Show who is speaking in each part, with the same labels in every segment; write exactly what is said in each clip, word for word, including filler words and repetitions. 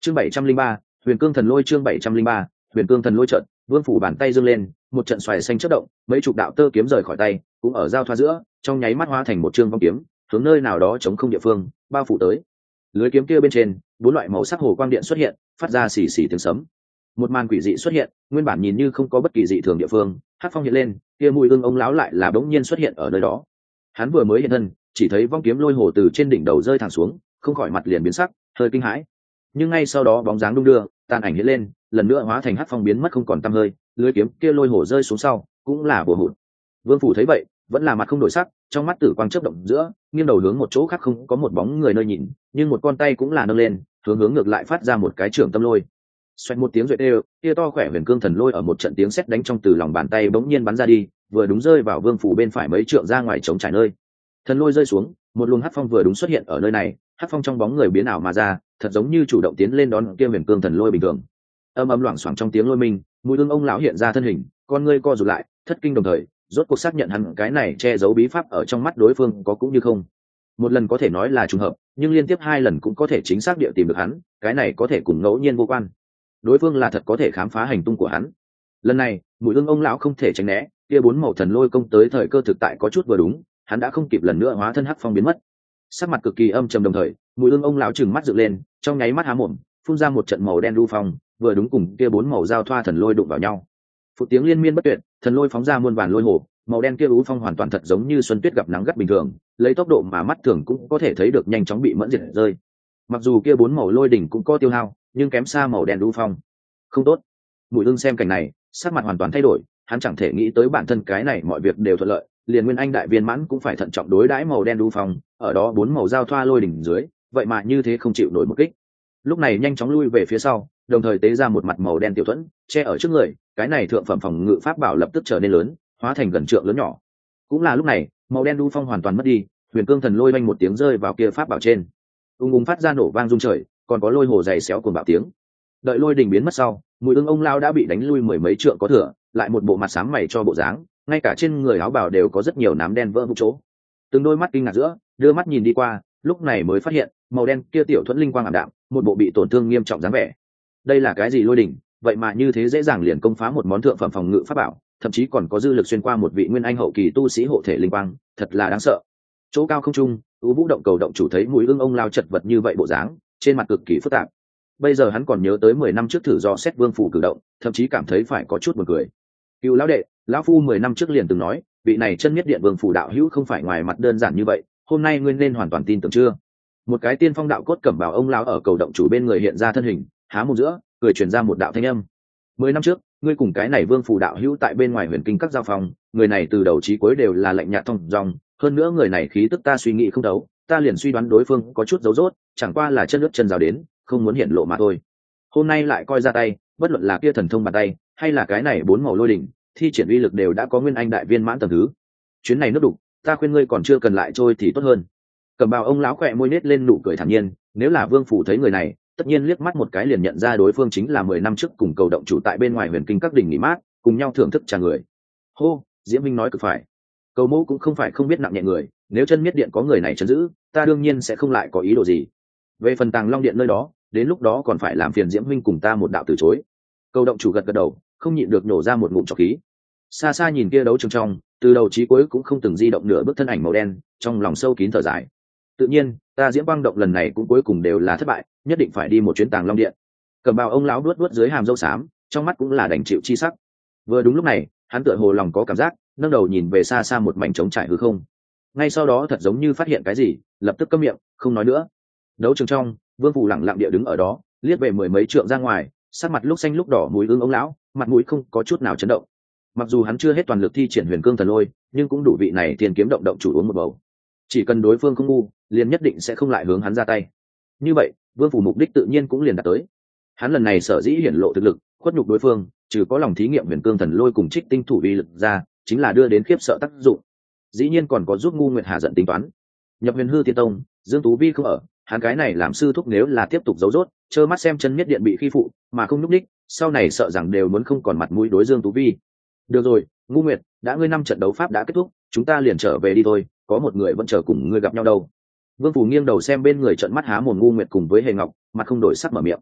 Speaker 1: chương bảy trăm linh ba huyền cương thần lôi chương bảy trăm linh ba huyền cương thần lôi trận. Vương phủ bàn tay giương lên, một trận xoài xanh chớp động, mấy chục đạo tơ kiếm rời khỏi tay, cũng ở giao thoa giữa, trong nháy mắt hóa thành một chương vong kiếm, hướng nơi nào đó chống không địa phương, bao phủ tới. Lưới kiếm kia bên trên, bốn loại màu sắc hồ quang điện xuất hiện, phát ra xì xì tiếng sấm. Một màn quỷ dị xuất hiện, nguyên bản nhìn như không có bất kỳ dị thường địa phương, hắc phong hiện lên, kia mùi hương ông lão lại là bỗng nhiên xuất hiện ở nơi đó. Hắn vừa mới hiện thân, chỉ thấy vong kiếm lôi hồ từ trên đỉnh đầu rơi thẳng xuống, không khỏi mặt liền biến sắc, hơi kinh hãi. Nhưng ngay sau đó bóng dáng đung đưa, tàn ảnh hiện lên, lần nữa hóa thành hắc phong biến mất không còn tăm hơi, lưới kiếm kia lôi hồ rơi xuống sau, cũng là bùa hụt. Vương phủ thấy vậy, vẫn là mặt không đổi sắc, trong mắt tử quang chớp động giữa, nghiêng đầu hướng một chỗ khác không có một bóng người nơi nhìn, nhưng một con tay cũng là nâng lên, hướng hướng ngược lại phát ra một cái trưởng tâm lôi. Xoẹt một tiếng rội đều, kia to khỏe huyền cương thần lôi ở một trận tiếng sét đánh trong từ lòng bàn tay bỗng nhiên bắn ra đi, vừa đúng rơi vào vương phủ bên phải mấy trượng ra ngoài trống trải nơi. Thần lôi rơi xuống, một luồng hắc phong vừa đúng xuất hiện ở nơi này, hắc phong trong bóng người biến ảo mà ra, thật giống như chủ động tiến lên đón kia huyền cương thần lôi bình thường. Âm ầm loảng xoảng trong tiếng lôi minh, mùi hương ông lão hiện ra thân hình, con ngươi co rụt lại, thất kinh đồng thời, rốt cuộc xác nhận hắn cái này che giấu bí pháp ở trong mắt đối phương có cũng như không. Một lần có thể nói là trùng hợp, nhưng liên tiếp hai lần cũng có thể chính xác địa tìm được hắn, cái này có thể cùng ngẫu nhiên vô quan. Đối phương là thật có thể khám phá hành tung của hắn. Lần này, mùi hương ông lão không thể tránh né, kia bốn màu thần lôi công tới thời cơ thực tại có chút vừa đúng, hắn đã không kịp lần nữa hóa thân hắc phong biến mất. Sắc mặt cực kỳ âm trầm đồng thời, mùi hương ông lão trừng mắt dựng lên, trong nháy mắt há mồm, phun ra một trận màu đen đu phong, vừa đúng cùng kia bốn màu giao thoa thần lôi đụng vào nhau. Phụ tiếng liên miên bất tuyệt, thần lôi phóng ra muôn vàn lôi hồ, màu đen kia ú phong hoàn toàn thật giống như xuân tuyết gặp nắng gắt bình thường, lấy tốc độ mà mắt thường cũng có thể thấy được nhanh chóng bị mẫn diệt rơi. Mặc dù kia bốn màu lôi đỉnh cũng có tiêu hao, nhưng kém xa màu đen ú phong. Không tốt. Mùi hương xem cảnh này, sắc mặt hoàn toàn thay đổi, hắn chẳng thể nghĩ tới bản thân cái này mọi việc đều thuận lợi, liền nguyên anh đại viên mãn cũng phải thận trọng đối đãi màu đen ú phong, ở đó bốn màu giao thoa lôi đỉnh dưới, vậy mà như thế không chịu nổi một kích. Lúc này nhanh chóng lui về phía sau, đồng thời tế ra một mặt màu đen tiểu thuẫn che ở trước người, cái này thượng phẩm phòng ngự pháp bảo lập tức trở nên lớn, hóa thành gần trượng lớn nhỏ. Cũng là lúc này, màu đen đu phong hoàn toàn mất đi, huyền cương thần lôi vang một tiếng rơi vào kia pháp bảo trên, ung ung phát ra nổ vang rung trời, còn có lôi hồ dày xéo cuồng bạo tiếng. Đợi lôi đỉnh biến mất sau, mùi ương ông lao đã bị đánh lui mười mấy trượng có thừa, lại một bộ mặt xám mày cho bộ dáng, ngay cả trên người áo bào đều có rất nhiều nám đen vỡ vụn chỗ. Từng đôi mắt kinh ngạc giữa, đưa mắt nhìn đi qua, lúc này mới phát hiện, màu đen kia tiểu thuẫn linh quang ảm đạm, một bộ bị tổn thương nghiêm trọng dáng vẻ. Đây là cái gì lôi đỉnh, vậy mà như thế dễ dàng liền công phá một món thượng phẩm phòng ngự pháp bảo, thậm chí còn có dư lực xuyên qua một vị nguyên anh hậu kỳ tu sĩ hộ thể linh quang, thật là đáng sợ. Chỗ cao không trung, U Vũ động cầu động chủ thấy mũi ương ông lao chật vật như vậy bộ dáng, trên mặt cực kỳ phức tạp. Bây giờ hắn còn nhớ tới mười năm trước thử do xét vương phủ cử động, thậm chí cảm thấy phải có chút buồn cười. Cựu lão đệ, lão phu mười năm trước liền từng nói, vị này chân nhất điện vương phủ đạo hữu không phải ngoài mặt đơn giản như vậy, hôm nay ngươi nên hoàn toàn tin tưởng chưa? Một cái tiên phong đạo cốt cẩm bào ông lão ở cầu động chủ bên người hiện ra thân hình, há mồm giữa, cười truyền ra một đạo thanh âm. Mười năm trước, ngươi cùng cái này vương phủ đạo hữu tại bên ngoài huyền kinh các giao phòng, người này từ đầu chí cuối đều là lạnh nhạt thông dong, hơn nữa người này khí tức ta suy nghĩ không đấu, ta liền suy đoán đối phương có chút dấu dốt, chẳng qua là chân nước chân rào đến, không muốn hiện lộ mà thôi. Hôm nay lại coi ra tay, bất luận là kia thần thông bàn tay, hay là cái này bốn màu lôi đỉnh, thi triển uy lực đều đã có nguyên anh đại viên mãn tầng thứ. Chuyến này nước đục, ta khuyên ngươi còn chưa cần lại trôi thì tốt hơn. Cẩm bào ông lão khỏe môi nết lên nụ cười thản nhiên, nếu là vương phủ thấy người này, tất nhiên liếc mắt một cái liền nhận ra đối phương chính là mười năm trước cùng cầu động chủ tại bên ngoài huyền kinh các đỉnh nghỉ mát, cùng nhau thưởng thức trà người. Hô, Diễm Minh nói cực phải. Cầu mẫu cũng không phải không biết nặng nhẹ người, nếu chân miết điện có người này trấn giữ, ta đương nhiên sẽ không lại có ý đồ gì. Về phần Tàng Long điện nơi đó, đến lúc đó còn phải làm phiền Diễm Minh cùng ta một đạo từ chối. Cầu động chủ gật gật đầu, không nhịn được nổ ra một ngụm trọc khí. Xa xa nhìn kia đấu trường trong, từ đầu chí cuối cũng không từng di động nửa bước thân ảnh màu đen, trong lòng sâu kín thở dài. Tự nhiên, ta Diễm Băng động lần này cũng cuối cùng đều là thất bại, nhất định phải đi một chuyến Tàng Long điện. Cẩm bào ông lão đuốt đuốt dưới hàm râu xám, trong mắt cũng là đành chịu chi sắc. Vừa đúng lúc này, hắn tựa hồ lòng có cảm giác, nâng đầu nhìn về xa xa một mảnh trống trải hư không. Ngay sau đó thật giống như phát hiện cái gì, lập tức câm miệng, không nói nữa. Đấu trường trong, Vương phủ lặng lặng địa đứng ở đó, liếc về mười mấy trượng ra ngoài, sắc mặt lúc xanh lúc đỏ mũi ương ông lão, mặt mũi không có chút nào chấn động. Mặc dù hắn chưa hết toàn lực thi triển huyền cương thần lôi, nhưng cũng đủ vị này tiền kiếm động động chủ uống một bầu. Chỉ cần đối phương không ngu, liền nhất định sẽ không lại hướng hắn ra tay. Như vậy, Vương phủ mục đích tự nhiên cũng liền đạt tới. Hắn lần này sở dĩ hiển lộ thực lực, khuất nhục đối phương, trừ có lòng thí nghiệm huyền cương thần lôi cùng trích tinh thủ vi lực ra, chính là đưa đến khiếp sợ tác dụng. Dĩ nhiên còn có giúp ngu nguyệt hà giận tính toán. Nhập huyền hư tiên tông, Dương Tú Vi không ở, hắn cái này làm sư thúc nếu là tiếp tục giấu rốt, trơ mắt xem chân miết điện bị khi phụ mà không núp đích, sau này sợ rằng đều muốn không còn mặt mũi đối Dương Tú Vi. Được rồi, ngu nguyệt, đã ngươi năm trận đấu pháp đã kết thúc, chúng ta liền trở về đi thôi, có một người vẫn chờ cùng ngươi gặp nhau đâu. Vương phủ nghiêng đầu xem bên người trợn mắt há mồm ngu nguyệt cùng với Hề Ngọc, mặt không đổi sắc mở miệng.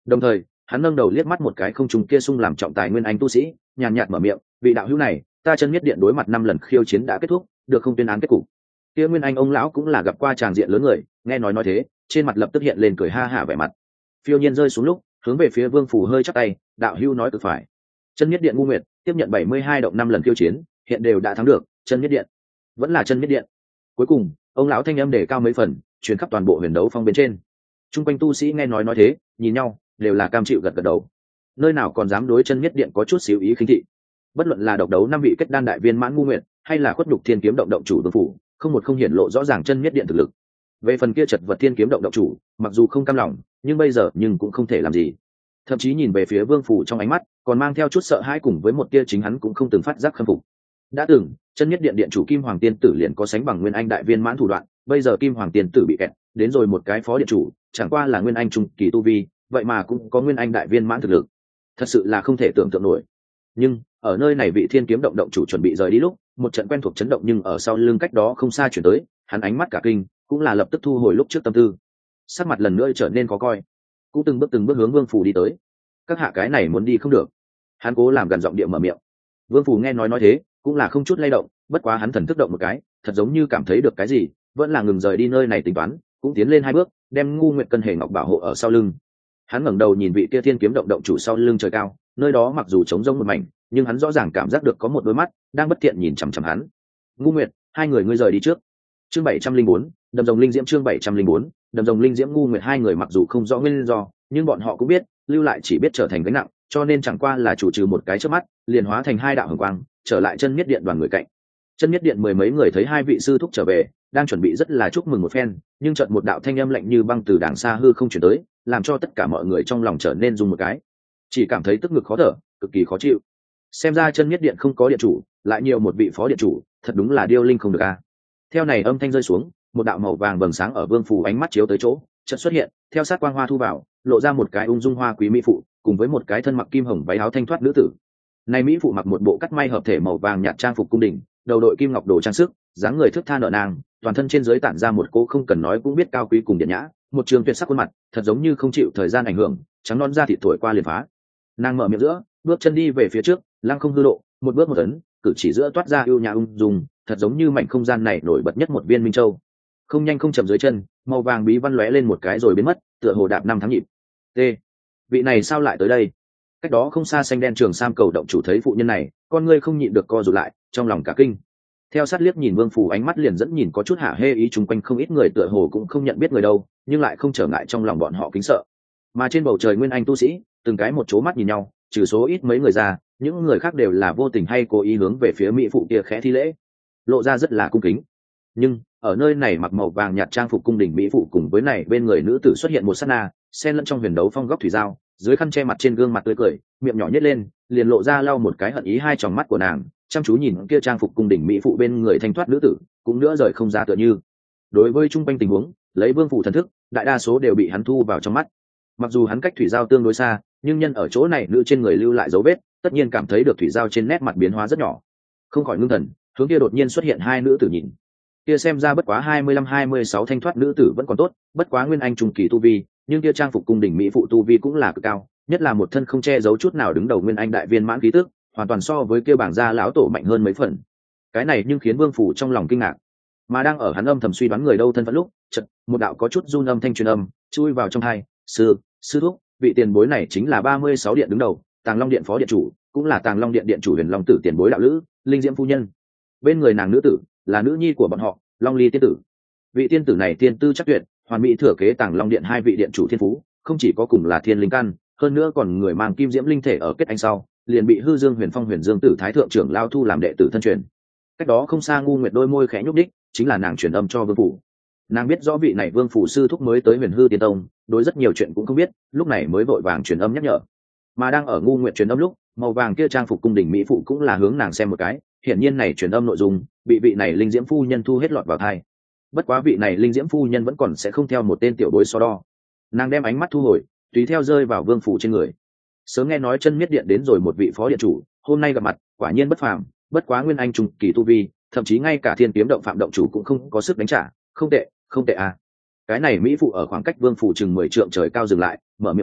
Speaker 1: Đồng thời hắn nâng đầu liếc mắt một cái không trung kia sung làm trọng tài nguyên anh tu sĩ, nhàn nhạt mở miệng, vị đạo hữu này, ta chân nhất điện đối mặt năm lần khiêu chiến đã kết thúc, được không tuyên án kết cục. Kia nguyên anh ông lão cũng là gặp qua tràng diện lớn người, nghe nói nói thế, trên mặt lập tức hiện lên cười ha hả vẻ mặt. Phiêu nhiên rơi xuống lúc, hướng về phía Vương Phủ hơi chắp tay, đạo hữu nói cực phải. Chân nhất điện ngu nguyệt tiếp nhận bảy mươi hai động năm lần khiêu chiến, hiện đều đã thắng được, chân nhất điện vẫn là chân nhất điện. Cuối cùng ông lão thanh âm đề cao mấy phần, truyền khắp toàn bộ huyền đấu phong bên trên. Trung quanh tu sĩ nghe nói nói thế, nhìn nhau đều là cam chịu gật gật đầu. Nơi nào còn dám đối chân nhất điện có chút xíu ý khinh thị. Bất luận là độc đấu năm vị kết đan đại viên mãn ngu nguyệt, hay là khuất nhục thiên kiếm động động chủ Vương Phủ, không một không hiển lộ rõ ràng chân nhất điện thực lực. Về phần kia chật vật thiên kiếm động động chủ, mặc dù không cam lòng, nhưng bây giờ nhưng cũng không thể làm gì. Thậm chí nhìn về phía Vương Phủ trong ánh mắt còn mang theo chút sợ hãi, cùng với một tia chính hắn cũng không từng phát giác khâm phục. Đã từng chân nhất điện điện chủ Kim Hoàng Tiên Tử liền có sánh bằng nguyên anh đại viên mãn thủ đoạn, bây giờ Kim Hoàng Tiên Tử bị kẹt, đến rồi một cái phó điện chủ, chẳng qua là nguyên anh trung kỳ tu vi, vậy mà cũng có nguyên anh đại viên mãn thực lực, thật sự là không thể tưởng tượng nổi. Nhưng ở nơi này vị thiên kiếm động động chủ chuẩn bị rời đi lúc, một trận quen thuộc chấn động nhưng ở sau lưng cách đó không xa chuyển tới, hắn ánh mắt cả kinh, cũng là lập tức thu hồi lúc trước tâm tư, sắc mặt lần nữa trở nên khó coi, cũng từng bước từng bước hướng Vương Phủ đi tới. Các hạ cái này muốn đi không được, hắn cố làm gần giọng địa mở miệng. Vương Phủ nghe nói nói thế, cũng là không chút lay động, bất quá hắn thần thức động một cái, thật giống như cảm thấy được cái gì, vẫn là ngừng rời đi nơi này tính toán, cũng tiến lên hai bước, đem ngu nguyệt cân hề ngọc bảo hộ ở sau lưng. Hắn ngẩng đầu nhìn vị kia thiên kiếm động động chủ sau lưng trời cao, nơi đó mặc dù trống rỗng một mảnh, nhưng hắn rõ ràng cảm giác được có một đôi mắt đang bất thiện nhìn chằm chằm hắn. Ngu nguyệt, hai người ngươi rời đi trước. Chương bảy trăm linh bốn, đầm rồng linh diễm. Chương bảy trăm linh bốn, đầm rồng linh diễm. Ngu nguyệt hai người mặc dù không rõ nguyên do, nhưng bọn họ cũng biết lưu lại chỉ biết trở thành gánh nặng, cho nên chẳng qua là chủ trừ một cái trước mắt, liền hóa thành hai đạo hồng quang trở lại chân nhất điện đoàn người cạnh. Chân nhất điện mười mấy người thấy hai vị sư thúc trở về, đang chuẩn bị rất là chúc mừng một phen, nhưng chợt một đạo thanh âm lạnh như băng từ đàng xa hư không chuyển tới, làm cho tất cả mọi người trong lòng trở nên rung một cái, chỉ cảm thấy tức ngực khó thở, cực kỳ khó chịu. Xem ra chân nhất điện không có điện chủ, lại nhiều một vị phó điện chủ, thật đúng là điêu linh không được a. Theo này âm thanh rơi xuống, một đạo màu vàng vầng sáng ở Vương Phủ ánh mắt chiếu tới chỗ chợt xuất hiện, theo sát quang hoa thu vào, lộ ra một cái ung dung hoa quý mỹ phụ, cùng với một cái thân mặc kim hồng váy áo thanh thoát nữ tử. Này mỹ phụ mặc một bộ cắt may hợp thể màu vàng nhạt trang phục cung đình, đầu đội kim ngọc đồ trang sức, dáng người thước tha nở nang, toàn thân trên dưới tản ra một cỗ không cần nói cũng biết cao quý cùng điện nhã, một trường tuyệt sắc khuôn mặt, thật giống như không chịu thời gian ảnh hưởng, trắng non da thịt thổi qua liền phá. Nàng mở miệng giữa, bước chân đi về phía trước, lăng không hư độ, một bước một ấn, cử chỉ giữa toát ra ưu nhã ung dung, thật giống như mảnh không gian này nổi bật nhất một viên minh châu. Không nhanh không chậm dưới chân, màu vàng bí văn lóe lên một cái rồi biến mất, tựa hồ đạp năm tháng nhịp. T. Vị này sao lại tới đây? Cách đó không xa xanh đen trường sam cầu động chủ thấy phụ nhân này, con ngươi không nhịn được co rụt lại, trong lòng cả kinh. Theo sát liếc nhìn Vương Phủ ánh mắt liền dẫn nhìn có chút hả hê ý, chung quanh không ít người tựa hồ cũng không nhận biết người đâu, nhưng lại không trở ngại trong lòng bọn họ kính sợ. Mà trên bầu trời nguyên anh tu sĩ, từng cái một chố mắt nhìn nhau, trừ số ít mấy người ra, những người khác đều là vô tình hay cố ý hướng về phía mỹ phụ kia khẽ thi lễ, lộ ra rất là cung kính. Nhưng ở nơi này mặc màu vàng nhạt trang phục cung đình mỹ phụ cùng với này bên người nữ tử xuất hiện một sát na, xen lẫn trong huyền đấu phong góc thủy giao, dưới khăn che mặt trên gương mặt tươi cười, miệng nhỏ nhếch lên, liền lộ ra lau một cái hận ý hai tròng mắt của nàng, chăm chú nhìn kia trang phục cung đình mỹ phụ bên người thanh thoát nữ tử, cũng nữa rời không ra tựa như. Đối với trung quanh tình huống, lấy Vương Phủ thần thức, đại đa số đều bị hắn thu vào trong mắt. Mặc dù hắn cách thủy giao tương đối xa, nhưng nhân ở chỗ này nữ trên người lưu lại dấu vết, tất nhiên cảm thấy được thủy giao trên nét mặt biến hóa rất nhỏ. Không khỏi ngưng thần, hướng kia đột nhiên xuất hiện hai nữ tử nhìn. Kia xem ra bất quá hai mươi lăm hai mươi sáu thanh thoát nữ tử vẫn còn tốt, bất quá nguyên anh trung kỳ tu vi, nhưng kia trang phục cung đình mỹ phụ tu vi cũng là cực cao, nhất là một thân không che giấu chút nào đứng đầu nguyên anh đại viên mãn khí tức, hoàn toàn so với kia bảng gia lão tổ mạnh hơn mấy phần. Cái này nhưng khiến Vương Phủ trong lòng kinh ngạc. Mà đang ở hắn âm thầm suy đoán người đâu thân phận lúc, chợt một đạo có chút run âm thanh truyền âm chui vào trong tai, "Sư, sư thúc, vị tiền bối này chính là ba mươi sáu điện đứng đầu, Tàng Long điện phó điện chủ, cũng là Tàng Long điện điện chủ Huyền Long tử tiền bối đạo lữ, Linh Diễm phu nhân." Bên người nàng nữ tử là nữ nhi của bọn họ, Long Ly tiên tử. Vị tiên tử này tiên tư chắc tuyệt, hoàn mỹ thừa kế Tàng Long điện hai vị điện chủ thiên phú, không chỉ có cùng là thiên linh căn, hơn nữa còn người mang kim diễm linh thể ở kết anh sau, liền bị Hư Dương Huyền Phong Huyền Dương tử thái thượng trưởng lao thu làm đệ tử thân truyền. Cách đó không xa ngu nguyệt đôi môi khẽ nhúc đích, chính là nàng truyền âm cho Vương Phủ. Nàng biết rõ vị này Vương Phủ sư thúc mới tới Huyền Hư Tiên Tông, đối rất nhiều chuyện cũng không biết, lúc này mới vội vàng truyền âm nhắc nhở. Mà đang ở ngu nguyệt truyền âm lúc, màu vàng kia trang phục cung đình mỹ phụ cũng là hướng nàng xem một cái, hiển nhiên này truyền âm nội dung bị vị này Linh Diễm phu nhân thu hết lọt vào tai. Bất quá vị này Linh Diễm phu nhân vẫn còn sẽ không theo một tên tiểu bối so đo. Nàng đem ánh mắt thu hồi, tùy theo rơi vào Vương Phủ trên người. Sớm nghe nói chân miết điện đến rồi một vị phó điện chủ, hôm nay gặp mặt quả nhiên bất phàm, bất quá nguyên anh trùng kỳ tu vi, thậm chí ngay cả thiên kiếm động phạm động chủ cũng không có sức đánh trả, không tệ không tệ à. Cái này mỹ phụ ở khoảng cách Vương Phủ chừng mười trượng trời cao dừng lại, mở miệng giữa,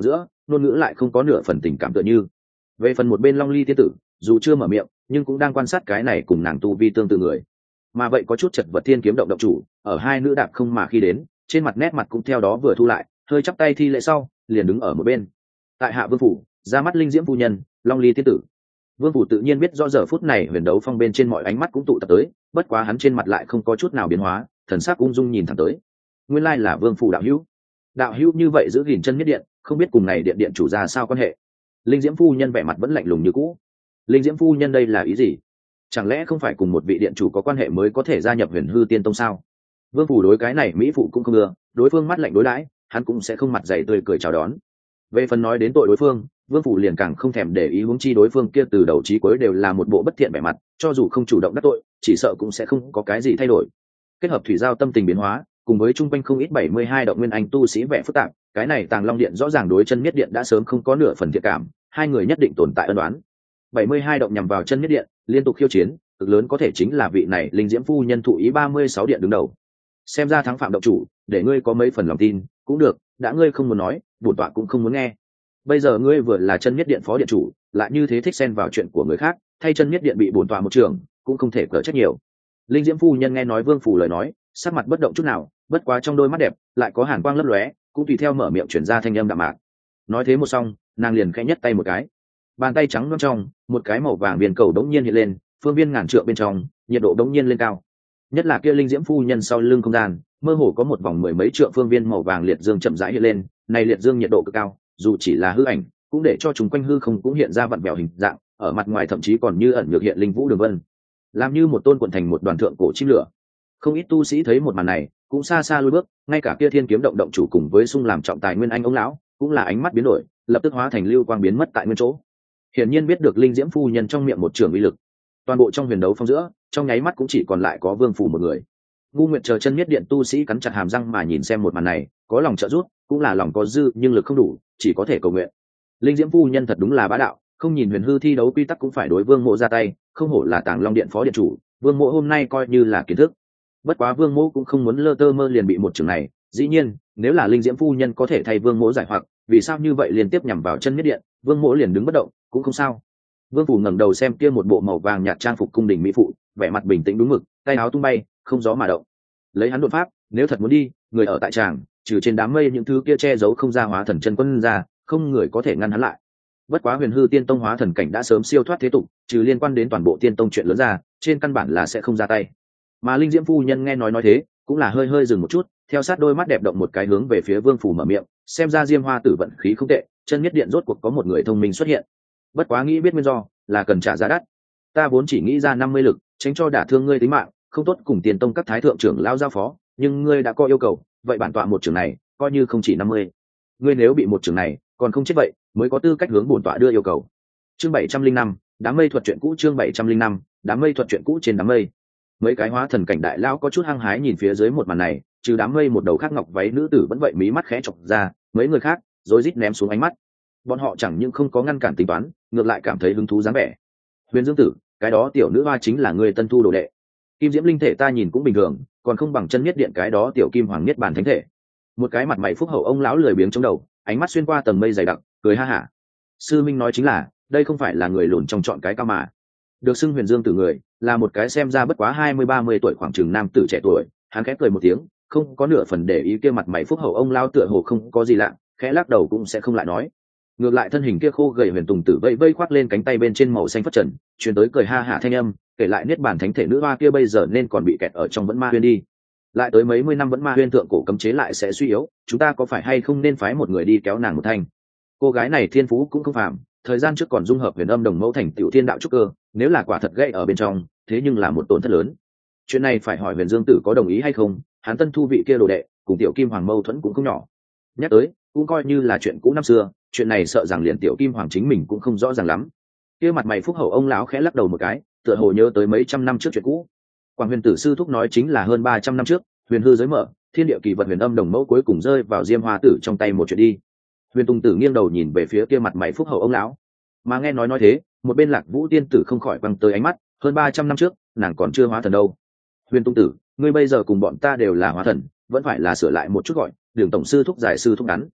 Speaker 1: ngôn ngữ lại không có nửa phần tình cảm tựa như. Về phần một bên Long Ly tiên tử, dù chưa mở miệng nhưng cũng đang quan sát cái này cùng nàng tu vi tương tự người. Mà vậy có chút chật vật thiên kiếm động động chủ ở hai nữ đạp không mà khi đến, trên mặt nét mặt cũng theo đó vừa thu lại, hơi chắp tay thi lễ sau liền đứng ở một bên. Tại hạ vương phủ ra mắt linh diễm phu nhân, Long Ly tiên tử. Vương phủ tự nhiên biết rõ giờ phút này huyền đấu phong bên trên mọi ánh mắt cũng tụ tập tới, bất quá hắn trên mặt lại không có chút nào biến hóa, thần sắc ung dung nhìn thẳng tới. Nguyên lai là vương phủ đạo hữu. Đạo hữu như vậy giữ gìn chân nhất điện, không biết cùng này điện điện chủ ra sao quan hệ. Linh diễm phu nhân vẻ mặt vẫn lạnh lùng như cũ. Linh diễm phu nhân đây là ý gì? Chẳng lẽ không phải cùng một vị điện chủ có quan hệ mới có thể gia nhập huyền hư tiên tông sao? Vương phủ đối cái này mỹ phụ cũng không ưa, đối phương mắt lạnh đối đãi, hắn cũng sẽ không mặt dày tươi cười chào đón. Về phần nói đến tội đối phương, vương phủ liền càng không thèm để ý, huống chi đối phương kia từ đầu chí cuối đều là một bộ bất thiện vẻ mặt, cho dù không chủ động đắc tội chỉ sợ cũng sẽ không có cái gì thay đổi. Kết hợp thủy giao tâm tình biến hóa cùng với chung quanh không ít bảy mươi hai động nguyên anh tu sĩ vẻ phức tạp, cái này Tàng Long điện rõ ràng đối chân nhất điện đã sớm không có nửa phần thiện cảm, hai người nhất định tồn tại ân đoán. bảy mươi hai động nhằm vào chân nhất điện liên tục khiêu chiến, cực lớn có thể chính là vị này linh diễm phu nhân thụ ý ba mươi sáu điện đứng đầu. Xem ra thắng phạm động chủ để ngươi có mấy phần lòng tin cũng được, đã ngươi không muốn nói bổn tọa cũng không muốn nghe. Bây giờ ngươi vừa là chân nhất điện phó điện chủ lại như thế thích xen vào chuyện của người khác, thay chân nhất điện bị bổn tọa một trường cũng không thể cỡ trách nhiều. Linh diễm phu nhân nghe nói vương phủ lời nói, sắc mặt bất động chút nào, bất quá trong đôi mắt đẹp lại có hàn quang lấp lóe, cũng tùy theo mở miệng chuyển ra thanh âm đạm mạc. Nói thế một xong, nàng liền khẽ nhất tay một cái, bàn tay trắng loáng trong một cái màu vàng viên cầu đống nhiên hiện lên, phương viên ngàn trượng bên trong nhiệt độ đống nhiên lên cao. Nhất là kia linh diễm phu nhân sau lưng không gian mơ hồ có một vòng mười mấy trượng phương viên màu vàng liệt dương chậm rãi hiện lên, này liệt dương nhiệt độ cực cao, dù chỉ là hư ảnh cũng để cho chúng quanh hư không cũng hiện ra vặn vẹo hình dạng, ở mặt ngoài thậm chí còn như ẩn nhược hiện linh vũ đường vân, làm như một tôn quận thành một đoàn thượng cổ chim lửa. Không ít tu sĩ thấy một màn này cũng xa xa lui bước, ngay cả kia thiên kiếm động động chủ cùng với sung làm trọng tài nguyên anh ông lão cũng là ánh mắt biến đổi, lập tức hóa thành lưu quang biến mất tại nguyên chỗ. Hiển nhiên biết được linh diễm phu nhân trong miệng một trường uy lực, toàn bộ trong huyền đấu phong giữa trong nháy mắt cũng chỉ còn lại có vương phủ một người. Ngu Nguyệt chờ chân nhất điện tu sĩ cắn chặt hàm răng mà nhìn xem một màn này, có lòng trợ giúp cũng là lòng có dư nhưng lực không đủ, chỉ có thể cầu nguyện. Linh diễm phu nhân thật đúng là bá đạo, không nhìn huyền hư thi đấu quy tắc cũng phải đối vương mộ ra tay, không hổ là Tàng Long điện phó điện chủ, vương mộ hôm nay coi như là kiến thức. Bất quá vương mộ cũng không muốn lơ tơ mơ liền bị một trường này, dĩ nhiên nếu là linh diễm phu nhân có thể thay vương mộ giải hoặc, vì sao như vậy liên tiếp nhằm vào chân nhất điện, vương mộ liền đứng bất động cũng không sao. Vương phủ ngẩng đầu xem kia một bộ màu vàng nhạt trang phục cung đình mỹ phụ, vẻ mặt bình tĩnh đúng mực, tay áo tung bay không gió mà động. Lấy hắn đột pháp, nếu thật muốn đi, người ở tại tràng trừ trên đám mây những thứ kia che giấu không ra hóa thần chân quân ra, không người có thể ngăn hắn lại. Bất quá huyền hư tiên tông hóa thần cảnh đã sớm siêu thoát thế tục, trừ liên quan đến toàn bộ tiên tông chuyện lớn ra, trên căn bản là sẽ không ra tay. Mà linh diễm phu nhân nghe nói nói thế cũng là hơi hơi dừng một chút, theo sát đôi mắt đẹp động một cái hướng về phía vương phủ mở miệng, xem ra diêm hoa tử vận khí không tệ, chân nhất điện rốt cuộc có một người thông minh xuất hiện. Bất quá nghĩ biết nguyên do là cần trả giá đắt, ta vốn chỉ nghĩ ra năm mươi lực tránh cho đả thương ngươi tính mạng, không tốt cùng tiền tông các thái thượng trưởng lao giao phó, nhưng ngươi đã có yêu cầu, vậy bản tọa một trường này coi như không chỉ năm mươi. Ngươi nếu bị một trường này còn không chết vậy mới có tư cách hướng bổn tọa đưa yêu cầu. Chương bảy trăm linh năm đám mây thuật chuyện cũ. Chương bảy trăm linh năm đám mây thuật chuyện cũ. Trên đám mây mấy cái hóa thần cảnh đại lão có chút hăng hái nhìn phía dưới một màn này, trừ đám mây một đầu khác ngọc váy nữ tử vẫn vậy mí mắt khẽ chọc ra, mấy người khác rối rít ném xuống ánh mắt. Bọn họ chẳng những không có ngăn cản tính toán, ngược lại cảm thấy hứng thú dáng vẻ. Huyền Dương tử, cái đó tiểu nữ hoa chính là người tân thu đồ đệ. Kim diễm linh thể ta nhìn cũng bình thường, còn không bằng chân nhất điện cái đó tiểu kim hoàng niết bàn thánh thể. Một cái mặt mày phúc hậu ông lão lười biếng trong đầu, ánh mắt xuyên qua tầng mây dày đặc, cười ha hả. Sư minh nói chính là, đây không phải là người lùn trong chọn cái cao mà. Được xưng Huyền Dương tử người, là một cái xem ra bất quá hai mươi ba mươi tuổi khoảng chừng nam tử trẻ tuổi, hắn khẽ cười một tiếng, không có nửa phần để ý kia mặt mày phúc hậu ông lão tựa hồ không có gì lạ, khẽ lắc đầu cũng sẽ không lại nói. Ngược lại thân hình kia khô gầy huyền tùng tử vây vây khoác lên cánh tay bên trên màu xanh phất trần, truyền tới cười ha hả thanh âm, kể lại niết bàn thánh thể nữ hoa kia bây giờ nên còn bị kẹt ở trong vẫn ma huyên đi. Lại tới mấy mươi năm vẫn ma huyên thượng cổ cấm chế lại sẽ suy yếu, chúng ta có phải hay không nên phái một người đi kéo nàng một thanh? Cô gái này thiên phú cũng không phàm, thời gian trước còn dung hợp huyền âm đồng mẫu thành tiểu thiên đạo trúc cơ, nếu là quả thật gây ở bên trong, thế nhưng là một tổn thất lớn. Chuyện này phải hỏi Huyền Dương tử có đồng ý hay không, hắn tân thu vị kia đồ đệ, cùng tiểu kim hoàng mâu thuẫn cũng không nhỏ. Nhắc tới, cũng coi như là chuyện cũ năm xưa, chuyện này sợ rằng liền tiểu kim hoàng chính mình cũng không rõ ràng lắm. Kia mặt mày phúc hậu ông lão khẽ lắc đầu một cái, tựa hồ nhớ tới mấy trăm năm trước chuyện cũ. Quảng Huyền tử sư thúc nói chính là hơn ba trăm năm trước, huyền hư giới mở, thiên địa kỳ vật huyền âm đồng mẫu cuối cùng rơi vào diêm hoa tử trong tay một chuyện đi. Huyền Tùng tử nghiêng đầu nhìn về phía kia mặt mày phúc hậu ông lão, mà nghe nói nói thế, một bên Lạc Vũ tiên tử không khỏi quăng tới ánh mắt, hơn ba trăm năm trước, nàng còn chưa hóa thần đâu. Huyền Tùng tử, ngươi bây giờ cùng bọn ta đều là hóa thần, vẫn phải là sửa lại một chút gọi, Đường tổng sư thúc giải sư thúc ngắn.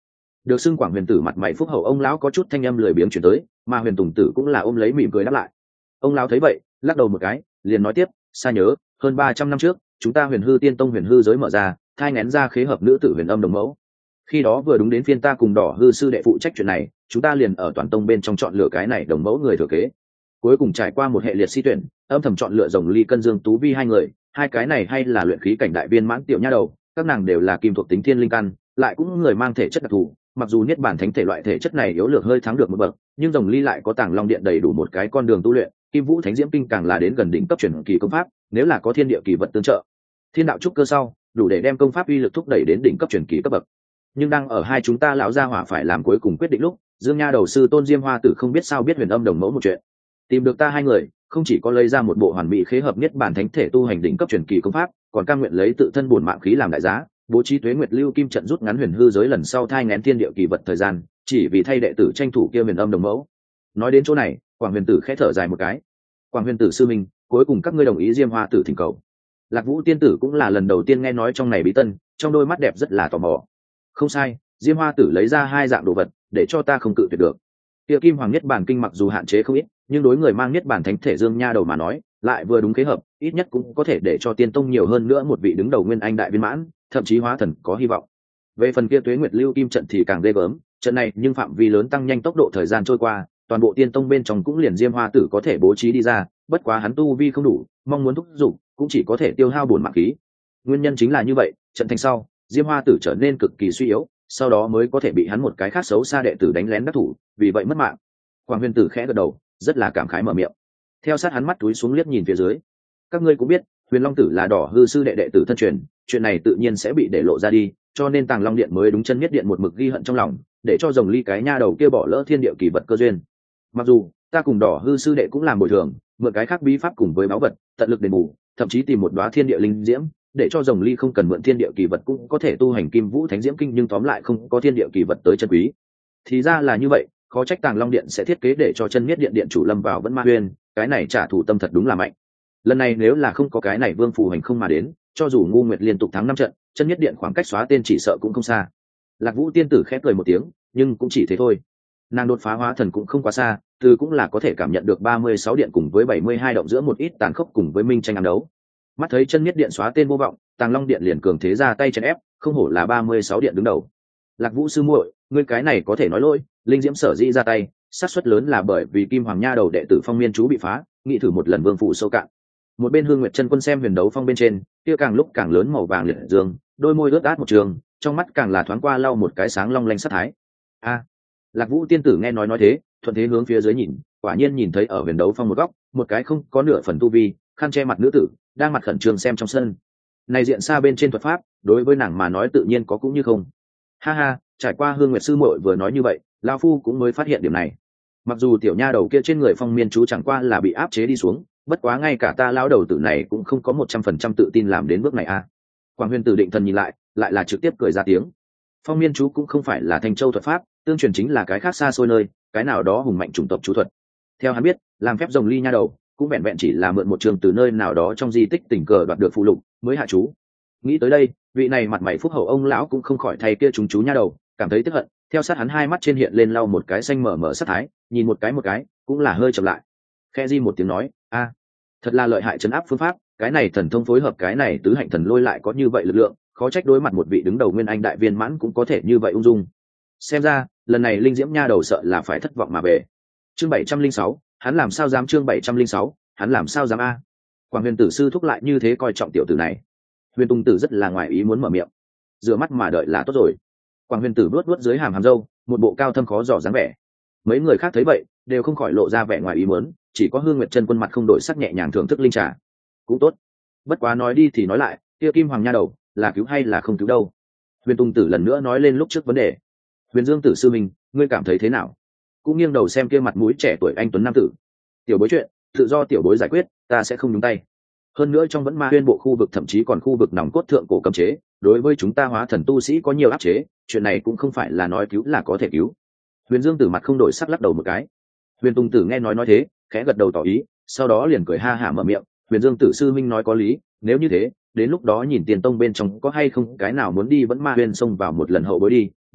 Speaker 1: Được xưng Quảng Huyền Tử mặt mày phúc hậu ông lão có chút thanh âm lười biếng chuyển tới, mà Huyền Tùng Tử cũng là ôm lấy mỉm cười đáp lại. Ông lão thấy vậy lắc đầu một cái, liền nói tiếp, xa nhớ hơn ba trăm năm trước chúng ta Huyền Hư Tiên Tông huyền hư giới mở ra, thai nghén ra khế hợp nữ tử huyền âm đồng mẫu. Khi đó vừa đúng đến phiên ta cùng Đỏ Hư sư đệ phụ trách chuyện này, chúng ta liền ở toàn tông bên trong chọn lựa cái này đồng mẫu người thừa kế. Cuối cùng trải qua một hệ liệt si tuyển, âm thầm chọn lựa Rồng Ly Cân Dương Tú Vi hai người, hai cái này hay là luyện khí cảnh đại viên mãn tiểu nha đầu, các nàng đều là kim thuộc tính thiên linh căn, lại cũng người mang thể chất đặc thù, mặc dù niết bản thánh thể loại thể chất này yếu lược hơi thắng được một bậc, nhưng Rồng Ly lại có Tàng Long Điện đầy đủ một cái con đường tu luyện, Kim Vũ Thánh Diễm Kinh càng là đến gần đỉnh cấp truyền kỳ công pháp, nếu là có thiên địa kỳ vật tương trợ, thiên đạo trúc cơ sau, đủ để đem công pháp uy lực thúc đẩy đến đỉnh cấp truyền kỳ cấp bậc. Nhưng đang ở hai chúng ta lão gia hỏa phải làm cuối cùng quyết định lúc, Dương Nha đầu sư Tôn Diêm Hoa Tử không biết sao biết huyền âm đồng mẫu một chuyện, tìm được ta hai người, không chỉ có lấy ra một bộ hoàn mỹ khế hợp niết bản thánh thể tu hành đỉnh cấp truyền kỳ công pháp, còn cam nguyện lấy tự thân buồn mạng khí làm đại giá, bố trí tuế nguyệt lưu kim trận rút ngắn huyền hư giới lần sau thai ngén thiên địa kỳ vật thời gian, chỉ vì thay đệ tử tranh thủ kia huyền âm đồng mẫu. Nói đến chỗ này, Quảng Huyền Tử khẽ thở dài một cái. Quảng Huyền Tử sư minh, cuối cùng các ngươi đồng ý Diêm Hoa Tử thỉnh cầu. Lạc Vũ tiên tử cũng là lần đầu tiên nghe nói trong này bí tân, trong đôi mắt đẹp rất là tò mò. Không sai, Diêm Hoa Tử lấy ra hai dạng đồ vật để cho ta không cự tuyệt được. Kia Kim Hoàng Niết Bàn Kinh mặc dù hạn chế không ít, nhưng đối người mang Niết Bàn Thánh thể Dương Nha đầu mà nói, lại vừa đúng kế hợp, ít nhất cũng có thể để cho Tiên Tông nhiều hơn nữa một vị đứng đầu nguyên anh đại viên mãn, thậm chí hóa thần có hy vọng. Về phần kia Tuế Nguyệt Lưu Kim trận thì càng ghê gớm, trận này nhưng phạm vi lớn tăng nhanh tốc độ thời gian trôi qua, toàn bộ Tiên Tông bên trong cũng liền Diêm Hoa Tử có thể bố trí đi ra, bất quá hắn tu vi không đủ, mong muốn thúc giục cũng chỉ có thể tiêu hao bổn mạng khí. Nguyên nhân chính là như vậy, trận thành sau, Diêm Hoa Tử trở nên cực kỳ suy yếu, sau đó mới có thể bị hắn một cái khác xấu xa đệ tử đánh lén đắc thủ, vì vậy mất mạng. Quảng Huyền Tử khẽ gật đầu, rất là cảm khái mở miệng. Theo sát hắn mắt túi xuống liếc nhìn phía dưới. Các ngươi cũng biết, Huyền Long Tử là Đỏ Hư sư đệ đệ tử thân truyền, chuyện này tự nhiên sẽ bị để lộ ra đi, cho nên Tàng Long Điện mới đúng chân nhất điện một mực ghi hận trong lòng, để cho Rồng Ly cái nha đầu kia bỏ lỡ thiên địa kỳ vật cơ duyên. Mặc dù ta cùng Đỏ Hư sư đệ cũng làm bồi thường, mượn cái khác bí pháp cùng với báu vật, tận lực đền bù, thậm chí tìm một đóa thiên địa linh diễm, để cho Rồng Ly không cần mượn thiên địa kỳ vật cũng có thể tu hành Kim Vũ Thánh Diễm Kinh, nhưng tóm lại không có thiên địa kỳ vật tới chân quý. Thì ra là như vậy, khó trách Tàng Long Điện sẽ thiết kế để cho chân nhất điện điện chủ lâm vào vẫn ma huyên, cái này trả thù tâm thật đúng là mạnh. Lần này nếu là không có cái này Vương Phù Hành không mà đến, cho dù ngu nguyệt liên tục thắng năm trận, chân nhất điện khoảng cách xóa tên chỉ sợ cũng không xa. Lạc Vũ tiên tử khẽ cười một tiếng, nhưng cũng chỉ thế thôi. Nàng đột phá hóa thần cũng không quá xa, từ cũng là có thể cảm nhận được ba mươi sáu điện cùng với bảy mươi hai động giữa một ít tàn khốc cùng với minh tranh ám đấu. Mắt thấy chân nhất điện xóa tên vô vọng, Tàng Long Điện liền cường thế ra tay chèn ép, không hổ là ba mươi sáu điện đứng đầu. Lạc Vũ sư muội, ngươi cái này có thể nói lỗi, linh diễm sở dĩ ra tay, xác suất lớn là bởi vì Kim Hoàng nha đầu đệ tử Phong Miên chú bị phá, nghĩ thử một lần vương phủ sâu cạn. Một bên Hương Nguyệt chân quân xem huyền đấu phong bên trên, kia càng lúc càng lớn màu vàng liệt dương, đôi môi ướt át một trường, trong mắt càng là thoáng qua lau một cái sáng long lanh sát thái. A, Lạc Vũ tiên tử nghe nói nói thế, thuận thế hướng phía dưới nhìn, quả nhiên nhìn thấy ở huyền đấu phong một góc, một cái không có nửa phần tu vi, khăn che mặt nữ tử, đang mặt khẩn trương xem trong sân. Này diện xa bên trên thuật pháp, đối với nàng mà nói tự nhiên có cũng như không. Ha ha, trải qua Hương Nguyệt sư muội vừa nói như vậy, lão phu cũng mới phát hiện điểm này. Mặc dù tiểu nha đầu kia trên người Phong Miên chú chẳng qua là bị áp chế đi xuống, bất quá ngay cả ta lão đầu tử này cũng không có một trăm phần trăm tự tin làm đến bước này a. À. Quảng Huyền Tử định thần nhìn lại, lại là trực tiếp cười ra tiếng. Phong Miên chú cũng không phải là Thanh Châu thuật pháp, tương truyền chính là cái khác xa xôi nơi, cái nào đó hùng mạnh chủng tộc chú thuật. Theo hắn biết, làm phép Rồng Ly nha đầu cũng vẹn vẹn chỉ là mượn một trường từ nơi nào đó trong di tích tình cờ đoạt được phụ lục mới hạ chú. Nghĩ tới đây, vị này mặt mày phúc hậu ông lão cũng không khỏi thay kia chúng chú nha đầu cảm thấy tức hận, theo sát hắn hai mắt trên hiện lên lau một cái xanh mở mở sát thái, nhìn một cái một cái cũng là hơi chậm lại, khe di một tiếng nói, a, thật là lợi hại trấn áp phương pháp, cái này thần thông phối hợp cái này tứ hạnh thần lôi lại có như vậy lực lượng, khó trách đối mặt một vị đứng đầu nguyên anh đại viên mãn cũng có thể như vậy ung dung. Xem ra lần này linh diễm nha đầu sợ là phải thất vọng mà về. Chương bảy trăm linh sáu, hắn làm sao dám, chương bảy trăm linh sáu, hắn làm sao dám a. Quảng Huyền Tử sư thúc lại như thế coi trọng tiểu tử này. Huyền Tùng Tử rất là ngoài ý muốn mở miệng, rửa mắt mà đợi là tốt rồi. Quảng Huyền Tử vuốt vuốt dưới hàm hàm râu, một bộ cao thâm khó dò dáng vẻ. Mấy người khác thấy vậy đều không khỏi lộ ra vẻ ngoài ý muốn, chỉ có Hương Nguyệt chân quân mặt không đổi sắc nhẹ nhàng thưởng thức linh trà. Cũng tốt, bất quá nói đi thì nói lại, kia Kim Hoàng nha đầu là cứu hay là không cứu đâu. Huyền Tùng Tử lần nữa nói lên lúc trước vấn đề. Huyền Dương Tử sư minh, ngươi cảm thấy thế nào? Cũng nghiêng đầu xem kia mặt mũi trẻ tuổi anh tuấn nam tử. Tiểu bối chuyện tự do tiểu bối giải quyết, ta sẽ không nhúng tay. Hơn nữa trong vẫn ma huyên bộ khu vực thậm chí còn khu vực nòng cốt thượng cổ cấm chế, đối với chúng ta hóa thần tu sĩ có nhiều áp chế, chuyện này cũng không phải là nói cứu là có thể cứu. Huyền Dương Tử mặt không đổi sắc lắc đầu một cái. Huyền Tùng Tử nghe nói nói thế, khẽ gật đầu tỏ ý, sau đó liền cười ha hả mở miệng, Huyền Dương Tử sư minh nói có lý, nếu như thế, đến lúc đó nhìn Tiền Tông bên trong có hay không cái nào muốn đi vẫn ma huyên xông vào một lần hậu bối đi,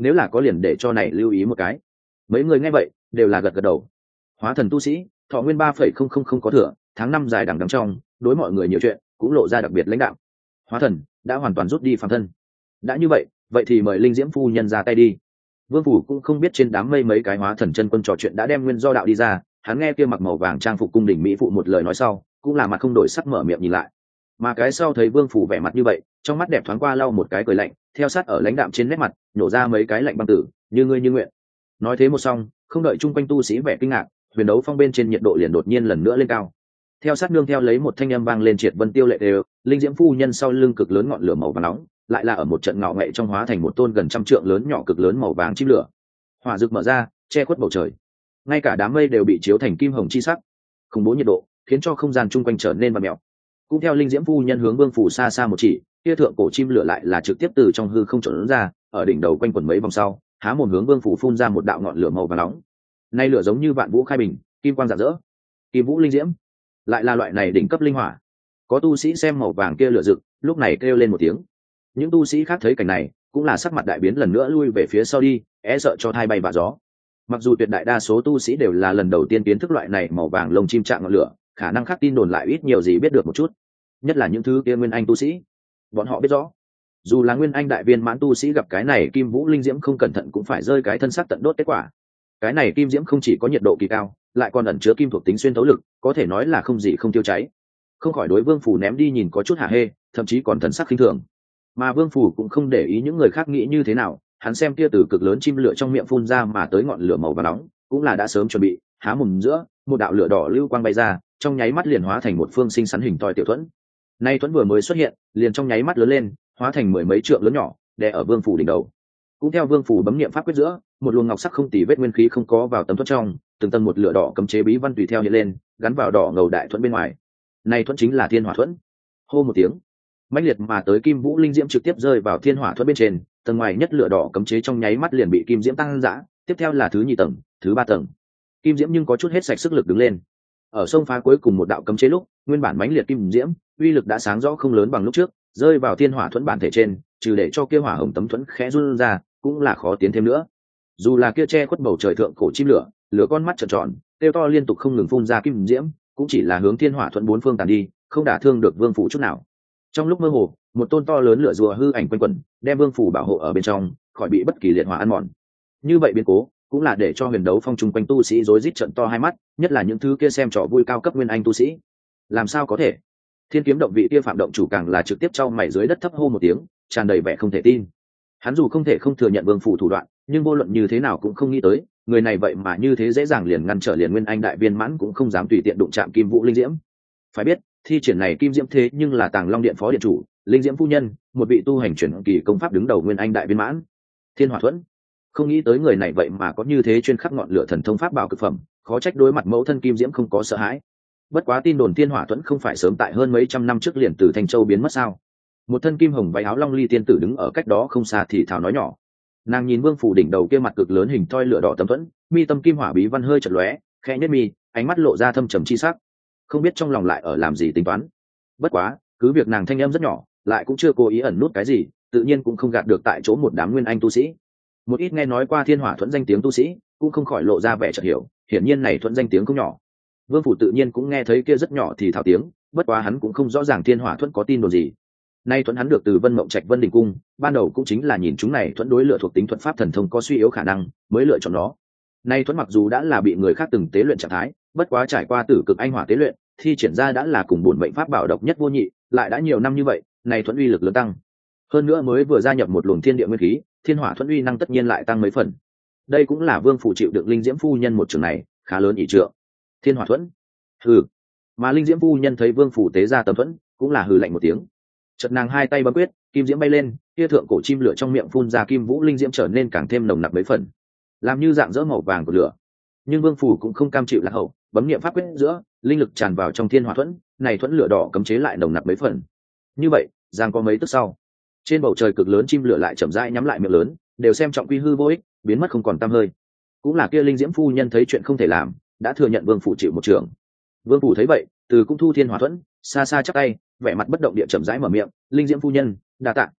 Speaker 1: nếu là có liền để cho này lưu ý một cái. Mấy người nghe vậy đều là gật gật đầu. Hóa thần tu sĩ thọ nguyên ba phẩy không không không có thừa, tháng năm dài đằng đằng trong, đối mọi người nhiều chuyện cũng lộ ra đặc biệt lãnh đạo. Hóa thần đã hoàn toàn rút đi phàm thân. Đã như vậy, vậy thì mời Linh Diễm phu nhân ra tay đi. Vương Phủ cũng không biết trên đám mây mấy cái hóa thần chân quân trò chuyện đã đem nguyên do đạo đi ra, hắn nghe kia mặc màu vàng trang phục cung đình mỹ phụ một lời nói sau, cũng là mặt không đổi sắc mở miệng nhìn lại. Mà cái sau thấy Vương Phủ vẻ mặt như vậy, trong mắt đẹp thoáng qua lau một cái cười lạnh, theo sát ở lãnh đạm trên nét mặt, nhổ ra mấy cái lạnh băng tử, như ngươi như nguyện. Nói thế một xong, không đợi chung quanh tu sĩ vẻ kinh ngạc, huyền đấu phong bên trên nhiệt độ liền đột nhiên lần nữa lên cao. Theo sát nương theo lấy một thanh âm vang lên triệt vân tiêu lệ đều, Linh Diễm phu nhân sau lưng cực lớn ngọn lửa màu vàng nóng, lại là ở một trận ngạo nghệ trong hóa thành một tôn gần trăm trượng lớn nhỏ cực lớn màu vàng chim lửa. Hỏa rực mở ra, che khuất bầu trời. Ngay cả đám mây đều bị chiếu thành kim hồng chi sắc. Khủng bố nhiệt độ, khiến cho không gian chung quanh trở nên vặn mèo. Cũng theo Linh Diễm phu nhân hướng Vương Phủ xa xa một chỉ, kia thượng cổ chim lửa lại là trực tiếp từ trong hư không trỗi ra, ở đỉnh đầu quanh quẩn mấy vòng sau, há mồm hướng Vương Phủ phun ra một đạo ngọn lửa màu vàng nóng. Nay lửa giống như vạn vũ khai bình, kim quang rạng rỡ. Kim vũ linh diễm, lại là loại này đỉnh cấp linh hỏa. Có tu sĩ xem màu vàng kia lửa rực, lúc này kêu lên một tiếng. Những tu sĩ khác thấy cảnh này, cũng là sắc mặt đại biến lần nữa lui về phía sau đi, e sợ cho thai bay vạ gió. Mặc dù tuyệt đại đa số tu sĩ đều là lần đầu tiên kiến thức loại này màu vàng lông chim trạng ngọn lửa, khả năng khác tin đồn lại ít nhiều gì biết được một chút, nhất là những thứ kia nguyên anh tu sĩ. Bọn họ biết rõ, dù là nguyên anh đại viên mãn tu sĩ gặp cái này kim vũ linh diễm không cẩn thận cũng phải rơi cái thân xác tận đốt kết quả. Cái này kim diễm không chỉ có nhiệt độ kỳ cao, lại còn ẩn chứa kim thuộc tính xuyên thấu lực, có thể nói là không gì không tiêu cháy. Không khỏi đối Vương Phủ ném đi nhìn có chút hả hê, thậm chí còn thần sắc khinh thường. Mà Vương Phủ cũng không để ý những người khác nghĩ như thế nào, hắn xem kia từ cực lớn chim lửa trong miệng phun ra mà tới ngọn lửa màu vàng nóng, cũng là đã sớm chuẩn bị, há mồm giữa, một đạo lửa đỏ lưu quang bay ra, trong nháy mắt liền hóa thành một phương sinh sắn hình thoi tiểu thuẫn. Nay thuẫn vừa mới xuất hiện, liền trong nháy mắt lớn lên, hóa thành mười mấy trượng lớn nhỏ, đè ở Vương Phủ đỉnh đầu. Cũng theo Vương Phủ bấm niệm pháp quyết giữa, một luồng ngọc sắc không tì vết nguyên khí không có vào tấm thuẫn trong, từng tầng một lửa đỏ cấm chế bí văn tùy theo hiện lên, gắn vào đỏ ngầu đại thuẫn bên ngoài. Này thuẫn chính là Thiên Hỏa thuẫn. Hô một tiếng, mãnh liệt mà tới kim vũ linh diễm trực tiếp rơi vào Thiên Hỏa thuẫn bên trên, tầng ngoài nhất lửa đỏ cấm chế trong nháy mắt liền bị kim diễm tăng dã, tiếp theo là thứ nhị tầng, thứ ba tầng. Kim diễm nhưng có chút hết sạch sức lực đứng lên. Ở sông phá cuối cùng một đạo cấm chế lúc, nguyên bản mãnh liệt kim diễm, uy lực đã sáng rõ không lớn bằng lúc trước, rơi vào Thiên Hỏa thuẫn bản thể trên, trừ để cho kia hỏa hồng tấm thuẫn khẽ run ra, cũng là khó tiến thêm nữa. Dù là kia che khuất bầu trời thượng cổ chim lửa, lửa con mắt tròn tròn, tiêu to liên tục không ngừng phun ra kim diễm, cũng chỉ là hướng Thiên Hỏa thuẫn bốn phương tàn đi, không đả thương được Vương Phủ chút nào. Trong lúc mơ hồ, một tôn to lớn lửa rùa hư ảnh quanh quẩn, đem Vương Phủ bảo hộ ở bên trong, khỏi bị bất kỳ liệt hỏa ăn mòn. Như vậy biến cố, cũng là để cho huyền đấu phong chung quanh tu sĩ rối rít trợn to hai mắt, nhất là những thứ kia xem trò vui cao cấp nguyên anh tu sĩ. Làm sao có thể? Thiên Kiếm động vị kia phạm động chủ càng là trực tiếp trao mày dưới đất thấp hô một tiếng, tràn đầy vẻ không thể tin. Hắn dù không thể không thừa nhận Vương Phủ thủ đoạn, nhưng vô luận như thế nào cũng không nghĩ tới, người này vậy mà như thế dễ dàng liền ngăn trở liền nguyên anh đại viên mãn cũng không dám tùy tiện đụng chạm kim vũ linh diễm. Phải biết, thi triển này kim diễm thế nhưng là Tàng Long điện phó điện chủ, Linh Diễm phu nhân, một vị tu hành chuyển kỳ công pháp đứng đầu nguyên anh đại viên mãn. Thiên Hỏa thuẫn, không nghĩ tới người này vậy mà có như thế chuyên khắc ngọn lửa thần thông pháp bảo cực phẩm, khó trách đối mặt mẫu thân kim diễm không có sợ hãi. Bất quá tin đồn Thiên Hỏa thuẫn không phải sớm tại hơn mấy trăm năm trước liền từ Thanh Châu biến mất sao? Một thân kim hồng váy áo long ly tiên tử đứng ở cách đó không xa thì thào nói nhỏ. Nàng nhìn Vương Phủ đỉnh đầu kia mặt cực lớn hình thoi lửa đỏ tấm thuẫn, mi tâm kim hỏa bí văn hơi chật lóe, khẽ nhếch mi, ánh mắt lộ ra thâm trầm chi sắc. Không biết trong lòng lại ở làm gì tính toán. Bất quá, cứ việc nàng thanh âm rất nhỏ, lại cũng chưa cố ý ẩn nút cái gì, tự nhiên cũng không gạt được tại chỗ một đám nguyên anh tu sĩ. Một ít nghe nói qua Thiên Hỏa thuẫn danh tiếng tu sĩ, cũng không khỏi lộ ra vẻ chợt hiểu, hiển nhiên này thuẫn danh tiếng không nhỏ. Vương Phủ tự nhiên cũng nghe thấy kia rất nhỏ thì thào tiếng, bất quá hắn cũng không rõ ràng Thiên Hỏa thuẫn có tin đồn gì. Nay thuẫn hắn được từ Vân Mộng Trạch Vân Đình cung, ban đầu cũng chính là nhìn chúng này thuẫn đối lựa thuộc tính thuật pháp thần thông có suy yếu khả năng, mới lựa chọn nó. Nay thuẫn mặc dù đã là bị người khác từng tế luyện trạng thái, bất quá trải qua tử cực anh hỏa tế luyện, thi triển ra đã là cùng bổn mệnh pháp bảo độc nhất vô nhị, lại đã nhiều năm như vậy, này thuẫn uy lực lớn tăng. Hơn nữa mới vừa gia nhập một luồng thiên địa nguyên khí, Thiên Hỏa thuẫn uy năng tất nhiên lại tăng mấy phần. Đây cũng là Vương Phủ chịu được Linh Diễm phu nhân một trường này, khá lớn ỷ trượng. Thiên Hỏa thuẫn. Hừ. Mà Linh Diễm phu nhân thấy Vương Phủ tế ra tấm thuẫn, cũng là hừ lạnh một tiếng. Chợt nàng hai tay bấm quyết, kim diễm bay lên, kia thượng cổ chim lửa trong miệng phun ra kim vũ linh diễm trở nên càng thêm nồng nặc mấy phần, làm như dạng dỡ màu vàng của lửa. Nhưng Vương Phủ cũng không cam chịu lạc hậu, bấm niệm pháp quyết giữa, linh lực tràn vào trong Thiên Hỏa thuẫn, này thuẫn lửa đỏ cấm chế lại nồng nặc mấy phần. Như vậy, giang có mấy tức sau, trên bầu trời cực lớn chim lửa lại chậm rãi nhắm lại miệng lớn, đều xem trọng quy hư vô ích, biến mất không còn tăm hơi. Cũng là kia Linh Diễm phu nhân thấy chuyện không thể làm, đã thừa nhận Vương Phủ chịu một trường. Vương Phủ thấy vậy, từ cũng thu Thiên Hỏa thuẫn, xa xa chắp tay, vẻ mặt bất động địa chậm rãi mở miệng, Linh Diễm phu nhân, đa tạ.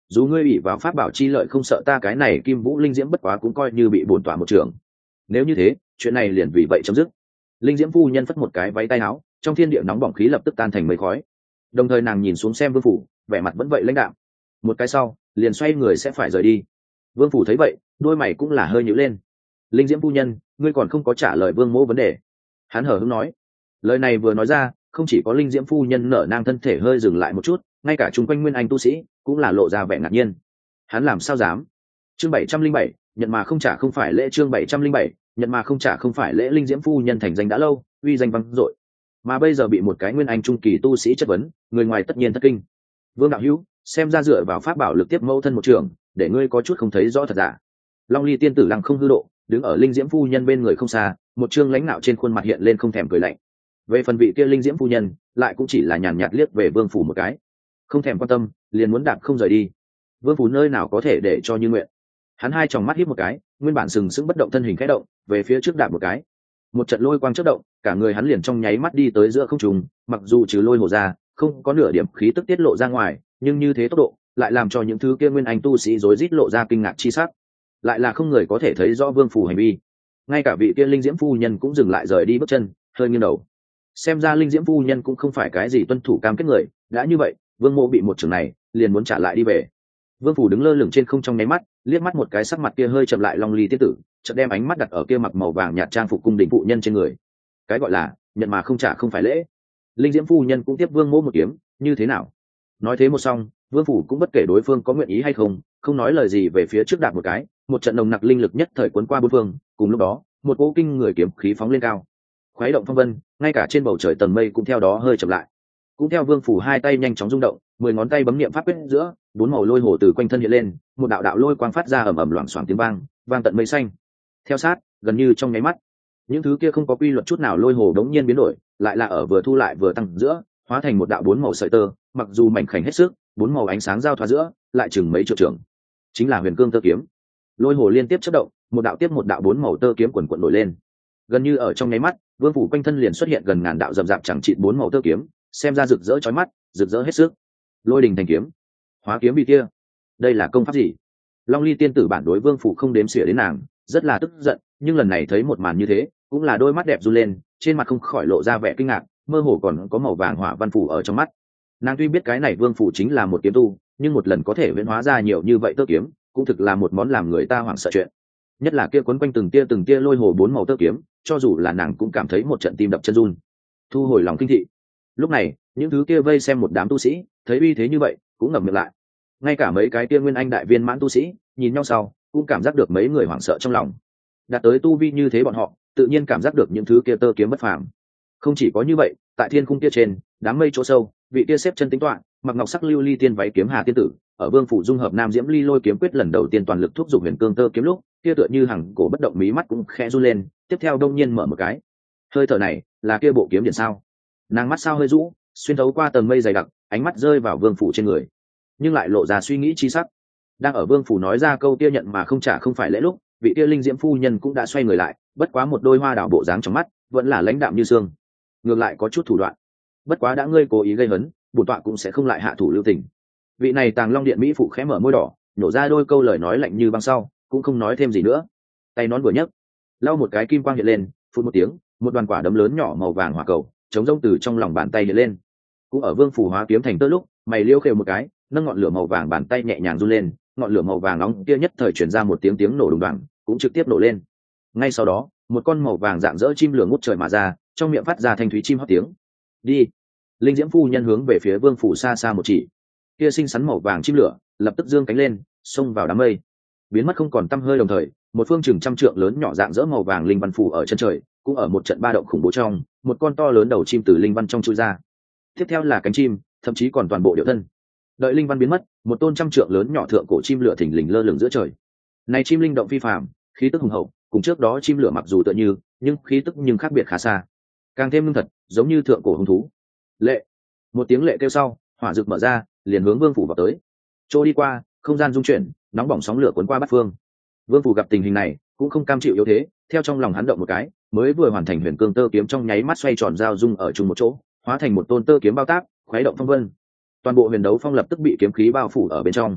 Speaker 1: dù ngươi ủy vào pháp bảo chi lợi không sợ ta cái này kim vũ linh diễm bất quá cũng coi như bị bổn tỏa một trường. Nếu như thế chuyện này liền vì vậy chấm dứt. Linh diễm phu nhân phất một cái váy tay áo, trong thiên địa nóng bỏng khí lập tức tan thành mây khói. Đồng thời nàng nhìn xuống xem vương phủ, vẻ mặt vẫn vậy lãnh đạm. Một cái sau liền xoay người sẽ phải rời đi. Vương phủ thấy vậy đôi mày cũng là hơi nhíu lên. Linh diễm phu nhân, ngươi còn không có trả lời vương mỗ vấn đề. Hắn hờ hững nói. Lời này vừa nói ra, không chỉ có linh diễm phu nhân nở nang thân thể hơi dừng lại một chút, ngay cả chung quanh nguyên anh tu sĩ cũng là lộ ra vẻ ngạc nhiên. Hắn làm sao dám? Chương bảy trăm linh bảy, nhận mà không trả không phải lễ. Chương bảy trăm linh bảy, nhận mà không trả không phải lễ. Linh diễm phu nhân thành danh đã lâu, uy danh vang dội, mà bây giờ bị một cái nguyên anh trung kỳ tu sĩ chất vấn, người ngoài tất nhiên thất kinh. Vương đạo hữu, xem ra dựa vào pháp bảo lực tiếp mẫu thân một trường, để ngươi có chút không thấy rõ thật giả. Long ly tiên tử lăng không hư độ, đứng ở linh diễm phu nhân bên người không xa, một trương lãnh nạo trên khuôn mặt hiện lên không thèm cười lạnh. Về phần vị kia linh diễm phu nhân, lại cũng chỉ là nhàn nhạt liếc về vương phủ một cái, không thèm quan tâm, liền muốn đạp không rời đi. Vương phủ nơi nào có thể để cho như nguyện. Hắn hai tròng mắt híp một cái, nguyên bản sừng sững bất động thân hình khẽ động, về phía trước đạp một cái. Một trận lôi quang chớp động, cả người hắn liền trong nháy mắt đi tới giữa không trung, mặc dù trừ lôi hồ ra, không có nửa điểm khí tức tiết lộ ra ngoài, nhưng như thế tốc độ lại làm cho những thứ kia nguyên anh tu sĩ rối rít lộ ra kinh ngạc chi sắc. Lại là không người có thể thấy rõ vương phủ hành vi. Ngay cả vị kia linh diễm phu nhân cũng dừng lại rời đi bước chân, hơi nghiêng đầu. Xem ra linh diễm phu nhân cũng không phải cái gì tuân thủ cam kết người, đã như vậy, vương mộ bị một trường này, liền muốn trả lại đi về. Vương phủ đứng lơ lửng trên không trong nháy mắt, liếc mắt một cái sắc mặt kia hơi chậm lại Long ly tiết tử, chợt đem ánh mắt đặt ở kia mặc màu vàng nhạt trang phục cung đình phụ nhân trên người. Cái gọi là nhận mà không trả không phải lễ. Linh diễm phu nhân cũng tiếp vương mộ một kiếm, như thế nào? Nói thế một xong, vương phủ cũng bất kể đối phương có nguyện ý hay không, không nói lời gì về phía trước đạp một cái, một trận nồng nặc linh lực nhất thời cuốn qua bốn phương, cùng lúc đó, một cỗ kinh người kiếm khí phóng lên cao, khuấy động phong vân, ngay cả trên bầu trời tầng mây cũng theo đó hơi chậm lại. Cũng theo vương phủ hai tay nhanh chóng rung động, mười ngón tay bấm niệm pháp quyết giữa, bốn màu lôi hồ từ quanh thân hiện lên, một đạo đạo lôi quang phát ra ầm ầm loảng xoảng tiếng vang, vang tận mây xanh. Theo sát, gần như trong nháy mắt, những thứ kia không có quy luật chút nào lôi hồ đống nhiên biến đổi, lại là ở vừa thu lại vừa tăng giữa, hóa thành một đạo bốn màu sợi tơ, mặc dù mảnh khảnh hết sức, bốn màu ánh sáng giao thoa giữa, lại chừng mấy triệu trường. Chính là huyền cương tơ kiếm. Lôi hồ liên tiếp chớp động, một đạo tiếp một đạo bốn màu tơ kiếm quần quần nổi lên. Gần như ở trong nháy mắt, vương phủ quanh thân liền xuất hiện gần ngàn đạo rậm rạp chẳng chịt bốn màu tơ kiếm, xem ra rực rỡ chói mắt, rực rỡ hết sức. Lôi đình thành kiếm, hóa kiếm vì kia, đây là công pháp gì? Long ly tiên tử bản đối vương phủ không đếm xỉa đến nàng, rất là tức giận, nhưng lần này thấy một màn như thế, cũng là đôi mắt đẹp run lên, trên mặt không khỏi lộ ra vẻ kinh ngạc, mơ hồ còn có màu vàng hỏa văn phủ ở trong mắt. Nàng tuy biết cái này vương phủ chính là một kiếm tu, nhưng một lần có thể huyễn hóa ra nhiều như vậy tơ kiếm, cũng thực là một món làm người ta hoảng sợ chuyện. Nhất là kia quấn quanh từng tia từng tia lôi hồ bốn màu tơ kiếm, cho dù là nàng cũng cảm thấy một trận tim đập chân run. Thu hồi lòng kinh thị. Lúc này, những thứ kia vây xem một đám tu sĩ, thấy uy thế như vậy, cũng ngậm miệng lại. Ngay cả mấy cái kia nguyên anh đại viên mãn tu sĩ, nhìn nhau sau, cũng cảm giác được mấy người hoảng sợ trong lòng. Đạt tới tu vi như thế bọn họ, tự nhiên cảm giác được những thứ kia tơ kiếm bất phàm. Không chỉ có như vậy, tại thiên khung kia trên, đám mây chỗ sâu, vị kia xếp chân tính toán, mặc ngọc sắc lưu ly tiên váy kiếm hà tiên tử, ở vương phủ dung hợp nam diễm ly lôi kiếm quyết lần đầu tiên toàn lực thúc giục huyền cương tơ kiếm lúc, kia tựa như hằng cổ bất động mí mắt cũng khẽ run lên, tiếp theo đông nhiên mở một cái. Hơi thở này, là kia bộ kiếm điện sao? Nàng mắt sao hơi rũ, xuyên thấu qua tầng mây dày đặc, ánh mắt rơi vào vương phủ trên người, nhưng lại lộ ra suy nghĩ chi sắc. Đang ở vương phủ nói ra câu kia nhận mà không trả không phải lễ lúc, vị kia linh diễm phu nhân cũng đã xoay người lại, bất quá một đôi hoa đảo bộ dáng trong mắt vẫn là lãnh đạm như xương, ngược lại có chút thủ đoạn. Bất quá đã ngươi cố ý gây hấn, bổn tọa cũng sẽ không lại hạ thủ lưu tình. Vị này Tàng Long điện mỹ phụ khẽ mở môi đỏ, nhổ ra đôi câu lời nói lạnh như băng sau, cũng không nói thêm gì nữa. Tay nón vừa nhấc, lau một cái kim quang hiện lên, phun một tiếng, một đoàn quả đấm lớn nhỏ màu vàng hỏa cầu chống rông từ trong lòng bàn tay hiện lên. Cũng ở vương phủ hóa kiếm thành tơ lúc, mày liêu khều một cái, nâng ngọn lửa màu vàng bàn tay nhẹ nhàng run lên, ngọn lửa màu vàng nóng kia nhất thời truyền ra một tiếng tiếng nổ đùng đoàng, cũng trực tiếp nổ lên. Ngay sau đó, một con màu vàng dạng dỡ chim lửa ngút trời mà ra, trong miệng phát ra thanh thúy chim hót tiếng. Đi. Linh diễm phu nhân hướng về phía vương phủ xa xa một chỉ, kia xinh xắn màu vàng chim lửa lập tức dương cánh lên, xông vào đám mây, biến mất không còn tăm hơi. Đồng thời, một phương chừng trăm trượng lớn nhỏ dạng dỡ màu vàng linh văn phủ ở chân trời, cũng ở một trận ba động khủng bố trong, một con to lớn đầu chim từ linh văn trong chui ra. Tiếp theo là cánh chim, thậm chí còn toàn bộ điệu thân. Đợi linh văn biến mất, một tôn trăm trượng lớn nhỏ thượng cổ chim lửa thình lình lơ lửng giữa trời. Này chim linh động phi phàm, khí tức hùng hậu, cùng trước đó chim lửa mặc dù tựa như, nhưng khí tức nhưng khác biệt khá xa, càng thêm lương thật, giống như thượng cổ hung thú. Lệ. Một tiếng lệ kêu sau, hỏa rực mở ra, liền hướng vương phủ vào tới. Trôi đi qua, không gian rung chuyển, nóng bỏng sóng lửa cuốn qua bát phương. Vương phủ gặp tình hình này, cũng không cam chịu yếu thế, theo trong lòng hắn động một cái, mới vừa hoàn thành huyền cương tơ kiếm trong nháy mắt xoay tròn giao dung ở chung một chỗ, hóa thành một tôn tơ kiếm bao tác, khuấy động phong vân. Toàn bộ huyền đấu phong lập tức bị kiếm khí bao phủ ở bên trong.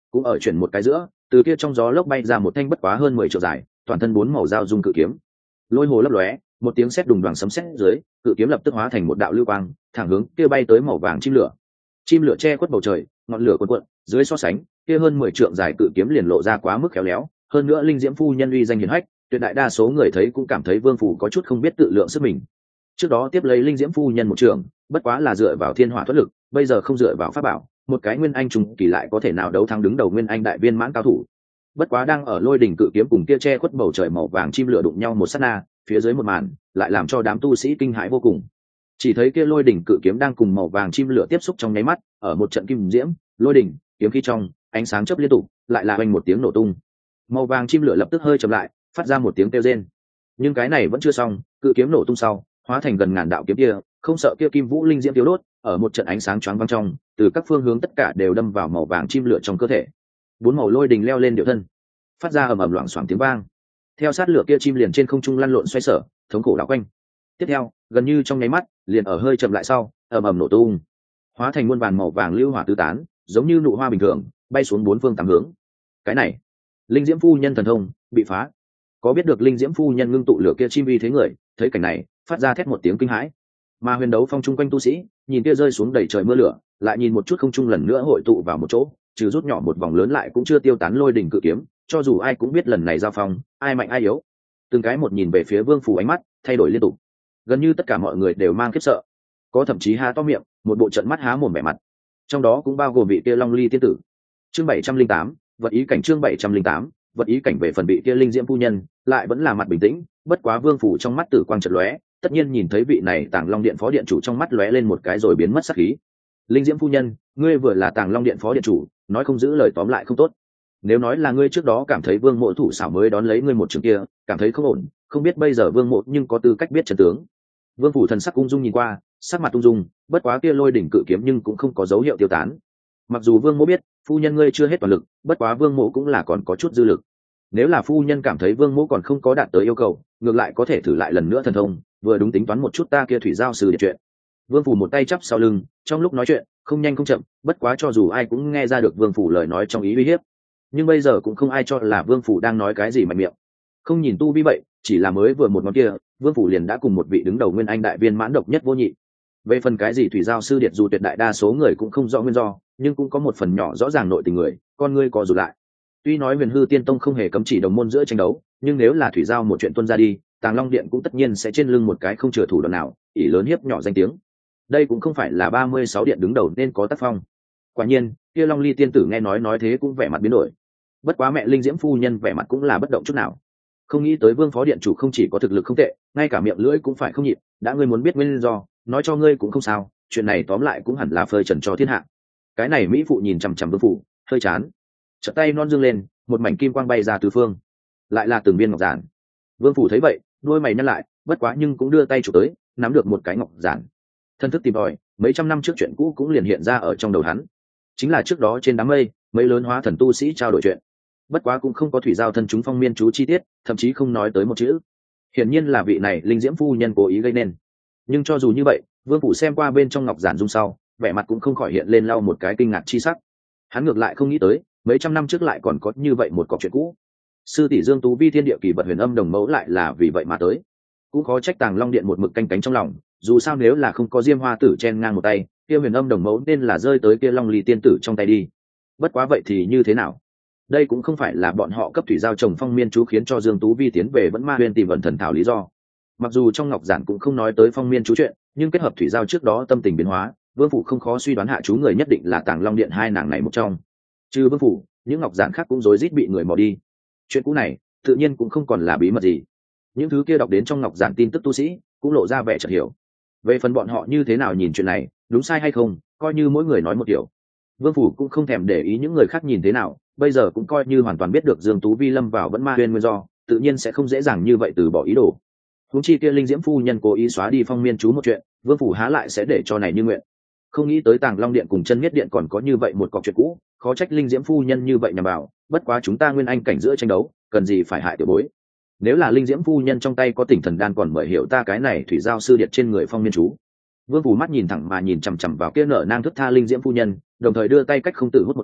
Speaker 1: cũng ở chuyển một cái giữa, từ kia trong gió lốc bay ra một thanh bất quá hơn mười trượng dài, toàn thân bốn màu dao dung cự kiếm. Lôi hồ lấp lóe, một tiếng sét đùng đoàng sấm sét dưới, cự kiếm lập tức hóa thành một đạo lưu quang, thẳng hướng kia bay tới màu vàng chim lửa. Chim lửa che khuất bầu trời, ngọn lửa cuồn cuộn, dưới so sánh, kia hơn mười trượng dài cự kiếm liền lộ ra quá mức khéo léo, hơn nữa linh diễm phu nhân uy danh hiển hách, tuyệt đại đa số người thấy cũng cảm thấy Vương Phủ có chút không biết tự lượng sức mình. Trước đó tiếp lấy linh diễm phu nhân một trường, bất quá là dựa vào thiên hỏa thoát lực, bây giờ không dựa vào pháp bảo, một cái nguyên anh trùng kỳ lại có thể nào đấu thắng đứng đầu nguyên anh đại viên mãn cao thủ. Bất quá đang ở lôi đỉnh cự kiếm cùng kia che khuất bầu trời màu vàng chim lửa đụng nhau một sát na, phía dưới một màn lại làm cho đám tu sĩ kinh hãi vô cùng. Chỉ thấy kia lôi đỉnh cự kiếm đang cùng màu vàng chim lửa tiếp xúc trong nháy mắt, ở một trận kim diễm, lôi đỉnh, kiếm khí trong, ánh sáng chớp liên tục, lại là oanh một tiếng nổ tung. Màu vàng chim lửa lập tức hơi chậm lại, phát ra một tiếng kêu rên. Nhưng cái này vẫn chưa xong, cự kiếm nổ tung sau, hóa thành gần ngàn đạo kiếm kia, không sợ kia kim vũ linh diễm tiêu đốt, ở một trận ánh sáng choáng váng trong, từ các phương hướng tất cả đều đâm vào màu vàng chim lửa trong cơ thể. Bốn màu lôi đình leo lên điệu thân, phát ra ầm ầm loảng xoảng tiếng vang. Theo sát lửa kia chim liền trên không trung lăn lộn xoay sở, thống khổ đảo quanh. Tiếp theo, gần như trong nháy mắt, liền ở hơi chậm lại sau, ầm ầm nổ tung, hóa thành muôn vàn màu vàng lưu hỏa tứ tán, giống như nụ hoa bình thường, bay xuống bốn phương tám hướng. Cái này, linh diễm phu nhân thần thông bị phá. Có biết được linh diễm phu nhân ngưng tụ lửa kia chim uy thế người, thấy cảnh này, phát ra thét một tiếng kinh hãi. Mà huyền đấu phong chung quanh tu sĩ, nhìn kia rơi xuống đầy trời mưa lửa, lại nhìn một chút không trung lần nữa hội tụ vào một chỗ, trừ rút nhỏ một vòng lớn lại cũng chưa tiêu tán lôi đỉnh cự kiếm, cho dù ai cũng biết lần này giao phong, ai mạnh ai yếu. Từng cái một nhìn về phía Vương Phủ ánh mắt thay đổi liên tục, gần như tất cả mọi người đều mang khiếp sợ, có thậm chí há to miệng, một bộ trận mắt há mồm vẻ mặt. Trong đó cũng bao gồm vị kia Long Ly tiên tử. Chương bảy trăm linh tám, vật ý cảnh chương bảy trăm linh tám, vật ý cảnh về phần vị kia linh diễm phu nhân, lại vẫn là mặt bình tĩnh, bất quá Vương Phủ trong mắt tử quang chợt lóe, tất nhiên nhìn thấy vị này Tàng Long Điện phó điện chủ trong mắt lóe lên một cái rồi biến mất sát khí. Linh diễm phu nhân, ngươi vừa là Tàng Long Điện phó điện chủ, nói không giữ lời tóm lại không tốt. Nếu nói là ngươi trước đó cảm thấy Vương Mộ thủ xảo mới đón lấy ngươi một trường kia, cảm thấy không ổn, không biết bây giờ Vương Mộ nhưng có tư cách biết trận tướng. Vương Phủ thần sắc ung dung nhìn qua, sắc mặt ung dung, bất quá kia lôi đỉnh cự kiếm nhưng cũng không có dấu hiệu tiêu tán. Mặc dù Vương Mộ biết, phu nhân ngươi chưa hết toàn lực, bất quá Vương Mộ cũng là còn có chút dư lực. Nếu là phu nhân cảm thấy Vương Mộ còn không có đạt tới yêu cầu, ngược lại có thể thử lại lần nữa thần thông, vừa đúng tính toán một chút ta kia thủy giao sư điện chuyện. Vương Phủ một tay chắp sau lưng, trong lúc nói chuyện, không nhanh không chậm, bất quá cho dù ai cũng nghe ra được Vương Phủ lời nói trong ý uy hiếp. Nhưng bây giờ cũng không ai cho là Vương Phủ đang nói cái gì mạnh miệng. Không nhìn tu vi vậy, chỉ là mới vừa một ngón kia, Vương Phủ liền đã cùng một vị đứng đầu nguyên anh đại viên mãn độc nhất vô nhị. Về phần cái gì thủy giao sư điện dù tuyệt đại đa số người cũng không rõ nguyên do, nhưng cũng có một phần nhỏ rõ ràng nội tình người, con ngươi có rụt lại. Tuy nói Huyền Hư Tiên Tông không hề cấm chỉ đồng môn giữa tranh đấu, nhưng nếu là thủy giao một chuyện tuân ra đi, Tàng Long Điện cũng tất nhiên sẽ trên lưng một cái không chừa thủ đoạn nào, ỷ lớn hiếp nhỏ danh tiếng. Đây cũng không phải là ba mươi sáu điện đứng đầu nên có tác phong. Quả nhiên, kia Long Ly tiên tử nghe nói nói thế cũng vẻ mặt biến đổi. Bất quá mẹ linh diễm phu nhân vẻ mặt cũng là bất động chút nào. Không nghĩ tới Vương phó điện chủ không chỉ có thực lực không tệ, ngay cả miệng lưỡi cũng phải không nhịn, đã ngươi muốn biết nguyên do, nói cho ngươi cũng không sao, chuyện này tóm lại cũng hẳn là phơi trần cho thiên hạ. Cái này mỹ phụ nhìn chằm chằm Vương phủ, hơi chán. Chợt tay non dương lên, một mảnh kim quang bay ra tứ phương, lại là từng viên ngọc giản. Vương phủ thấy vậy, đuôi mày nhăn lại, bất quá nhưng cũng đưa tay chụp tới, nắm được một cái ngọc giản. Thân thức tìm tòi, mấy trăm năm trước chuyện cũ cũng liền hiện ra ở trong đầu hắn. Chính là trước đó trên đám mây, mấy lớn hóa thần tu sĩ trao đổi chuyện. Bất quá cũng không có thủy giao thân chúng phong miên chú chi tiết, thậm chí không nói tới một chữ. Hiển nhiên là vị này linh diễm phu nhân cố ý gây nên. Nhưng cho dù như vậy, Vương phủ xem qua bên trong ngọc giản dung sau, vẻ mặt cũng không khỏi hiện lên lau một cái kinh ngạc chi sắc. Hắn ngược lại không nghĩ tới, mấy trăm năm trước lại còn có như vậy một cọc chuyện cũ. Sư tỷ Dương Tú Vi thiên địa kỳ vật huyền âm đồng mẫu lại là vì vậy mà tới. Cũng khó trách Tàng Long Điện một mực canh cánh trong lòng, dù sao nếu là không có Diêm Hoa tử chen ngang một tay, kia huyền âm đồng mẫu nên là rơi tới kia Long Ly tiên tử trong tay đi. Bất quá vậy thì như thế nào? Đây cũng không phải là bọn họ cấp thủy giao trồng phong miên chú khiến cho Dương Tú Vi tiến về vẫn ma huyền tìm vận thần thảo lý do. Mặc dù trong ngọc giản cũng không nói tới phong miên chú chuyện, nhưng kết hợp thủy giao trước đó tâm tình biến hóa, Vương phủ không khó suy đoán hạ chú người nhất định là Tàng Long Điện hai nàng này một trong. Trừ Vương phủ, những ngọc giản khác cũng rối rít bị người mò đi. Chuyện cũ này tự nhiên cũng không còn là bí mật gì. Những thứ kia đọc đến trong ngọc giản tin tức tu sĩ cũng lộ ra vẻ chợt hiểu. Về phần bọn họ như thế nào nhìn chuyện này, đúng sai hay không, coi như mỗi người nói một điều. Vương phủ cũng không thèm để ý những người khác nhìn thế nào, bây giờ cũng coi như hoàn toàn biết được Dương Tú Vi lâm vào vẫn ma huyên nguyên do, tự nhiên sẽ không dễ dàng như vậy từ bỏ ý đồ. Huống chi kia linh diễm phu nhân cố ý xóa đi phong miên chú một chuyện, Vương phủ há lại sẽ để cho này như nguyện. Không nghĩ tới Tàng Long Điện cùng Chân Miết Điện còn có như vậy một cọc chuyện cũ, khó trách linh diễm phu nhân như vậy nhằm vào, bất quá chúng ta nguyên anh cảnh giữa tranh đấu, cần gì phải hại tiểu bối. Nếu là linh diễm phu nhân trong tay có tỉnh thần đan còn mời hiểu ta cái này thủy giao sư điện trên người phong miên chú. Vương phủ mắt nhìn thẳng mà nhìn chằm chằm vào kia nở nang thức tha linh diễm phu nhân, đồng thời đưa tay cách không tự hút một cái,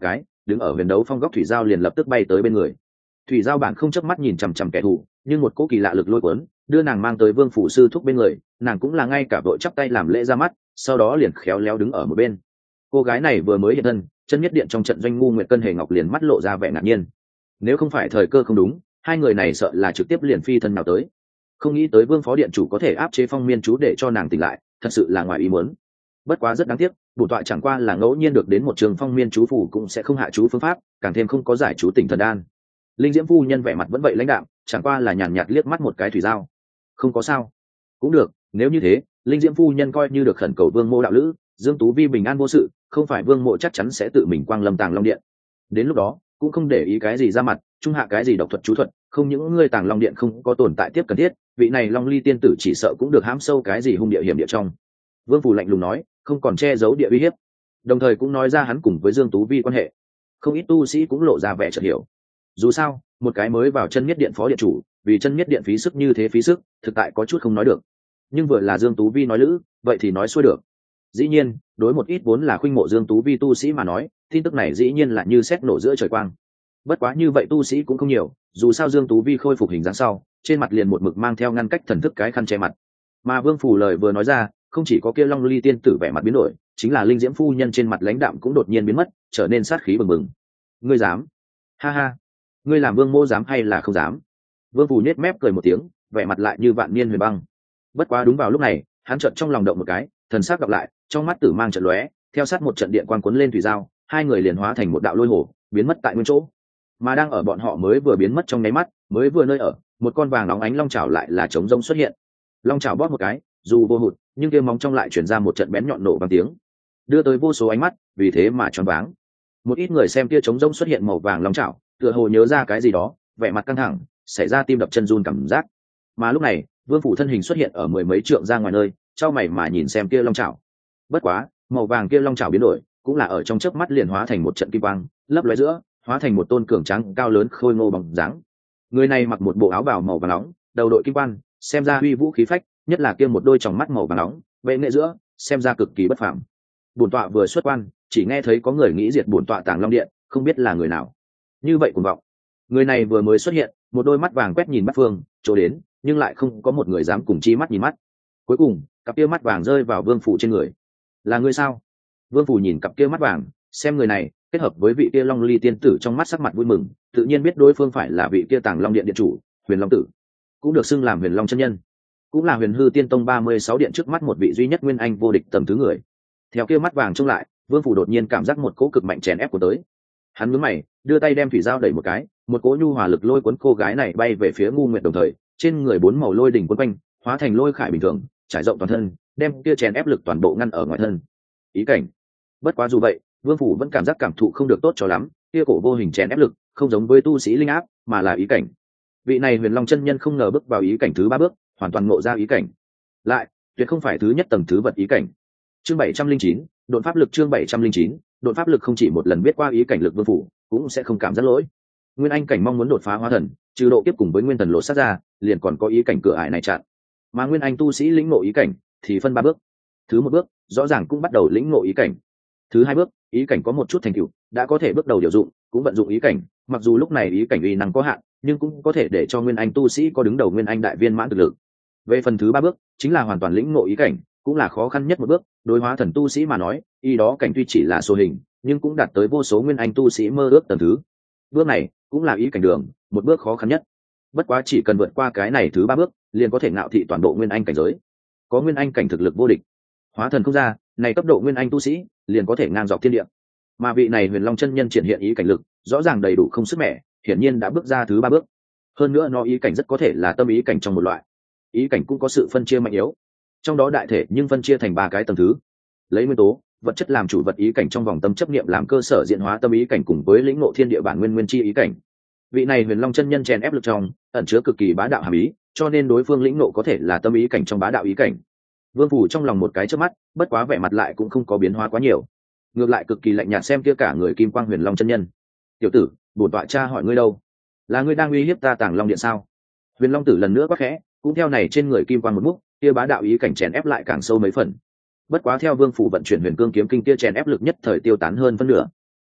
Speaker 1: đứng ở huyền đấu phong góc thủy giao liền lập tức bay tới bên người. Thủy giao bản không chớp mắt nhìn chằm chằm kẻ thù, nhưng một cỗ kỳ lạ lực lôi cuốn đưa nàng mang tới vương phủ sư thúc bên người, nàng cũng là ngay cả vội chắp tay làm lễ ra mắt, sau đó liền khéo léo đứng ở một bên. Cô gái này vừa mới hiện thân, chân nhất điện trong trận doanh ngu nguyệt cân hề ngọc liền mắt lộ ra vẻ ngạc nhiên. Nếu không phải thời cơ không đúng, hai người này sợ là trực tiếp liền phi thân nào tới. Không nghĩ tới vương phó điện chủ có thể áp chế phong miên chú để cho nàng tỉnh lại, thật sự là ngoài ý muốn. Bất quá rất đáng tiếc, bổn tọa chẳng qua là ngẫu nhiên được đến một trường phong miên chú phủ cũng sẽ không hạ chú phương pháp, càng thêm không có giải chú tỉnh thần đan. Linh diễm phu nhân vẻ mặt vẫn vậy lãnh đạm, chẳng qua là nhàn nhạt liếc mắt một cái thủy giao. Không có sao, cũng được, nếu như thế, linh diễm phu nhân coi như được khẩn cầu vương mô đạo lữ, dương tú vi bình an vô sự, không phải vương mộ chắc chắn sẽ tự mình quang lâm tàng long điện. Đến lúc đó cũng không để ý cái gì ra mặt, trung hạ cái gì độc thuật chú thuật, không những ngươi tàng long điện không có tồn tại tiếp cần thiết, vị này long ly tiên tử chỉ sợ cũng được hãm sâu cái gì hung địa hiểm địa trong. Vương phủ lạnh lùng nói, không còn che giấu địa uy hiếp, đồng thời cũng nói ra hắn cùng với dương tú vi quan hệ. Không ít tu sĩ cũng lộ ra vẻ chợt hiểu. Dù sao một cái mới vào chân nhất điện phó điện chủ, vì chân nhất điện phí sức như thế phí sức, thực tại có chút không nói được. Nhưng vừa là dương tú vi nói lữ, vậy thì nói xuôi được. Dĩ nhiên đối một ít vốn là khuynh mộ dương tú vi tu sĩ mà nói, tin tức này dĩ nhiên là như sét nổ giữa trời quang. Bất quá như vậy tu sĩ cũng không nhiều, dù sao dương tú vi khôi phục hình dáng sau, trên mặt liền một mực mang theo ngăn cách thần thức cái khăn che mặt. Mà vương phủ lời vừa nói ra, không chỉ có kia long ly tiên tử vẻ mặt biến đổi, chính là linh diễm phu nhân trên mặt lãnh đạm cũng đột nhiên biến mất, trở nên sát khí bừng bừng. Ngươi dám? Ha ha, ngươi làm vương mô dám hay là không dám? Vương phủ nhếch mép cười một tiếng, vẻ mặt lại như vạn niên huyền băng. Bất quá đúng vào lúc này, hắn chợt trong lòng động một cái, thần sắc gặp lại, trong mắt tử mang trận lóe, theo sát một trận điện quang cuốn lên thủy giao, hai người liền hóa thành một đạo lôi hồ, biến mất tại nguyên chỗ. Mà đang ở bọn họ mới vừa biến mất trong nháy mắt, mới vừa nơi ở, một con vàng óng ánh long chảo lại là trống rỗng xuất hiện. Long chảo bóp một cái, dù vô hụt, nhưng kia móng trong lại truyền ra một trận bén nhọn nổ vang tiếng, đưa tới vô số ánh mắt, vì thế mà choáng váng. Một ít người xem kia trống rỗng xuất hiện màu vàng long chảo, tựa hồ nhớ ra cái gì đó, vẻ mặt căng thẳng, xảy ra tim đập chân run cảm giác. Mà lúc này, vương phủ thân hình xuất hiện ở mười mấy trượng ra ngoài nơi, trao mày mà nhìn xem kia long chảo. Bất quá, màu vàng kia long chảo biến đổi, cũng là ở trong chớp mắt liền hóa thành một trận kim quang, lấp lóe giữa, hóa thành một tôn cường tráng cao lớn khôi ngô bằng dáng. Người này mặc một bộ áo bào màu vàng nóng, đầu đội kim quan, xem ra uy vũ khí phách, nhất là kia một đôi tròng mắt màu vàng nóng, bệ nghệ giữa, xem ra cực kỳ bất phàm. Bổn tọa vừa xuất quan, chỉ nghe thấy có người nghĩ diệt bổn tọa Tàng Long Điện, không biết là người nào. Như vậy cuồng vọng. Người này vừa mới xuất hiện, một đôi mắt vàng quét nhìn bát phương, chỗ đến, nhưng lại không có một người dám cùng chi mắt nhìn mắt. Cuối cùng, cặp kia mắt vàng rơi vào vương phủ trên người. Là người sao? Vương phủ nhìn cặp kia mắt vàng, xem người này kết hợp với vị kia long ly tiên tử trong mắt sắc mặt vui mừng, tự nhiên biết đối phương phải là vị kia Tàng Long Điện điện chủ Huyền Long Tử, cũng được xưng làm Huyền Long chân nhân, cũng là Huyền Hư Tiên Tông ba mươi sáu điện trước mắt một vị duy nhất nguyên anh vô địch tầm thứ người. Theo kia mắt vàng trông lại, vương phủ đột nhiên cảm giác một cỗ cực mạnh chèn ép của tới. Hắn nhướng mày, đưa tay đem thủy dao đẩy một cái, một cỗ nhu hòa lực lôi cuốn cô gái này bay về phía ngu nguyệt, đồng thời trên người bốn màu lôi đỉnh quấn quanh, hóa thành lôi khải bình thường, trải rộng toàn thân, đem kia chèn ép lực toàn bộ ngăn ở ngoài thân. Ý cảnh. Bất quá dù vậy, vương phủ vẫn cảm giác cảm thụ không được tốt cho lắm, kia cổ vô hình chèn ép lực không giống với tu sĩ linh áp, mà là ý cảnh. Vị này Huyền Long chân nhân không ngờ bước vào ý cảnh thứ ba bước, hoàn toàn ngộ ra ý cảnh, lại tuyệt không phải thứ nhất tầng thứ vật ý cảnh. Chương bảy trăm linh chín, đột pháp lực. Chương bảy trăm linh chín, đột pháp lực. Không chỉ một lần biết qua ý cảnh lực vương phủ, cũng sẽ không cảm giác lỗi. Nguyên anh cảnh mong muốn đột phá hóa thần, trừ độ kiếp cùng với nguyên thần lột sát ra, liền còn có ý cảnh cửa ải này chặn. Mà nguyên anh tu sĩ lĩnh ngộ ý cảnh thì phân ba bước. Thứ một bước, rõ ràng cũng bắt đầu lĩnh ngộ ý cảnh. Thứ hai bước, ý cảnh có một chút thành tựu, đã có thể bước đầu điều dụng, cũng vận dụng ý cảnh, mặc dù lúc này ý cảnh uy năng có hạn, nhưng cũng có thể để cho nguyên anh tu sĩ có đứng đầu nguyên anh đại viên mãn thực lực. Về phần thứ ba bước, chính là hoàn toàn lĩnh ngộ ý cảnh, cũng là khó khăn nhất một bước, đối hóa thần tu sĩ mà nói, y đó cảnh tuy chỉ là số hình, nhưng cũng đạt tới vô số nguyên anh tu sĩ mơ ước tầng thứ. Bước này cũng là ý cảnh đường, một bước khó khăn nhất. Bất quá chỉ cần vượt qua cái này thứ ba bước, liền có thể ngạo thị toàn bộ nguyên anh cảnh giới. Có nguyên anh cảnh thực lực vô địch, hóa thần không ra, này cấp độ nguyên anh tu sĩ, liền có thể ngang dọc thiên địa. Mà vị này Huyền Long chân nhân triển hiện ý cảnh lực, rõ ràng đầy đủ không sức mẻ, hiển nhiên đã bước ra thứ ba bước. Hơn nữa nó ý cảnh rất có thể là tâm ý cảnh trong một loại. Ý cảnh cũng có sự phân chia mạnh yếu, trong đó đại thể nhưng phân chia thành ba cái tầng thứ. Lấy nguyên tố, vật chất làm chủ vật ý cảnh trong vòng tâm chấp niệm làm cơ sở diễn hóa tâm ý cảnh cùng với lĩnh ngộ thiên địa bản nguyên nguyên chi ý cảnh. Vị này Huyền Long chân nhân chèn ép lực trong, ẩn chứa cực kỳ bá đạo hàm ý, cho nên đối phương lĩnh ngộ có thể là tâm ý cảnh trong bá đạo ý cảnh. Vương phủ trong lòng một cái chớp mắt, bất quá vẻ mặt lại cũng không có biến hóa quá nhiều, ngược lại cực kỳ lạnh nhạt xem kia cả người kim quang Huyền Long chân nhân. Tiểu tử, bổn tọa cha hỏi ngươi đâu? Là ngươi đang uy hiếp ta Tàng Long Điện sao? Huyền Long tử lần nữa quát khẽ, cũng theo này trên người kim quang một múc, kia bá đạo ý cảnh chèn ép lại càng sâu mấy phần. Bất quá theo vương phủ vận chuyển huyền cương kiếm kinh kia chèn ép lực nhất thời tiêu tán hơn phân nửa.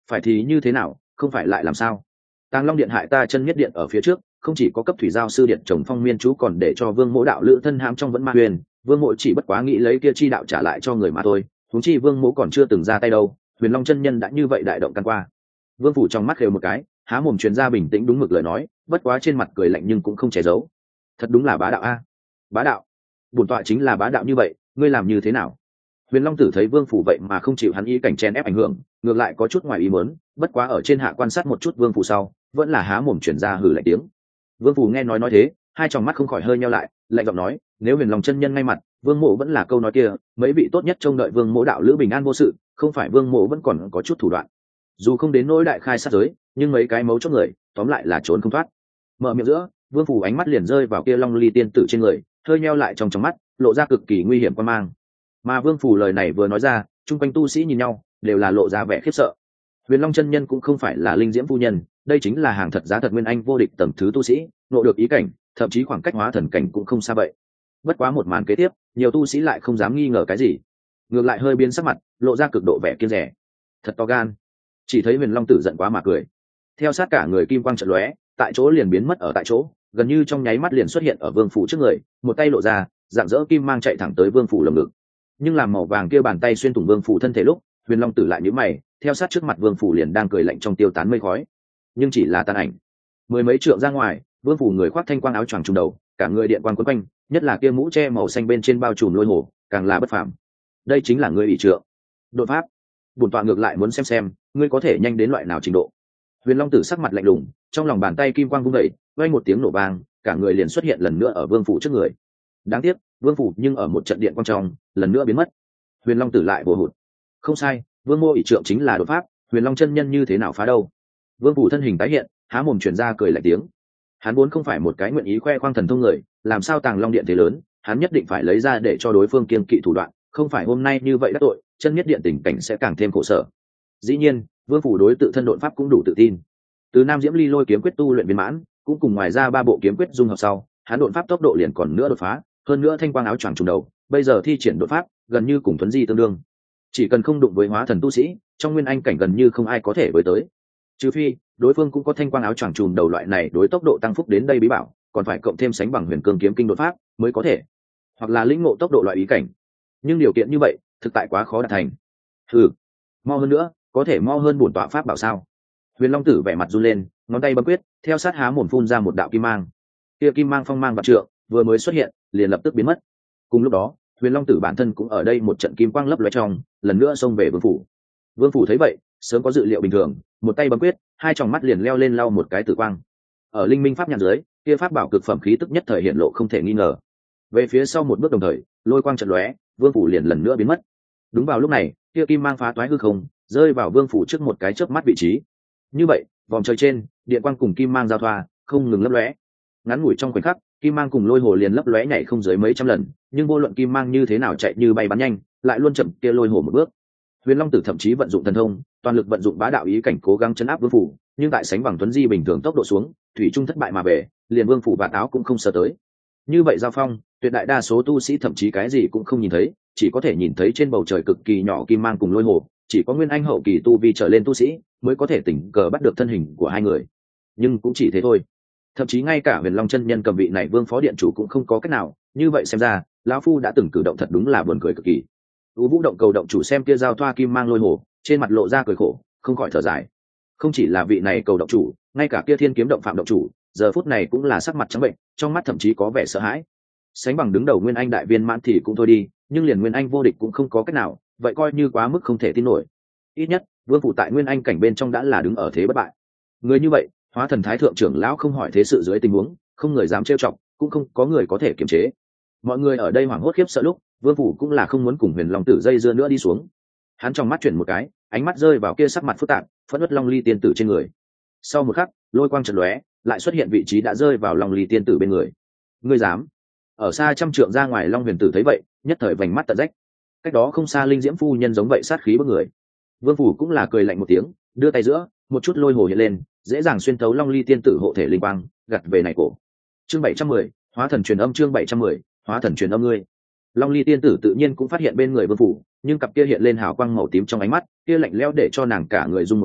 Speaker 1: phải thì như thế nào, không phải lại làm sao? Tàng Long điện hại ta chân nhất điện ở phía trước, không chỉ có cấp thủy giao sư điện chồng phong miên chú, còn để cho Vương Mỗ đạo lữ thân hãm trong vẫn ma huyền. Vương Mỗ chỉ bất quá nghĩ lấy kia chi đạo trả lại cho người mà thôi, huống chi Vương Mỗ còn chưa từng ra tay đâu. Huyền Long chân nhân đã như vậy đại động căn qua. Vương phủ trong mắt khều một cái, há mồm truyền ra bình tĩnh đúng mực lời nói, bất quá trên mặt cười lạnh nhưng cũng không che giấu. Thật đúng là bá đạo a. Bá đạo? Bổn tọa chính là bá đạo như vậy, ngươi làm như thế nào? Huyền Long Tử thấy Vương phủ vậy mà không chịu hắn ý cảnh chen ép ảnh hưởng, ngược lại có chút ngoài ý muốn, bất quá ở trên hạ quan sát một chút Vương phủ sau, vẫn là há mồm truyền ra hừ lạnh tiếng. Vương phủ nghe nói nói thế, hai tròng mắt không khỏi hơi nheo lại, lạnh giọng nói, nếu Huyền Long chân nhân ngay mặt, Vương Mộ vẫn là câu nói kia, mấy vị tốt nhất trông đợi Vương Mộ đạo lữ bình an vô sự, không phải Vương Mộ vẫn còn có chút thủ đoạn. Dù không đến nỗi đại khai sát giới, nhưng mấy cái mấu chốt người, tóm lại là trốn không thoát. Mở miệng giữa, Vương phủ ánh mắt liền rơi vào kia Long Ly tiên tử trên người, hơi nheo lại trong trong mắt, lộ ra cực kỳ nguy hiểm quan mang. Mà Vương phủ lời này vừa nói ra, chung quanh tu sĩ nhìn nhau, đều là lộ ra vẻ khiếp sợ. Huyền Long chân nhân cũng không phải là linh diễm phu nhân, đây chính là hàng thật giá thật nguyên anh vô địch tầng thứ tu sĩ, ngộ được ý cảnh, thậm chí khoảng cách hóa thần cảnh cũng không xa vậy. Bất quá một màn kế tiếp, nhiều tu sĩ lại không dám nghi ngờ cái gì, ngược lại hơi biến sắc mặt, lộ ra cực độ vẻ kiêng dè. Thật to gan. Chỉ thấy Huyền Long tử giận quá mà cười, theo sát cả người kim quang chợt lóe, tại chỗ liền biến mất ở tại chỗ, gần như trong nháy mắt liền xuất hiện ở Vương phủ trước người, một tay lộ ra, dạng dỡ kim mang chạy thẳng tới Vương phủ lồng ngực. Nhưng làm màu vàng kia bàn tay xuyên thủng Vương phủ thân thể lúc, Huyền Long tử lại nhíu mày, theo sát trước mặt Vương phủ liền đang cười lạnh trong tiêu tán mây khói, nhưng chỉ là tàn ảnh. Mười mấy trượng ra ngoài, Vương phủ người khoác thanh quang áo choàng trùm đầu, cả người điện quang quấn quanh, nhất là kia mũ che màu xanh bên trên bao trùm lôi hồ, càng là bất phàm. Đây chính là người ủy trượng. Đột pháp. Bổn tọa ngược lại muốn xem xem, ngươi có thể nhanh đến loại nào trình độ. Huyền Long tử sắc mặt lạnh lùng, trong lòng bàn tay kim quang vung dậy, vang một tiếng nổ vang, cả người liền xuất hiện lần nữa ở Vương phủ trước người. Đáng tiếc, Vương phủ nhưng ở một trận điện quang trong, lần nữa biến mất. Huyền Long tử lại bổ hụt. Không sai, Vương Mô ỷ trượng chính là đột pháp, Huyền Long chân nhân như thế nào phá đâu? Vương phủ thân hình tái hiện, há mồm truyền ra cười lạnh tiếng. Hắn vốn không phải một cái nguyện ý khoe khoang thần thông người, làm sao Tàng Long điện thế lớn, hắn nhất định phải lấy ra để cho đối phương kiêng kỵ thủ đoạn, không phải hôm nay như vậy đắc tội, chân nhất điện tình cảnh sẽ càng thêm khổ sở. Dĩ nhiên, Vương phủ đối tự thân độn pháp cũng đủ tự tin. Từ Nam Diễm Ly Lôi kiếm quyết tu luyện viên mãn, cũng cùng ngoài ra ba bộ kiếm quyết dung hợp sau, hắn độn pháp tốc độ liền còn nữa đột phá, hơn nữa thanh quang áo choàng trùm đầu, bây giờ thi triển đột pháp, gần như cùng Tuấn Di tương đương. Chỉ cần không đụng với hóa thần tu sĩ, trong nguyên anh cảnh gần như không ai có thể với tới. Trừ phi, đối phương cũng có thanh quang áo choàng trùm đầu loại này đối tốc độ tăng phúc đến đây bí bảo, còn phải cộng thêm sánh bằng Huyền Cương kiếm kinh đột pháp mới có thể. Hoặc là lĩnh ngộ tốc độ loại ý cảnh. Nhưng điều kiện như vậy, thực tại quá khó đạt thành. Hừ, mau hơn nữa, có thể mau hơn bổn tọa pháp bảo sao? Huyền Long tử vẻ mặt run lên, ngón tay bấm quyết, theo sát há mồm phun ra một đạo kim mang. Kia kim mang phong mang vạn trượng, vừa mới xuất hiện, liền lập tức biến mất. Cùng lúc đó, Huyền Long tử bản thân cũng ở đây một trận kim quang lấp lóe trong, lần nữa xông về Vương phủ. Vương phủ thấy vậy, sớm có dự liệu bình thường, một tay bấm quyết, hai tròng mắt liền leo lên lau một cái tử quang. Ở linh minh pháp nhãn dưới, kia pháp bảo cực phẩm khí tức nhất thời hiện lộ không thể nghi ngờ. Về phía sau một bước đồng thời, lôi quang chợt lóe, Vương phủ liền lần nữa biến mất. Đúng vào lúc này, kia kim mang phá toái hư không, rơi vào Vương phủ trước một cái chớp mắt vị trí. Như vậy, vòng trời trên, điện quang cùng kim mang giao thoa, không ngừng lấp lóe. Ngắn ngủi trong khoảnh khắc, kim mang cùng lôi hồ liền lấp lóe nhảy không dưới mấy trăm lần, nhưng vô luận kim mang như thế nào chạy như bay bắn nhanh, lại luôn chậm kia lôi hồ một bước. Huyền Long tử thậm chí vận dụng thần thông, toàn lực vận dụng bá đạo ý cảnh cố gắng chấn áp Vương phủ, nhưng tại sánh bằng Tuấn Di bình thường tốc độ xuống, thủy trung thất bại mà về, liền Vương phủ bạt áo cũng không sờ tới. Như vậy giao phong, tuyệt đại đa số tu sĩ thậm chí cái gì cũng không nhìn thấy, chỉ có thể nhìn thấy trên bầu trời cực kỳ nhỏ kim mang cùng lôi hồ, chỉ có nguyên anh hậu kỳ tu vi trở lên tu sĩ mới có thể tình cờ bắt được thân hình của hai người. Nhưng cũng chỉ thế thôi. Thậm chí ngay cả Huyền Long chân nhân cầm vị này Vương phó điện chủ cũng không có cách nào, như vậy xem ra, lão phu đã từng cử động thật đúng là buồn cười cực kỳ. U Vũ động cầu động chủ xem kia giao thoa kim mang lôi hồ, trên mặt lộ ra cười khổ, không khỏi thở dài. Không chỉ là vị này cầu động chủ, ngay cả kia Thiên kiếm động phạm động chủ, giờ phút này cũng là sắc mặt trắng bệnh, trong mắt thậm chí có vẻ sợ hãi. Sánh bằng đứng đầu nguyên anh đại viên mãn thì cũng thôi đi, nhưng liền nguyên anh vô địch cũng không có cách nào, vậy coi như quá mức không thể tin nổi. Ít nhất, Vương phủ tại nguyên anh cảnh bên trong đã là đứng ở thế bất bại. Người như vậy, hóa thần thái thượng trưởng lão không hỏi thế sự dưới tình huống, không người dám trêu chọc, cũng không có người có thể kiềm chế. Mọi người ở đây hoảng hốt khiếp sợ lúc, Vương phủ cũng là không muốn cùng Huyền Long tử dây dưa nữa đi xuống. Hắn trong mắt chuyển một cái, ánh mắt rơi vào kia sắc mặt phức tạp, phẫn uất Long Ly tiên tử trên người. Sau một khắc, lôi quang chợt lóe, lại xuất hiện vị trí đã rơi vào Long Ly tiên tử bên người. Ngươi dám? Ở xa trăm trượng ra ngoài, Long Huyền tử thấy vậy, nhất thời vành mắt tận rách. Cách đó không xa Linh Diễm phu nhân giống vậy sát khí bức người. Vương phủ cũng là cười lạnh một tiếng, đưa tay giữa, một chút lôi hồ hiện lên, dễ dàng xuyên thấu Long Ly tiên tử hộ thể linh quang, gặt về này cổ. Chương bảy trăm mười, hóa thần truyền âm. Chương bảy trăm mười, hóa thần truyền âm. Ngươi. Long Ly tiên tử tự nhiên cũng phát hiện bên người Vương phủ, nhưng cặp kia hiện lên hào quang màu tím trong ánh mắt, kia lạnh lẽo để cho nàng cả người rung một cái,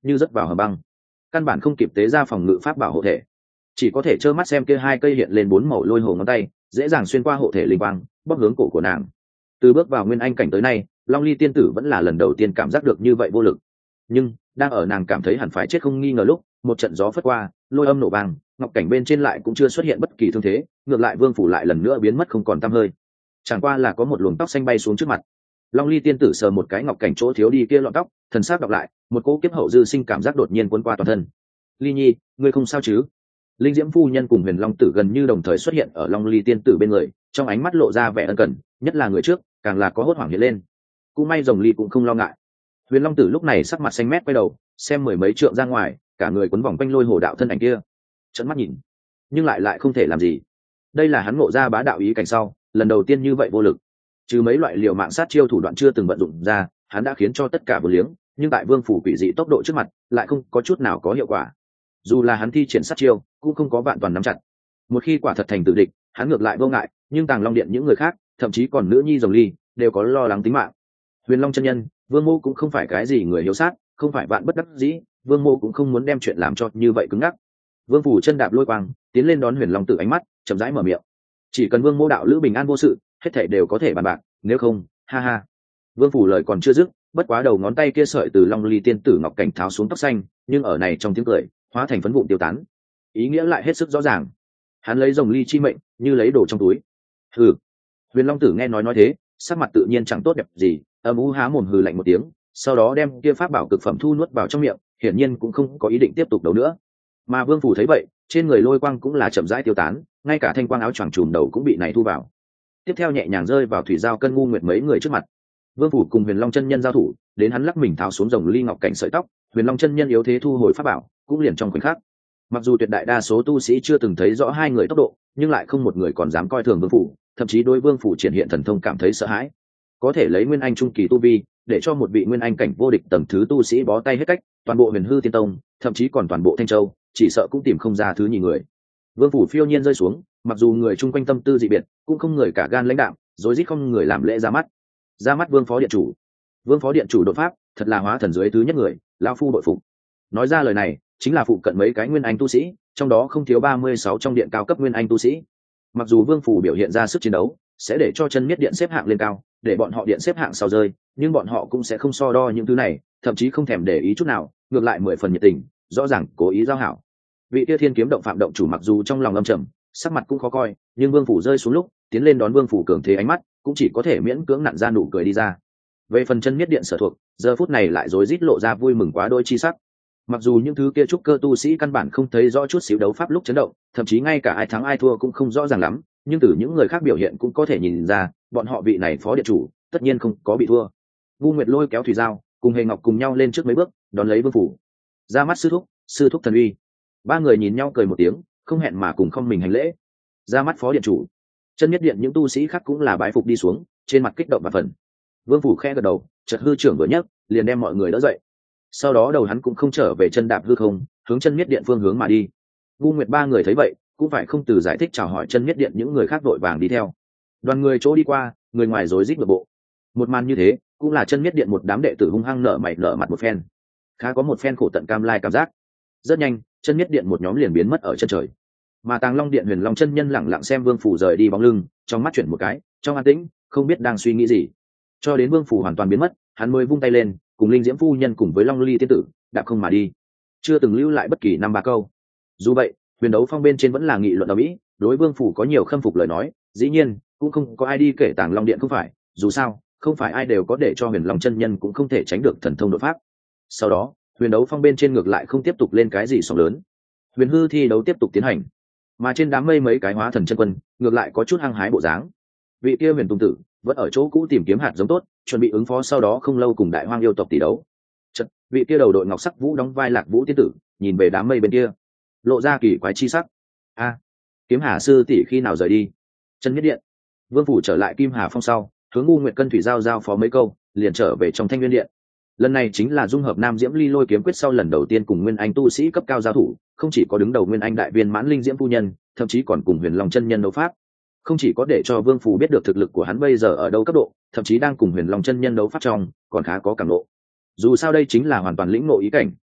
Speaker 1: như rớt vào hầm băng, căn bản không kịp tế ra phòng ngự pháp bảo hộ thể, chỉ có thể trơ mắt xem kia hai cây hiện lên bốn màu lôi hồ ngón tay dễ dàng xuyên qua hộ thể linh quang bóp hướng cổ của nàng. Từ bước vào nguyên anh cảnh tới nay, Long Ly tiên tử vẫn là lần đầu tiên cảm giác được như vậy vô lực, nhưng đang ở nàng cảm thấy hẳn phải chết không nghi ngờ lúc, một trận gió phất qua, lôi âm nổ vang, ngọc cảnh bên trên lại cũng chưa xuất hiện bất kỳ thương thế, ngược lại vương phủ lại lần nữa biến mất không còn tăm hơi. Chẳng qua là có một luồng tóc xanh bay xuống trước mặt. Long Ly tiên tử sờ một cái ngọc cảnh chỗ thiếu đi kia lọn tóc, thần sắc đọc lại, một cỗ kiếp hậu dư sinh cảm giác đột nhiên cuốn qua toàn thân. Ly nhi, ngươi không sao chứ? Linh Diễm phu nhân cùng Huyền Long tử gần như đồng thời xuất hiện ở Long Ly tiên tử bên người, trong ánh mắt lộ ra vẻ ân cần, nhất là người trước càng là có hốt hoảng hiện lên. Cũng may Rồng Ly cũng không lo ngại. Huyền Long tử lúc này sắc mặt xanh mét quay đầu xem mười mấy trượng ra ngoài, cả người quấn vòng quanh lôi hồ đạo thân ảnh kia, trợn mắt nhìn nhưng lại lại không thể làm gì. Đây là hắn ngộ ra bá đạo ý cảnh sau lần đầu tiên như vậy vô lực, trừ mấy loại liều mạng sát chiêu thủ đoạn chưa từng vận dụng ra, hắn đã khiến cho tất cả vô liếng, nhưng tại vương phủ quỷ dị tốc độ trước mặt lại không có chút nào có hiệu quả. Dù là hắn thi triển sát chiêu cũng không có vạn toàn nắm chặt. Một khi quả thật thành tử địch, hắn ngược lại vô ngại, nhưng Tàng Long điện những người khác, thậm chí còn nữ nhi Rồng Ly, đều có lo lắng tính mạng. Huyền Long chân nhân, Vương Mô cũng không phải cái gì người hiếu sát, không phải vạn bất đắc dĩ, Vương Mô cũng không muốn đem chuyện làm cho như vậy cứng ngắc. Vương phủ chân đạp lôi quang, tiến lên đón Huyền Long tử ánh mắt, chậm rãi mở miệng. Chỉ cần Vương Mô đạo lữ bình an vô sự, hết thảy đều có thể bàn bạc, nếu không, ha ha. Vương phủ lời còn chưa dứt, bất quá đầu ngón tay kia sợi từ Long Ly tiên tử ngọc cảnh tháo xuống tóc xanh, nhưng ở này trong tiếng cười, hóa thành phấn vụn tiêu tán. Ý nghĩa lại hết sức rõ ràng. Hắn lấy Rồng Ly chi mệnh, như lấy đồ trong túi. Hừ. Huyền Long tử nghe nói nói thế, sắc mặt tự nhiên chẳng tốt đẹp gì, âm u há mồm hừ lạnh một tiếng, sau đó đem kia pháp bảo cực phẩm thu nuốt vào trong miệng, hiển nhiên cũng không có ý định tiếp tục đấu nữa. Mà Vương phủ thấy vậy, trên người lôi quang cũng là chậm rãi tiêu tán, ngay cả thanh quang áo choàng trùm đầu cũng bị này thu vào. Tiếp theo nhẹ nhàng rơi vào thủy giao cân ngu nguyệt mấy người trước mặt. Vương phủ cùng Huyền Long chân nhân giao thủ, đến hắn lắc mình tháo xuống Rồng Ly ngọc cảnh sợi tóc, Huyền Long chân nhân yếu thế thu hồi pháp bảo, cũng liền trong khoảnh khắc. Mặc dù tuyệt đại đa số tu sĩ chưa từng thấy rõ hai người tốc độ, nhưng lại không một người còn dám coi thường Vương phủ, thậm chí đối Vương phủ triển hiện thần thông cảm thấy sợ hãi. Có thể lấy nguyên anh trung kỳ tu vi, để cho một vị nguyên anh cảnh vô địch tầng thứ tu sĩ bó tay hết cách, toàn bộ Huyền Hư Tiên Tông, thậm chí còn toàn bộ Thanh Châu, chỉ sợ cũng tìm không ra thứ nhì người. Vương phủ phiêu nhiên rơi xuống, mặc dù người chung quanh tâm tư dị biệt, cũng không người cả gan lãnh đạm, rối rít không người làm lễ ra mắt. Ra mắt Vương phó điện chủ. Vương phó điện chủ đột pháp, thật là hóa thần dưới thứ nhất người, lão phu bội phục. Nói ra lời này, chính là phụ cận mấy cái nguyên anh tu sĩ, trong đó không thiếu ba mươi sáu trong điện cao cấp nguyên anh tu sĩ. Mặc dù Vương phủ biểu hiện ra sức chiến đấu, sẽ để cho chân miết điện xếp hạng lên cao, để bọn họ điện xếp hạng sau rơi, nhưng bọn họ cũng sẽ không so đo những thứ này, thậm chí không thèm để ý chút nào, ngược lại mười phần nhiệt tình, rõ ràng cố ý giao hảo. Vị Tia Thiên kiếm động phạm động chủ mặc dù trong lòng âm trầm, sắc mặt cũng khó coi, nhưng Vương phủ rơi xuống lúc, tiến lên đón Vương phủ cường thế ánh mắt, cũng chỉ có thể miễn cưỡng nặn ra nụ cười đi ra. Về phần chân miết điện sở thuộc, giờ phút này lại rối rít lộ ra vui mừng quá đôi chi sắc. Mặc dù những thứ kia trúc cơ tu sĩ căn bản không thấy rõ chút xíu đấu pháp lúc chấn động, thậm chí ngay cả ai thắng ai thua cũng không rõ ràng lắm, nhưng từ những người khác biểu hiện cũng có thể nhìn ra, bọn họ vị này phó điện chủ tất nhiên không có bị thua. Vu Nguyệt lôi kéo Thủy Giao, cùng Hề Ngọc cùng nhau lên trước mấy bước, đón lấy Vương phủ. Ra mắt sư thúc, sư thúc thần uy. Ba người nhìn nhau cười một tiếng, không hẹn mà cùng không mình hành lễ. Ra mắt phó điện chủ. Chân nhất điện những tu sĩ khác cũng là bái phục đi xuống, trên mặt kích động và phần. Vương phủ khẽ gật đầu, chợt hư trưởng vừa nhấc, liền đem mọi người đỡ dậy. Sau đó đầu hắn cũng không trở về chân đạp hư không, hướng chân nhất điện phương hướng mà đi. Vu Nguyệt ba người thấy vậy, cũng phải không từ giải thích chào hỏi chân nhất điện những người khác vội vàng đi theo. Đoàn người chỗ đi qua, người ngoài rối rít ngược bộ. Một màn như thế, cũng là chân nhất điện một đám đệ tử hung hăng nở mày nở mặt một phen. Khá có một phen khổ tận cam lai cảm giác. Rất nhanh, chân nhất điện một nhóm liền biến mất ở chân trời. Mà Tàng Long điện Huyền Long chân nhân lẳng lặng xem Vương phủ rời đi bóng lưng, trong mắt chuyển một cái, trong an tĩnh, không biết đang suy nghĩ gì. Cho đến Vương phủ hoàn toàn biến mất, hắn mới vung tay lên, cùng Linh Diễm phu nhân cùng với Long Ly tiên tử, đạp không mà đi, chưa từng lưu lại bất kỳ năm ba câu. Dù vậy, huyền đấu phong bên trên vẫn là nghị luận ầm ĩ, đối Vương phủ có nhiều khâm phục lời nói, dĩ nhiên cũng không có ai đi kể Tàng Long điện không phải, dù sao, không phải ai đều có để cho Huyền Long chân nhân cũng không thể tránh được thần thông đột pháp. Sau đó, huyền đấu phong bên trên ngược lại không tiếp tục lên cái gì sóng lớn. Huyền hư thi đấu tiếp tục tiến hành, mà trên đám mây mấy cái hóa thần chân quân ngược lại có chút hăng hái bộ dáng. Vị kia Huyền Tùng tử vẫn ở chỗ cũ tìm kiếm hạt giống tốt, chuẩn bị ứng phó sau đó không lâu cùng đại hoang yêu tộc tỷ đấu. Chật, vị kia đầu đội ngọc sắc vũ đóng vai Lạc Vũ tiên tử, nhìn về đám mây bên kia, lộ ra kỳ quái chi sắc. A, kiếm hà sư tỷ khi nào rời đi? Chân nhất điện. Vương phủ trở lại Kim Hà Phong sau, hướng Ngu Nguyệt Cân Thủy giao giao phó mấy câu, liền trở về trong Thanh Nguyên điện. Lần này chính là dung hợp Nam Diễm Ly Lôi kiếm quyết sau lần đầu tiên cùng nguyên anh tu sĩ cấp cao giao thủ, không chỉ có đứng đầu nguyên anh đại viên mãn Linh Diễm phu nhân, thậm chí còn cùng Huyền Long chân nhân đấu pháp. Không chỉ có để cho Vương phủ biết được thực lực của hắn bây giờ ở đâu cấp độ, thậm chí đang cùng Huyền Long chân nhân đấu pháp trong, còn khá có cảm ngộ. Dù sao đây chính là hoàn toàn lĩnh ngộ ý cảnh,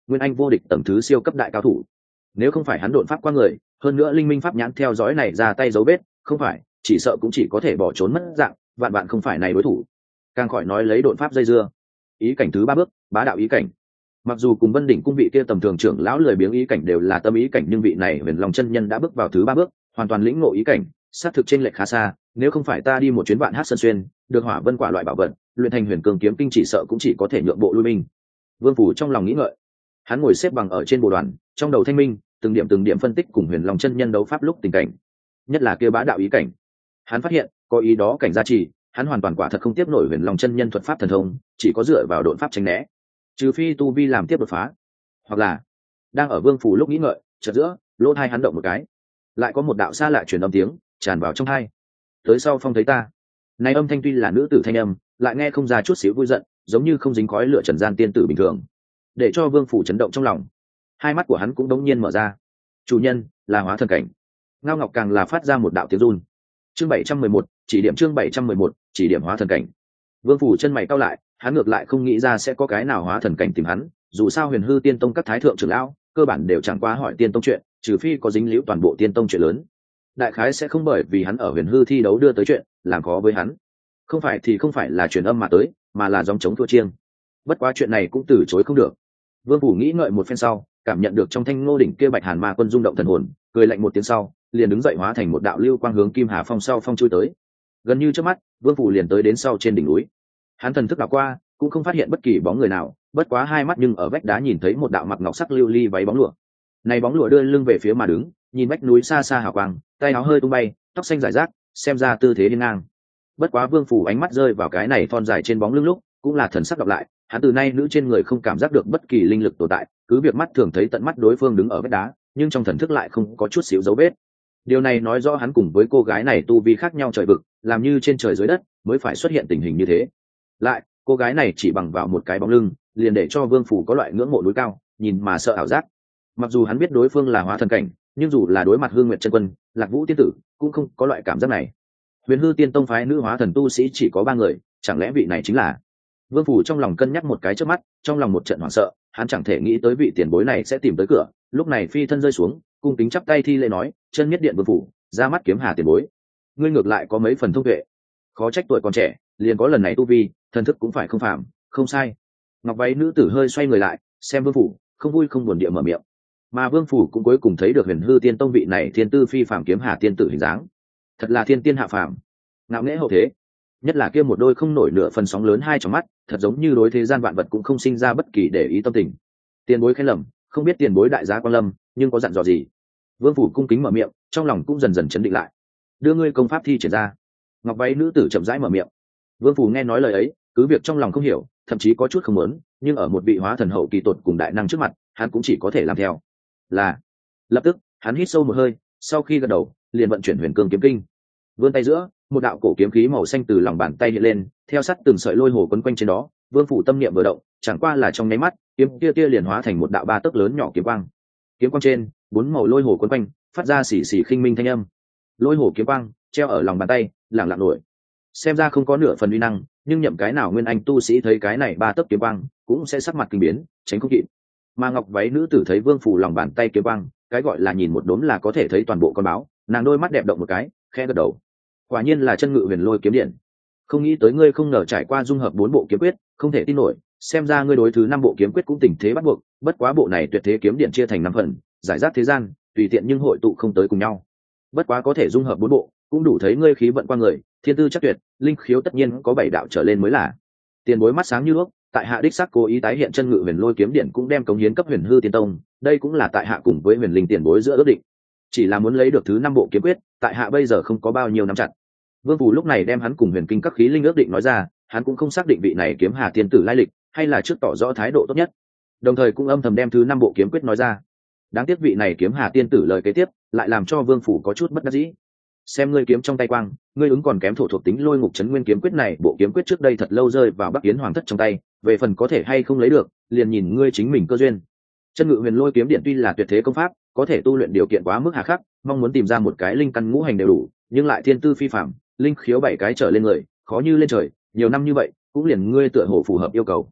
Speaker 1: nguyên anh vô địch tầng thứ siêu cấp đại cao thủ. Nếu không phải hắn đột pháp qua người, hơn nữa linh minh pháp nhãn theo dõi này ra tay dấu vết, không phải chỉ sợ cũng chỉ có thể bỏ trốn mất dạng, vạn bạn không phải này đối thủ. Càng khỏi nói lấy đột pháp dây dưa. Ý cảnh thứ ba bước, bá đạo ý cảnh. Mặc dù cùng Vân Đỉnh cung vị kia tầm thường trưởng lão lười biếng ý cảnh đều là tâm ý cảnh, nhưng vị này Huyền Long chân nhân đã bước vào thứ ba bước, hoàn toàn lĩnh ngộ ý cảnh, sát thực trên lệch khá xa. Nếu không phải ta đi một chuyến Vạn Hắc Sơn xuyên, được Hỏa Vân quả loại bảo vật, luyện thành Huyền Cương kiếm kinh chỉ sợ cũng chỉ có thể nhượng bộ lui binh. Vương Phủ trong lòng nghĩ ngợi, hắn ngồi xếp bằng ở trên bồ đoàn, trong đầu thanh minh, từng điểm từng điểm phân tích cùng Huyền Long chân nhân đấu pháp lúc tình cảnh, nhất là kia bá đạo ý cảnh. Hắn phát hiện, có ý đó cảnh gia trì, hắn hoàn toàn quả thật không tiếp nổi Huyền Long chân nhân thuật pháp thần thông, chỉ có dựa vào độn pháp tránh né, trừ phi tu vi làm tiếp đột phá, hoặc là đang ở Vương Phủ lúc nghĩ ngợi, chợt giữa lỗ tai hắn động một cái, lại có một đạo xa lạ truyền âm tiếng tràn vào trong tai. Tới sau phong thấy ta. Này âm thanh tuy là nữ tử thanh âm, lại nghe không ra chút xíu vui giận, giống như không dính khói lửa trần gian tiên tử bình thường, để cho Vương Phủ chấn động trong lòng. Hai mắt của hắn cũng đống nhiên mở ra. Chủ nhân là hóa thần cảnh. Ngao Ngọc càng là phát ra một đạo tiếng run. Chương bảy trăm mười một, chỉ điểm chương bảy trăm mười một, chỉ điểm hóa thần cảnh. Vương Phủ chân mày cau lại, hắn ngược lại không nghĩ ra sẽ có cái nào hóa thần cảnh tìm hắn, dù sao Huyền Hư Tiên Tông các thái thượng trưởng lão cơ bản đều chẳng qua hỏi Tiên Tông chuyện, trừ phi có dính líu toàn bộ Tiên Tông chuyện lớn. Đại khái sẽ không bởi vì hắn ở Huyền Hư thi đấu đưa tới chuyện, làm khó với hắn. Không phải thì không phải là truyền âm mà tới, mà là gióng chống thua chiêng. Bất quá chuyện này cũng từ chối không được. Vương Phủ nghĩ ngợi một phen sau, cảm nhận được trong thanh ngô đỉnh kia Bạch Hàn Ma Quân rung động thần hồn, cười lạnh một tiếng sau, liền đứng dậy hóa thành một đạo lưu quang hướng Kim Hà Phong sau phong chui tới. Gần như trước mắt, Vương Phủ liền tới đến sau trên đỉnh núi. Hắn thần thức đảo qua, cũng không phát hiện bất kỳ bóng người nào, bất quá hai mắt nhưng ở vách đá nhìn thấy một đạo mặc ngọc sắc lưu ly váy bóng lụa. Này bóng lụa đưa lưng về phía mà đứng, nhìn vách núi xa xa hào quang, tay áo hơi tung bay, tóc xanh rải rác, xem ra tư thế điên ngang. Bất quá Vương Phủ ánh mắt rơi vào cái này thon dài trên bóng lưng lúc, cũng là thần sắc đọc lại, hắn từ nay nữ trên người không cảm giác được bất kỳ linh lực tồn tại, cứ việc mắt thường thấy tận mắt đối phương đứng ở vách đá, nhưng trong thần thức lại không có chút xíu dấu vết. Điều này nói rõ hắn cùng với cô gái này tu vi khác nhau trời vực, làm như trên trời dưới đất mới phải xuất hiện tình hình như thế. Lại, cô gái này chỉ bằng vào một cái bóng lưng, liền để cho Vương Phủ có loại ngưỡng mộ núi cao, nhìn mà sợ ảo giác. Mặc dù hắn biết đối phương là hóa thần cảnh, nhưng dù là đối mặt Hương Nguyệt chân quân, Lạc Vũ tiên tử, cũng không có loại cảm giác này. Huyền Hư Tiên Tông phái nữ hóa thần tu sĩ chỉ có ba người, chẳng lẽ vị này chính là? Vương Phủ trong lòng cân nhắc một cái trước mắt, trong lòng một trận hoảng sợ, hắn chẳng thể nghĩ tới vị tiền bối này sẽ tìm tới cửa. Lúc này phi thân rơi xuống, cung kính chắp tay thi lễ nói, chân nhất điện Vương Phủ, ra mắt kiếm hà tiền bối. Ngươi ngược lại có mấy phần thông tuệ, khó trách tuổi còn trẻ, liền có lần này tu vi, thần thức cũng phải không phạm, không sai. Ngọc váy nữ tử hơi xoay người lại, xem Vương Phủ, không vui không buồn địa mở miệng. Mà Vương Phủ cũng cuối cùng thấy được Huyền Hư Tiên Tông vị này thiên tư phi phàm kiếm hà tiên tử hình dáng, thật là thiên tiên hạ phàm, ngạo nghễ hậu thế. Nhất là kia một đôi không nổi nửa phần sóng lớn hai trong mắt, thật giống như đối thế gian vạn vật cũng không sinh ra bất kỳ để ý tâm tình. Tiền bối khen lầm, không biết tiền bối đại giá quan lâm, nhưng có dặn dò gì? Vương Phủ cung kính mở miệng, trong lòng cũng dần dần chấn định lại. Đưa ngươi công pháp thi triển ra. Ngọc váy nữ tử chậm rãi mở miệng. Vương Phủ nghe nói lời ấy, cứ việc trong lòng không hiểu, thậm chí có chút không muốn, nhưng ở một vị hóa thần hậu kỳ tột cùng đại năng trước mặt, hắn cũng chỉ có thể làm theo. Là. Lập tức, hắn hít sâu một hơi, sau khi gật đầu, liền vận chuyển Huyền Cương kiếm kinh. Vươn tay giữa, một đạo cổ kiếm khí màu xanh từ lòng bàn tay hiện lên, theo sắt từng sợi lôi hồ quấn quanh trên đó. Vương Phủ tâm niệm vừa động, chẳng qua là trong nháy mắt, kiếm kia kia liền hóa thành một đạo ba tấc lớn nhỏ kiếm quang. Kiếm quang trên, bốn màu lôi hồ quấn quanh, phát ra xì xì khinh minh thanh âm. Lôi hồ kiếm quang treo ở lòng bàn tay, lẳng lặng nổi. Xem ra không có nửa phần uy năng, nhưng nhậm cái nào nguyên anh tu sĩ thấy cái này ba tấc kiếm quang, cũng sẽ sắc mặt kinh biến, tránh không kịp. Mà Ngọc váy nữ tử thấy Vương Phủ lòng bàn tay kiếm quang, cái gọi là nhìn một đốm là có thể thấy toàn bộ con báo, nàng đôi mắt đẹp động một cái, khẽ gật đầu. Quả nhiên là chân ngự huyền lôi kiếm điện. Không nghĩ tới ngươi không ngờ trải qua dung hợp bốn bộ kiếm quyết, không thể tin nổi, xem ra ngươi đối thứ năm bộ kiếm quyết cũng tình thế bắt buộc, bất quá bộ này tuyệt thế kiếm điện chia thành năm phần, giải rác thế gian, tùy tiện nhưng hội tụ không tới cùng nhau. Bất quá có thể dung hợp bốn bộ, cũng đủ thấy ngươi khí vận qua người, thiên tư chắc tuyệt, linh khiếu tất nhiên có bảy đạo trở lên mới là. Tiền bối mắt sáng như đuốc, tại hạ đích xác cố ý tái hiện chân ngự huyền lôi kiếm điện cũng đem cống hiến cấp Huyền Hư Tiên Tông, đây cũng là tại hạ cùng với Huyền Linh tiền bối giữa ước định. Chỉ là muốn lấy được thứ năm bộ kiếm quyết, tại hạ bây giờ không có bao nhiêu nắm chặt. Vương Phủ lúc này đem hắn cùng Huyền Kinh các khí linh ước định nói ra, hắn cũng không xác định vị này kiếm hà tiên tử lai lịch, hay là trước tỏ rõ thái độ tốt nhất. Đồng thời cũng âm thầm đem thứ năm bộ kiếm quyết nói ra. Đáng tiếc vị này kiếm hà tiên tử lời kế tiếp, lại làm cho Vương Phủ có chút bất đắc dĩ. Xem ngươi kiếm trong tay quang, ngươi ứng còn kém thổ thuộc tính lôi ngục chấn nguyên kiếm quyết này, bộ kiếm quyết trước đây thật lâu rơi vào Bắc Yến hoàng thất trong tay, về phần có thể hay không lấy được, liền nhìn ngươi chính mình cơ duyên. Chân ngự huyền lôi kiếm điện tuy là tuyệt thế công pháp, có thể tu luyện điều kiện quá mức hà khắc, mong muốn tìm ra một cái linh căn ngũ hành đều đủ, nhưng lại thiên tư phi phàm, linh khiếu bảy cái trở lên người, khó như lên trời, nhiều năm như vậy, cũng liền ngươi tựa hồ phù hợp yêu cầu.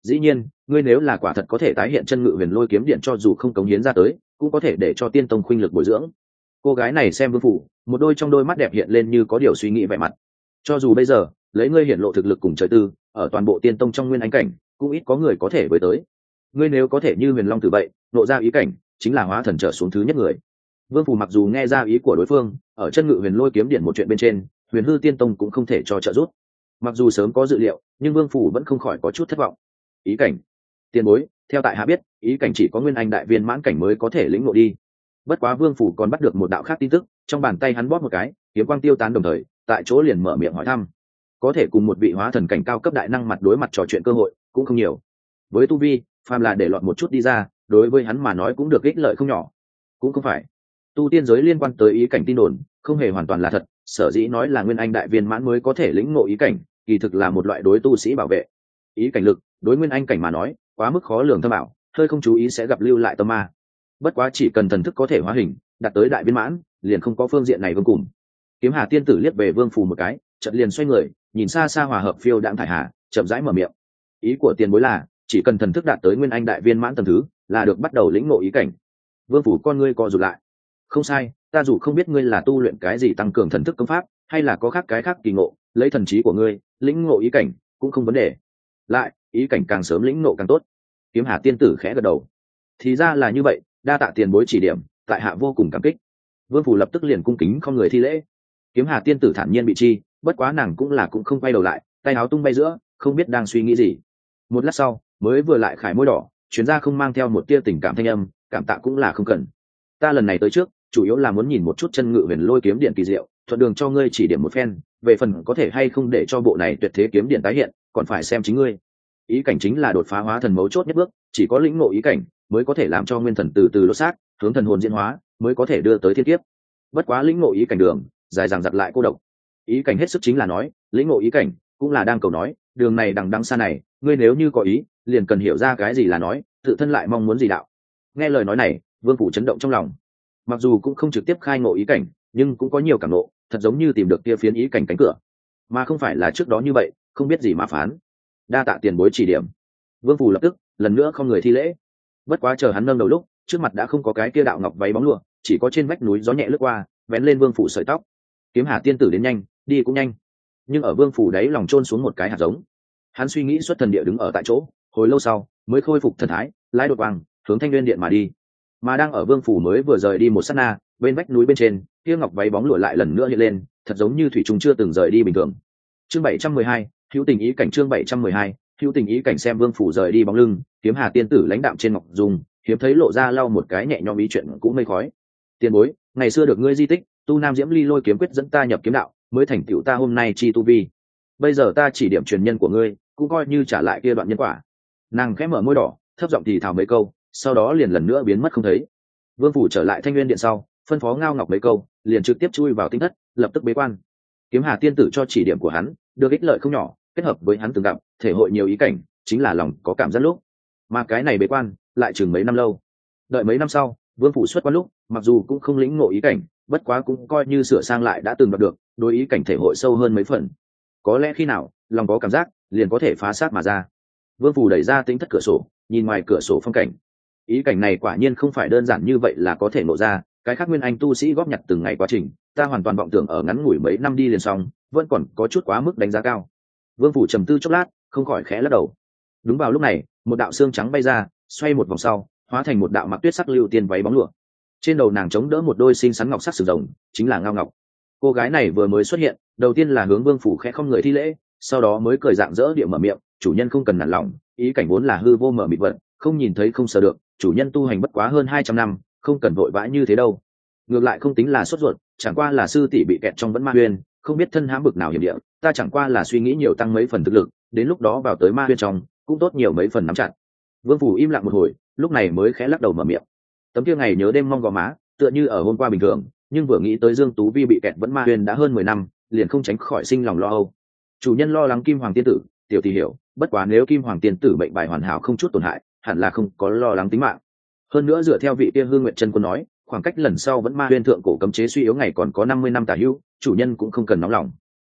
Speaker 1: dĩ nhiên ngươi nếu là quả thật có thể tái hiện chân ngự huyền lôi kiếm điện cho dù không cống hiến ra tới cũng có thể để cho tiên tông khuynh lực bồi dưỡng. Cô gái này xem vương phủ, một đôi trong đôi mắt đẹp hiện lên như có điều suy nghĩ vẻ mặt. Cho dù bây giờ lấy ngươi hiển lộ thực lực cùng trời tư ở toàn bộ tiên tông trong nguyên ánh cảnh cũng ít có người có thể với tới. Ngươi nếu có thể như huyền long tử vậy nộ ra ý cảnh chính là hóa thần trở xuống thứ nhất người. Vương phủ mặc dù nghe ra ý của đối phương, ở chân ngự huyền lôi kiếm điện một chuyện bên trên huyền hư tiên tông cũng không thể cho trợ giúp. Mặc dù sớm có dự liệu nhưng vương phủ vẫn không khỏi có chút thất vọng. Ý cảnh, tiền bối, theo tại hạ biết ý cảnh chỉ có nguyên anh đại viên mãn cảnh mới có thể lĩnh ngộ đi. Bất quá vương phủ còn bắt được một đạo khác tin tức, trong bàn tay hắn bóp một cái kiếm quang tiêu tán đồng thời tại chỗ liền mở miệng hỏi thăm. Có thể cùng một vị hóa thần cảnh cao cấp đại năng mặt đối mặt trò chuyện cơ hội cũng không nhiều. Với tu vi phàm là để lọt một chút đi ra đối với hắn mà nói cũng được ích lợi không nhỏ. Cũng không phải tu tiên giới liên quan tới ý cảnh tin đồn không hề hoàn toàn là thật, sở dĩ nói là nguyên anh đại viên mãn mới có thể lĩnh ngộ ý cảnh kỳ thực là một loại đối tu sĩ bảo vệ. Ý cảnh lực đối nguyên anh cảnh mà nói quá mức khó lường thâm ảo, hơi không chú ý sẽ gặp lưu lại tâm ma. Bất quá chỉ cần thần thức có thể hóa hình đạt tới đại viên mãn liền không có phương diện này vương cùng. Kiếm Hà tiên tử liếc về vương phù một cái chợt liền xoay người nhìn xa xa hòa hợp phiêu đãng thải hà chậm rãi mở miệng. Ý của tiền bối là chỉ cần thần thức đạt tới nguyên anh đại viên mãn tầng thứ là được bắt đầu lĩnh ngộ ý cảnh. Vương phủ con ngươi co rụt lại. Không sai, ta dù không biết ngươi là tu luyện cái gì tăng cường thần thức công pháp hay là có khác cái khác kỳ ngộ, lấy thần trí của ngươi lĩnh ngộ ý cảnh cũng không vấn đề. Lại ý cảnh càng sớm lĩnh ngộ càng tốt. Kiếm Hà tiên tử khẽ gật đầu. Thì ra là như vậy, đa tạ tiền bối chỉ điểm, tại hạ vô cùng cảm kích. Vương phủ lập tức liền cung kính không người thi lễ. Kiếm Hà tiên tử thản nhiên bị chi, bất quá nàng cũng là cũng không quay đầu lại, tay áo tung bay giữa không biết đang suy nghĩ gì. Một lát sau mới vừa lại khải môi đỏ chuyến ra không mang theo một tia tình cảm thanh âm, cảm tạ cũng là không cần. Ta lần này tới trước chủ yếu là muốn nhìn một chút chân ngự huyền lôi kiếm điện kỳ diệu, thuận đường cho ngươi chỉ điểm một phen, về phần có thể hay không để cho bộ này tuyệt thế kiếm điện tái hiện còn phải xem chính ngươi. Ý cảnh chính là đột phá hóa thần mấu chốt nhất bước, chỉ có lĩnh ngộ ý cảnh mới có thể làm cho nguyên thần từ từ lột xác hướng thần hồn diễn hóa, mới có thể đưa tới thiên kiếp. Bất quá lĩnh ngộ ý cảnh đường dài dằng dặc lại cô độc. Ý cảnh hết sức chính là nói lĩnh ngộ ý cảnh cũng là đang cầu nói đường này đằng đẵng xa này, ngươi nếu như có ý liền cần hiểu ra cái gì là nói, tự thân lại mong muốn gì đạo. Nghe lời nói này vương phủ chấn động trong lòng. Mặc dù cũng không trực tiếp khai ngộ ý cảnh nhưng cũng có nhiều cảm ngộ, thật giống như tìm được kia phiến ý cảnh cánh cửa, mà không phải là trước đó như vậy không biết gì mà phán. Đa tạ tiền bối chỉ điểm. Vương phủ lập tức lần nữa không người thi lễ. Bất quá chờ hắn nâng đầu lúc trước mặt đã không có cái kia đạo ngọc váy bóng lụa, chỉ có trên vách núi gió nhẹ lướt qua vén lên vương phủ sợi tóc. Kiếm Hà tiên tử đến nhanh đi cũng nhanh, nhưng ở vương phủ đấy lòng chôn xuống một cái hạt giống. Hắn suy nghĩ xuất thần địa đứng ở tại chỗ, hồi lâu sau mới khôi phục thần thái, lái đột quang hướng Thanh Nguyên điện mà đi. Mà đang ở vương phủ mới vừa rời đi một sát na, bên vách núi bên trên kia ngọc váy bóng lụa lại lần nữa hiện lên, thật giống như thủy trùng chưa từng rời đi bình thường. Chương bảy trăm mười hai, hữu tình ý cảnh. Chương bảy trăm mười hai, hữu tình ý cảnh. Xem vương phủ rời đi bóng lưng, Kiếm Hà tiên tử lãnh đạm trên ngọc dung hiếm thấy lộ ra lau một cái nhẹ nhõm ý chuyện cũ mây khói. Tiền bối, ngày xưa được ngươi di tích tu nam diễm ly lôi kiếm quyết dẫn ta nhập kiếm đạo, mới thành tựu ta hôm nay chi tu vi. Bây giờ ta chỉ điểm truyền nhân của ngươi cũng coi như trả lại kia đoạn nhân quả. Nàng khẽ mở môi đỏ thấp giọng thì thào mấy câu, sau đó liền lần nữa biến mất không thấy. Vương phủ trở lại Thanh Nguyên điện sau phân phó Ngao Ngọc mấy câu liền trực tiếp chui vào tinh thất, lập tức bế quan. Kiếm Hà tiên tử cho chỉ điểm của hắn được ích lợi không nhỏ, kết hợp với hắn từng gặp thể hội nhiều ý cảnh, chính là lòng có cảm giác lúc. Mà cái này bế quan lại chừng mấy năm lâu. Đợi mấy năm sau vương phủ xuất quan lúc mặc dù cũng không lĩnh ngộ ý cảnh, bất quá cũng coi như sửa sang lại đã từng đoạt được, đối ý cảnh thể hội sâu hơn mấy phần. Có lẽ khi nào lòng có cảm giác liền có thể phá sát mà ra. Vương phủ đẩy ra tính thất cửa sổ, nhìn ngoài cửa sổ phong cảnh. Ý cảnh này quả nhiên không phải đơn giản như vậy là có thể nộ ra, cái khác nguyên anh tu sĩ góp nhặt từng ngày quá trình, ta hoàn toàn vọng tưởng ở ngắn ngủi mấy năm đi liền xong, vẫn còn có chút quá mức đánh giá cao. Vương phủ trầm tư chốc lát không khỏi khẽ lắc đầu. Đúng vào lúc này một đạo xương trắng bay ra, xoay một vòng sau hóa thành một đạo mặc tuyết sắc lưu tiên váy bóng lụa. Trên đầu nàng chống đỡ một đôi xinh xắn ngọc sắc sừng rồng, chính là Ngao Ngọc. Cô gái này vừa mới xuất hiện đầu tiên là hướng vương phủ khẽ không người thi lễ, sau đó mới cười dạng dỡ địa mở miệng, chủ nhân không cần nản lòng, ý cảnh vốn là hư vô mở mịt vật, không nhìn thấy không sờ được, chủ nhân tu hành bất quá hơn hai trăm năm, không cần vội vã như thế đâu. Ngược lại không tính là sốt ruột, chẳng qua là sư tỷ bị kẹt trong vẫn ma huyên, không biết thân hãm bực nào hiểm địa, ta chẳng qua là suy nghĩ nhiều tăng mấy phần thực lực, đến lúc đó vào tới ma huyên trong cũng tốt nhiều mấy phần nắm chặt. Vương phủ im lặng một hồi, lúc này mới khẽ lắc đầu mở miệng. Tấm kia ngày nhớ đêm mong gò má tựa như ở hôm qua bình thường, nhưng vừa nghĩ tới Dương Tú Vi bị kẹt vẫn ma huyên đã hơn mười năm, liền không tránh khỏi sinh lòng lo âu. Chủ nhân lo lắng Kim Hoàng tiên tử, tiểu tỷ hiểu, bất quá nếu Kim Hoàng tiên tử bệnh bài hoàn hảo không chút tổn hại, hẳn là không có lo lắng tính mạng. Hơn nữa dựa theo vị kia Hương Nguyệt chân quân nói, khoảng cách lần sau vẫn ma huyên thượng cổ cấm chế suy yếu ngày còn có năm mươi năm tả hữu, chủ nhân cũng không cần nóng lòng.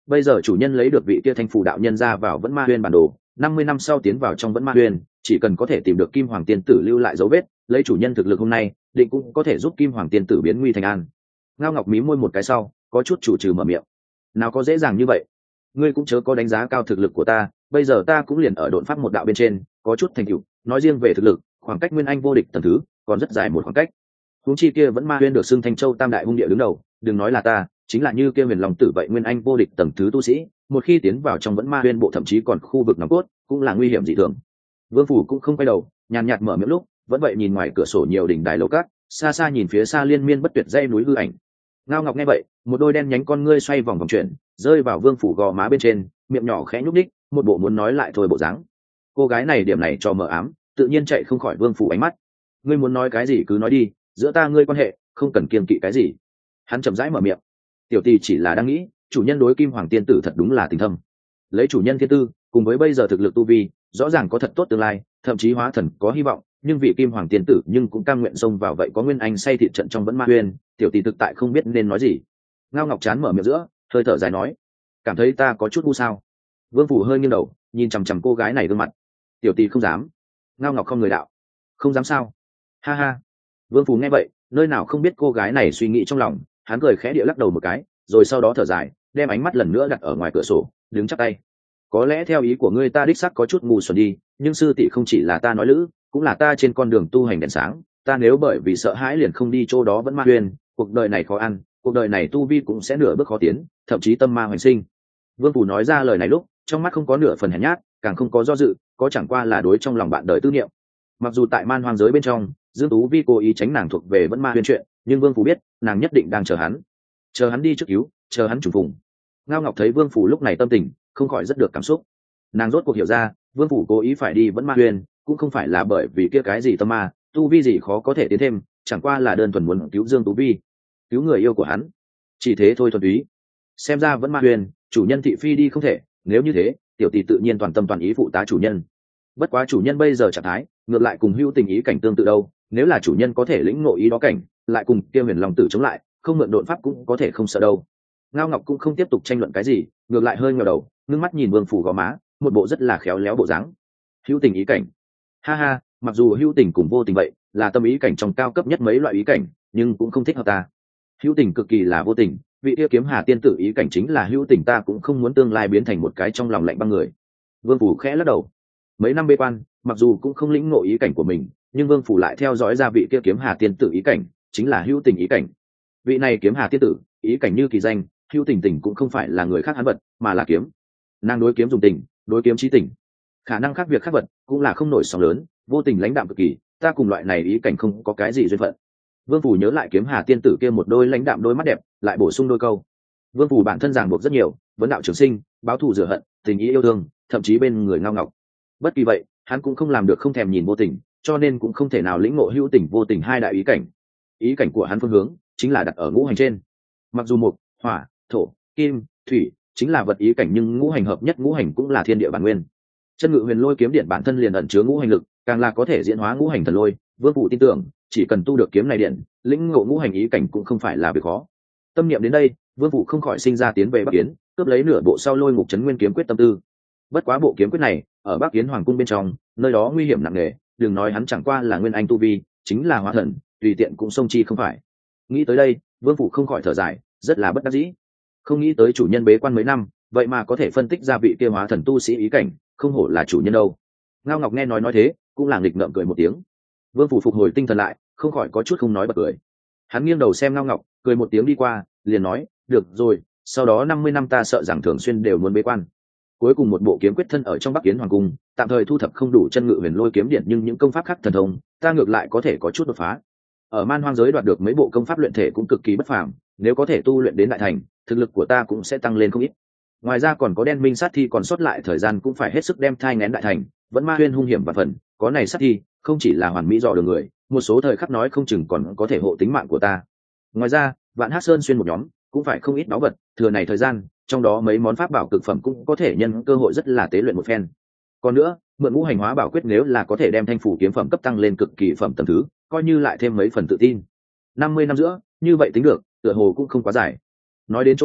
Speaker 1: bây giờ chủ nhân lấy được vị kia thanh phủ đạo nhân ra vào vẫn ma huyên bản đồ, năm mươi năm sau tiến vào trong vẫn ma huyên, chỉ cần có thể tìm được kim hoàng tiên tử lưu lại dấu vết, lấy chủ nhân thực lực hôm nay định cũng có thể giúp kim hoàng tiên tử biến nguy thành an. Ngao Ngọc mí môi một cái sau có chút chủ trừ mở miệng. Nào có dễ dàng như vậy, ngươi cũng chớ có đánh giá cao thực lực của ta, bây giờ ta cũng liền ở độn pháp một đạo bên trên có chút thành tựu, nói riêng về thực lực khoảng cách nguyên anh vô địch tầng thứ còn rất dài một khoảng cách. Huống chi kia vẫn ma huyên được xưng Thanh Châu tam đại hung địa đứng đầu, đừng nói là ta, chính là như kia huyền long tử vậy nguyên anh vô địch tầng thứ tu sĩ, một khi tiến vào trong vẫn ma huyên bộ thậm chí còn khu vực nòng cốt cũng là nguy hiểm dị thường. Vương Phủ cũng không quay đầu, nhàn nhạt mở miệng lúc vẫn vậy nhìn ngoài cửa sổ nhiều đỉnh đài lầu cát, xa xa nhìn phía xa liên miên bất tuyệt dãy núi hư ảnh. Ngao Ngọc nghe vậy, một đôi đen nhánh con ngươi xoay vòng vòng chuyển, rơi vào Vương Phủ gò má bên trên, miệng nhỏ khẽ nhúc nhích, một bộ muốn nói lại thôi bộ dáng. Cô gái này điểm này cho mờ ám, tự nhiên chạy không khỏi Vương Phủ ánh mắt. Ngươi muốn nói cái gì cứ nói đi, giữa ta ngươi quan hệ không cần kiêng kỵ cái gì. Hắn chậm rãi mở miệng. Tiểu tỷ chỉ là đang nghĩ, chủ nhân đối kim hoàng tiên tử thật đúng là tình thâm. Lấy chủ nhân thiên tư cùng với bây giờ thực lực tu vi, rõ ràng có thật tốt tương lai, thậm chí hóa thần có hy vọng, nhưng vị kim hoàng tiên tử nhưng cũng cam nguyện xông vào vậy có nguyên anh say thịt trận trong vẫn ma huyên, tiểu tỷ thực tại không biết nên nói gì. Ngao Ngọc chán mở miệng giữa, hơi thở dài nói, cảm thấy ta có chút ngu sao? Vương Phủ hơi nghiêng đầu, nhìn chằm chằm cô gái này gương mặt. Tiểu tỷ không dám. Ngao Ngọc không người đạo, không dám sao? Ha ha. Vương Phủ nghe vậy, nơi nào không biết cô gái này suy nghĩ trong lòng, hắn cười khẽ địa lắc đầu một cái, rồi sau đó thở dài, đem ánh mắt lần nữa đặt ở ngoài cửa sổ, đứng chắp tay. Có lẽ theo ý của ngươi ta đích xác có chút ngu xuẩn đi, nhưng sư tỷ không chỉ là ta nói lữ, cũng là ta trên con đường tu hành đèn sáng, ta nếu bởi vì sợ hãi liền không đi chỗ đó vẫn ma huyên, cuộc đời này khó ăn, cuộc đời này tu vi cũng sẽ nửa bước khó tiến, thậm chí tâm ma hoành sinh. Vương Phủ nói ra lời này lúc, trong mắt không có nửa phần hèn nhát, càng không có do dự, có chẳng qua là đối trong lòng bạn đời tư niệm. Mặc dù tại man hoang giới bên trong, Dương Tú Vi cố ý tránh nàng thuộc về vẫn ma huyên chuyện, nhưng Vương Phủ biết, nàng nhất định đang chờ hắn, chờ hắn đi trước cứu, chờ hắn trùng phùng. Ngao Ngọc thấy Vương Phủ lúc này tâm tình, không khỏi rất được cảm xúc. Nàng rốt cuộc hiểu ra, Vương Phủ cố ý phải đi vẫn ma huyên, cũng không phải là bởi vì kia cái gì tâm ma, tu vi gì khó có thể tiến thêm, chẳng qua là đơn thuần muốn cứu Dương Tú Vi, cứu người yêu của hắn, chỉ thế thôi thuần túy. Xem ra vẫn ma huyên, chủ nhân thị phi đi không thể, nếu như thế, tiểu tỷ tự nhiên toàn tâm toàn ý phụ tá chủ nhân. Bất quá chủ nhân bây giờ trạng thái, ngược lại cùng hữu tình ý cảnh tương tự đâu, nếu là chủ nhân có thể lĩnh ngộ ý đó cảnh, lại cùng kia huyền long tử chống lại, không mượn độn pháp cũng có thể không sợ đâu. Ngao Ngọc cũng không tiếp tục tranh luận cái gì, ngược lại hơi ngẩng đầu, ngước mắt nhìn Vương Phủ gò má, một bộ rất là khéo léo bộ dáng. Hữu tình ý cảnh, ha ha, mặc dù hữu tình cùng vô tình vậy là tâm ý cảnh trong cao cấp nhất mấy loại ý cảnh, nhưng cũng không thích hợp ta. Hữu tình cực kỳ là vô tình, vị yêu kiếm Hà tiên tử ý cảnh chính là hữu tình, ta cũng không muốn tương lai biến thành một cái trong lòng lạnh băng người. Vương Phủ khẽ lắc đầu. Mấy năm bế quan, mặc dù cũng không lĩnh ngộ ý cảnh của mình, nhưng Vương Phủ lại theo dõi ra vị kia kiếm Hà tiên tử ý cảnh, chính là hữu tình ý cảnh. Vị này kiếm Hà tiên tử, ý cảnh như kỳ danh, hữu tình tình cũng không phải là người khác hắn vật, mà là kiếm. Nàng đối kiếm dùng tình, đối kiếm chí tình. Khả năng khác việc khác vật, cũng là không nổi sóng lớn, vô tình lãnh đạm cực kỳ, ta cùng loại này ý cảnh không có cái gì duyên phận. Vương Phủ nhớ lại kiếm Hà tiên tử kia một đôi lãnh đạm đôi mắt đẹp, lại bổ sung đôi câu. Vương Phủ bản thân ràng buộc rất nhiều, vấn đạo trường sinh, báo thù rửa hận, tình ý yêu thương, thậm chí bên người Ngao Ngọc. Bất kỳ vậy, hắn cũng không làm được không thèm nhìn vô tình, cho nên cũng không thể nào lĩnh ngộ hữu tình vô tình hai đại ý cảnh. Ý cảnh của hắn phương hướng chính là đặt ở ngũ hành trên. Mặc dù mộc, hỏa, thổ, kim, thủy chính là vật ý cảnh, nhưng ngũ hành hợp nhất, ngũ hành cũng là thiên địa bản nguyên. Chân Ngự Huyền Lôi kiếm điện bản thân liền ẩn chứa ngũ hành lực, càng là có thể diễn hóa ngũ hành thần lôi. Vương Phủ tin tưởng, chỉ cần tu được kiếm này điện, lĩnh ngộ ngũ hành ý cảnh cũng không phải là việc khó. Tâm niệm đến đây, Vương Phủ không khỏi sinh ra tiến về Bắc Kiến, cướp lấy nửa bộ sau Lôi Ngục Chấn Nguyên kiếm quyết tâm tư. Bất quá bộ kiếm quyết này, ở Bắc Kiến hoàng cung bên trong, nơi đó nguy hiểm nặng nề, đừng nói hắn chẳng qua là nguyên anh tu vi, chính là hóa thần, tùy tiện cũng xông chi không phải. Nghĩ tới đây, Vương Phủ không khỏi thở dài, rất là bất đắc dĩ. Không nghĩ tới chủ nhân bế quan mấy năm, vậy mà có thể phân tích ra vị kia hóa thần tu sĩ ý cảnh, không hổ là chủ nhân đâu. Ngao Ngọc nghe nói nói thế, cũng là nghịch ngợm cười một tiếng. Vương Phủ phục hồi tinh thần lại, không khỏi có chút không nói bật cười. Hắn nghiêng đầu xem Ngao Ngọc, cười một tiếng đi qua, liền nói, được rồi, sau đó năm mươi năm ta sợ rằng thường xuyên đều muốn bế quan. Cuối cùng một bộ kiếm quyết thân ở trong Bắc Kiến hoàng cung, tạm thời thu thập không đủ Chân Ngự Huyền Lôi kiếm điện, nhưng những công pháp khác thần thông, ta ngược lại có thể có chút đột phá. Ở man hoang giới đoạt được mấy bộ công pháp luyện thể cũng cực kỳ bất phàm, nếu có thể tu luyện đến đại thành, thực lực của ta cũng sẽ tăng lên không ít. Ngoài ra còn có đen minh sát thi còn sót lại thời gian cũng phải hết sức đem thai nghén đại thành, vẫn ma huyên hung hiểm và phần, có này sát thi, không chỉ là hoàn mỹ dò đường người, một số thời khắc nói không chừng còn có thể hộ tính mạng của ta. Ngoài ra, Vạn Hắc Sơn xuyên một nhóm, cũng phải không ít báu vật, thừa này thời gian, trong đó mấy món pháp bảo cực phẩm cũng có thể nhân cơ hội rất là tế luyện một phen. Còn nữa, mượn ngũ hành hóa bảo quyết nếu là có thể đem thanh phủ kiếm phẩm cấp tăng lên cực kỳ phẩm tầm thứ, coi như lại thêm mấy phần tự tin. năm mươi năm giữa, như vậy tính được, tựa hồ cũng không quá dài. Nói đến chỗ này,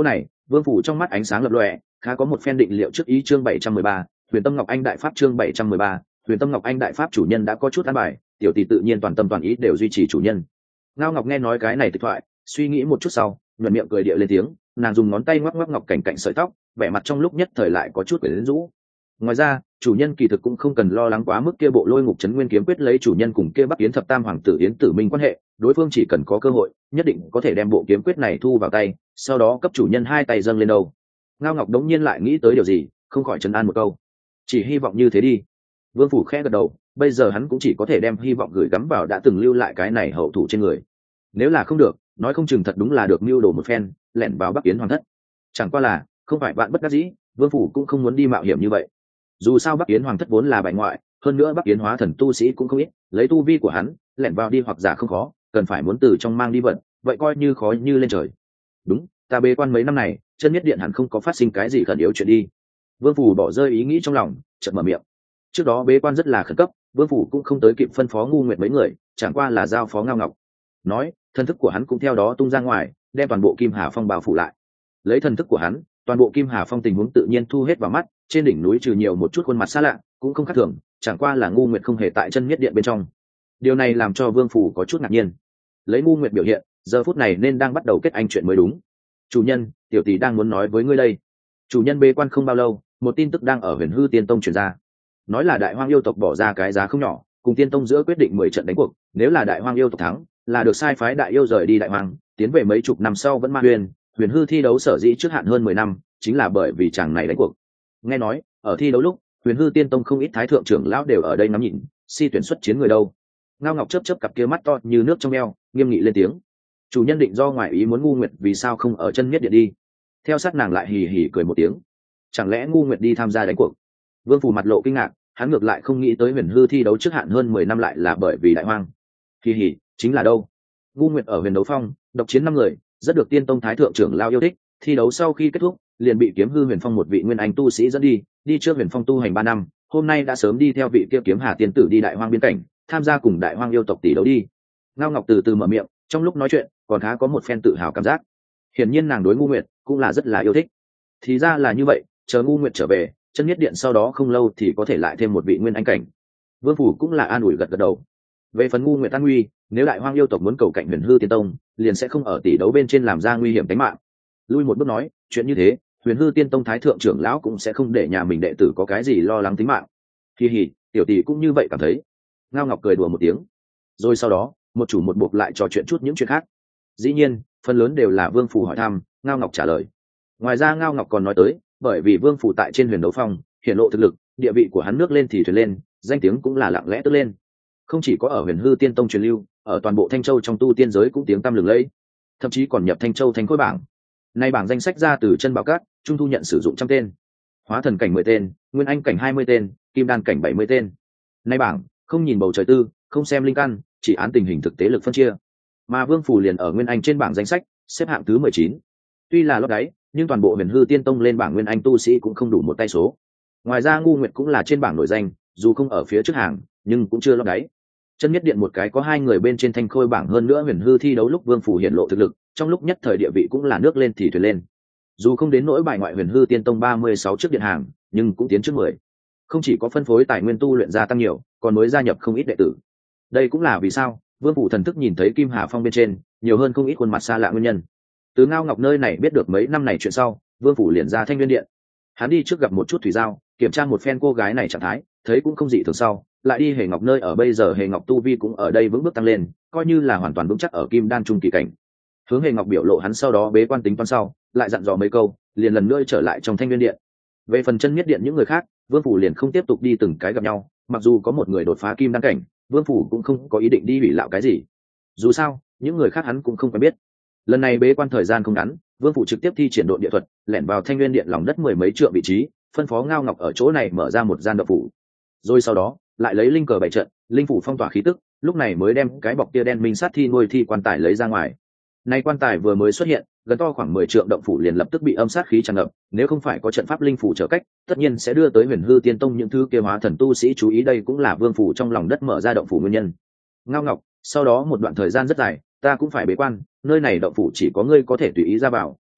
Speaker 1: Vương phủ trong mắt ánh sáng lập lòe, khá có một phen định liệu trước ý. Chương bảy trăm mười ba, Huyền Tâm Ngọc Anh đại pháp. Chương bảy trăm mười ba, Huyền Tâm Ngọc Anh đại pháp. Chủ nhân đã có chút an bài, tiểu tỷ tự nhiên toàn tâm toàn ý đều duy trì chủ nhân. Ngao Ngọc nghe nói cái này tịch thoại, suy nghĩ một chút sau, nhuận miệng cười địa lên tiếng, nàng dùng ngón tay ngoắc ngoắc ngọc cảnh cạnh sợi tóc, vẻ mặt trong lúc nhất thời lại có chút quyến rũ. Ngoài ra, chủ nhân kỳ thực cũng không cần lo lắng quá mức kia bộ Lôi Ngục Trấn Nguyên kiếm quyết lấy chủ nhân cùng kia Bắc Yến thập tam hoàng tử Yến Tử Minh quan hệ, đối phương chỉ cần có cơ hội, nhất định có thể đem bộ kiếm quyết này thu vào tay, sau đó cấp chủ nhân hai tay dâng lên đầu. Ngao Ngọc đống nhiên lại nghĩ tới điều gì, không khỏi trấn an một câu, chỉ hy vọng như thế đi. Vương phủ khẽ gật đầu, bây giờ hắn cũng chỉ có thể đem hy vọng gửi gắm vào đã từng lưu lại cái này hậu thủ trên người. Nếu là không được, nói không chừng thật đúng là được mưu đồ một phen, lẻn vào Bắc Yến hoàng thất. Chẳng qua là, không phải bạn bất đắc dĩ, Vương phủ cũng không muốn đi mạo hiểm như vậy. Dù sao Bắc Yến hoàng thất vốn là bại ngoại, hơn nữa Bắc Yến hóa thần tu sĩ cũng không ít, lấy tu vi của hắn, lẻn vào đi hoặc giả không khó, cần phải muốn từ trong mang đi vận, vậy coi như khó như lên trời. Đúng, ta bế quan mấy năm này, chân nhất điện hẳn không có phát sinh cái gì khẩn yếu chuyện đi. Vương phủ bỏ rơi ý nghĩ trong lòng, chợt mở miệng. Trước đó bế quan rất là khẩn cấp, Vương phủ cũng không tới kịp phân phó Ngu Nguyệt mấy người, chẳng qua là giao phó Ngao Ngọc. Nói, thần thức của hắn cũng theo đó tung ra ngoài, đem toàn bộ Kim Hà Phong bao phủ lại. Lấy thần thức của hắn, toàn bộ Kim Hà Phong tình huống tự nhiên thu hết vào mắt, trên đỉnh núi trừ nhiều một chút khuôn mặt xa lạ, cũng không khác thường, chẳng qua là Ngu Nguyệt không hề tại chân nhất điện bên trong. Điều này làm cho Vương phủ có chút ngạc nhiên. Lấy Ngu Nguyệt biểu hiện, giờ phút này nên đang bắt đầu kết anh chuyện mới đúng. Chủ nhân, tiểu tỷ đang muốn nói với ngươi đây. Chủ nhân bế quan không bao lâu, một tin tức đang ở Huyền Hư Tiên Tông truyền ra, nói là Đại Hoang yêu tộc bỏ ra cái giá không nhỏ, cùng Tiên Tông giữa quyết định mười trận đánh cuộc, nếu là Đại Hoang yêu tộc thắng, là được sai phái đại yêu rời đi Đại Hoang, tiến về mấy chục năm sau vẫn Ma Huyền. Huyền Hư thi đấu sở dĩ trước hạn hơn mười năm, chính là bởi vì chàng này đánh cuộc. Nghe nói, ở thi đấu lúc, Huyền Hư Tiên Tông không ít thái thượng trưởng lão đều ở đây ngắm nhìn, si tuyển xuất chiến người đâu. Ngao Ngọc chớp chớp cặp kia mắt to như nước trong eo, nghiêm nghị lên tiếng. Chủ nhân định do ngoại ý muốn Ngu Nguyệt vì sao không ở chân nhất điện đi? Theo sát nàng lại hì hì cười một tiếng. Chẳng lẽ Ngu Nguyệt đi tham gia đánh cuộc? Vương phủ mặt lộ kinh ngạc, hắn ngược lại không nghĩ tới Huyền Hư thi đấu trước hạn hơn mười năm lại là bởi vì Đại Hoang. Hì hì, chính là đâu? Ngu Nguyệt ở Huyền Đấu Phong, độc chiến năm người, rất được Tiên Tông thái thượng trưởng lao yêu thích. Thi đấu sau khi kết thúc, liền bị Kiếm Hư Huyền Phong một vị nguyên anh tu sĩ dẫn đi, đi trước Huyền Phong tu hành ba năm, hôm nay đã sớm đi theo vị kia Kiếm Hà tiên tử đi Đại Hoang biên cảnh, tham gia cùng Đại Hoang yêu tộc tỷ đấu đi. Ngao Ngọc từ từ mở miệng, trong lúc nói chuyện, còn khá có một phen tự hào cảm giác. Hiển nhiên nàng đối Ngu Nguyệt cũng là rất là yêu thích. Thì ra là như vậy, chờ Ngu Nguyệt trở về, chân nhất điện sau đó không lâu thì có thể lại thêm một vị nguyên anh cảnh. Vương phủ cũng là an ủi gật gật đầu. Về phần Ngu Nguyệt an nguy, nếu Đại Hoang yêu tộc muốn cầu cạnh Huyền Hư Tiên Tông, liền sẽ không ở tỷ đấu bên trên làm ra nguy hiểm tính mạng. Lui một bước nói, chuyện như thế, Huyền Hư Tiên Tông thái thượng trưởng lão cũng sẽ không để nhà mình đệ tử có cái gì lo lắng tính mạng. Kỳ hỉ, tiểu tỷ cũng như vậy cảm thấy. Ngao Ngọc cười đùa một tiếng. Rồi sau đó, một chủ một buộc lại trò chuyện chút những chuyện khác. Dĩ nhiên, phần lớn đều là Vương phủ hỏi thăm, Ngao Ngọc trả lời. Ngoài ra Ngao Ngọc còn nói tới, bởi vì Vương phủ tại trên Huyền Đấu Phong hiện lộ thực lực, địa vị của hắn nước lên thì thuyền lên, danh tiếng cũng là lặng lẽ tức lên. Không chỉ có ở Huyền Hư Tiên Tông truyền lưu, ở toàn bộ Thanh Châu trong tu tiên giới cũng tiếng tăm lừng lẫy, thậm chí còn nhập Thanh Châu Thánh Khôi bảng. Nay bảng danh sách ra từ chân bảo cát, trung thu nhận sử dụng trăm tên, hóa thần cảnh mười tên, nguyên anh cảnh hai mươi tên, kim đan cảnh bảy mươi tên. Nay bảng không nhìn bầu trời tư, không xem linh căn, chỉ án tình hình thực tế lực phân chia. Mà Vương phủ liền ở nguyên anh trên bảng danh sách, xếp hạng thứ mười chín. Tuy là lót đáy, nhưng toàn bộ Huyền Hư Tiên Tông lên bảng nguyên anh tu sĩ cũng không đủ một tay số. Ngoài ra Ngu Nguyệt cũng là trên bảng nổi danh, dù không ở phía trước hàng, nhưng cũng chưa lót đáy. Chân nhất điện một cái có hai người bên trên Thanh Khôi bảng, hơn nữa Huyền Hư thi đấu lúc Vương phủ hiện lộ thực lực, trong lúc nhất thời địa vị cũng là nước lên thì thuyền lên. Dù không đến nỗi bài ngoại Huyền Hư Tiên Tông ba mươi sáu trước điện hàng, nhưng cũng tiến trước mười. Không chỉ có phân phối tài nguyên tu luyện gia tăng nhiều, còn mới gia nhập không ít đệ tử. Đây cũng là vì sao Vương phủ thần thức nhìn thấy Kim Hà Phong bên trên nhiều hơn không ít khuôn mặt xa lạ nguyên nhân. Từ Ngao Ngọc nơi này biết được mấy năm này chuyện sau, Vương phủ liền ra Thanh Nguyên điện. Hắn đi trước gặp một chút Thủy Giao, kiểm tra một phen cô gái này trạng thái, thấy cũng không dị thường, sau lại đi Hề Ngọc nơi ở, bây giờ Hề Ngọc tu vi cũng ở đây vững bước tăng lên, coi như là hoàn toàn vững chắc ở Kim Đan trung kỳ cảnh. Hướng Hề Ngọc biểu lộ hắn sau đó bế quan tính toán sau, lại dặn dò mấy câu, liền lần nữa trở lại trong Thanh Nguyên điện. Về phần chân nhất điện những người khác, Vương phủ liền không tiếp tục đi từng cái gặp nhau, mặc dù có một người đột phá Kim Đan cảnh, Vương phủ cũng không có ý định đi hủy lạo cái gì. Dù sao, những người khác hắn cũng không quen biết. Lần này bế quan thời gian không ngắn, Vương phủ trực tiếp thi triển độ địa thuật, lẻn vào Thanh Nguyên điện lòng đất mười mấy trượng vị trí, phân phó Ngao Ngọc ở chỗ này mở ra một gian động phủ. Rồi sau đó, lại lấy linh cờ bảy trận, linh phủ phong tỏa khí tức, lúc này mới đem cái bọc tia đen minh sát thi nuôi thi quan tài lấy ra ngoài. Nay quan tài vừa mới xuất hiện, gần to khoảng mười trượng động phủ liền lập tức bị âm sát khí tràn ngập, nếu không phải có trận pháp linh phủ trợ cách, tất nhiên sẽ đưa tới Huyền Hư Tiên Tông những thứ kia hóa thần tu sĩ chú ý, đây cũng là Vương phủ trong lòng đất mở ra động phủ nguyên nhân. Ngao Ngọc, sau đó một đoạn thời gian rất dài, ta cũng phải bế quan, nơi này động phủ chỉ có ngươi có thể tùy ý ra vào,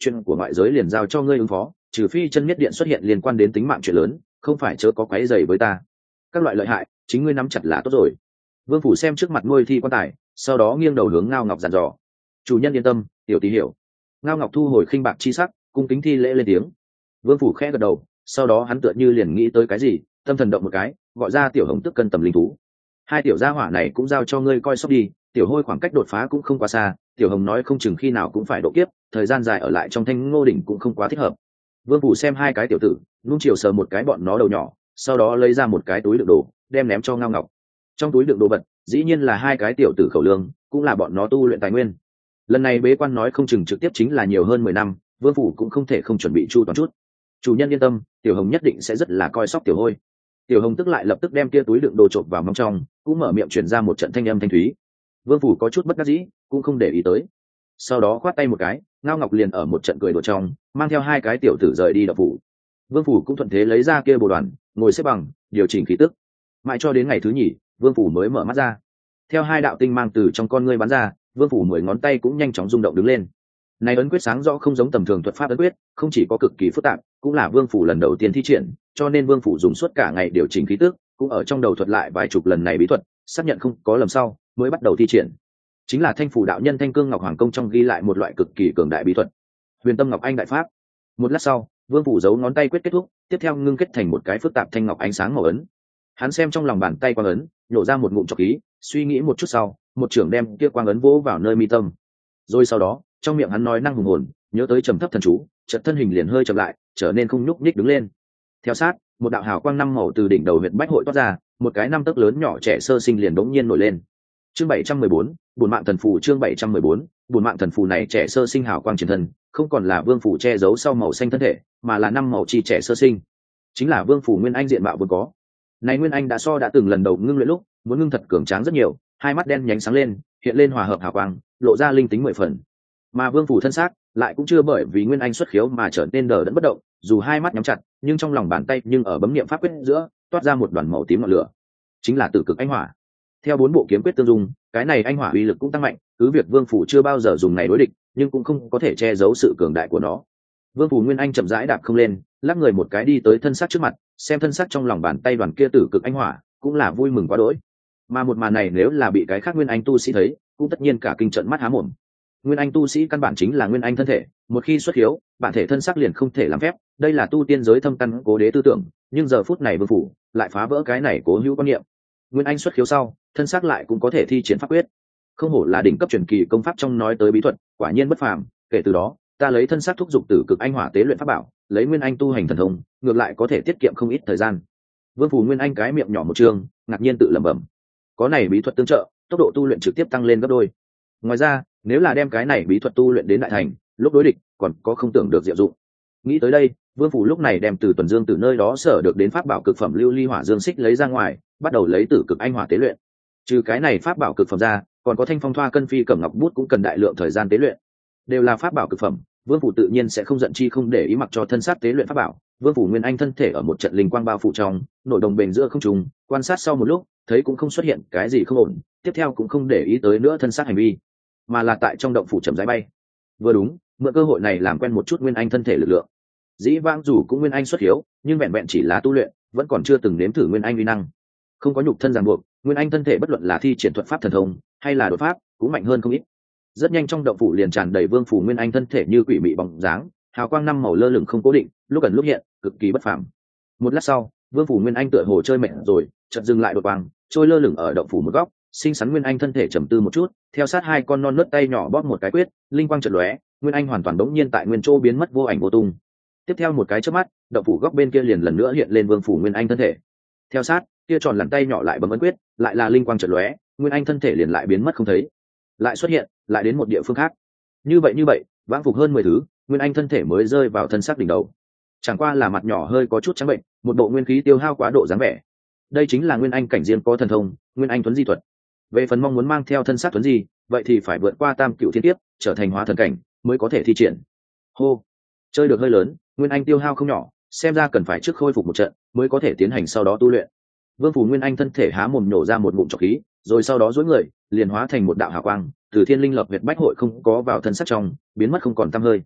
Speaker 1: chuyện của ngoại giới liền giao cho ngươi ứng phó, trừ phi chân nhất điện xuất hiện liên quan đến tính mạng chuyện lớn, không phải chớ có quấy rầy với ta. Các loại lợi hại chính ngươi nắm chặt là tốt rồi. Vương phủ xem trước mặt nuôi thi quan tài, sau đó nghiêng đầu hướng Ngao Ngọc dặn dò. Chủ nhân yên tâm, tiểu tí hiểu. Ngao Ngọc thu hồi khinh bạc chi sắc, cung kính thi lễ lên tiếng. Vương phủ khẽ gật đầu, sau đó hắn tựa như liền nghĩ tới cái gì, tâm thần động một cái, gọi ra tiểu hồng tức cân tầm linh thú. Hai tiểu gia hỏa này cũng giao cho ngươi coi sóc đi, tiểu hôi khoảng cách đột phá cũng không quá xa, tiểu hồng nói không chừng khi nào cũng phải độ kiếp, thời gian dài ở lại trong thanh ngô đỉnh cũng không quá thích hợp. Vương phủ xem hai cái tiểu tử, nung chiều sờ một cái bọn nó đầu nhỏ, sau đó lấy ra một cái túi đựng đồ, đem ném cho Ngao Ngọc. Trong túi đựng đồ vật dĩ nhiên là hai cái tiểu tử khẩu lương, cũng là bọn nó tu luyện tài nguyên. Lần này bế quan nói không chừng trực tiếp chính là nhiều hơn mười năm, Vương phủ cũng không thể không chuẩn bị chu toàn chút. Chủ nhân yên tâm, tiểu hồng nhất định sẽ rất là coi sóc tiểu hôi. Tiểu hồng tức lại lập tức đem kia túi đựng đồ trộm vào mong trong, cũng mở miệng truyền ra một trận thanh âm thanh thúy. Vương phủ có chút bất đắc dĩ, cũng không để ý tới. Sau đó khoát tay một cái, Ngao Ngọc liền ở một trận cười đùa trong, mang theo hai cái tiểu tử rời đi đập phủ. Vương phủ cũng thuận thế lấy ra kia bồ đoàn, ngồi xếp bằng, điều chỉnh khí tức. Mãi cho đến ngày thứ nhì, Vương phủ mới mở mắt ra. Theo hai đạo tinh mang từ trong con ngươi bắn ra, Vương phủ mười ngón tay cũng nhanh chóng rung động đứng lên. Này ấn quyết sáng rõ không giống tầm thường thuật pháp ấn quyết, không chỉ có cực kỳ phức tạp, cũng là Vương phủ lần đầu tiên thi triển, cho nên Vương phủ dùng suốt cả ngày điều chỉnh khí tức, cũng ở trong đầu thuật lại vài chục lần này bí thuật, xác nhận không có lầm sau, mới bắt đầu thi triển. Chính là Thanh phủ đạo nhân Thanh Cương Ngọc Hoàng công trong ghi lại một loại cực kỳ cường đại bí thuật, Huyền Tâm Ngọc Anh đại pháp. Một lát sau, Vương phủ giấu ngón tay quyết kết thúc, tiếp theo ngưng kết thành một cái phức tạp thanh ngọc ánh sáng màu ấn. Hắn xem trong lòng bàn tay quang ấn, nhổ ra một ngụm trọc khí, suy nghĩ một chút sau, một trưởng đem kia quang ấn vỗ vào nơi mi tâm. Rồi sau đó, trong miệng hắn nói năng hùng hồn, nhớ tới trầm thấp thần chú, chợt thân hình liền hơi chậm lại, trở nên không nhúc nhích đứng lên. Theo sát, một đạo hào quang năm màu từ đỉnh đầu huyệt bách hội toát ra, một cái năm tấc lớn nhỏ trẻ sơ sinh liền đống nhiên nổi lên. Chương bảy trăm mười bốn, Bổn mạng thần phù. Chương bảy trăm mười bốn, Bổn mạng thần phù. Này trẻ sơ sinh hào quang chiến thân, không còn là Vương phủ che giấu sau màu xanh thân thể, mà là năm màu chi trẻ sơ sinh, chính là Vương phủ nguyên anh diện mạo vốn có. Này nguyên anh đã so đã từng lần đầu ngưng luyện lúc, muốn ngưng thật cường tráng rất nhiều, hai mắt đen nhánh sáng lên, hiện lên hòa hợp hào quang, lộ ra linh tính mười phần. Mà Vương phủ thân xác lại cũng chưa bởi vì nguyên anh xuất khiếu mà trở nên đờ đẫn bất động, dù hai mắt nhắm chặt, nhưng trong lòng bàn tay nhưng ở bấm niệm pháp quyết giữa, toát ra một đoàn màu tím ngọn lửa, chính là Tử Cực Anh Hỏa. Theo bốn bộ kiếm quyết tương dung, cái này anh hỏa uy lực cũng tăng mạnh, cứ việc Vương phủ chưa bao giờ dùng này đối địch, nhưng cũng không có thể che giấu sự cường đại của nó. Vương phủ nguyên anh chậm rãi đạp không lên, lắc người một cái đi tới thân xác trước mặt, xem thân xác trong lòng bàn tay đoàn kia Tử Cực Anh Hỏa, cũng là vui mừng quá đỗi. Mà một màn này nếu là bị cái khác nguyên anh tu sĩ thấy, cũng tất nhiên cả kinh trận mắt há mồm. Nguyên anh tu sĩ căn bản chính là nguyên anh thân thể, một khi xuất hiếu, bản thể thân xác liền không thể làm phép, đây là tu tiên giới thâm căn cố đế tư tưởng, nhưng giờ phút này Vương phủ lại phá vỡ cái này cố hữu quan niệm. Nguyên anh xuất khiếu sau, thân xác lại cũng có thể thi triển pháp quyết, không hổ là đỉnh cấp truyền kỳ công pháp trong nói tới bí thuật, quả nhiên bất phàm. Kể từ đó, ta lấy thân xác thúc giục Tử Cực Anh Hỏa tế luyện pháp bảo, lấy nguyên anh tu hành thần thông, ngược lại có thể tiết kiệm không ít thời gian. Vương phủ nguyên anh cái miệng nhỏ một trường, ngạc nhiên tự lẩm bẩm, có này bí thuật tương trợ, tốc độ tu luyện trực tiếp tăng lên gấp đôi. Ngoài ra, nếu là đem cái này bí thuật tu luyện đến đại thành, lúc đối địch còn có không tưởng được diệu dụng. Nghĩ tới đây, Vương phủ lúc này đem từ Tuần Dương từ nơi đó sở được đến pháp bảo cực phẩm Lưu Ly Hỏa Dương Xích lấy ra ngoài, bắt đầu lấy Tử Cực Anh Hỏa tế luyện. Trừ cái này pháp bảo cực phẩm ra, còn có Thanh Phong Thoa Cân Phi Cẩm Ngọc Bút cũng cần đại lượng thời gian tế luyện. Đều là pháp bảo cực phẩm, Vương phủ tự nhiên sẽ không giận chi không để ý mặc cho thân xác tế luyện pháp bảo. Vương phủ nguyên anh thân thể ở một trận linh quang bao phủ trong, nổi đồng bền giữa không trung, quan sát sau một lúc, thấy cũng không xuất hiện cái gì không ổn, tiếp theo cũng không để ý tới nữa thân xác hành vi, mà là tại trong động phủ chậm rãi bay. Vừa đúng, mượn cơ hội này làm quen một chút nguyên anh thân thể lực lượng. Dĩ vãng dù cũng nguyên anh xuất hiếu, nhưng vẹn vẹn chỉ là tu luyện, vẫn còn chưa từng nếm thử nguyên anh uy năng. Không có nhục thân ràng buộc, nguyên anh thân thể bất luận là thi triển thuật pháp thần thông hay là đột pháp, cũng mạnh hơn không ít. Rất nhanh trong động phủ liền tràn đầy Vương phủ nguyên anh thân thể như quỷ mị bóng dáng, hào quang năm màu lơ lửng không cố định, lúc ẩn lúc hiện, cực kỳ bất phàm. Một lát sau, Vương phủ nguyên anh tựa hồ chơi mệt rồi, chợt dừng lại đột quang, trôi lơ lửng ở động phủ một góc, xinh xắn nguyên anh thân thể trầm tư một chút, theo sát hai con non nớt tay nhỏ bóp một cái quyết, linh quang chợt lóe, nguyên anh hoàn toàn đống nhiên tại nguyên chỗ biến mất vô ảnh vô tung. Tiếp theo một cái chớp mắt, động phủ góc bên kia liền lần nữa hiện lên Vương phủ nguyên anh thân thể. Theo sát, kia tròn lằn tay nhỏ lại bấm ấn quyết, lại là linh quang chợt lóe, nguyên anh thân thể liền lại biến mất không thấy. Lại xuất hiện, lại đến một địa phương khác. Như vậy như vậy, vãng phục hơn mười thứ, nguyên anh thân thể mới rơi vào thân xác đỉnh đầu. Chẳng qua là mặt nhỏ hơi có chút trắng bệnh, một bộ nguyên khí tiêu hao quá độ dáng vẻ. Đây chính là nguyên anh cảnh riêng có thần thông, nguyên anh tuấn di thuật. Về phần mong muốn mang theo thân xác tuấn di, vậy thì phải vượt qua tam cựu thiên kiếp, trở thành hóa thần cảnh, mới có thể thi triển. Hô, chơi được hơi lớn, nguyên anh tiêu hao không nhỏ, xem ra cần phải trước khôi phục một trận, mới có thể tiến hành sau đó tu luyện. Vương phủ nguyên anh thân thể há mồm nhổ ra một ngụm trọc khí, rồi sau đó duỗi người, liền hóa thành một đạo hào quang, từ thiên linh lập huyệt bách hội không có vào thân sắc trong, biến mất không còn tăm hơi.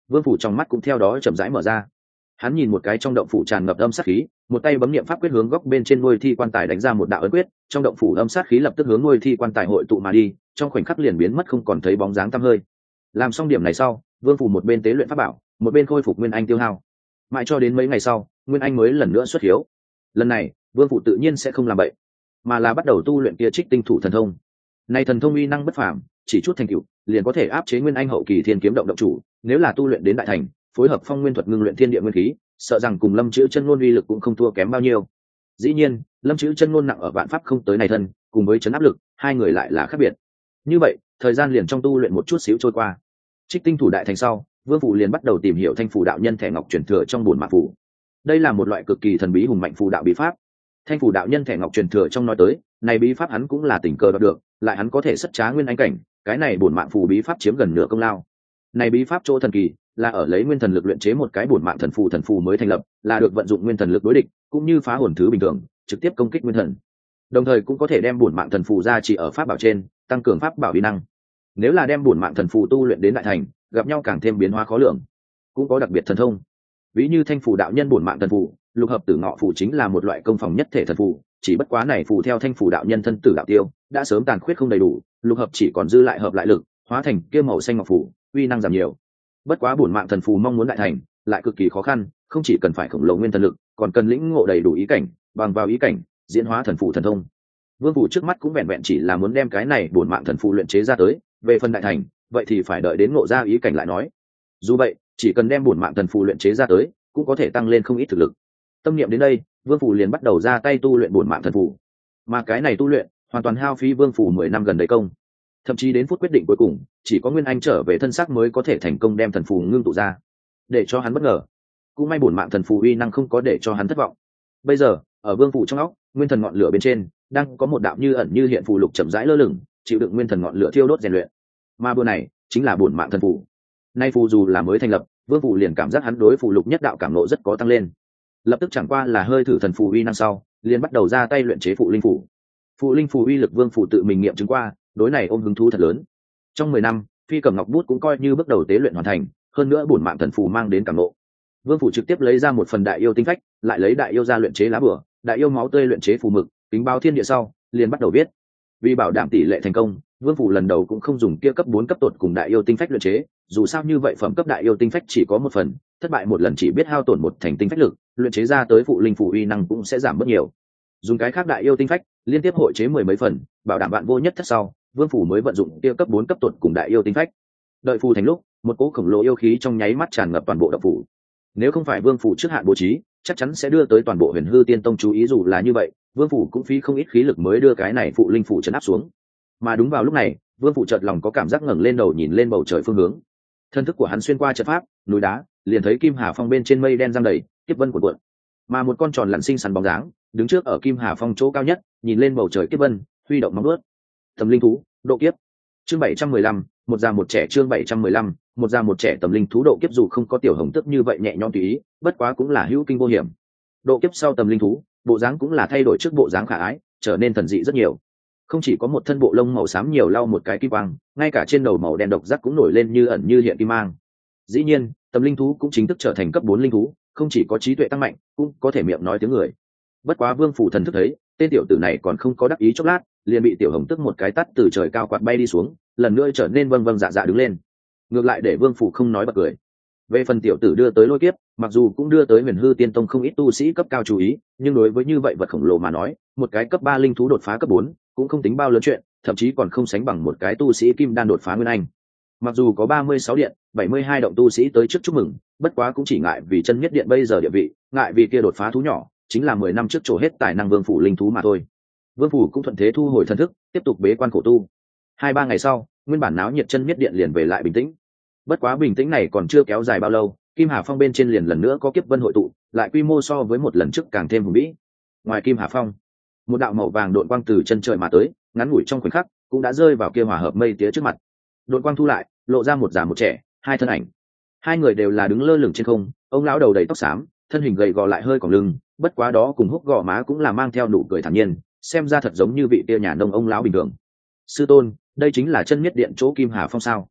Speaker 1: Vương phủ trong mắt cũng theo đó chậm rãi mở ra. Hắn nhìn một cái trong động phủ tràn ngập âm sát khí, một tay bấm niệm pháp quyết hướng góc bên trên nuôi thi quan tài đánh ra một đạo ấn quyết, trong động phủ âm sát khí lập tức hướng nuôi thi quan tài hội tụ mà đi, trong khoảnh khắc liền biến mất không còn thấy bóng dáng tăm hơi. Làm xong điểm này sau, Vương phủ một bên tế luyện pháp bảo, một bên khôi phục nguyên anh tiêu hao. Mãi cho đến mấy ngày sau, nguyên anh mới lần nữa xuất hiếu. Lần này, Vương phủ tự nhiên sẽ không làm bậy, mà là bắt đầu tu luyện kia Trích Tinh Thủ thần thông. Này thần thông uy năng bất phàm, chỉ chút thành tựu, liền có thể áp chế nguyên anh hậu kỳ thiên kiếm động động chủ, nếu là tu luyện đến đại thành, phối hợp phong nguyên thuật ngưng luyện thiên địa nguyên khí, sợ rằng cùng Lâm Chữ Chân Ngôn uy lực cũng không thua kém bao nhiêu. Dĩ nhiên, Lâm Chữ Chân Ngôn nặng ở vạn pháp không tới này thân, cùng với chấn áp lực, hai người lại là khác biệt. Như vậy, thời gian liền trong tu luyện một chút xíu trôi qua. Trích Tinh Thủ đại thành sau, Vương phủ liền bắt đầu tìm hiểu Thanh Phủ đạo nhân thẻ ngọc truyền thừa trong bổn mạng phủ. Đây là một loại cực kỳ thần bí hùng mạnh phù đạo bí pháp. Thanh Phủ đạo nhân thẻ ngọc truyền thừa trong nói tới, này bí pháp hắn cũng là tình cờ đoạt được, lại hắn có thể xuất trá nguyên anh cảnh, cái này bổn mạng phù bí pháp chiếm gần nửa công lao. Này bí pháp chỗ thần kỳ là ở lấy nguyên thần lực luyện chế một cái bổn mạng thần phù, thần phù mới thành lập, là được vận dụng nguyên thần lực đối địch, cũng như phá hồn thứ bình thường, trực tiếp công kích nguyên thần. Đồng thời cũng có thể đem bổn mạng thần phù ra chỉ ở pháp bảo trên, tăng cường pháp bảo uy năng. Nếu là đem bổn mạng thần phù tu luyện đến đại thành, gặp nhau càng thêm biến hóa khó lường. Cũng có đặc biệt thần thông. Ví như Thanh Phủ đạo nhân bổn mạng thần phù, lục hợp tử ngọ phù chính là một loại công phòng nhất thể thần phù, chỉ bất quá này phù theo Thanh Phủ đạo nhân thân tử đạo tiêu, đã sớm tàn khuyết không đầy đủ, lục hợp chỉ còn dư lại hợp lại lực, hóa thành kia màu xanh ngọc phù, uy năng giảm nhiều. Bất quá bổn mạng thần phù mong muốn đại thành, lại cực kỳ khó khăn, không chỉ cần phải khổng lồ nguyên thần lực, còn cần lĩnh ngộ đầy đủ ý cảnh, bằng vào ý cảnh, diễn hóa thần phù thần thông. Vương phủ trước mắt cũng vẹn vẹn chỉ là muốn đem cái này bổn mạng thần phù luyện chế ra tới, về phần đại thành, vậy thì phải đợi đến ngộ ra ý cảnh lại nói. Dù vậy, chỉ cần đem bổn mạng thần phù luyện chế ra tới, cũng có thể tăng lên không ít thực lực. Tâm niệm đến đây, Vương phủ liền bắt đầu ra tay tu luyện bổn mạng thần phù. Mà cái này tu luyện, hoàn toàn hao phí Vương phủ mười năm gần đấy công. Thậm chí đến phút quyết định cuối cùng, chỉ có Nguyên Anh trở về thân xác mới có thể thành công đem thần phù ngưng tụ ra. Để cho hắn bất ngờ, cũng may bổn mạng thần phù uy năng không có để cho hắn thất vọng. Bây giờ, ở Vương phủ trong óc, nguyên thần ngọn lửa bên trên, đang có một đạo như ẩn như hiện phù lục chậm rãi lơ lửng, chịu đựng nguyên thần ngọn lửa thiêu đốt rèn luyện. Mà bữa này, chính là bổn mạng thần phù. Nay phù dù là mới thành lập, Vương phủ liền cảm giác hắn đối phù lục nhất đạo cảm nộ rất có tăng lên. Lập tức chẳng qua là hơi thử thần phù uy năng sau, liền bắt đầu ra tay luyện chế phụ linh phù. Phụ linh phù uy lực Vương phủ tự mình nghiệm chứng qua, đối này ôm hứng thú thật lớn. Trong mười năm, Phi Cầm Ngọc Bút cũng coi như bước đầu tế luyện hoàn thành, hơn nữa bổn mạng thần phù mang đến cảm nộ. Vương phủ trực tiếp lấy ra một phần đại yêu tinh phách, lại lấy đại yêu ra luyện chế lá bửa, đại yêu máu tươi luyện chế phù mực, tính báo thiên địa sau, liền bắt đầu viết. Vì bảo đảm tỷ lệ thành công, Vương phủ lần đầu cũng không dùng kia cấp bốn cấp tột cùng đại yêu tinh phách luyện chế, dù sao như vậy phẩm cấp đại yêu tinh phách chỉ có một phần, thất bại một lần chỉ biết hao tổn một thành tinh phách lực, luyện chế ra tới phụ linh phù uy năng cũng sẽ giảm bớt nhiều. Dùng cái khác đại yêu tinh phách, liên tiếp hội chế mười mấy phần, bảo đảm bạn vô nhất thất sau, Vương phủ mới vận dụng kia cấp bốn cấp tột cùng đại yêu tinh phách. Đợi phù thành lúc, một cỗ khổng lồ yêu khí trong nháy mắt tràn ngập toàn bộ động phủ. Nếu không phải Vương phủ trước hạn bố trí, chắc chắn sẽ đưa tới toàn bộ Huyền Hư Tiên Tông chú ý, dù là như vậy, Vương phủ cũng phí không ít khí lực mới đưa cái này phụ linh phủ trấn áp xuống. Mà đúng vào lúc này, Vương phủ chợt lòng có cảm giác ngẩng lên đầu nhìn lên bầu trời phương hướng. Thân thức của hắn xuyên qua trận pháp, núi đá, liền thấy Kim Hà Phong bên trên mây đen giăng đầy, kiếp vân cuộn cuộn. Mà một con tròn lặn xinh xắn bóng dáng, đứng trước ở Kim Hà Phong chỗ cao nhất, nhìn lên bầu trời kiếp vân, huy động móng vuốt. Tầm linh thú, độ kiếp. Chương bảy trăm mười lăm, một già một trẻ chương bảy trăm mười lăm, một già một trẻ tầm linh thú độ kiếp dù không có tiểu hồng tức như vậy nhẹ nhõm tùy ý, bất quá cũng là hữu kinh vô hiểm. Độ kiếp sau tầm linh thú, bộ dáng cũng là thay đổi trước bộ dáng khả ái, trở nên thần dị rất nhiều. Không chỉ có một thân bộ lông màu xám nhiều lau một cái kim quang, ngay cả trên đầu màu đen độc giác cũng nổi lên như ẩn như hiện kim mang. Dĩ nhiên, tầm linh thú cũng chính thức trở thành cấp bốn linh thú, không chỉ có trí tuệ tăng mạnh, cũng có thể miệng nói tiếng người. Bất quá Vương phủ thần thức thấy, tên tiểu tử này còn không có đắc ý chốc lát, liền bị tiểu hồng tức một cái tát từ trời cao quạt bay đi xuống, lần nữa trở nên vâng vâng dạ dạ đứng lên. Ngược lại để Vương phủ không nói bật cười. Về phần tiểu tử đưa tới lôi kiếp, mặc dù cũng đưa tới Huyền Hư Tiên Tông không ít tu sĩ cấp cao chú ý, nhưng đối với như vậy vật khổng lồ mà nói, một cái cấp ba linh thú đột phá cấp bốn, cũng không tính bao lớn chuyện, thậm chí còn không sánh bằng một cái tu sĩ kim đan đột phá nguyên anh. Mặc dù có ba mươi sáu điện, bảy mươi hai động tu sĩ tới trước chúc mừng, bất quá cũng chỉ ngại vì chân nhất điện bây giờ địa vị, ngại vì kia đột phá thú nhỏ, chính là mười năm trước trổ hết tài năng Vương phủ linh thú mà thôi. Vương phủ cũng thuận thế thu hồi thần thức, tiếp tục bế quan khổ tu. Hai ba ngày sau, nguyên bản náo nhiệt chân nhất điện liền về lại bình tĩnh. Bất quá bình tĩnh này còn chưa kéo dài bao lâu, Kim Hà Phong bên trên liền lần nữa có kiếp vân hội tụ, lại quy mô so với một lần trước càng thêm hùng vĩ. Ngoài Kim Hà Phong, một đạo màu vàng độn quang từ chân trời mà tới, ngắn ngủi trong khoảnh khắc, cũng đã rơi vào kia hòa hợp mây tía trước mặt. Độn quang thu lại, lộ ra một già một trẻ, hai thân ảnh. Hai người đều là đứng lơ lửng trên không, ông lão đầu đầy tóc xám, thân hình gầy gò lại hơi còng lưng, bất quá đó cùng húc gò má cũng là mang theo nụ cười thản nhiên, xem ra thật giống như vị kia nhà nông ông lão bình thường. Sư tôn, đây chính là chân nhất điện chỗ Kim Hà Phong sao?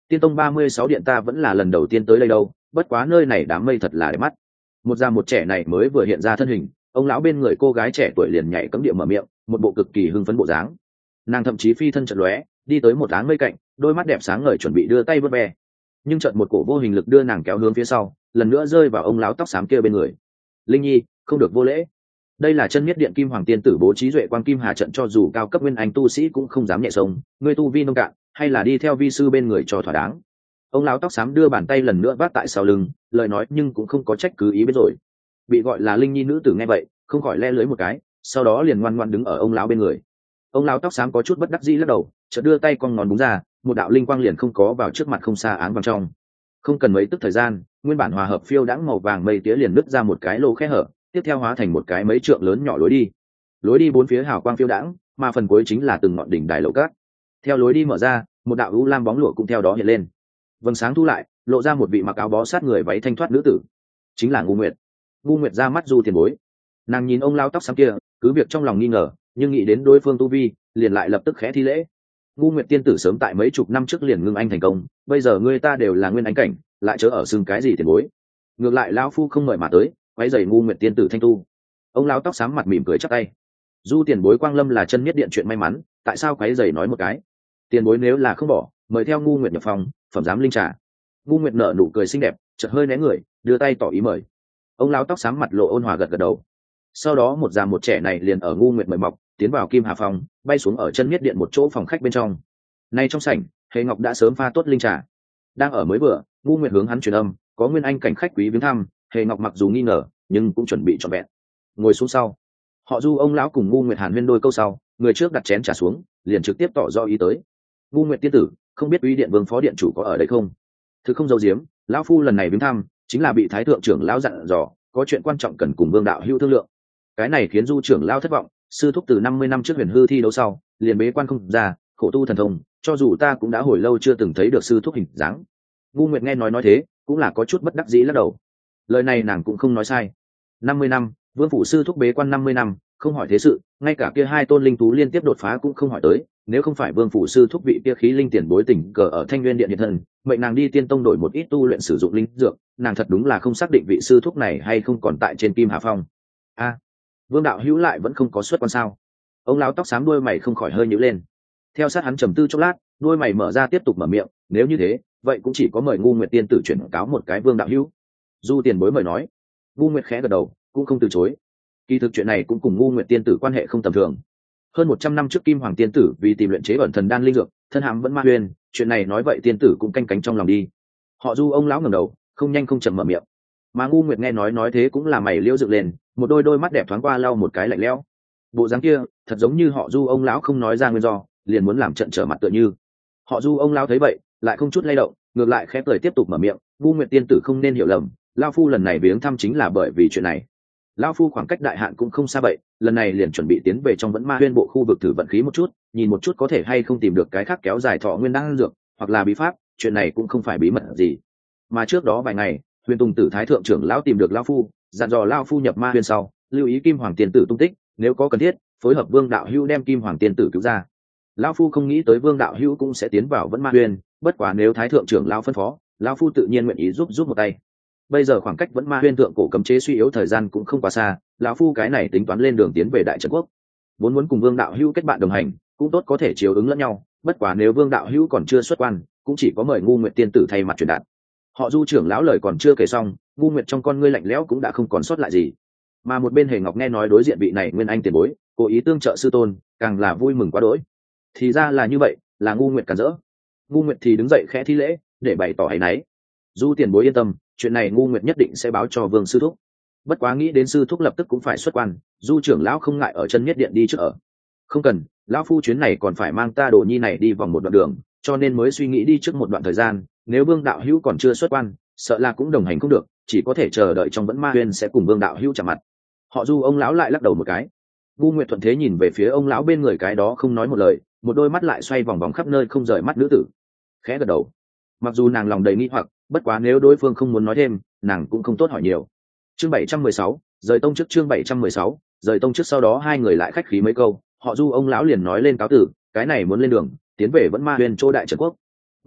Speaker 1: Tiên tông ba mươi sáu điện ta vẫn là lần đầu tiên tới đây đâu, bất quá nơi này đám mây thật là đẹp mắt. Một già một trẻ này mới vừa hiện ra thân hình, ông lão bên người cô gái trẻ tuổi liền nhảy cấm địa mở miệng, một bộ cực kỳ hưng phấn bộ dáng. Nàng thậm chí phi thân chợt lóe, đi tới một áng mây cạnh, đôi mắt đẹp sáng ngời chuẩn bị đưa tay vớt ve. Nhưng chợt một cổ vô hình lực đưa nàng kéo hướng phía sau, lần nữa rơi vào ông lão tóc xám kia bên người. Linh Nhi, không được vô lễ. Đây là chân miết điện kim hoàng tiên tử bố trí duệ quang kim hà trận, cho dù cao cấp nguyên anh tu sĩ cũng không dám nhẹ sông, ngươi tu vi nông cạn, hay là đi theo vi sư bên người cho thỏa đáng. Ông lão tóc xám đưa bàn tay lần nữa vác tại sau lưng, lời nói nhưng cũng không có trách cứ ý biết rồi. Bị gọi là Linh Nhi nữ tử nghe vậy, không khỏi le lưới một cái, sau đó liền ngoan ngoãn đứng ở ông lão bên người. Ông lão tóc xám có chút bất đắc dĩ lắc đầu, chợt đưa tay cong ngón búng ra, một đạo linh quang liền không có vào trước mặt không xa áng vàng trong. Không cần mấy tức thời gian, nguyên bản hòa hợp phiêu đãng màu vàng mây tía liền nứt ra một cái lỗ khe hở, tiếp theo hóa thành một cái mấy trượng lớn nhỏ lối đi. Lối đi bốn phía hào quang phiêu đãng, mà phần cuối chính là từng ngọn đỉnh đài lầu cát. Theo lối đi mở ra, một đạo u lam bóng lụa cũng theo đó hiện lên. Vầng sáng thu lại, lộ ra một vị mặc áo bó sát người váy thanh thoát nữ tử, chính là Ngu Nguyệt. Ngu Nguyệt ra mắt Du tiền bối, nàng nhìn ông lao tóc xám kia, cứ việc trong lòng nghi ngờ, nhưng nghĩ đến đối phương tu vi, liền lại lập tức khẽ thi lễ. Ngu Nguyệt tiên tử sớm tại mấy chục năm trước liền ngưng anh thành công, bây giờ người ta đều là nguyên anh cảnh, lại chớ ở xưng cái gì tiền bối. Ngược lại lão phu không mời mà tới, quấy rầy Ngu Nguyệt tiên tử thanh tu. Ông lão tóc xám mặt mỉm cười chắp tay. Du tiền bối quang lâm là chân nhất điện chuyện may mắn, tại sao quấy rầy nói một cái? Tiền bối nếu là không bỏ, mời theo Ngu Nguyệt nhập phòng, phẩm giám linh trà. Ngu Nguyệt nở nụ cười xinh đẹp, chợt hơi né người, đưa tay tỏ ý mời. Ông lão tóc xám mặt lộ ôn hòa gật gật đầu. Sau đó một già một trẻ này liền ở Ngu Nguyệt mời mọc, tiến vào Kim Hà phòng, bay xuống ở chân miết điện một chỗ phòng khách bên trong. Nay trong sảnh, Hề Ngọc đã sớm pha tốt linh trà, đang ở mới vừa. Ngu Nguyệt hướng hắn truyền âm, có nguyên anh cảnh khách quý viếng thăm. Hề Ngọc mặc dù nghi ngờ, nhưng cũng chuẩn bị trọn vẹn. Ngồi xuống sau, họ Du ông lão cùng Ngu Nguyệt hàn huyên đôi câu sau, người trước đặt chén trà xuống, liền trực tiếp tỏ rõ ý tới. Ngu Nguyệt tiên tử, không biết uy điện vương phó điện chủ có ở đây không? Thực không giấu giếm, lão phu lần này viếng thăm chính là bị thái thượng trưởng lão dặn dò, có chuyện quan trọng cần cùng vương đạo hữu thương lượng. Cái này khiến Du trưởng lão thất vọng, sư thúc từ năm mươi năm trước huyền hư thi đấu sau liền bế quan không ra, khổ tu thần thông, cho dù ta cũng đã hồi lâu chưa từng thấy được sư thúc hình dáng. Ngu Nguyệt nghe nói nói thế, cũng là có chút bất đắc dĩ lắc đầu. Lời này nàng cũng không nói sai. năm mươi năm, vương phủ sư thúc bế quan năm mươi năm, không hỏi thế sự, ngay cả kia hai tôn linh thú liên tiếp đột phá cũng không hỏi tới. Nếu không phải vương phủ sư thúc vị kia khí linh tiền bối tình cờ ở Thanh Nguyên điện hiện thân, mệnh nàng đi tiên tông đổi một ít tu luyện sử dụng linh dược, nàng thật đúng là không xác định vị sư thúc này hay không còn tại trên Kim Hà Phong. A, vương đạo hữu lại vẫn không có xuất quan sao? Ông lão tóc xám đuôi mày không khỏi hơi nhíu lên. Theo sát hắn trầm tư chốc lát, đuôi mày mở ra tiếp tục mở miệng, nếu như thế, vậy cũng chỉ có mời Ngu Nguyệt tiên tử chuyển cáo một cái vương đạo hữu. Du tiền bối mời nói. Ngu Nguyệt khẽ gật đầu, cũng không từ chối. Kỳ thực chuyện này cũng cùng Ngu Nguyệt tiên tử quan hệ không tầm thường. Hơn một trăm năm trước Kim Hoàng tiên tử vì tìm luyện chế ẩn thần đan linh dược, thân hãm vẫn ma huyền, chuyện này nói vậy tiên tử cũng canh cánh trong lòng đi. Họ Du ông lão ngẩng đầu, không nhanh không chậm mở miệng. Mà Ngu Nguyệt nghe nói nói thế cũng là mày liễu dựng lên, một đôi đôi mắt đẹp thoáng qua lau một cái lạnh lẽo. Bộ dáng kia, thật giống như họ Du ông lão không nói ra nguyên do, liền muốn làm trận trở mặt tựa như. Họ Du ông lão thấy vậy, lại không chút lay động, ngược lại khẽ cười tiếp tục mở miệng, Ngu Nguyệt tiên tử không nên hiểu lầm, lão phu lần này viếng thăm chính là bởi vì chuyện này. Lão phu khoảng cách đại hạn cũng không xa vậy, lần này liền chuẩn bị tiến về trong vẫn ma huyên bộ khu vực thử vận khí một chút, nhìn một chút có thể hay không tìm được cái khác kéo dài thọ nguyên đan dược, hoặc là bí pháp, chuyện này cũng không phải bí mật gì. Mà trước đó vài ngày, Huyền Tùng Tử thái thượng trưởng lão tìm được lão phu, dặn dò lão phu nhập ma huyên sau, lưu ý Kim Hoàng tiên tử tung tích, nếu có cần thiết, phối hợp Vương đạo hữu đem Kim Hoàng tiên tử cứu ra. Lão phu không nghĩ tới Vương đạo hữu cũng sẽ tiến vào vẫn ma huyên, bất quá nếu thái thượng trưởng lão phân phó, lão phu tự nhiên nguyện ý giúp giúp một tay. Bây giờ khoảng cách vẫn ma huyên thượng cổ cấm chế suy yếu thời gian cũng không quá xa, lão phu cái này tính toán lên đường tiến về Đại Trấn Quốc. Vốn muốn cùng Vương đạo hữu kết bạn đồng hành, cũng tốt có thể chiếu ứng lẫn nhau, bất quá nếu Vương đạo hữu còn chưa xuất quan, cũng chỉ có mời Ngu Nguyệt tiên tử thay mặt truyền đạt. Họ Du trưởng lão lời còn chưa kể xong, Ngu Nguyệt trong con ngươi lạnh lẽo cũng đã không còn sót lại gì. Mà một bên Hề Ngọc nghe nói đối diện vị này nguyên anh tiền bối, cố ý tương trợ sư tôn, càng là vui mừng quá đỗi. Thì ra là như vậy, là Ngu Nguyệt cản rỡ. Ngu Nguyệt thì đứng dậy khẽ thi lễ, để bày tỏ áy náy. Du tiền bối yên tâm, chuyện này Ngu Nguyệt nhất định sẽ báo cho Vương sư thúc. Bất quá nghĩ đến sư thúc lập tức cũng phải xuất quan, Du trưởng lão không ngại ở chân nhất điện đi trước ở. Không cần, lão phu chuyến này còn phải mang ta đồ nhi này đi vòng một đoạn đường, cho nên mới suy nghĩ đi trước một đoạn thời gian, nếu Vương đạo hữu còn chưa xuất quan, sợ là cũng đồng hành không được, chỉ có thể chờ đợi trong vẫn ma huyên sẽ cùng Vương đạo hữu chạm mặt. Họ Du ông lão lại lắc đầu một cái. Ngu Nguyệt thuận thế nhìn về phía ông lão bên người cái đó không nói một lời, một đôi mắt lại xoay vòng vòng khắp nơi không rời mắt nữ tử. Khẽ gật đầu. Mặc dù nàng lòng đầy nghi hoặc, bất quá nếu đối phương không muốn nói thêm, nàng cũng không tốt hỏi nhiều. Chương bảy trăm mười sáu, rời tông trước chương bảy trăm mười sáu, rời tông trước sau đó hai người lại khách khí mấy câu, họ Du ông lão liền nói lên cáo tử, cái này muốn lên đường, tiến về vẫn ma huyền chỗ Đại Trấn Quốc.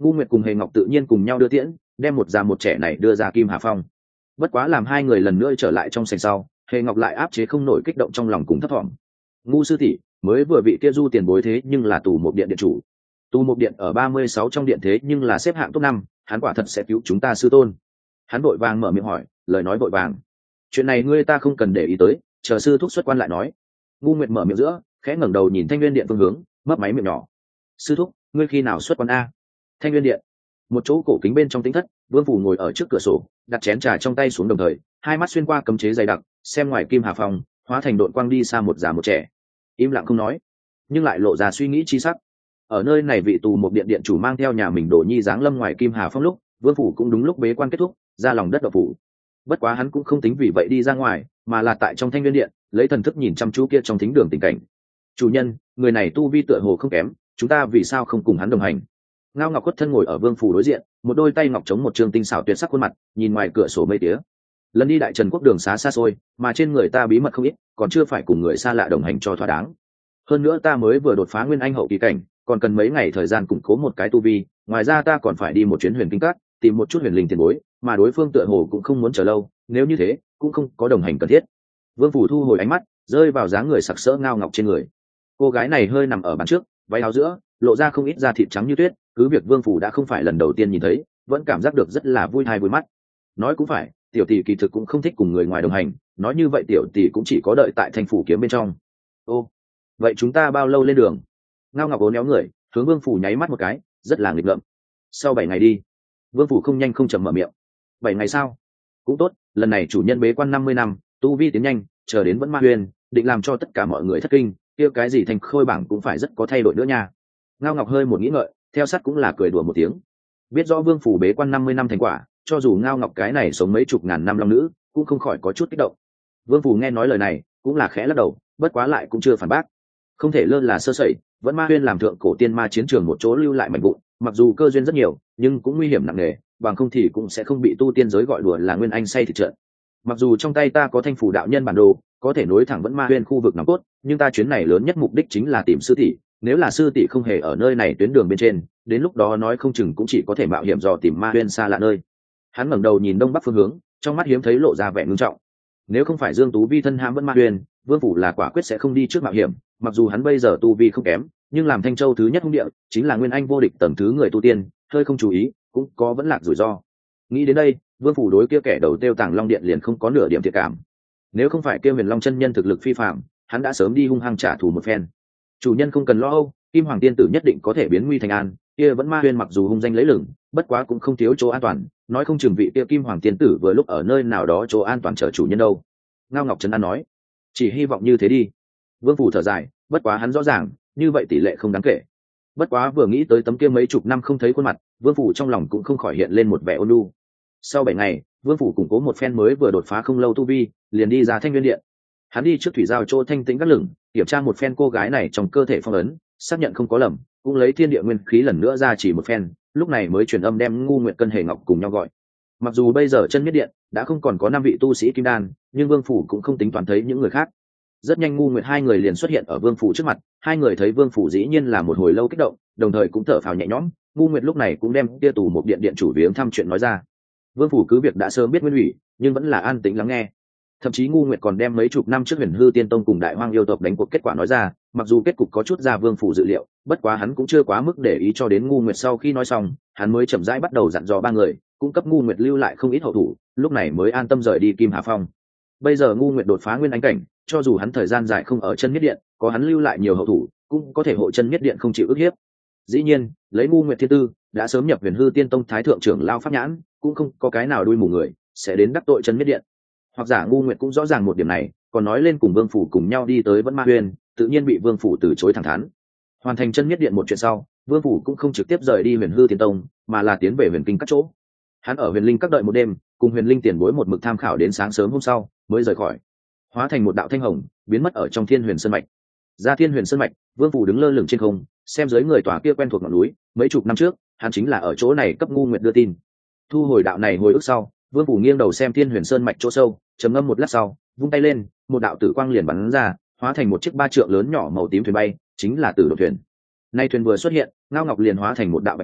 Speaker 1: Ngu Nguyệt cùng Hề Ngọc tự nhiên cùng nhau đưa tiễn, đem một già một trẻ này đưa ra Kim Hà Phong. Bất quá làm hai người lần nữa trở lại trong sảnh sau, Hề Ngọc lại áp chế không nổi kích động trong lòng cùng thấp thỏm. Ngu sư tỷ, mới vừa vị kia Du tiền bối thế nhưng là tù một điện điện chủ. Tù một điện ở ba mươi sáu trong điện thế nhưng là xếp hạng top năm, hắn quả thật sẽ cứu chúng ta sư tôn. Hắn vội vàng mở miệng hỏi, lời nói vội vàng. Chuyện này ngươi ta không cần để ý tới, chờ sư thúc xuất quan lại nói. Ngu Nguyệt mở miệng giữa, khẽ ngẩng đầu nhìn Thanh Nguyên điện phương hướng, mấp máy miệng nhỏ. Sư thúc, ngươi khi nào xuất quan a? Thanh Nguyên điện, một chỗ cổ kính bên trong tính thất, Vương Phủ ngồi ở trước cửa sổ, đặt chén trà trong tay xuống, đồng thời hai mắt xuyên qua cấm chế dày đặc, xem ngoài Kim Hà Phong hóa thành đội quang đi xa một già một trẻ, im lặng không nói, nhưng lại lộ ra suy nghĩ chi sắc. Ở nơi này vị tù một điện điện chủ mang theo nhà mình Đồ Nhi giáng lâm ngoài Kim Hà Phong lúc, Vương Phủ cũng đúng lúc bế quan kết thúc, ra lòng đất độc phủ. Bất quá hắn cũng không tính vì vậy đi ra ngoài, mà là tại trong Thanh Nguyên điện lấy thần thức nhìn chăm chú kia trong thính đường tình cảnh. Chủ nhân, người này tu vi tựa hồ không kém, chúng ta vì sao không cùng hắn đồng hành? Ngao Ngọc Quất thân ngồi ở Vương Phủ đối diện, một đôi tay ngọc chống một trường tinh xảo tuyệt sắc khuôn mặt, nhìn ngoài cửa sổ mây tía. Lần đi đại trần quốc đường xá xa xôi, mà trên người ta bí mật không ít, còn chưa phải cùng người xa lạ đồng hành cho thỏa đáng. Hơn nữa ta mới vừa đột phá nguyên anh hậu kỳ cảnh, còn cần mấy ngày thời gian củng cố một cái tu vi, ngoài ra ta còn phải đi một chuyến Huyền Kinh Các, tìm một chút huyền linh tiền bối, mà đối phương tựa hồ cũng không muốn chờ lâu, nếu như thế, cũng không có đồng hành cần thiết. Vương Phủ thu hồi ánh mắt, rơi vào dáng người sặc sỡ Ngao Ngọc trên người. Cô gái này hơi nằm ở bàn trước, váy áo giữa lộ ra không ít da thịt trắng như tuyết, cứ việc Vương Phủ đã không phải lần đầu tiên nhìn thấy, vẫn cảm giác được rất là vui tai vui mắt. Nói cũng phải, tiểu tỷ kỳ thực cũng không thích cùng người ngoài đồng hành, nói như vậy tiểu tỷ cũng chỉ có đợi tại Thanh phủ kiếm bên trong. Ô, vậy chúng ta bao lâu lên đường? Ngao Ngọc uốn éo người, hướng Vương Phủ nháy mắt một cái, rất là nghịch ngợm. Sau bảy ngày đi. Vương Phủ không nhanh không chậm mở miệng. Bảy ngày sao? Cũng tốt, lần này chủ nhân bế quan năm mươi năm, tu vi tiến nhanh, chờ đến vẫn ma huyền, định làm cho tất cả mọi người thất kinh, kia cái gì thành khôi bảng cũng phải rất có thay đổi nữa nha. Ngao Ngọc hơi một nghĩ ngợi, theo sát cũng là cười đùa một tiếng. Biết rõ Vương Phủ bế quan năm mươi năm thành quả, cho dù Ngao Ngọc cái này sống mấy chục ngàn năm long nữ, cũng không khỏi có chút kích động. Vương Phủ nghe nói lời này, cũng là khẽ lắc đầu, bất quá lại cũng chưa phản bác. Không thể lơ là sơ sẩy, vẫn ma huyên làm thượng cổ tiên ma chiến trường một chỗ lưu lại mạnh vụn, mặc dù cơ duyên rất nhiều, nhưng cũng nguy hiểm nặng nề, bằng không thì cũng sẽ không bị tu tiên giới gọi đùa là nguyên anh say thịt trận. Mặc dù trong tay ta có Thanh phủ đạo nhân bản đồ, có thể nối thẳng vẫn ma huyên khu vực nòng cốt, nhưng ta chuyến này lớn nhất mục đích chính là tìm sư tỷ. Nếu là sư tỷ không hề ở nơi này tuyến đường bên trên, đến lúc đó nói không chừng cũng chỉ có thể mạo hiểm dò tìm ma huyên xa lạ nơi. Hắn ngẩng đầu nhìn đông bắc phương hướng, trong mắt hiếm thấy lộ ra vẻ ngưng trọng. Nếu không phải Dương Tú Vi thân ham vẫn ma huyên, Vương Phủ là quả quyết sẽ không đi trước mạo hiểm. Mặc dù hắn bây giờ tu vi không kém, nhưng làm Thanh Châu thứ nhất hung địa, chính là nguyên anh vô địch tầng thứ người tu tiên, hơi không chú ý, cũng có vẫn lạc rủi ro. Nghĩ đến đây, Vương Phủ đối kia kẻ đầu tiêu Tàng Long Điện liền không có nửa điểm thiện cảm. Nếu không phải kia Huyền Long chân nhân thực lực phi phàm, hắn đã sớm đi hung hăng trả thù một phen. Chủ nhân không cần lo âu, Kim Hoàng tiên tử nhất định có thể biến nguy thành an. Kia vẫn ma huyên mặc dù hung danh lấy lừng, bất quá cũng không thiếu chỗ an toàn, nói không chừng vị kia Kim Hoàng tiên tử vừa lúc ở nơi nào đó chỗ an toàn chờ chủ nhân đâu. Ngao Ngọc Trấn An nói, chỉ hy vọng như thế đi. Vương Phủ thở dài, bất quá hắn rõ ràng, như vậy tỷ lệ không đáng kể. Bất quá vừa nghĩ tới tấm kia mấy chục năm không thấy khuôn mặt, Vương Phủ trong lòng cũng không khỏi hiện lên một vẻ ôn nhu. Sau bảy ngày, Vương Phủ củng cố một phen mới vừa đột phá không lâu tu vi, liền đi ra Thanh Nguyên điện. Hắn đi trước thủy giao chỗ thanh tĩnh các lửng, kiểm tra một phen cô gái này trong cơ thể phong ấn, xác nhận không có lầm, cũng lấy thiên địa nguyên khí lần nữa ra chỉ một phen, lúc này mới truyền âm đem Ngu Nguyệt Cân Hề Ngọc cùng nhau gọi. Mặc dù bây giờ chân Miết điện đã không còn có năm vị tu sĩ kim đan, nhưng Vương Phủ cũng không tính toán thấy những người khác. Rất nhanh Ngu Nguyệt hai người liền xuất hiện ở Vương Phủ trước mặt, hai người thấy Vương Phủ dĩ nhiên là một hồi lâu kích động, đồng thời cũng thở phào nhẹ nhõm. Ngu Nguyệt lúc này cũng đem tia tù một điện điện chủ viếng thăm chuyện nói ra. Vương Phủ cứ việc đã sớm biết nguyên ủy, nhưng vẫn là an tĩnh lắng nghe. Thậm chí Ngu Nguyệt còn đem mấy chục năm trước Huyền Hư Tiên Tông cùng Đại Hoang yêu tộc đánh cuộc kết quả nói ra, mặc dù kết cục có chút ra Vương Phủ dự liệu, bất quá hắn cũng chưa quá mức để ý cho đến Ngu Nguyệt sau khi nói xong, hắn mới chậm rãi bắt đầu dặn dò ba người, cung cấp Ngu Nguyệt lưu lại không ít hậu thủ, lúc này mới an tâm rời đi Kim Hà Phong. Bây giờ Ngu Nguyệt đột phá nguyên anh cảnh, cho dù hắn thời gian dài không ở chân Miết điện, có hắn lưu lại nhiều hậu thủ, cũng có thể hộ chân Miết điện không chịu ức hiếp. Dĩ nhiên, lấy Ngu Nguyệt thiên tư, đã sớm nhập Huyền Hư Tiên Tông thái thượng trưởng lao pháp nhãn, cũng không có cái nào đuôi mù người sẽ đến đắc tội chân Miết điện. Hoặc giả Ngu Nguyệt cũng rõ ràng một điểm này, còn nói lên cùng Vương Phủ cùng nhau đi tới Vẫn Ma Huyền, tự nhiên bị Vương Phủ từ chối thẳng thắn. Hoàn thành chân Miết điện một chuyện sau, Vương Phủ cũng không trực tiếp rời đi Huyền Hư Tiên Tông, mà là tiến về Huyền Kinh các chỗ. Hắn ở Huyền Linh các đợi một đêm, cùng Huyền Linh tiền bối một mực tham khảo đến sáng sớm hôm sau mới rời khỏi, hóa thành một đạo thanh hồng, biến mất ở trong Thiên Huyền Sơn mạch. Ra Thiên Huyền Sơn mạch, Vương Phủ đứng lơ lửng trên không, xem dưới người tòa kia quen thuộc ngọn núi, mấy chục năm trước, hắn chính là ở chỗ này cấp Ngu Nguyệt đưa tin. Thu hồi đạo này hồi ức sau, Vương Phủ nghiêng đầu xem Thiên Huyền Sơn mạch chỗ sâu, trầm ngâm một lát sau, vung tay lên, một đạo tử quang liền bắn ra, hóa thành một chiếc ba trượng lớn nhỏ màu tím thuyền bay, chính là Tử Độn thuyền. Nay thuyền vừa xuất hiện, Ngao Ngọc liền hóa thành một đạo bạch quang,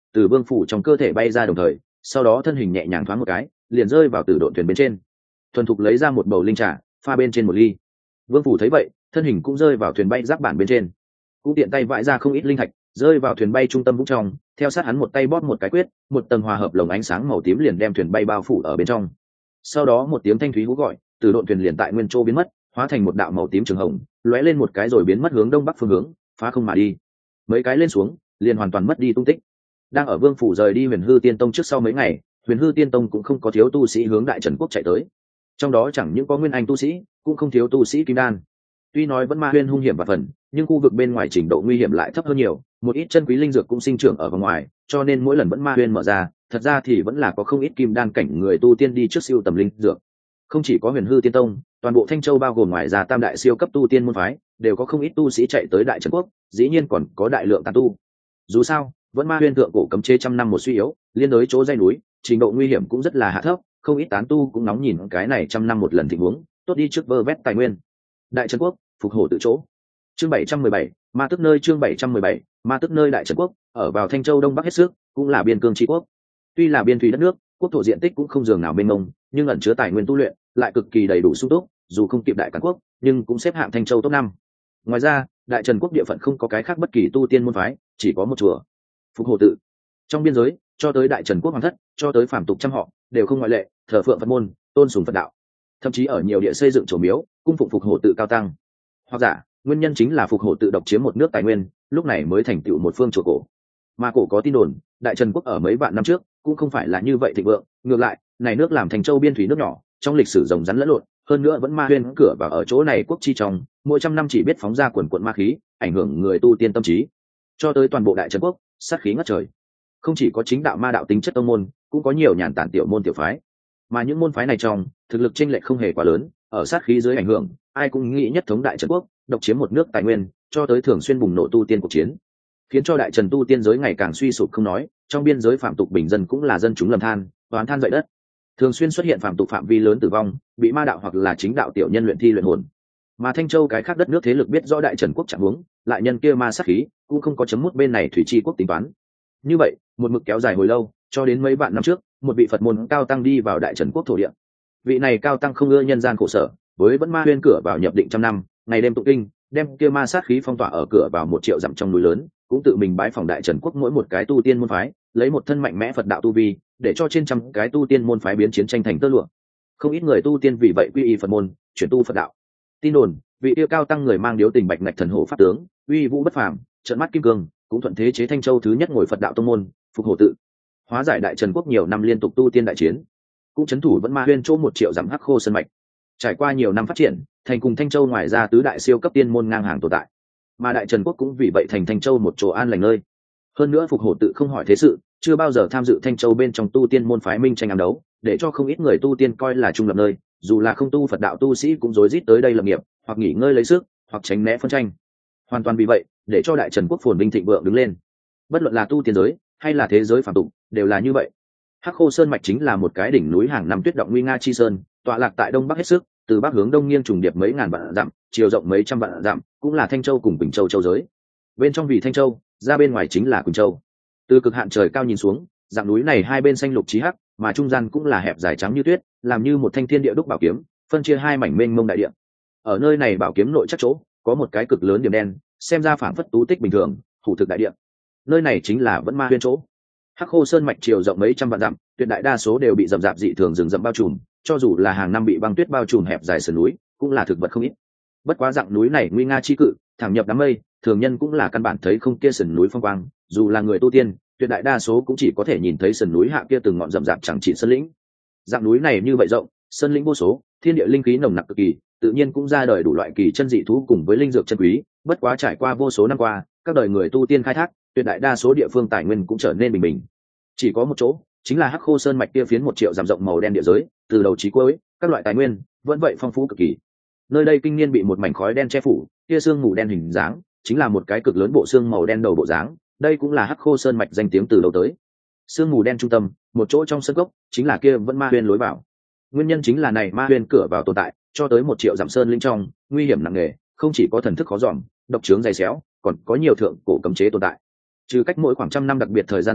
Speaker 1: từ vương phủ trong cơ thể bay ra đồng thời sau đó thân hình nhẹ nhàng thoáng một cái liền rơi vào từ độn thuyền bên trên, thuần thục lấy ra một bầu linh trà pha bên trên một ly. Vương phủ thấy vậy thân hình cũng rơi vào thuyền bay giáp bản bên trên, cũng tiện tay vãi ra không ít linh thạch rơi vào thuyền bay trung tâm vũng trong, theo sát hắn một tay bóp một cái quyết, một tầng hòa hợp lồng ánh sáng màu tím liền đem thuyền bay bao phủ ở bên trong. Sau đó một tiếng thanh thúy hú gọi, từ độn thuyền liền tại nguyên chỗ biến mất, hóa thành một đạo màu tím trường hồng, lóe lên một cái rồi biến mất hướng đông bắc phương hướng, phá không mà đi. Mấy cái lên xuống, liền hoàn toàn mất đi tung tích. Đang ở Vương phủ rời đi Huyền Hư Tiên Tông trước sau mấy ngày, Huyền Hư Tiên Tông cũng không có thiếu tu sĩ hướng Đại Trần Quốc chạy tới. Trong đó chẳng những có nguyên anh tu sĩ, cũng không thiếu tu sĩ kim đan. Tuy nói vẫn ma huyên hung hiểm và phần, nhưng khu vực bên ngoài trình độ nguy hiểm lại thấp hơn nhiều, một ít chân quý linh dược cũng sinh trưởng ở bên ngoài, cho nên mỗi lần vẫn ma huyên mở ra, thật ra thì vẫn là có không ít kim đan cảnh người tu tiên đi trước siêu tầm linh dược. Không chỉ có Huyền Hư Tiên Tông, toàn bộ Thanh Châu bao gồm ngoài ra tam đại siêu cấp tu tiên môn phái, đều có không ít tu sĩ chạy tới Đại Trần Quốc, dĩ nhiên còn có đại lượng tán tu. Dù sao, vẫn ma huyên thượng cổ cấm chế trăm năm một suy yếu, liên đối chỗ dây núi, trình độ nguy hiểm cũng rất là hạ thấp, không ít tán tu cũng nóng nhìn cái này trăm năm một lần tình huống, tốt đi trước vơ vét tài nguyên. Đại Trần Quốc, phục hổ tự chỗ. Chương bảy trăm mười bảy, ma tức nơi chương bảy trăm mười bảy, ma tức nơi Đại Trần Quốc, ở vào Thanh Châu đông bắc hết sức, cũng là biên cương tri quốc. Tuy là biên thủy đất nước, quốc thổ diện tích cũng không dường nào mênh mông, nhưng ẩn chứa tài nguyên tu luyện lại cực kỳ đầy đủ sung túc, dù không kịp Đại Càn Quốc, nhưng cũng xếp hạng Thanh Châu top năm. Ngoài ra, Đại Trần Quốc địa phận không có cái khác bất kỳ tu tiên môn phái, chỉ có một chùa, Phục Hổ tự. Trong biên giới, cho tới Đại Trần Quốc hoàng thất, cho tới phàm tục trăm họ, đều không ngoại lệ, thờ phượng Phật môn, tôn sùng Phật đạo. Thậm chí ở nhiều địa xây dựng chùa miếu, cung phụng Phục Hổ tự cao tăng. Hoặc giả, nguyên nhân chính là Phục Hổ tự độc chiếm một nước tài nguyên, lúc này mới thành tựu một phương chùa cổ. Mà cổ có tin đồn, Đại Trần Quốc ở mấy vạn năm trước cũng không phải là như vậy thịnh vượng, ngược lại, này nước làm Thành Châu biên thủy nước nhỏ, trong lịch sử rồng rắn lẫn lộn, hơn nữa vẫn ma huyên cửa vào ở chỗ này quốc chi trong, mỗi trăm năm chỉ biết phóng ra quần quần ma khí, ảnh hưởng người tu tiên tâm trí. Cho tới toàn bộ Đại Trần Quốc, sát khí ngất trời. Không chỉ có chính đạo ma đạo tính chất tông môn, cũng có nhiều nhàn tản tiểu môn tiểu phái. Mà những môn phái này trong, thực lực chênh lệch không hề quá lớn, ở sát khí dưới ảnh hưởng, ai cũng nghĩ nhất thống Đại Trần Quốc, độc chiếm một nước tài nguyên, cho tới thường xuyên bùng nổ tu tiên cuộc chiến, khiến cho Đại Trần tu tiên giới ngày càng suy sụp không nói, trong biên giới phạm tục bình dân cũng là dân chúng lầm than, oán than dậy đất. Thường xuyên xuất hiện phạm tục phạm vi lớn tử vong, bị ma đạo hoặc là chính đạo tiểu nhân luyện thi luyện hồn. Mà Thanh Châu cái khác đất nước thế lực biết rõ Đại Trần Quốc trạng huống, lại nhân kia ma sát khí, cũng không có chấm mút bên này thủy chi quốc tính toán. Như vậy, một mực kéo dài hồi lâu, cho đến mấy vạn năm trước, một vị Phật môn cao tăng đi vào Đại Trần Quốc thổ địa. Vị này cao tăng không ưa nhân gian khổ sở, với vẫn ma huyên cửa vào nhập định trăm năm, ngày đêm tụng kinh, đem kia ma sát khí phong tỏa ở cửa vào một triệu dặm trong núi lớn, cũng tự mình bái phỏng Đại Trần Quốc mỗi một cái tu tiên môn phái, lấy một thân mạnh mẽ Phật đạo tu vi, để cho trên trăm cái tu tiên môn phái biến chiến tranh thành tơ lụa. Không ít người tu tiên vì vậy quy y Phật môn, chuyển tu Phật đạo. Tin đồn, vị tiêu cao tăng người mang điếu tình bạch ngạch thần hổ pháp tướng, uy vũ bất phàm, trợn mắt kim cương, cũng thuận thế chế Thanh Châu thứ nhất ngồi Phật đạo tông môn, Phục Hổ tự. Hóa giải Đại Trần Quốc nhiều năm liên tục tu tiên đại chiến, cũng chấn thủ vẫn ma huyên chỗ một triệu dặm hắc khô sơn mạch. Trải qua nhiều năm phát triển, thành cùng Thanh Châu ngoài ra tứ đại siêu cấp tiên môn ngang hàng tồn tại. Mà Đại Trần Quốc cũng vì vậy thành Thanh Châu một chỗ an lành nơi. Hơn nữa Phục Hổ tự không hỏi thế sự, chưa bao giờ tham dự Thanh Châu bên trong tu tiên môn phái minh tranh ám đấu, để cho không ít người tu tiên coi là trung lập nơi, dù là không tu Phật đạo tu sĩ cũng rối rít tới đây lập nghiệp, hoặc nghỉ ngơi lấy sức, hoặc tránh né phân tranh. Hoàn toàn vì vậy, để cho Đại Trần Quốc phồn vinh thịnh vượng đứng lên. Bất luận là tu tiên giới hay là thế giới phàm tục, đều là như vậy. Hắc Khô Sơn mạch chính là một cái đỉnh núi hàng năm tuyết động nguy nga chi sơn, tọa lạc tại đông bắc hết sức, từ bắc hướng đông nghiêng trùng điệp mấy ngàn vạn dặm, chiều rộng mấy trăm vạn dặm, cũng là Thanh Châu cùng Bình Châu châu giới. Bên trong vì Thanh Châu, ra bên ngoài chính là Quỳnh Châu. Từ cực hạn trời cao nhìn xuống, dạng núi này hai bên xanh lục chí hắc, mà trung gian cũng là hẹp dài trắng như tuyết, làm như một thanh thiên địa đúc bảo kiếm, phân chia hai mảnh mênh mông đại địa. Ở nơi này bảo kiếm nội chắc chỗ, có một cái cực lớn điểm đen, xem ra phản phất tú tích bình thường, hủ thực đại địa. Nơi này chính là vẫn ma huyên chỗ. Hắc Khô Sơn mạch chiều rộng mấy trăm vạn dặm, tuyệt đại đa số đều bị rậm rạp dị thường rừng rậm bao trùm, cho dù là hàng năm bị băng tuyết bao trùm hẹp dài sườn núi, cũng là thực vật không ít. Bất quá dạng núi này nguy nga chi cự, thẳng nhập đám mây, thường nhân cũng là căn bản thấy không kia sườn núi phong quang, dù là người tu tiên, tuyệt đại đa số cũng chỉ có thể nhìn thấy sườn núi hạ kia từng ngọn rậm rạp chẳng chỉ sơn lĩnh. Dạng núi này như vậy rộng, sơn lĩnh vô số, thiên địa linh khí nồng nặc cực kỳ, tự nhiên cũng ra đời đủ loại kỳ chân dị thú cùng với linh dược chân quý. Bất quá trải qua vô số năm qua, các đời người tu tiên khai thác, tuyệt đại đa số địa phương tài nguyên cũng trở nên bình bình. Chỉ có một chỗ, chính là Hắc Khô Sơn mạch kia phiến một triệu dặm rộng màu đen địa giới, từ đầu chí cuối, các loại tài nguyên vẫn vậy phong phú cực kỳ. Nơi đây kinh niên bị một mảnh khói đen che phủ, kia sương mù đen hình dáng, chính là một cái cực lớn bộ xương màu đen đầu bộ dáng, đây cũng là Hắc Khô Sơn mạch danh tiếng từ lâu tới. Sương mù đen trung tâm, một chỗ trong sân gốc, chính là kia vẫn ma huyên lối vào. Nguyên nhân chính là này ma huyên cửa vào tồn tại, cho tới một triệu dặm sơn linh trong, nguy hiểm nặng nề, không chỉ có thần thức khó dòm, độc chướng dày xéo, còn có nhiều thượng cổ cấm chế tồn tại. Trừ cách mỗi khoảng trăm năm đặc biệt thời gian ra,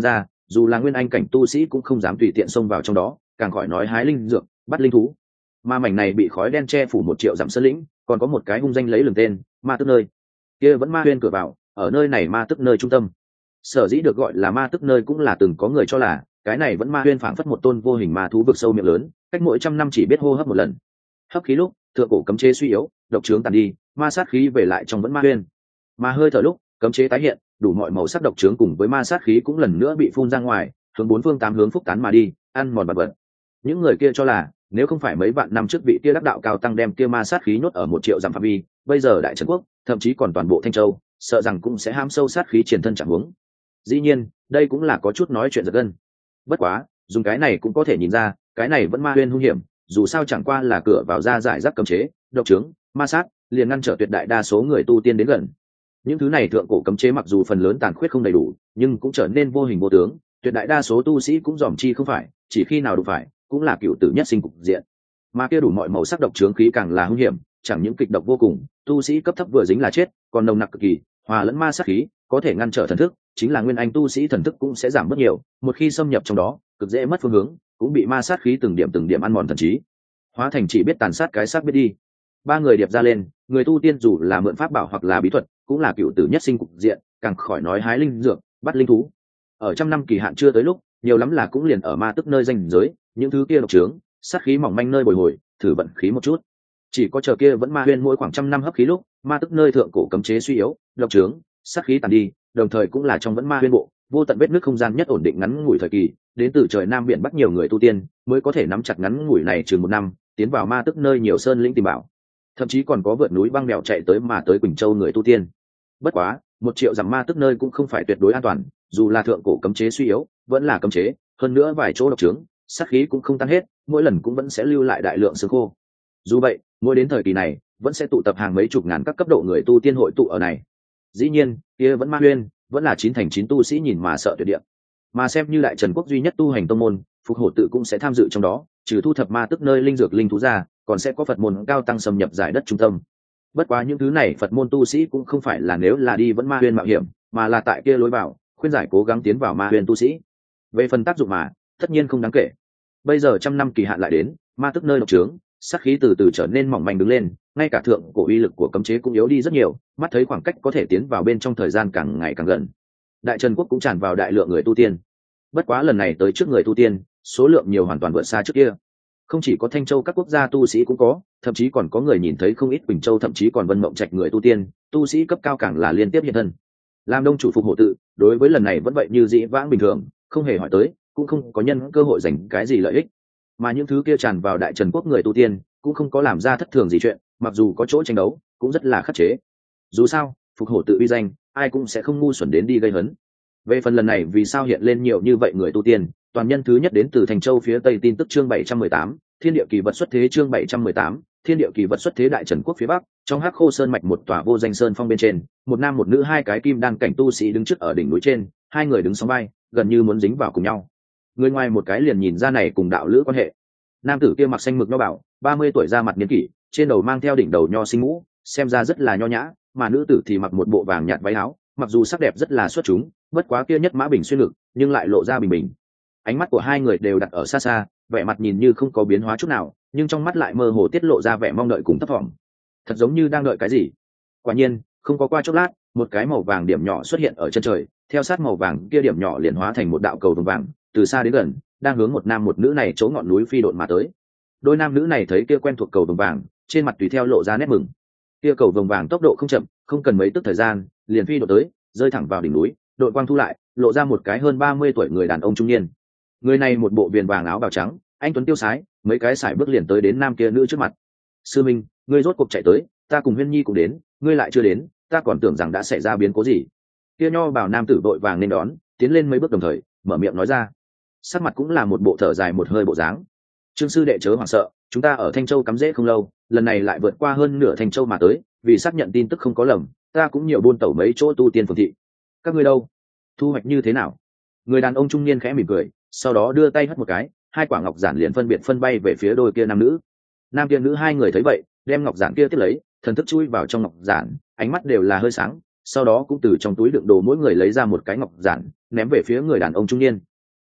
Speaker 1: dù là nguyên anh cảnh tu sĩ cũng không dám tùy tiện xông vào trong đó, càng khỏi nói hái linh dược, bắt linh thú. Mà mảnh này bị khói đen che phủ một triệu dặm sơn lĩnh, còn có một cái hung danh lấy lừng tên, ma tức nơi. Kia vẫn ma huyên cửa vào, ở nơi này ma tức nơi trung tâm. Sở dĩ được gọi là ma tức nơi cũng là từng có người cho là, cái này vẫn ma huyên phảng phất một tôn vô hình ma thú vực sâu miệng lớn, cách mỗi trăm năm chỉ biết hô hấp một lần. Hấp khí lúc, thượng cổ cấm chế suy yếu, độc trướng tàn đi, ma sát khí về lại trong vẫn ma huyên. Mà hơi thở lúc, cấm chế tái hiện, đủ mọi màu sắc độc trướng cùng với ma sát khí cũng lần nữa bị phun ra ngoài, hướng bốn phương tám hướng phúc tán mà đi, ăn mòn vật vật. Những người kia cho là, nếu không phải mấy vạn năm trước vị kia đắc đạo cao tăng đem kia ma sát khí nhốt ở một triệu dặm phạm vi, bây giờ đại trấn quốc, thậm chí còn toàn bộ Thanh Châu, sợ rằng cũng sẽ ham sâu sát khí triển thân chẳng huống. Dĩ nhiên, đây cũng là có chút nói chuyện giật gân. Bất quá, dùng cái này cũng có thể nhìn ra, cái này vẫn ma huyên hung hiểm, dù sao chẳng qua là cửa vào ra giải rác cấm chế, độc trướng, ma sát, liền ngăn trở tuyệt đại đa số người tu tiên đến gần. Những thứ này thượng cổ cấm chế mặc dù phần lớn tàn khuyết không đầy đủ, nhưng cũng trở nên vô hình vô tướng, tuyệt đại đa số tu sĩ cũng dòm chi không phải, chỉ khi nào đụng phải, cũng là cựu tử nhất sinh cục diện. Mà kia đủ mọi màu sắc độc trướng khí càng là hung hiểm, chẳng những kịch độc vô cùng, tu sĩ cấp thấp vừa dính là chết, còn nồng nặc cực kỳ, hòa lẫn ma sát khí, có thể ngăn trở thần thức, chính là nguyên anh tu sĩ thần thức cũng sẽ giảm bớt nhiều, một khi xâm nhập trong đó, cực dễ mất phương hướng, cũng bị ma sát khí từng điểm từng điểm ăn mòn thần trí, hóa thành chỉ biết tàn sát cái xác biết đi. Ba người điệp ra lên, người tu tiên dù là mượn pháp bảo hoặc là bí thuật, cũng là cựu tử nhất sinh cục diện, càng khỏi nói hái linh dược, bắt linh thú. Ở trăm năm kỳ hạn chưa tới lúc, nhiều lắm là cũng liền ở ma tức nơi danh giới, những thứ kia độc trướng, sát khí mỏng manh nơi bồi hồi, thử vận khí một chút. Chỉ có chờ kia vẫn ma huyên mỗi khoảng trăm năm hấp khí lúc, ma tức nơi thượng cổ cấm chế suy yếu, độc trướng, sát khí tàn đi, đồng thời cũng là trong vẫn ma huyên bộ, vô tận vết nước không gian nhất ổn định ngắn ngủi thời kỳ, đến từ trời nam biển bắc nhiều người tu tiên, mới có thể nắm chặt ngắn ngủi này chừng một năm, tiến vào ma tức nơi nhiều sơn lĩnh tìm bảo. Thậm chí còn có vượt núi băng mèo chạy tới mà tới Quỳnh Châu người tu tiên. Bất quá, một triệu dặm ma tức nơi cũng không phải tuyệt đối an toàn, dù là thượng cổ cấm chế suy yếu, vẫn là cấm chế, hơn nữa vài chỗ độc trướng, sát khí cũng không tan hết, mỗi lần cũng vẫn sẽ lưu lại đại lượng xương khô. Dù vậy, mỗi đến thời kỳ này, vẫn sẽ tụ tập hàng mấy chục ngàn các cấp độ người tu tiên hội tụ ở này. Dĩ nhiên, kia vẫn ma huyên, vẫn là chín thành chín tu sĩ nhìn mà sợ tuyệt địa. Mà xem như đại trần quốc duy nhất tu hành tông môn, Phục Hổ tự cũng sẽ tham dự trong đó, trừ thu thập ma tức nơi linh dược linh thú ra, còn sẽ có Phật môn cao tăng xâm nhập giải đất trung tâm. Bất quá những thứ này Phật môn tu sĩ cũng không phải là nếu là đi vẫn ma huyên mạo hiểm, mà là tại kia lối vào, khuyên giải cố gắng tiến vào ma huyên tu sĩ. Về phần tác dụng mà, tất nhiên không đáng kể. Bây giờ trăm năm kỳ hạn lại đến, ma tức nơi độc trướng, sát khí từ từ trở nên mỏng manh đứng lên, ngay cả thượng cổ uy lực của cấm chế cũng yếu đi rất nhiều, mắt thấy khoảng cách có thể tiến vào bên trong thời gian càng ngày càng gần. Đại Trần quốc cũng tràn vào đại lượng người tu tiên. Bất quá lần này tới trước người tu tiên, số lượng nhiều hoàn toàn vượt xa trước kia. Không chỉ có Thanh Châu các quốc gia tu sĩ cũng có, thậm chí còn có người nhìn thấy không ít Quỳnh Châu thậm chí còn Vân Mộng Trạch người tu tiên, tu sĩ cấp cao càng là liên tiếp hiện thân. Làm đông chủ Phục Hổ tự, đối với lần này vẫn vậy như dĩ vãng bình thường, không hề hỏi tới, cũng không có nhân cơ hội giành cái gì lợi ích. Mà những thứ kia tràn vào đại Trần quốc người tu tiên, cũng không có làm ra thất thường gì chuyện, mặc dù có chỗ tranh đấu, cũng rất là khắc chế. Dù sao, Phục Hổ tự uy danh, ai cũng sẽ không ngu xuẩn đến đi gây hấn. Về phần lần này vì sao hiện lên nhiều như vậy người tu tiên, toàn nhân thứ nhất đến từ Thành Châu phía Tây tin tức chương bảy trăm mười tám, Thiên địa kỳ vật xuất thế chương bảy trăm mười tám, Thiên địa kỳ vật xuất thế đại Trần quốc phía Bắc, trong Hắc Khô Sơn mạch một tòa vô danh sơn phong bên trên, một nam một nữ hai cái kim đan cảnh tu sĩ đứng trước ở đỉnh núi trên, hai người đứng song vai, gần như muốn dính vào cùng nhau. Người ngoài một cái liền nhìn ra này cùng đạo lữ quan hệ. Nam tử kia mặc xanh mực nho bảo, ba mươi tuổi ra mặt niên kỷ, trên đầu mang theo đỉnh đầu nho sinh mũ, xem ra rất là nho nhã, mà nữ tử thì mặc một bộ vàng nhạt váy áo, mặc dù sắc đẹp rất là xuất chúng, bất quá kia nhất mã bình xuyên ngực, nhưng lại lộ ra bình bình. Ánh mắt của hai người đều đặt ở xa xa, vẻ mặt nhìn như không có biến hóa chút nào, nhưng trong mắt lại mơ hồ tiết lộ ra vẻ mong đợi cùng thấp thỏm, thật giống như đang đợi cái gì. Quả nhiên, không có qua chốc lát, một cái màu vàng điểm nhỏ xuất hiện ở chân trời, theo sát màu vàng kia điểm nhỏ liền hóa thành một đạo cầu vồng vàng, từ xa đến gần, đang hướng một nam một nữ này chỗ ngọn núi phi độn mà tới. Đôi nam nữ này thấy kia quen thuộc cầu vồng vàng, trên mặt tùy theo lộ ra nét mừng. Kia cầu vồng vàng tốc độ không chậm, không cần mấy tức thời gian, liền phi độn tới, rơi thẳng vào đỉnh núi, đội quang thu lại, lộ ra một cái hơn ba mươi tuổi người đàn ông trung niên. Người này một bộ viền vàng áo bào trắng, anh tuấn tiêu sái, mấy cái sải bước liền tới đến nam kia nữ trước mặt. Sư minh, ngươi rốt cuộc chạy tới, ta cùng Huyên Nhi cũng đến, ngươi lại chưa đến, ta còn tưởng rằng đã xảy ra biến cố gì. Kia nho bảo nam tử vội vàng nên đón, tiến lên mấy bước đồng thời, mở miệng nói ra. Sắc mặt cũng là một bộ thở dài một hơi bộ dáng. Trương sư đệ chớ hoảng sợ, chúng ta ở Thanh Châu cắm rễ không lâu, lần này lại vượt qua hơn nửa Thanh Châu mà tới, vì xác nhận tin tức không có lầm, ta cũng nhiều buôn tẩu mấy chỗ tu tiên phường thị. Các ngươi đâu? Thu hoạch như thế nào? Người đàn ông trung niên khẽ mỉm cười, sau đó đưa tay hất một cái, hai quả ngọc giản liền phân biệt phân bay về phía đôi kia nam nữ. Nam kia nữ hai người thấy vậy, đem ngọc giản kia tiếp lấy, thần thức chui vào trong ngọc giản, ánh mắt đều là hơi sáng, sau đó cũng từ trong túi đựng đồ mỗi người lấy ra một cái ngọc giản, ném về phía người đàn ông trung niên.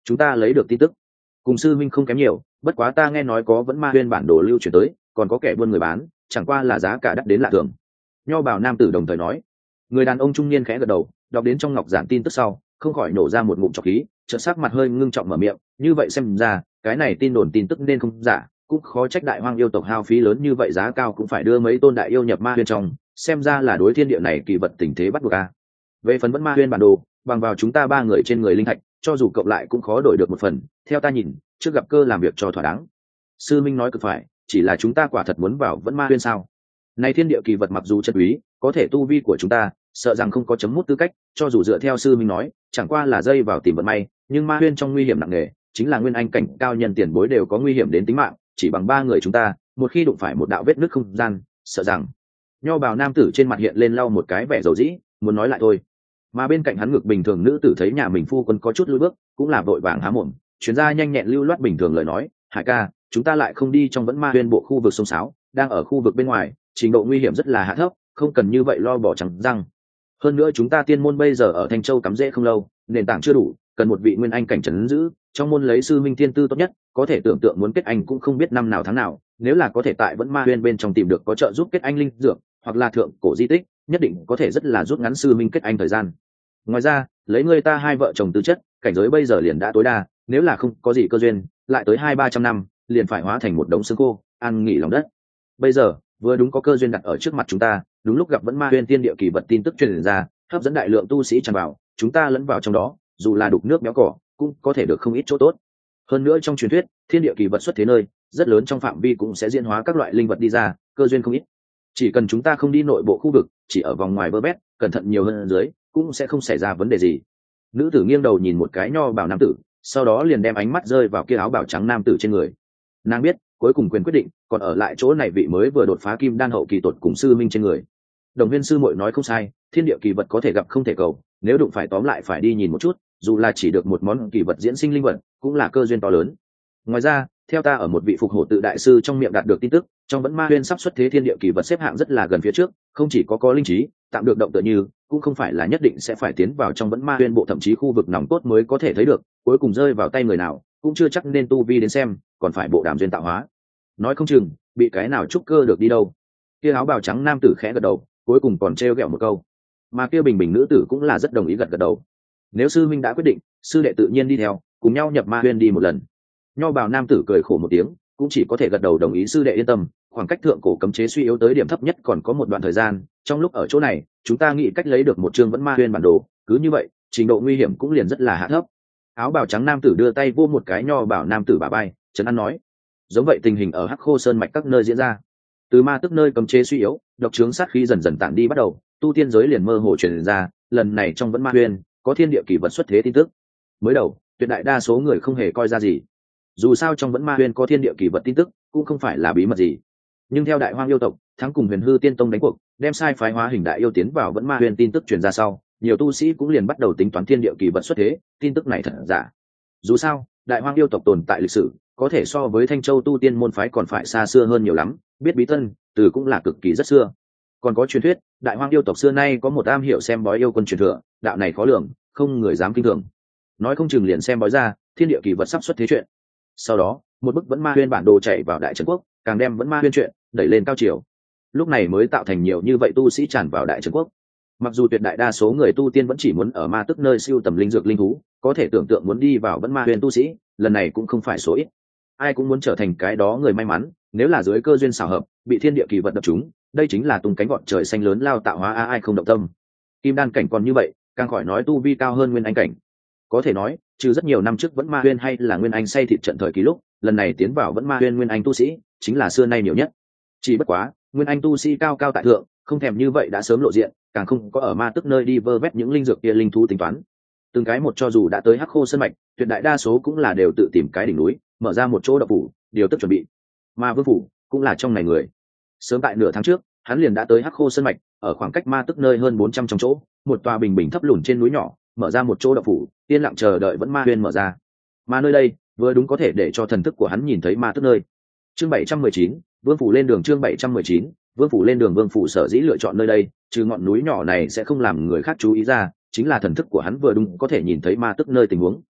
Speaker 1: chúng ta lấy được tin tức cùng sư minh không kém nhiều, bất quá ta nghe nói có vẫn ma huyên bản đồ lưu chuyển tới, còn có kẻ buôn người bán, chẳng qua là giá cả đắt đến lạ thường. Nho bảo nam tử đồng thời nói. Người đàn ông trung niên khẽ gật đầu, đọc đến trong ngọc giản tin tức sau không khỏi nổ ra một ngụm trọc khí, chợt sắc mặt hơi ngưng trọng mở miệng, như vậy xem ra cái này tin đồn tin tức nên không giả, cũng khó trách đại hoang yêu tộc hao phí lớn như vậy giá cao cũng phải đưa mấy tôn đại yêu nhập ma huyên trong, xem ra là đối thiên địa này kỳ vật tình thế bắt buộc a. Về phần vẫn ma huyên bản đồ, bằng vào chúng ta ba người trên người linh thạch, cho dù cộng lại cũng khó đổi được một phần, theo ta nhìn trước gặp cơ làm việc cho thỏa đáng. Sư minh nói cực phải, chỉ là chúng ta quả thật muốn vào vẫn ma huyên sao? Này thiên địa kỳ vật mặc dù chân quý, có thể tu vi của chúng ta sợ rằng không có chấm mút tư cách, cho dù dựa theo sư minh nói chẳng qua là dây vào tìm vận may, nhưng ma huyên trong nguy hiểm nặng nề, chính là nguyên anh cảnh cao nhân tiền bối đều có nguy hiểm đến tính mạng, chỉ bằng ba người chúng ta một khi đụng phải một đạo vết nứt không gian, sợ rằng. Nho bào nam tử trên mặt hiện lên lau một cái vẻ dầu dĩ, muốn nói lại thôi, mà bên cạnh hắn ngực bình thường nữ tử thấy nhà mình phu quân có chút lùi bước, cũng là vội vàng há mồm chuyến ra nhanh nhẹn lưu loát bình thường lời nói, hải ca, chúng ta lại không đi trong vẫn ma huyên bộ khu vực sông sáo, đang ở khu vực bên ngoài, trình độ nguy hiểm rất là hạ thấp, không cần như vậy lo bỏ trắng răng. Hơn nữa chúng ta tiên môn bây giờ ở Thanh Châu cắm rễ không lâu, nền tảng chưa đủ, cần một vị nguyên anh cảnh trấn giữ, trong môn lấy sư minh thiên tư tốt nhất, có thể tưởng tượng muốn kết anh cũng không biết năm nào tháng nào, nếu là có thể tại vẫn ma huyên bên trong tìm được có trợ giúp kết anh linh dược, hoặc là thượng cổ di tích, nhất định có thể rất là rút ngắn sư minh kết anh thời gian. Ngoài ra, lấy người ta hai vợ chồng tư chất, cảnh giới bây giờ liền đã tối đa, nếu là không có gì cơ duyên, lại tới hai ba trăm năm, liền phải hóa thành một đống xương khô, ăn nghỉ lòng đất. Bây giờ, vừa đúng có cơ duyên đặt ở trước mặt chúng ta, đúng lúc gặp vẫn ma huyên tiên địa kỳ vật tin tức truyền ra, hấp dẫn đại lượng tu sĩ tràn vào, chúng ta lẫn vào trong đó, dù là đục nước béo cỏ, cũng có thể được không ít chỗ tốt. Hơn nữa trong truyền thuyết, thiên địa kỳ vật xuất thế nơi, rất lớn trong phạm vi cũng sẽ diễn hóa các loại linh vật đi ra, cơ duyên không ít. Chỉ cần chúng ta không đi nội bộ khu vực, chỉ ở vòng ngoài vơ vét, cẩn thận nhiều hơn dưới, cũng sẽ không xảy ra vấn đề gì. Nữ tử nghiêng đầu nhìn một cái nho bảo nam tử, sau đó liền đem ánh mắt rơi vào kia áo bào trắng nam tử trên người. Nàng biết, cuối cùng quyền quyết định còn ở lại chỗ này vị mới vừa đột phá kim đan hậu kỳ tột cùng sư minh trên người. Đồng viên sư muội nói không sai, thiên địa kỳ vật có thể gặp không thể cầu, nếu đụng phải tóm lại phải đi nhìn một chút, dù là chỉ được một món kỳ vật diễn sinh linh vật, cũng là cơ duyên to lớn. Ngoài ra, theo ta ở một vị phục hổ tự đại sư trong miệng đạt được tin tức, trong vẫn ma huyên sắp xuất thế thiên địa kỳ vật xếp hạng rất là gần phía trước, không chỉ có có linh trí, tạm được động tựa như, cũng không phải là nhất định sẽ phải tiến vào trong vẫn ma huyên bộ, thậm chí khu vực nòng cốt mới có thể thấy được, cuối cùng rơi vào tay người nào, cũng chưa chắc nên tu vi đến xem, còn phải bộ đàm duyên tạo hóa. Nói không chừng bị cái nào trúc cơ được đi đâu. Kia áo bào trắng nam tử khẽ gật đầu, cuối cùng còn trêu ghẹo một câu, mà kia bình bình nữ tử cũng là rất đồng ý gật gật đầu. Nếu sư minh đã quyết định, sư đệ tự nhiên đi theo, cùng nhau nhập ma huyên đi một lần. Nho bào nam tử cười khổ một tiếng, cũng chỉ có thể gật đầu đồng ý. Sư đệ yên tâm, khoảng cách thượng cổ cấm chế suy yếu tới điểm thấp nhất còn có một đoạn thời gian, trong lúc ở chỗ này chúng ta nghĩ cách lấy được một chương vẫn ma huyên bản đồ, cứ như vậy trình độ nguy hiểm cũng liền rất là hạ thấp. Áo bào trắng nam tử đưa tay vô một cái nho bảo nam tử bả vai, trấn an nói. Giống vậy tình hình ở Hắc Khô Sơn mạch các nơi diễn ra, từ ma tức nơi cấm chế suy yếu, độc trướng sát khí dần dần tản đi bắt đầu, tu tiên giới liền mơ hồ truyền ra, lần này trong vẫn ma huyên có thiên địa kỳ vật xuất thế tin tức. Mới đầu tuyệt đại đa số người không hề coi ra gì, dù sao trong vẫn ma huyên có thiên địa kỳ vật tin tức cũng không phải là bí mật gì. Nhưng theo đại hoang yêu tộc thắng cùng Huyền Hư Tiên Tông đánh cuộc, đem sai phái hóa hình đại yêu tiến vào vẫn ma huyên tin tức truyền ra sau, nhiều tu sĩ cũng liền bắt đầu tính toán thiên địa kỳ vật xuất thế tin tức này thật giả. Dù sao đại hoang yêu tộc tồn tại lịch sử có thể so với Thanh Châu tu tiên môn phái còn phải xa xưa hơn nhiều lắm, biết bí tân từ cũng là cực kỳ rất xưa. Còn có truyền thuyết đại hoang yêu tộc xưa nay có một am hiểu xem bói yêu quân truyền thừa, đạo này khó lường, không người dám kinh thường. Nói không chừng liền xem bói ra thiên địa kỳ vật sắp xuất thế chuyện. Sau đó một bức vẫn ma huyên bản đồ chạy vào đại trấn quốc, càng đem vẫn ma huyên chuyện đẩy lên cao chiều. Lúc này mới tạo thành nhiều như vậy tu sĩ tràn vào đại trấn quốc. Mặc dù tuyệt đại đa số người tu tiên vẫn chỉ muốn ở ma tức nơi siêu tầm linh dược linh thú, có thể tưởng tượng muốn đi vào vẫn ma huyên tu sĩ lần này cũng không phải số ít. Ai cũng muốn trở thành cái đó người may mắn, nếu là dưới cơ duyên xảo hợp bị thiên địa kỳ vật đập chúng, đây chính là tung cánh gọn trời xanh lớn lao tạo hóa, a ai không động tâm. Kim đan cảnh còn như vậy, càng khỏi nói tu vi cao hơn nguyên anh cảnh. Có thể nói trừ rất nhiều năm trước vẫn ma huyên hay là nguyên anh say thịt trận thời kỳ lúc, lần này tiến vào vẫn ma huyên nguyên anh tu sĩ chính là xưa nay nhiều nhất. Chỉ bất quá nguyên anh tu sĩ cao cao tại thượng, không thèm như vậy đã sớm lộ diện, càng không có ở ma tức nơi đi vơ vét những linh dược kia linh thú tính toán. Từng cái một cho dù đã tới Hắc Khô Sơn mạch, tuyệt đại đa số cũng là đều tự tìm cái đỉnh núi, mở ra một chỗ đậu phủ, điều tức chuẩn bị. Mà Vương phủ cũng là trong này người. Sớm tại nửa tháng trước, hắn liền đã tới Hắc Khô Sơn mạch, ở khoảng cách ma tức nơi hơn bốn trăm trong chỗ, một tòa bình bình thấp lùn trên núi nhỏ, mở ra một chỗ đậu phủ, yên lặng chờ đợi vẫn ma huyên mở ra. Mà nơi đây vừa đúng có thể để cho thần thức của hắn nhìn thấy ma tức nơi. Chương bảy trăm mười chín, Vương phủ lên đường. Chương bảy trăm mười chín, Vương phủ lên đường. Vương phủ sở dĩ lựa chọn nơi đây, trừ ngọn núi nhỏ này sẽ không làm người khác chú ý ra, chính là thần thức của hắn vừa đúng có thể nhìn thấy ma tức nơi tình huống.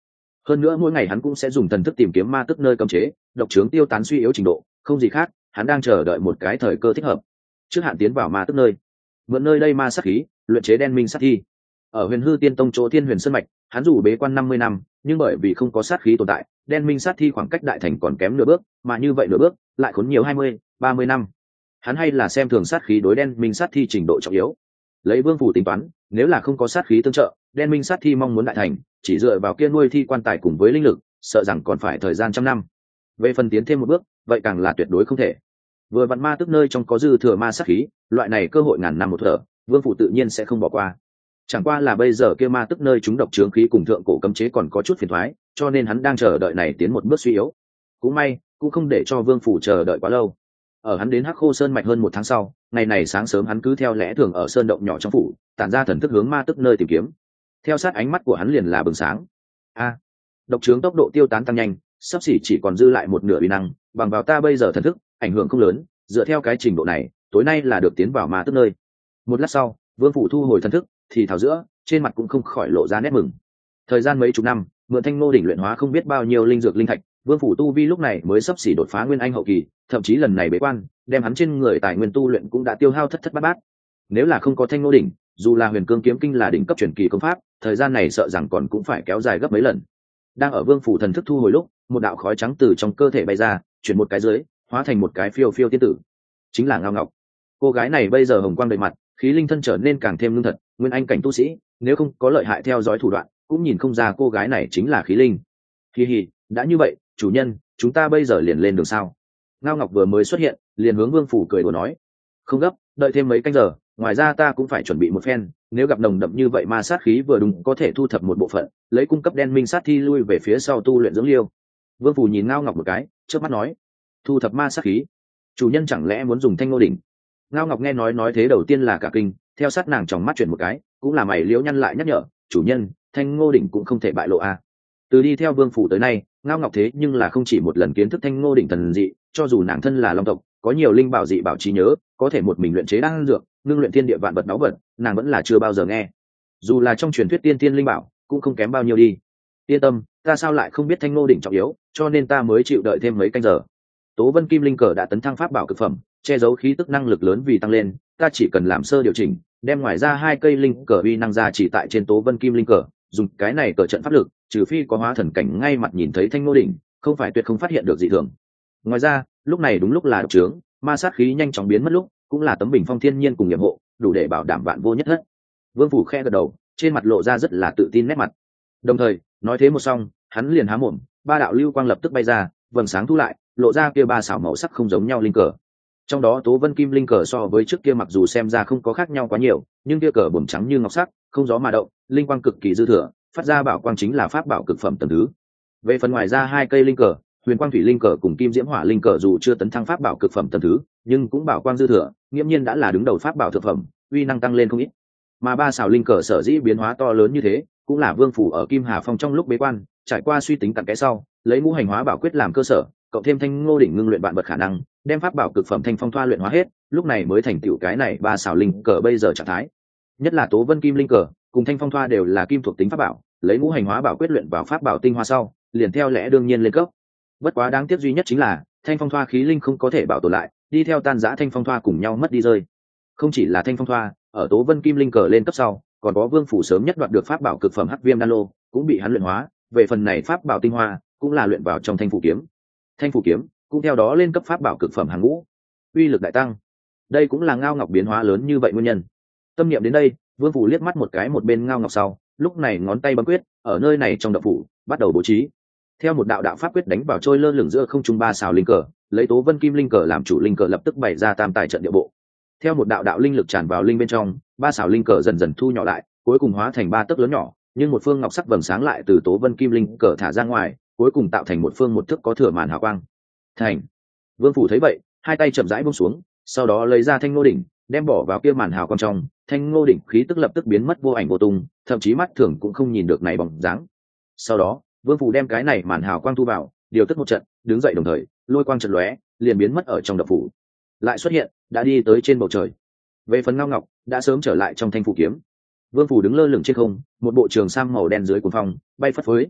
Speaker 1: hơn nữa mỗi ngày hắn cũng sẽ dùng thần thức tìm kiếm ma tức nơi cấm chế, độc trướng tiêu tán suy yếu trình độ, không gì khác, hắn đang chờ đợi một cái thời cơ thích hợp trước hạn tiến vào ma tức nơi, mượn nơi đây ma sát khí luyện chế đen minh sát thi. Ở Huyền Hư Tiên Tông chỗ Thiên Huyền Sơn mạch, hắn dù bế quan năm mươi năm, nhưng bởi vì không có sát khí tồn tại, đen minh sát thi khoảng cách đại thành còn kém nửa bước, mà như vậy nửa bước lại khốn nhiều hai mươi, ba mươi năm. Hắn hay là xem thường sát khí đối đen minh sát thi trình độ trọng yếu. Lấy Vương phủ tính toán, nếu là không có sát khí tương trợ, đen minh sát thi mong muốn đại thành, chỉ dựa vào kia nuôi thi quan tài cùng với linh lực, sợ rằng còn phải thời gian trăm năm. Về phần tiến thêm một bước, vậy càng là tuyệt đối không thể. Vừa vặn ma tức nơi trong có dư thừa ma sát khí, loại này cơ hội ngàn năm một thở, Vương phủ tự nhiên sẽ không bỏ qua. Chẳng qua là bây giờ kia ma tức nơi chúng độc chướng khí cùng thượng cổ cấm chế còn có chút phiền toái, cho nên hắn đang chờ đợi này tiến một bước suy yếu. Cũng may, cũng không để cho Vương phủ chờ đợi quá lâu. Ở hắn đến Hắc Khô Sơn mạch hơn một tháng sau, ngày này sáng sớm hắn cứ theo lẽ thường ở sơn động nhỏ trong phủ, tản ra thần thức hướng ma tức nơi tìm kiếm. Theo sát ánh mắt của hắn liền là bừng sáng. A, độc chướng tốc độ tiêu tán tăng nhanh, sắp xỉ chỉ còn dư lại một nửa uy năng, bằng vào ta bây giờ thần thức, ảnh hưởng không lớn, dựa theo cái trình độ này, tối nay là được tiến vào ma tức nơi. Một lát sau, Vương phủ thu hồi thần thức, thì thảo giữa trên mặt cũng không khỏi lộ ra nét mừng. Thời gian mấy chục năm, mượn Thanh Ngô đỉnh luyện hóa không biết bao nhiêu linh dược linh thạch, Vương phủ tu vi lúc này mới sắp xỉ đột phá nguyên anh hậu kỳ, thậm chí lần này bế quan, đem hắn trên người tài nguyên tu luyện cũng đã tiêu hao thất thất bát bát. Nếu là không có Thanh Ngô đỉnh, dù là Huyền Cương kiếm kinh là đỉnh cấp truyền kỳ công pháp, thời gian này sợ rằng còn cũng phải kéo dài gấp mấy lần. Đang ở Vương phủ thần thức thu hồi lúc, một đạo khói trắng từ trong cơ thể bay ra, chuyển một cái dưới, hóa thành một cái phiêu phiêu tiên tử, chính là Ngao Ngọc. Cô gái này bây giờ hồng quang đầy mặt, khí linh thân trở nên càng thêm lương thật, nguyên anh cảnh tu sĩ, nếu không có lợi hại theo dõi thủ đoạn, cũng nhìn không ra cô gái này chính là khí linh. Hi hi, đã như vậy, chủ nhân, chúng ta bây giờ liền lên đường sao? Ngao Ngọc vừa mới xuất hiện, liền hướng Vương phủ cười đùa nói, không gấp, đợi thêm mấy canh giờ, ngoài ra ta cũng phải chuẩn bị một phen, nếu gặp nồng đậm như vậy ma sát khí vừa đúng có thể thu thập một bộ phận, lấy cung cấp đen minh sát thi lui về phía sau tu luyện dưỡng liêu. Vương phủ nhìn Ngao Ngọc một cái, chớp mắt nói, thu thập ma sát khí, chủ nhân chẳng lẽ muốn dùng Thanh Ngô đỉnh? Ngao Ngọc nghe nói nói thế đầu tiên là cả kinh, theo sát nàng tròng mắt chuyển một cái, cũng là mày liễu nhăn lại nhắc nhở, chủ nhân, Thanh Ngô đỉnh cũng không thể bại lộ a. À. Từ đi theo Vương phủ tới nay, Ngao Ngọc thế nhưng là không chỉ một lần kiến thức Thanh Ngô đỉnh thần dị, cho dù nàng thân là long tộc, có nhiều linh bảo dị bảo trí nhớ, có thể một mình luyện chế đan dược, ngưng luyện thiên địa vạn vật báu vật, nàng vẫn là chưa bao giờ nghe. Dù là trong truyền thuyết tiên tiên linh bảo, cũng không kém bao nhiêu đi. Yên tâm, ta sao lại không biết Thanh Ngô đỉnh trọng yếu, cho nên ta mới chịu đợi thêm mấy canh giờ. Tố Vân Kim Linh cờ đã tấn thăng pháp bảo cực phẩm, che giấu khí tức năng lực lớn vì tăng lên, ta chỉ cần làm sơ điều chỉnh, đem ngoài ra hai cây linh cờ uy năng ra chỉ tại trên Tố Vân Kim Linh cờ, dùng cái này cờ trận pháp lực, trừ phi có hóa thần cảnh ngay mặt nhìn thấy Thanh Ngô đỉnh, không phải tuyệt không phát hiện được dị thường. Ngoài ra, lúc này đúng lúc là độc trướng, ma sát khí nhanh chóng biến mất lúc, cũng là tấm bình phong thiên nhiên cùng nhiệm hộ, đủ để bảo đảm vạn vô nhất thất. Vương phủ khe gật đầu, trên mặt lộ ra rất là tự tin nét mặt. Đồng thời, nói thế một xong, hắn liền há mồm, ba đạo lưu quang lập tức bay ra, vầng sáng thu lại, lộ ra kia ba xảo màu sắc không giống nhau linh cờ. Trong đó Tố Vân Kim Linh cờ so với trước kia mặc dù xem ra không có khác nhau quá nhiều, nhưng kia cờ bồm trắng như ngọc sắc, không gió mà động, linh quang cực kỳ dư thừa, phát ra bảo quang chính là pháp bảo cực phẩm tầng thứ. Về phần ngoài ra hai cây linh cờ, Huyền Quang Thủy Linh cờ cùng Kim Diễm Hỏa Linh cờ dù chưa tấn thăng pháp bảo cực phẩm tầng thứ, nhưng cũng bảo quang dư thừa, nghiễm nhiên đã là đứng đầu pháp bảo thực phẩm, uy năng tăng lên không ít. Mà ba xảo linh cờ sở dĩ biến hóa to lớn như thế, cũng là Vương phủ ở Kim Hà Phong trong lúc bế quan, trải qua suy tính cặn kẽ sau, lấy ngũ hành hóa bảo quyết làm cơ sở, cộng thêm Thanh Ngô đỉnh ngưng luyện vạn vật khả năng, đem pháp bảo cực phẩm Thanh Phong Thoa luyện hóa hết, lúc này mới thành tựu cái này ba xảo linh cờ bây giờ trạng thái. Nhất là Tố Vân Kim Linh cờ cùng Thanh Phong Thoa đều là kim thuộc tính pháp bảo, lấy ngũ hành hóa bảo quyết luyện vào pháp bảo tinh hoa sau, liền theo lẽ đương nhiên lên cấp. Bất quá đáng tiếc duy nhất chính là Thanh Phong Thoa khí linh không có thể bảo tồn lại, đi theo tan rã Thanh Phong Thoa cùng nhau mất đi rơi. Không chỉ là Thanh Phong Thoa, ở Tố Vân Kim Linh cờ lên cấp sau, còn có Vương phủ sớm nhất đoạt được pháp bảo cực phẩm Hắc Viêm Đan Lô, cũng bị hắn luyện hóa, về phần này pháp bảo tinh hoa, cũng là luyện vào trong Thanh phủ kiếm. Thanh phủ kiếm cũng theo đó lên cấp pháp bảo cực phẩm hàng ngũ, uy lực đại tăng. Đây cũng là Ngao Ngọc biến hóa lớn như vậy nguyên nhân. Tâm niệm đến đây, Vương phủ liếc mắt một cái một bên Ngao Ngọc sau, lúc này ngón tay bấm quyết, ở nơi này trong động phủ, bắt đầu bố trí. Theo một đạo đạo pháp quyết đánh vào trôi lơ lửng giữa không trung ba xào linh cờ, lấy Tố Vân Kim Linh cờ làm chủ linh cờ lập tức bày ra tam tài trận địa bộ. Theo một đạo đạo linh lực tràn vào linh bên trong, ba xào linh cờ dần dần thu nhỏ lại, cuối cùng hóa thành ba tấc lớn nhỏ, nhưng một phương ngọc sắc vầng sáng lại từ Tố Vân Kim Linh cờ thả ra ngoài, cuối cùng tạo thành một phương một thước có thừa màn hào quang. Thành. Vương phủ thấy vậy, hai tay chậm rãi buông xuống, sau đó lấy ra Thanh Ngô đỉnh, đem bỏ vào kia màn hào quang trong, Thanh Ngô đỉnh khí tức lập tức biến mất vô ảnh vô tung, thậm chí mắt thường cũng không nhìn được này bóng dáng. Sau đó, Vương phủ đem cái này màn hào quang thu vào, điều tức một trận, đứng dậy đồng thời, lôi quang trận lóe, liền biến mất ở trong động phủ. Lại xuất hiện, đã đi tới trên bầu trời. Về phần Ngao Ngọc, đã sớm trở lại trong Thanh phủ kiếm. Vương phủ đứng lơ lửng trên không, một bộ trường sam màu đen dưới cuồng phong, bay phất phới.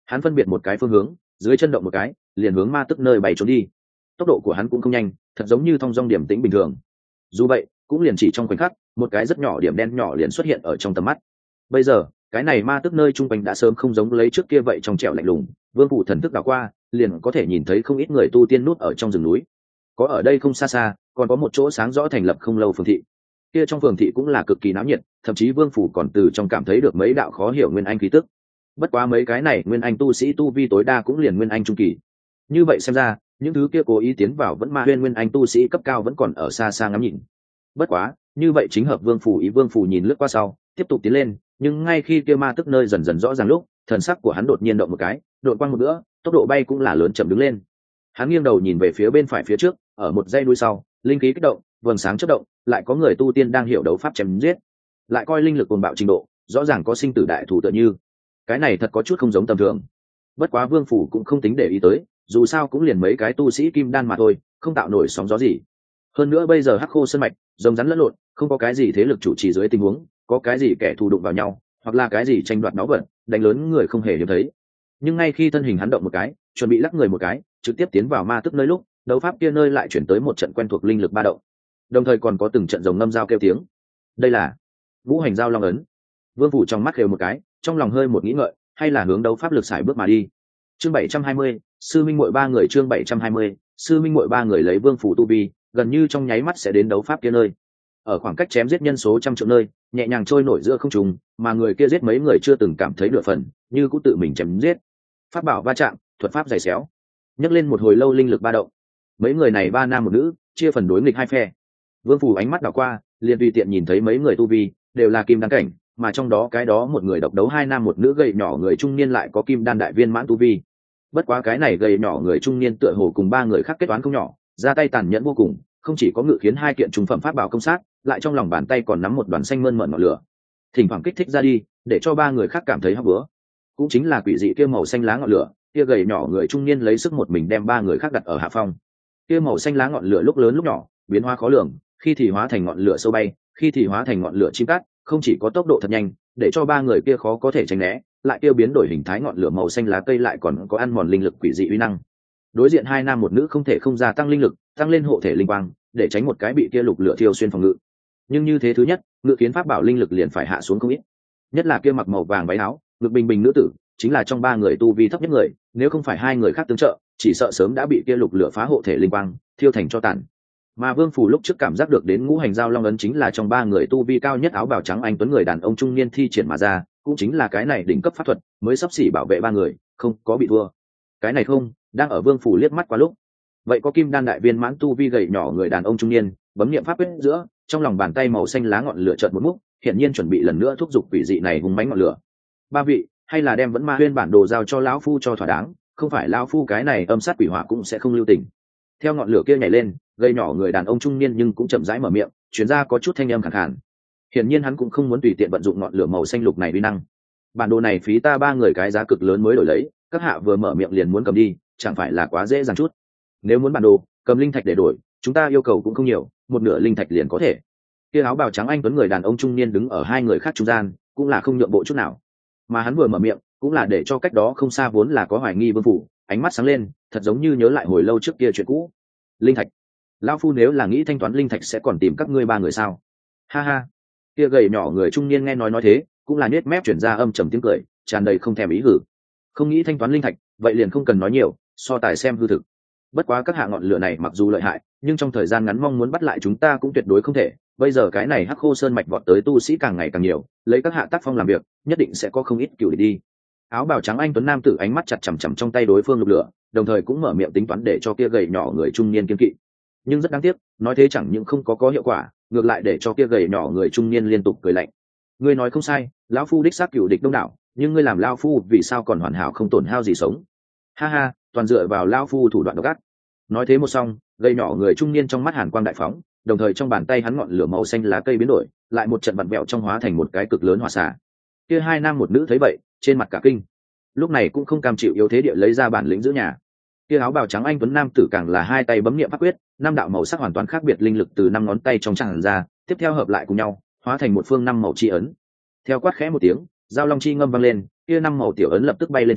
Speaker 1: Hắn phân biệt một cái phương hướng, dưới chân động một cái, liền hướng ma tức nơi bay trốn đi. Tốc độ của hắn cũng không nhanh, thật giống như thong dong điểm tĩnh bình thường. Dù vậy, cũng liền chỉ trong khoảnh khắc, một cái rất nhỏ điểm đen nhỏ liền xuất hiện ở trong tầm mắt. Bây giờ, cái này ma tức nơi trung quanh đã sớm không giống lấy trước kia vậy trong trẻo lạnh lùng, Vương Phủ thần thức đảo qua, liền có thể nhìn thấy không ít người tu tiên nút ở trong rừng núi. Có ở đây không xa xa, còn có một chỗ sáng rõ thành lập không lâu phường thị. Kia trong phường thị cũng là cực kỳ náo nhiệt, thậm chí Vương Phủ còn từ trong cảm thấy được mấy đạo khó hiểu nguyên anh khí tức. Bất quá mấy cái này nguyên anh tu sĩ tu vi tối đa cũng liền nguyên anh trung kỳ. Như vậy xem ra, những thứ kia cố ý tiến vào vẫn ma huyên nguyên anh tu sĩ cấp cao vẫn còn ở xa xa ngắm nhìn. Bất quá, như vậy chính hợp Vương Phủ ý. Vương Phủ nhìn lướt qua sau, tiếp tục tiến lên, nhưng ngay khi kia ma tức nơi dần dần rõ ràng lúc, thần sắc của hắn đột nhiên động một cái, đột quang một nữa, tốc độ bay cũng là lớn chậm đứng lên. Hắn nghiêng đầu nhìn về phía bên phải phía trước, ở một dãy núi sau, linh khí kích động, vầng sáng chớp động, lại có người tu tiên đang hiểu đấu pháp chém giết, lại coi linh lực cuồng bạo trình độ, rõ ràng có sinh tử đại thủ tựa như. Cái này thật có chút không giống tầm thường. Bất quá Vương Phủ cũng không tính để ý tới, dù sao cũng liền mấy cái tu sĩ kim đan mà thôi, không tạo nổi sóng gió gì. Hơn nữa bây giờ hắc khô sơn mạch rồng rắn lẫn lộn, không có cái gì thế lực chủ trì dưới tình huống, có cái gì kẻ thù đụng vào nhau, hoặc là cái gì tranh đoạt náo vật, đánh lớn người không hề hiếm thấy. Nhưng ngay khi thân hình hắn động một cái, chuẩn bị lắc người một cái, trực tiếp tiến vào ma tức nơi lúc, đấu pháp kia nơi lại chuyển tới một trận quen thuộc linh lực ba động, đồng thời còn có từng trận rồng ngâm dao kêu tiếng. Đây là ngũ hành giao long ấn. Vương Phủ trong mắt khều một cái, trong lòng hơi một nghĩ ngợi, hay là hướng đấu pháp lực xài bước mà đi. Chương bảy trăm hai mươi, sư minh muội ba người. Chương bảy trăm hai mươi, sư minh muội ba người lấy Vương Phủ tu vi, gần như trong nháy mắt sẽ đến đấu pháp kia nơi. Ở khoảng cách chém giết nhân số trăm triệu nơi, nhẹ nhàng trôi nổi giữa không trung, mà người kia giết mấy người chưa từng cảm thấy nửa phần, như cũng tự mình chém giết. Pháp bảo va chạm, thuật pháp giày xéo, nhấc lên một hồi lâu linh lực ba động. Mấy người này ba nam một nữ, chia phần đối nghịch hai phe. Vương Phủ ánh mắt đảo qua, liền tùy tiện nhìn thấy mấy người tu vi đều là kim đan cảnh, mà trong đó cái đó một người độc đấu hai nam một nữ gầy nhỏ người trung niên lại có kim đan đại viên mãn tu vi. Bất quá cái này gầy nhỏ người trung niên tựa hồ cùng ba người khác kết toán không nhỏ, ra tay tàn nhẫn vô cùng, không chỉ có ngự khiến hai kiện trung phẩm pháp bảo công sát, lại trong lòng bàn tay còn nắm một đoàn xanh mơn mởn ngọn lửa, thỉnh thoảng kích thích ra đi, để cho ba người khác cảm thấy hấp bữa. Cũng chính là quỷ dị kia màu xanh lá ngọn lửa, kia gầy nhỏ người trung niên lấy sức một mình đem ba người khác đặt ở hạ phong. Kia màu xanh lá ngọn lửa lúc lớn lúc nhỏ, biến hóa khó lường, khi thì hóa thành ngọn lửa sâu bay, khi thì hóa thành ngọn lửa chim cát, không chỉ có tốc độ thật nhanh, để cho ba người kia khó có thể tránh né, lại kia biến đổi hình thái ngọn lửa màu xanh lá cây lại còn có ăn mòn linh lực quỷ dị uy năng. Đối diện hai nam một nữ không thể không gia tăng linh lực, tăng lên hộ thể linh quang, để tránh một cái bị kia lục lửa thiêu xuyên phòng ngự. Nhưng như thế thứ nhất, ngự kiến pháp bảo linh lực liền phải hạ xuống không ít. Nhất là kia mặc màu vàng váy áo, ngực bình bình nữ tử, chính là trong ba người tu vi thấp nhất người, nếu không phải hai người khác tương trợ, chỉ sợ sớm đã bị kia lục lửa phá hộ thể linh quang, thiêu thành cho tàn. Mà Vương Phủ lúc trước cảm giác được đến ngũ hành giao long ấn chính là trong ba người tu vi cao nhất áo bào trắng anh tuấn người đàn ông trung niên thi triển mà ra, cũng chính là cái này đỉnh cấp pháp thuật, mới sắp xỉ bảo vệ ba người, không có bị thua. Cái này không, đang ở Vương Phủ liếc mắt qua lúc, vậy có kim đan đại viên mãn tu vi gầy nhỏ người đàn ông trung niên, bấm niệm pháp quyết giữa, trong lòng bàn tay màu xanh lá ngọn lửa chợt một múc, hiện nhiên chuẩn bị lần nữa thúc giục quỷ dị này hùng mãnh ngọn lửa. Ba vị, hay là đem vẫn ma huyên bản đồ giao cho lão phu cho thỏa đáng, không phải lão phu cái này âm sát quỷ hỏa cũng sẽ không lưu tình. Theo ngọn lửa kia nhảy lên, gây nhỏ người đàn ông trung niên nhưng cũng chậm rãi mở miệng, truyền ra có chút thanh âm khàn khàn. Hiển nhiên hắn cũng không muốn tùy tiện vận dụng ngọn lửa màu xanh lục này uy năng. Bản đồ này phí ta ba người cái giá cực lớn mới đổi lấy, các hạ vừa mở miệng liền muốn cầm đi, chẳng phải là quá dễ dàng chút. Nếu muốn bản đồ, cầm linh thạch để đổi, chúng ta yêu cầu cũng không nhiều, một nửa linh thạch liền có thể. Kia áo bào trắng anh tuấn người đàn ông trung niên đứng ở hai người khác trung gian, cũng là không nhượng bộ chút nào. Mà hắn vừa mở miệng, cũng là để cho cách đó không xa vốn là có hoài nghi Vương Phủ, ánh mắt sáng lên, thật giống như nhớ lại hồi lâu trước kia chuyện cũ. Linh thạch, lão phu nếu là nghĩ thanh toán linh thạch sẽ còn tìm các ngươi ba người sao? Ha ha. Kia gầy nhỏ người trung niên nghe nói nói thế, cũng là nhếch mép chuyển ra âm trầm tiếng cười, tràn đầy không thèm ý hử. Không nghĩ thanh toán linh thạch, vậy liền không cần nói nhiều, so tài xem hư thực. Bất quá các hạ ngọn lửa này mặc dù lợi hại, nhưng trong thời gian ngắn mong muốn bắt lại chúng ta cũng tuyệt đối không thể. Bây giờ cái này hắc khô sơn mạch vọt tới tu sĩ càng ngày càng nhiều, lấy các hạ tác phong làm việc, nhất định sẽ có không ít cửu địch đi. Áo bào trắng anh tuấn nam tử ánh mắt chặt chằm chằm trong tay đối phương lục lửa, đồng thời cũng mở miệng tính toán để cho kia gầy nhỏ người trung niên kiên kỵ. Nhưng rất đáng tiếc, nói thế chẳng những không có có hiệu quả, ngược lại để cho kia gầy nhỏ người trung niên liên tục cười lạnh. Ngươi nói không sai, lão phu đích xác cửu địch đông đảo, nhưng ngươi làm lão phu vì sao còn hoàn hảo không tổn hao gì sống? Ha ha, toàn dựa vào lão phu thủ đoạn độc ác. Nói thế một xong, gầy nhỏ người trung niên trong mắt hàn quang đại phóng, đồng thời trong bàn tay hắn ngọn lửa màu xanh lá cây biến đổi, lại một trận vặn vẹo trong hóa thành một cái cực lớn hỏa xả. Kia hai nam một nữ thấy vậy, trên mặt cả kinh. Lúc này cũng không cam chịu yếu thế địa lấy ra bản lĩnh giữ nhà. Kia áo bào trắng anh tuấn nam tử càng là hai tay bấm niệm pháp quyết, năm đạo màu sắc hoàn toàn khác biệt linh lực từ năm ngón tay trong tràn ra, tiếp theo hợp lại cùng nhau, hóa thành một phương năm màu chi ấn. Theo quát khẽ một tiếng, giao long chi ngâm vang lên, kia năm màu tiểu ấn lập tức bay lên trời,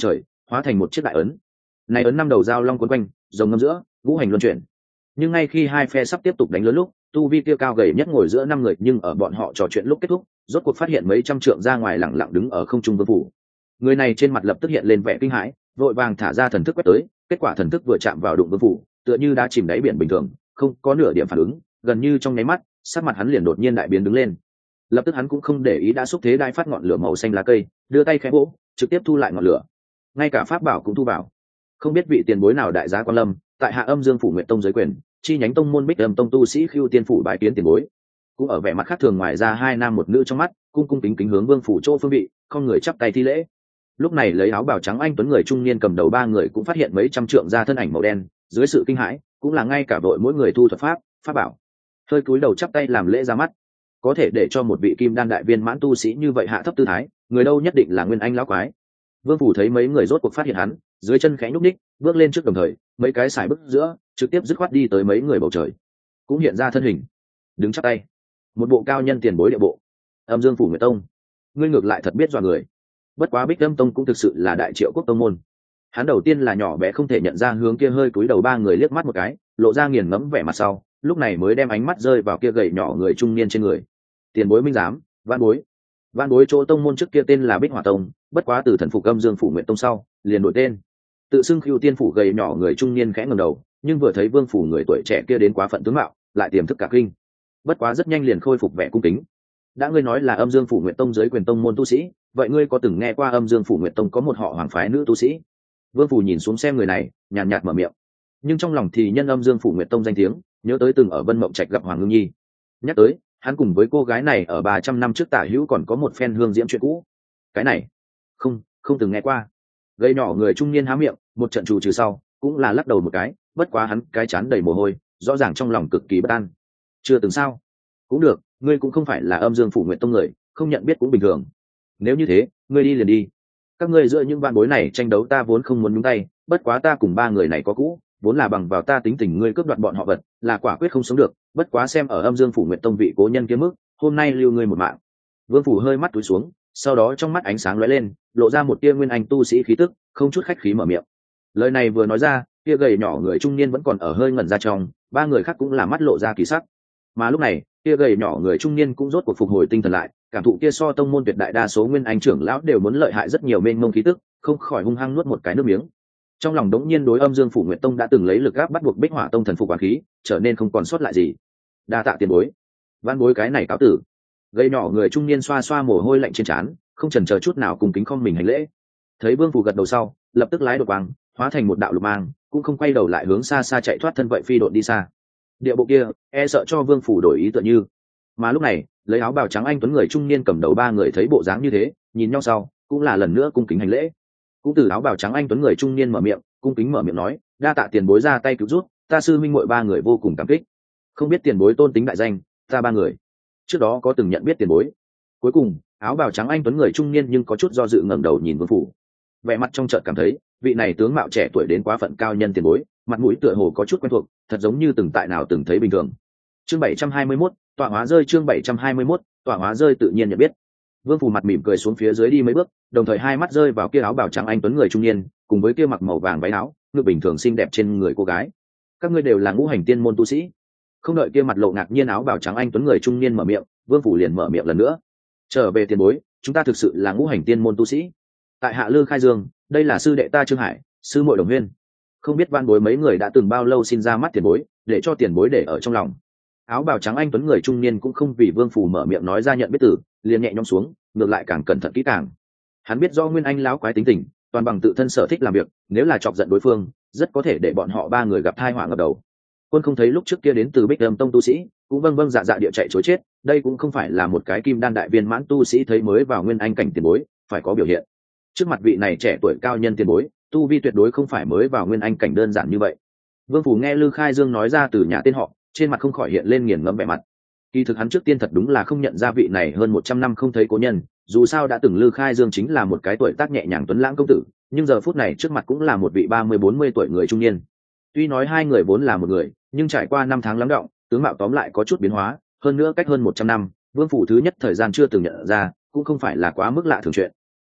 Speaker 1: hóa thành một chiếc đại ấn. Này ấn năm đầu dao long quấn quanh, rồng ngâm giữa, ngũ hành luân chuyển. Nhưng ngay khi hai phe sắp tiếp tục đánh lớn lúc, tu vi kia cao gầy nhất ngồi giữa năm người, nhưng ở bọn họ trò chuyện lúc kết thúc, rốt cuộc phát hiện mấy trăm trượng ra ngoài lẳng lặng đứng ở không trung Vương Phủ. Người này trên mặt lập tức hiện lên vẻ kinh hãi, vội vàng thả ra thần thức quét tới, kết quả thần thức vừa chạm vào đụng Vương Phủ, tựa như đã chìm đáy biển bình thường, không có nửa điểm phản ứng, gần như trong nháy mắt, sắc mặt hắn liền đột nhiên đại biến đứng lên. Lập tức hắn cũng không để ý đã xúc thế đai phát ngọn lửa màu xanh lá cây, đưa tay khẽ vỗ, trực tiếp thu lại ngọn lửa. Ngay cả pháp bảo cũng thu vào. Không biết vị tiền bối nào đại giá quan lâm, tại Hạ Âm Dương Phủ Nguyệt Tông giới quyền, chi nhánh tông môn Bích Âm Tông tu sĩ Khưu Tiên Phủ bái kiến tiền bối. Cũng ở vẻ mặt khác thường, ngoài ra hai nam một nữ trong mắt, cung cung kính kính hướng Vương Phủ chỗ phương vị, không người chắp tay thi lễ. Lúc này lấy áo bào trắng anh tuấn người trung niên cầm đầu ba người cũng phát hiện mấy trăm trượng ra thân ảnh màu đen, dưới sự kinh hãi, cũng là ngay cả đội mỗi người thu thuật pháp, pháp bảo. Hơi cúi đầu chắp tay làm lễ ra mắt. Có thể để cho một vị kim đan đại viên mãn tu sĩ như vậy hạ thấp tư thái, người đâu nhất định là Nguyên Anh lão quái. Vương Phủ thấy mấy người rốt cuộc phát hiện hắn, dưới chân khẽ nhúc ních, bước lên trước đồng thời, mấy cái sải bước giữa, trực tiếp dứt khoát đi tới mấy người bầu trời, cũng hiện ra thân hình, đứng chắp tay, một bộ cao nhân tiền bối địa bộ. Âm Dương Phủ Nguyệt Tông, ngươi ngược lại thật biết dọa người. Bất quá Bích Âm Tông cũng thực sự là đại triệu quốc tông môn. Hắn đầu tiên là nhỏ bé không thể nhận ra hướng kia hơi cúi đầu ba người liếc mắt một cái, lộ ra nghiền ngẫm vẻ mặt sau, lúc này mới đem ánh mắt rơi vào kia gầy nhỏ người trung niên trên người. Tiền bối minh giám, văn bối. Văn bối chỗ tông môn trước kia tên là Bích Hỏa Tông, bất quá từ thần phục Âm Dương Phủ Nguyệt Tông sau, liền đổi tên. Tự xưng Khưu Tiên Phủ gầy nhỏ người trung niên khẽ ngẩng đầu, nhưng vừa thấy Vương Phủ người tuổi trẻ kia đến quá phận tướng mạo, lại tiềm thức cả kinh. Bất quá rất nhanh liền khôi phục vẻ cung kính. Đã ngươi nói là Âm Dương Phủ Nguyệt Tông giới quyền tông môn tu sĩ, vậy ngươi có từng nghe qua Âm Dương Phủ Nguyệt Tông có một họ hoàng phái nữ tu sĩ? Vương Phủ nhìn xuống xem người này, nhàn nhạt mở miệng. Nhưng trong lòng thì nhân Âm Dương Phủ Nguyệt Tông danh tiếng, nhớ tới từng ở Vân Mộng Trạch gặp Hoàng Ngưng Nhi. Nhắc tới, hắn cùng với cô gái này ở ba trăm năm trước tả hữu còn có một phen hương diễm chuyện cũ. Cái này, không, không từng nghe qua. Gây nhỏ người trung niên há miệng, một trận trù trừ sau, cũng là lắc đầu một cái, bất quá hắn cái chán đầy mồ hôi, rõ ràng trong lòng cực kỳ bất an. Chưa từng sao? Cũng được, ngươi cũng không phải là Âm Dương Phủ Nguyệt Tông người, không nhận biết cũng bình thường. Nếu như thế, ngươi đi liền đi. Các ngươi giữa những vạn bối này tranh đấu ta vốn không muốn nhúng tay, bất quá ta cùng ba người này có cũ, vốn là bằng vào ta tính tình ngươi cướp đoạt bọn họ vật, là quả quyết không sống được, bất quá xem ở Âm Dương Phủ Nguyệt Tông vị cố nhân kia mức, hôm nay lưu ngươi một mạng. Vương Phủ hơi mắt túi xuống, sau đó trong mắt ánh sáng lóe lên, lộ ra một tia nguyên anh tu sĩ khí tức, không chút khách khí mở miệng. Lời này vừa nói ra, kia gầy nhỏ người trung niên vẫn còn ở hơi ngẩn ra trong, ba người khác cũng là mắt lộ ra kỳ sắc. Mà lúc này, kia gầy nhỏ người trung niên cũng rốt cuộc phục hồi tinh thần lại, cảm thụ kia so tông môn tuyệt đại đa số nguyên anh trưởng lão đều muốn lợi hại rất nhiều mênh mông khí tức, không khỏi hung hăng nuốt một cái nước miếng. Trong lòng đống nhiên đối Âm Dương Phủ Nguyệt Tông đã từng lấy lực áp bắt buộc Bích Hỏa Tông thần phục quán khí, trở nên không còn sót lại gì. Đa tạ tiền bối. Văn bối cái này cáo tử. Gầy nhỏ người trung niên xoa xoa mồ hôi lạnh trên trán, không chần chờ chút nào cùng kính không mình hành lễ. Thấy Vương Phủ gật đầu sau, lập tức lái đột quang, hóa thành một đạo lục mang, cũng không quay đầu lại hướng xa xa chạy thoát thân vậy phi độn đi xa. Địa bộ kia, e sợ cho Vương Phủ đổi ý tựa như. Mà lúc này, lấy áo bào trắng anh tuấn người trung niên cầm đầu ba người thấy bộ dáng như thế, nhìn nhau sau, cũng là lần nữa cung kính hành lễ. Cũng từ áo bào trắng anh tuấn người trung niên mở miệng, cung kính mở miệng nói, đa tạ tiền bối ra tay cứu giúp, ta sư minh muội ba người vô cùng cảm kích. Không biết tiền bối tôn tính đại danh, ta ba người trước đó có từng nhận biết tiền bối. Cuối cùng, áo bào trắng anh tuấn người trung niên nhưng có chút do dự ngẩng đầu nhìn Vương Phủ, vẻ mặt trong chợt cảm thấy vị này tướng mạo trẻ tuổi đến quá phận cao nhân tiền bối, mặt mũi tựa hồ có chút quen thuộc, thật giống như từng tại nào từng thấy bình thường. Chương bảy trăm hai mươi mốt, tọa hóa rơi. Chương bảy trăm hai mươi mốt, tọa hóa rơi tự nhiên nhận biết. Vương Phủ mặt mỉm cười xuống phía dưới đi mấy bước, đồng thời hai mắt rơi vào kia áo bào trắng anh tuấn người trung niên, cùng với kia mặc màu vàng váy áo, ngực bình thường xinh đẹp trên người cô gái. Các ngươi đều là ngũ hành tiên môn tu sĩ? Không đợi kia mặt lộ ngạc nhiên áo bào trắng anh tuấn người trung niên mở miệng, Vương Phủ liền mở miệng lần nữa. Trở về tiền bối, chúng ta thực sự là ngũ hành tiên môn tu sĩ. Tại Hạ Lư Khai Dương, đây là sư đệ ta Trương Hải, sư muội Đồng Huyên. Không biết van bối mấy người đã từng bao lâu xin ra mắt tiền bối, để cho tiền bối để ở trong lòng. Áo bào trắng anh tuấn người trung niên cũng không vì Vương Phủ mở miệng nói ra nhận biết tử, liền nhẹ nhõm xuống, ngược lại càng cẩn thận kỹ càng. Hắn biết do nguyên anh lão quái tính tình, toàn bằng tự thân sở thích làm việc, nếu là chọc giận đối phương, rất có thể để bọn họ ba người gặp tai họa ngập đầu. Quân không thấy lúc trước kia đến từ Bích Âm Tông tu sĩ, cũng vâng vâng dạ dạ địa chạy chối chết, đây cũng không phải là một cái kim đan đại viên mãn tu sĩ thấy mới vào nguyên anh cảnh tiền bối, phải có biểu hiện. Trước mặt vị này trẻ tuổi cao nhân tiền bối, tu vi tuyệt đối không phải mới vào nguyên anh cảnh đơn giản như vậy. Vương Phủ nghe Lư Khai Dương nói ra từ nhà tên họ, trên mặt không khỏi hiện lên nghiền ngẫm vẻ mặt. Kỳ thực hắn trước tiên thật đúng là không nhận ra vị này hơn một trăm năm không thấy cố nhân, dù sao đã từng Lư Khai Dương chính là một cái tuổi tác nhẹ nhàng tuấn lãng công tử, nhưng giờ phút này trước mặt cũng là một vị ba mươi bốn mươi tuổi người trung niên. Tuy nói hai người vốn là một người, nhưng trải qua năm tháng lắng đọng, tướng mạo tóm lại có chút biến hóa, hơn nữa cách hơn một trăm năm, Vương Phủ thứ nhất thời gian chưa từng nhận ra, cũng không phải là quá mức lạ thường chuyện.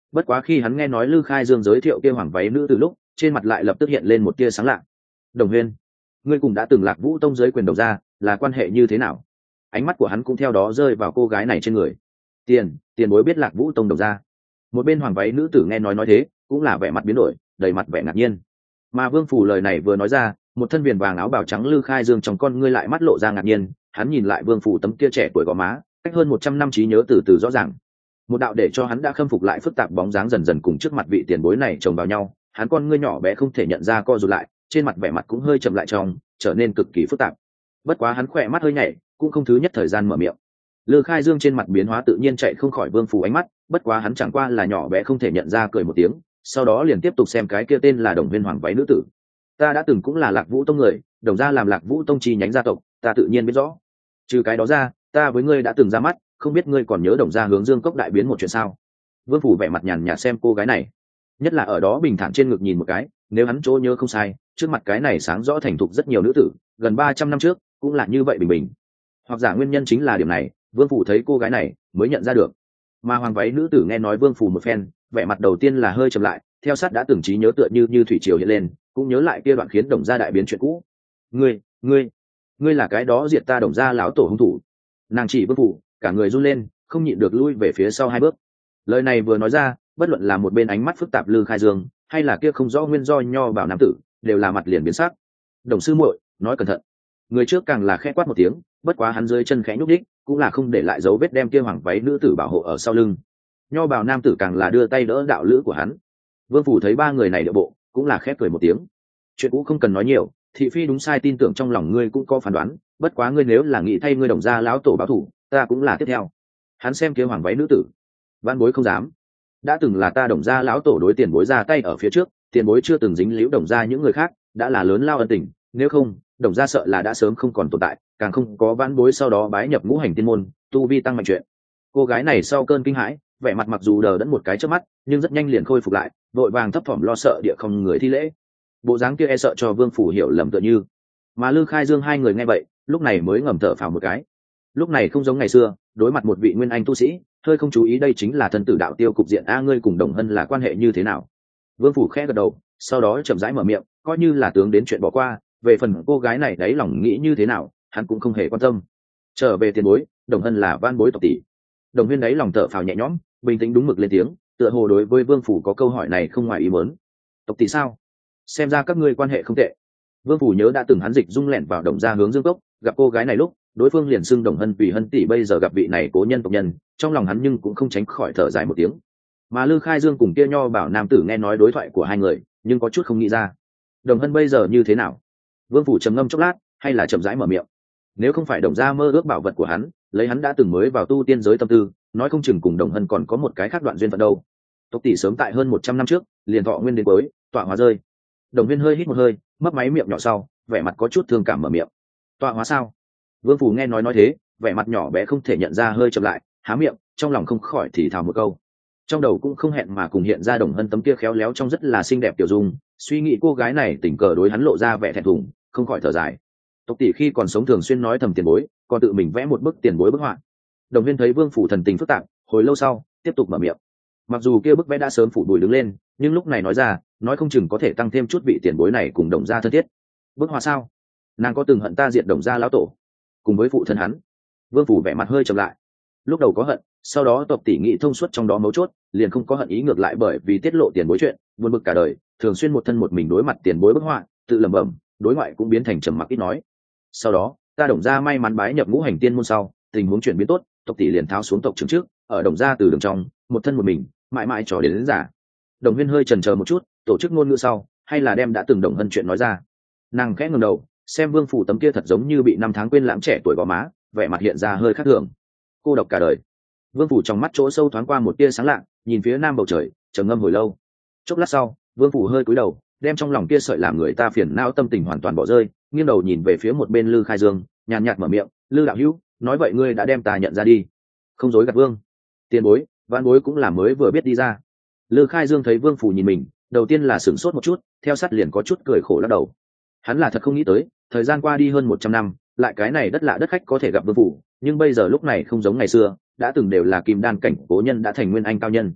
Speaker 1: Bất quá khi hắn nghe nói Lư Khai Dương giới thiệu kia hoàng váy nữ từ lúc, trên mặt lại lập tức hiện lên một tia sáng lạ. Đồng Huyên, ngươi cùng đã từng Lạc Vũ tông giới quyền đầu ra, là quan hệ như thế nào? Ánh mắt của hắn cũng theo đó rơi vào cô gái này trên người. Tiền, tiền bối biết Lạc Vũ tông đầu ra. Một bên hoàng váy nữ tử nghe nói nói thế, cũng là vẻ mặt biến đổi, đầy mặt vẻ ngạc nhiên. Mà Vương Phủ lời này vừa nói ra, một thân viền vàng áo bào trắng Lư Khai Dương trong con ngươi lại mắt lộ ra ngạc nhiên, hắn nhìn lại Vương Phủ tấm kia trẻ tuổi gò má, cách hơn một trăm năm trí nhớ từ từ rõ ràng. Một đạo để cho hắn đã khâm phục lại phức tạp bóng dáng dần dần cùng trước mặt vị tiền bối này chồng vào nhau, hắn con ngươi nhỏ bé không thể nhận ra co rụt lại, trên mặt vẻ mặt cũng hơi chậm lại trong, trở nên cực kỳ phức tạp. Bất quá hắn khỏe mắt hơi nhảy, cũng không thứ nhất thời gian mở miệng. Lư Khai Dương trên mặt biến hóa tự nhiên chạy không khỏi Vương Phủ ánh mắt, bất quá hắn chẳng qua là nhỏ bé không thể nhận ra cười một tiếng, sau đó liền tiếp tục xem cái kia tên là Đồng Huyên hoàng váy nữ tử. Ta đã từng cũng là Lạc Vũ tông người, đồng ra làm Lạc Vũ tông chi nhánh gia tộc, ta tự nhiên biết rõ. Trừ cái đó ra, ta với ngươi đã từng ra mắt, không biết ngươi còn nhớ đồng gia hướng Dương cốc đại biến một chuyện sao? Vương Phủ vẻ mặt nhàn nhạt xem cô gái này, nhất là ở đó bình thản trên ngực nhìn một cái, nếu hắn chỗ nhớ không sai, trước mặt cái này sáng rõ thành thục rất nhiều nữ tử, gần ba trăm năm trước cũng là như vậy bình bình. Hoặc giả nguyên nhân chính là điểm này, Vương Phủ thấy cô gái này mới nhận ra được. Mà hoàng váy nữ tử nghe nói Vương Phủ một phen, vẻ mặt đầu tiên là hơi trầm lại, theo sát đã từng trí nhớ tựa như như thủy triều hiện lên, cũng nhớ lại kia đoạn khiến đồng gia đại biến chuyện cũ. Ngươi, ngươi, ngươi là cái đó diệt ta đồng gia lão tổ hung thủ. Nàng chỉ Vương Phủ, cả người run lên, không nhịn được lui về phía sau hai bước. Lời này vừa nói ra, bất luận là một bên ánh mắt phức tạp Lư Khai Dương, hay là kia không rõ nguyên do nho bảo nam tử, đều là mặt liền biến sắc. Đồng sư muội, nói cẩn thận. Người trước càng là khẽ quát một tiếng, bất quá hắn dưới chân khẽ nhúc đích, cũng là không để lại dấu vết đem kia hoàng váy nữ tử bảo hộ ở sau lưng. Nho bảo nam tử càng là đưa tay đỡ đạo lữ của hắn. Vương Phủ thấy ba người này điệu bộ, cũng là khẽ cười một tiếng. Chuyện cũ không cần nói nhiều, thị phi đúng sai tin tưởng trong lòng ngươi cũng có phán đoán, bất quá ngươi nếu là nghĩ thay ngươi đồng gia lão tổ báo thủ, ta cũng là tiếp theo. Hắn xem kia hoàng váy nữ tử, văn bối không dám. Đã từng là ta đồng gia lão tổ đối tiền bối ra tay ở phía trước, tiền bối chưa từng dính líu đồng gia những người khác, đã là lớn lao ân tình, nếu không, đồng gia sợ là đã sớm không còn tồn tại, càng không có vãn bối sau đó bái nhập ngũ hành tiên môn, tu vi tăng mạnh chuyện. Cô gái này sau cơn kinh hãi, vẻ mặt mặc dù đờ đẫn một cái trước mắt, nhưng rất nhanh liền khôi phục lại, vội vàng thấp thỏm lo sợ địa không người thi lễ. Bộ dáng kia e sợ cho Vương Phủ hiểu lầm tựa như. Mà Lư Khai Dương hai người nghe vậy, lúc này mới ngầm thở phào một cái. Lúc này không giống ngày xưa, đối mặt một vị nguyên anh tu sĩ, hơi không chú ý đây chính là thân tử đạo tiêu cục diện a, ngươi cùng Đồng Hân là quan hệ như thế nào? Vương Phủ khẽ gật đầu, sau đó chậm rãi mở miệng, coi như là tướng đến chuyện bỏ qua, về phần cô gái này đáy lòng nghĩ như thế nào, hắn cũng không hề quan tâm. Trở về tiền bối, Đồng Hân là van bối tộc tỷ. Đồng Huyên đáy lòng thở phào nhẹ nhõm, bình tĩnh đúng mực lên tiếng, tựa hồ đối với Vương Phủ có câu hỏi này không ngoài ý muốn. Tộc tỷ sao? Xem ra các ngươi quan hệ không tệ. Vương Phủ nhớ đã từng hắn dịch dung lẹn vào Đồng gia hướng Dương cốc, gặp cô gái này lúc, đối phương liền xưng Đồng Hân vì Hân tỷ, bây giờ gặp vị này cố nhân tộc nhân, trong lòng hắn nhưng cũng không tránh khỏi thở dài một tiếng. Mà Lư Khai Dương cùng kia nho bảo nam tử nghe nói đối thoại của hai người, nhưng có chút không nghĩ ra. Đồng Hân bây giờ như thế nào? Vương Phủ trầm ngâm chốc lát, hay là chậm rãi mở miệng. Nếu không phải Đồng gia mơ ước bảo vật của hắn, lấy hắn đã từng mới vào tu tiên giới tâm tư, nói không chừng cùng Đồng Hân còn có một cái khác đoạn duyên phận đâu. Tộc tỷ sớm tại hơn một trăm năm trước, liền thọ nguyên đến cuối, tọa hóa rơi. Đồng Huyên hơi hít một hơi, mấp máy miệng nhỏ sau, vẻ mặt có chút thương cảm mở miệng. Tọa hóa sao? Vương Phủ nghe nói nói thế, vẻ mặt nhỏ bé không thể nhận ra hơi chậm lại, há miệng, trong lòng không khỏi thì thào một câu. Trong đầu cũng không hẹn mà cùng hiện ra Đồng Hân tấm kia khéo léo trong rất là xinh đẹp tiểu dung, suy nghĩ cô gái này tình cờ đối hắn lộ ra vẻ thẹn thùng, không khỏi thở dài. Tộc tỷ khi còn sống thường xuyên nói thầm tiền bối, còn tự mình vẽ một bức tiền bối bức họa. Đồng Huyên thấy Vương Phủ thần tình phức tạp, hồi lâu sau, tiếp tục mở miệng. Mặc dù kia bức vẽ đã sớm phủ bụi đứng lên, nhưng lúc này nói ra, nói không chừng có thể tăng thêm chút vị tiền bối này cùng Đồng gia thân thiết. Bức họa sao? Nàng có từng hận ta diệt Đồng gia lão tổ, cùng với phụ thân hắn. Vương Phủ vẻ mặt hơi trầm lại. Lúc đầu có hận, sau đó tộc tỷ nghị thông suốt trong đó mấu chốt, liền không có hận ý, ngược lại bởi vì tiết lộ tiền bối chuyện, buồn bực cả đời, thường xuyên một thân một mình đối mặt tiền bối bức họa, tự lẩm bẩm, đối ngoại cũng biến thành trầm mặc ít nói. Sau đó, ta Đồng gia may mắn bái nhập ngũ hành tiên môn sau, tình huống chuyển biến tốt, tộc tỷ liền tháo xuống tộc trưởng trước, ở Đồng gia từ đường trong, một thân một mình, mãi mãi trò đến, đến giả. Đồng Huyên hơi chần chờ một chút, tổ chức ngôn ngữ sau, hay là đem đã từng Đồng Hân chuyện nói ra. Nàng khẽ ngẩng đầu, xem Vương Phủ tấm kia thật giống như bị năm tháng quên lãng trẻ tuổi gò má, vẻ mặt hiện ra hơi khác thường. Cô độc cả đời. Vương Phủ trong mắt chỗ sâu thoáng qua một tia sáng lạ, nhìn phía nam bầu trời, trầm ngâm hồi lâu. Chốc lát sau, Vương Phủ hơi cúi đầu, đem trong lòng kia sợi làm người ta phiền não tâm tình hoàn toàn bỏ rơi, nghiêng đầu nhìn về phía một bên Lư Khai Dương, nhàn nhạt mở miệng, Lư đạo hữu, nói vậy ngươi đã đem ta nhận ra đi. Không dối gạt Vương. Tiền bối, vãn bối cũng là mới vừa biết đi ra. Lư Khai Dương thấy Vương Phủ nhìn mình, đầu tiên là sửng sốt một chút, theo sát liền có chút cười khổ lắc đầu. Hắn là thật không nghĩ tới, thời gian qua đi hơn một trăm năm, lại cái này đất lạ đất khách có thể gặp Vương Phủ, nhưng bây giờ lúc này không giống ngày xưa, đã từng đều là kim đan cảnh cố nhân đã thành nguyên anh cao nhân.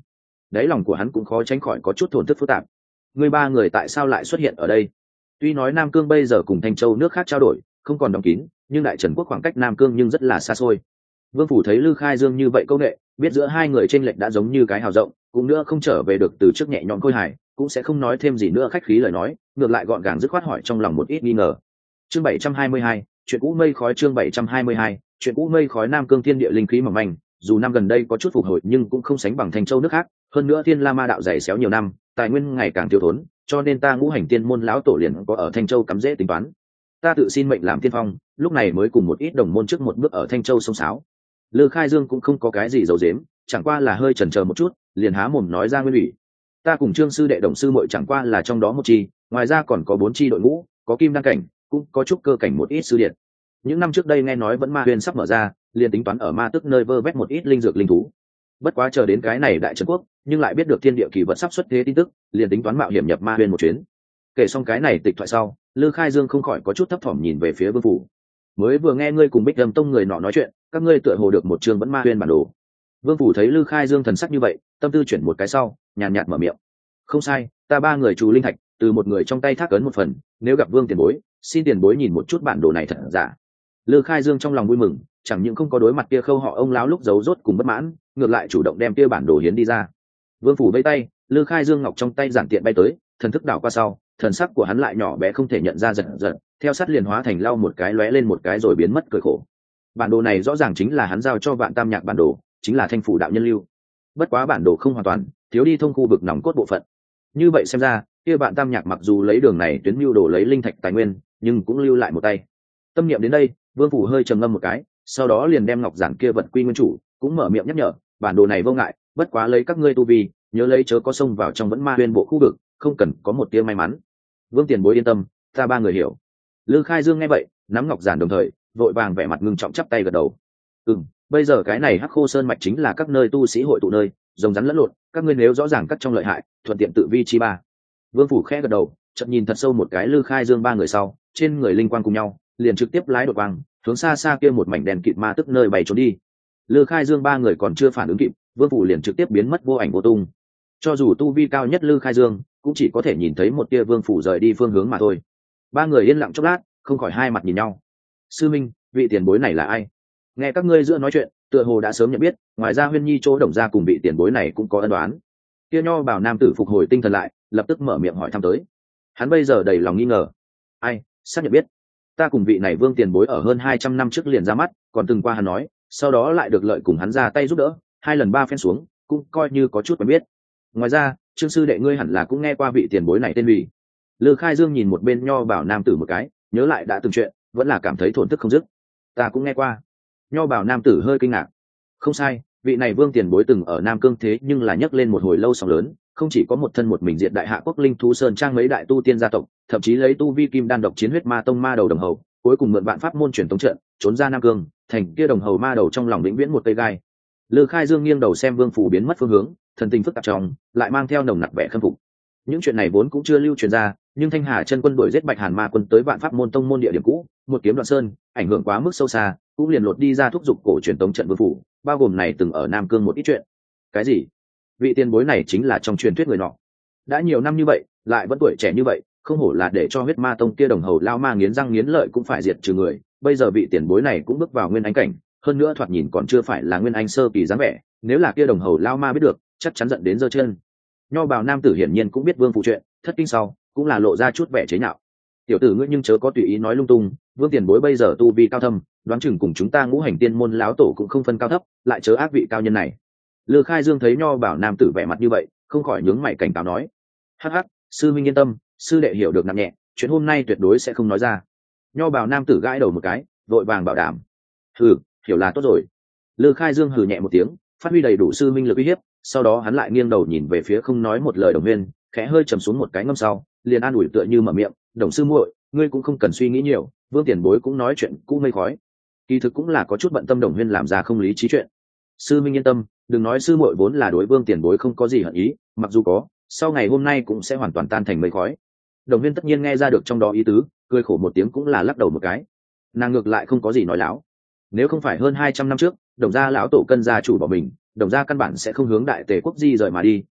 Speaker 1: đáy lòng của hắn cũng khó tránh khỏi có chút thổn thức phức tạp. Người ba người tại sao lại xuất hiện ở đây? Tuy nói Nam Cương bây giờ cùng Thanh Châu nước khác trao đổi không còn đóng kín, nhưng Đại Trần quốc khoảng cách Nam Cương nhưng rất là xa xôi. Vương Phủ thấy Lư Khai Dương như vậy câu nệ, biết giữa hai người chênh lệch đã giống như cái hào rộng, cũng nữa không trở về được từ trước nhẹ nhõm khôi hài, cũng sẽ không nói thêm gì nữa khách khí lời nói, ngược lại gọn gàng dứt khoát hỏi trong lòng một ít nghi ngờ. Chương bảy trăm hai mươi hai, chuyện cũ mây khói. Chương bảy trăm hai mươi hai, chuyện cũ mây khói. Nam Cương thiên địa linh khí mỏng manh, dù năm gần đây có chút phục hồi nhưng cũng không sánh bằng Thanh Châu nước khác, hơn nữa Thiên La Ma đạo dày xéo nhiều năm, tài nguyên ngày càng thiếu thốn, cho nên ta Ngũ Hành Tiên môn lão tổ liền có ở Thanh Châu cắm rễ tính toán. Ta tự xin mệnh làm tiên phong, lúc này mới cùng một ít đồng môn trước một bước ở Thanh Châu sông sáo. Lư Khai Dương cũng không có cái gì giấu giếm, chẳng qua là hơi chần chờ một chút, liền há mồm nói ra nguyên ủy. Ta cùng Trương sư đệ đồng sư muội chẳng qua là trong đó một chi, ngoài ra còn có bốn chi đội ngũ, có kim đăng cảnh, cũng có chút cơ cảnh một ít sư điện. Những năm trước đây nghe nói vẫn ma huyền sắp mở ra, liền tính toán ở ma tức nơi vơ vét một ít linh dược linh thú. Bất quá chờ đến cái này Đại Trần quốc, nhưng lại biết được thiên địa kỳ vật sắp xuất thế tin tức, liền tính toán mạo hiểm nhập ma huyền một chuyến. Kể xong cái này tịch thoại sau, Lư Khai Dương không khỏi có chút thấp thỏm nhìn về phía Vương Phủ. Mới vừa nghe ngươi cùng Bích Lâm Tông người nọ nói chuyện, các ngươi tựa hồ được một trường vẫn ma huyền bản đồ. Vương Phủ thấy Lư Khai Dương thần sắc như vậy, tâm tư chuyển một cái sau, nhàn nhạt mở miệng. Không sai, ta ba người trù linh thạch, từ một người trong tay thác ấn một phần, nếu gặp Vương tiền bối, xin tiền bối nhìn một chút bản đồ này thật giả. Lư Khai Dương trong lòng vui mừng, chẳng những không có đối mặt kia khâu họ ông láo lúc giấu rốt cùng bất mãn, ngược lại chủ động đem kia bản đồ hiến đi ra. Vương Phủ vẫy tay, Lư Khai Dương ngọc trong tay giản tiện bay tới, thần thức đảo qua sau, thần sắc của hắn lại nhỏ bé không thể nhận ra giật giật, theo sát liền hóa thành lau một cái lóe lên một cái rồi biến mất cười khổ. Bản đồ này rõ ràng chính là hắn giao cho Vạn Tam Nhạc bản đồ, chính là Thanh phủ đạo nhân lưu. Bất quá bản đồ không hoàn toàn, thiếu đi thông khu vực nòng cốt bộ phận. Như vậy xem ra, kia Vạn Tam Nhạc mặc dù lấy đường này tuyến mưu đồ lấy linh thạch tài nguyên, nhưng cũng lưu lại một tay. Tâm niệm đến đây, Vương Phủ hơi trầm ngâm một cái, sau đó liền đem ngọc giản kia vật quy nguyên chủ, cũng mở miệng nhắc nhở, bản đồ này vô ngại, bất quá lấy các ngươi tu vi, nhớ lấy chớ có xông vào trong vẫn ma huyên bộ khu vực, không cần có một tia may mắn. Vương tiền bối yên tâm, ta ba người hiểu. Lư Khai Dương nghe vậy, nắm ngọc giản đồng thời, vội vàng vẻ mặt ngưng trọng chắp tay gật đầu. Ừm, bây giờ cái này Hắc Khô Sơn mạch chính là các nơi tu sĩ hội tụ nơi, rồng rắn lẫn lộn, các ngươi nếu rõ ràng cắt trong lợi hại, thuận tiện tự vi chi ba. Vương Phủ khẽ gật đầu, chợt nhìn thật sâu một cái Lư Khai Dương ba người sau, trên người linh quang cùng nhau, liền trực tiếp lái đột vang, hướng xa xa kia một mảnh đèn kịt ma tức nơi bay trốn đi. Lư Khai Dương ba người còn chưa phản ứng kịp, Vương Phủ liền trực tiếp biến mất vô ảnh vô tung. Cho dù tu vi cao nhất Lư Khai Dương, cũng chỉ có thể nhìn thấy một tia Vương Phủ rời đi phương hướng mà thôi. Ba người yên lặng chốc lát, không khỏi hai mặt nhìn nhau. Sư minh, vị tiền bối này là ai? Nghe các ngươi giữa nói chuyện, tựa hồ đã sớm nhận biết, ngoài ra Huyên Nhi chỗ Đồng gia cùng vị tiền bối này cũng có ân đoán. Kia nho bảo nam tử phục hồi tinh thần lại, lập tức mở miệng hỏi thăm tới. Hắn bây giờ đầy lòng nghi ngờ. Ai, xác nhận biết. Ta cùng vị này Vương tiền bối ở hơn hai trăm năm trước liền ra mắt, còn từng qua hắn nói, sau đó lại được lợi cùng hắn ra tay giúp đỡ, hai lần ba phen xuống, cũng coi như có chút quen biết. Ngoài ra, Trương sư đệ ngươi hẳn là cũng nghe qua vị tiền bối này tên vị. Lư Khai Dương nhìn một bên nho bảo nam tử một cái, nhớ lại đã từng chuyện, vẫn là cảm thấy thổn thức không dứt. Ta cũng nghe qua. Nho bảo nam tử hơi kinh ngạc. Không sai, vị này Vương tiền bối từng ở Nam Cương thế nhưng là nhấc lên một hồi lâu sóng lớn, không chỉ có một thân một mình diệt đại hạ quốc linh thú sơn trang mấy đại tu tiên gia tộc, thậm chí lấy tu vi kim đan độc chiến huyết ma tông ma đầu đồng hầu, cuối cùng mượn vạn pháp môn truyền tống trận, trốn ra Nam Cương, thành kia đồng hầu ma đầu trong lòng vĩnh viễn một cây gai. Lư Khai Dương nghiêng đầu xem Vương Phủ biến mất phương hướng, thần tình phức tạp trong, lại mang theo nồng nặc vẻ khâm phục. Những chuyện này vốn cũng chưa lưu truyền ra, nhưng Thanh Hà chân quân đuổi giết Bạch Hàn ma quân tới vạn pháp môn tông môn địa điểm cũ, một kiếm đoạn sơn, ảnh hưởng quá mức sâu xa, cũng liền lột đi ra thúc giục cổ truyền tống trận Vương Phủ, bao gồm này từng ở Nam Cương một ít chuyện. Cái gì? Vị tiền bối này chính là trong truyền thuyết người nọ. Đã nhiều năm như vậy, lại vẫn tuổi trẻ như vậy, không hổ là để cho huyết ma tông kia đồng hầu lao ma nghiến răng nghiến lợi cũng phải diệt trừ người. Bây giờ vị tiền bối này cũng bước vào nguyên anh cảnh, hơn nữa thoạt nhìn còn chưa phải là nguyên anh sơ kỳ dáng vẻ, nếu là kia đồng hầu lao ma biết được, chắc chắn giận đến giơ chân. Nho bào nam tử hiển nhiên cũng biết Vương Phủ chuyện, thất kinh sau, cũng là lộ ra chút vẻ chế nhạo. Tiểu tử ngươi nhưng chớ có tùy ý nói lung tung, Vương tiền bối bây giờ tu vi cao thâm, đoán chừng cùng chúng ta Ngũ Hành Tiên môn láo tổ cũng không phân cao thấp, lại chớ ác vị cao nhân này. Lư Khai Dương thấy nho bảo nam tử vẻ mặt như vậy, không khỏi nhướng mày cảnh cáo nói: hắc hắc, sư minh yên tâm, sư đệ hiểu được nặng nhẹ, chuyện hôm nay tuyệt đối sẽ không nói ra. Nho bảo nam tử gãi đầu một cái, vội vàng bảo đảm: hừ, hiểu là tốt rồi. Lư Khai Dương hừ nhẹ một tiếng, phát huy đầy đủ sư minh lực uy hiếp, sau đó hắn lại nghiêng đầu nhìn về phía không nói một lời Đồng Huyên, khẽ hơi trầm xuống một cái ngâm sau, liền an ủi tựa như mở miệng: Đồng sư muội, ngươi cũng không cần suy nghĩ nhiều, Vương tiền bối cũng nói chuyện cũ mây khói, kỳ thực cũng là có chút bận tâm Đồng Huyên làm ra không lý trí chuyện. Sư minh yên tâm, đừng nói sư muội vốn là đối Vương tiền bối không có gì hận ý, mặc dù có, sau ngày hôm nay cũng sẽ hoàn toàn tan thành mây khói. Đồng Huyên tất nhiên nghe ra được trong đó ý tứ, cười khổ một tiếng cũng là lắc đầu một cái. Nàng ngược lại không có gì nói láo. Nếu không phải hơn hai trăm năm trước, Đồng gia lão tổ cân gia chủ bỏ mình, Đồng gia căn bản sẽ không hướng Đại Tề quốc di rời mà đi,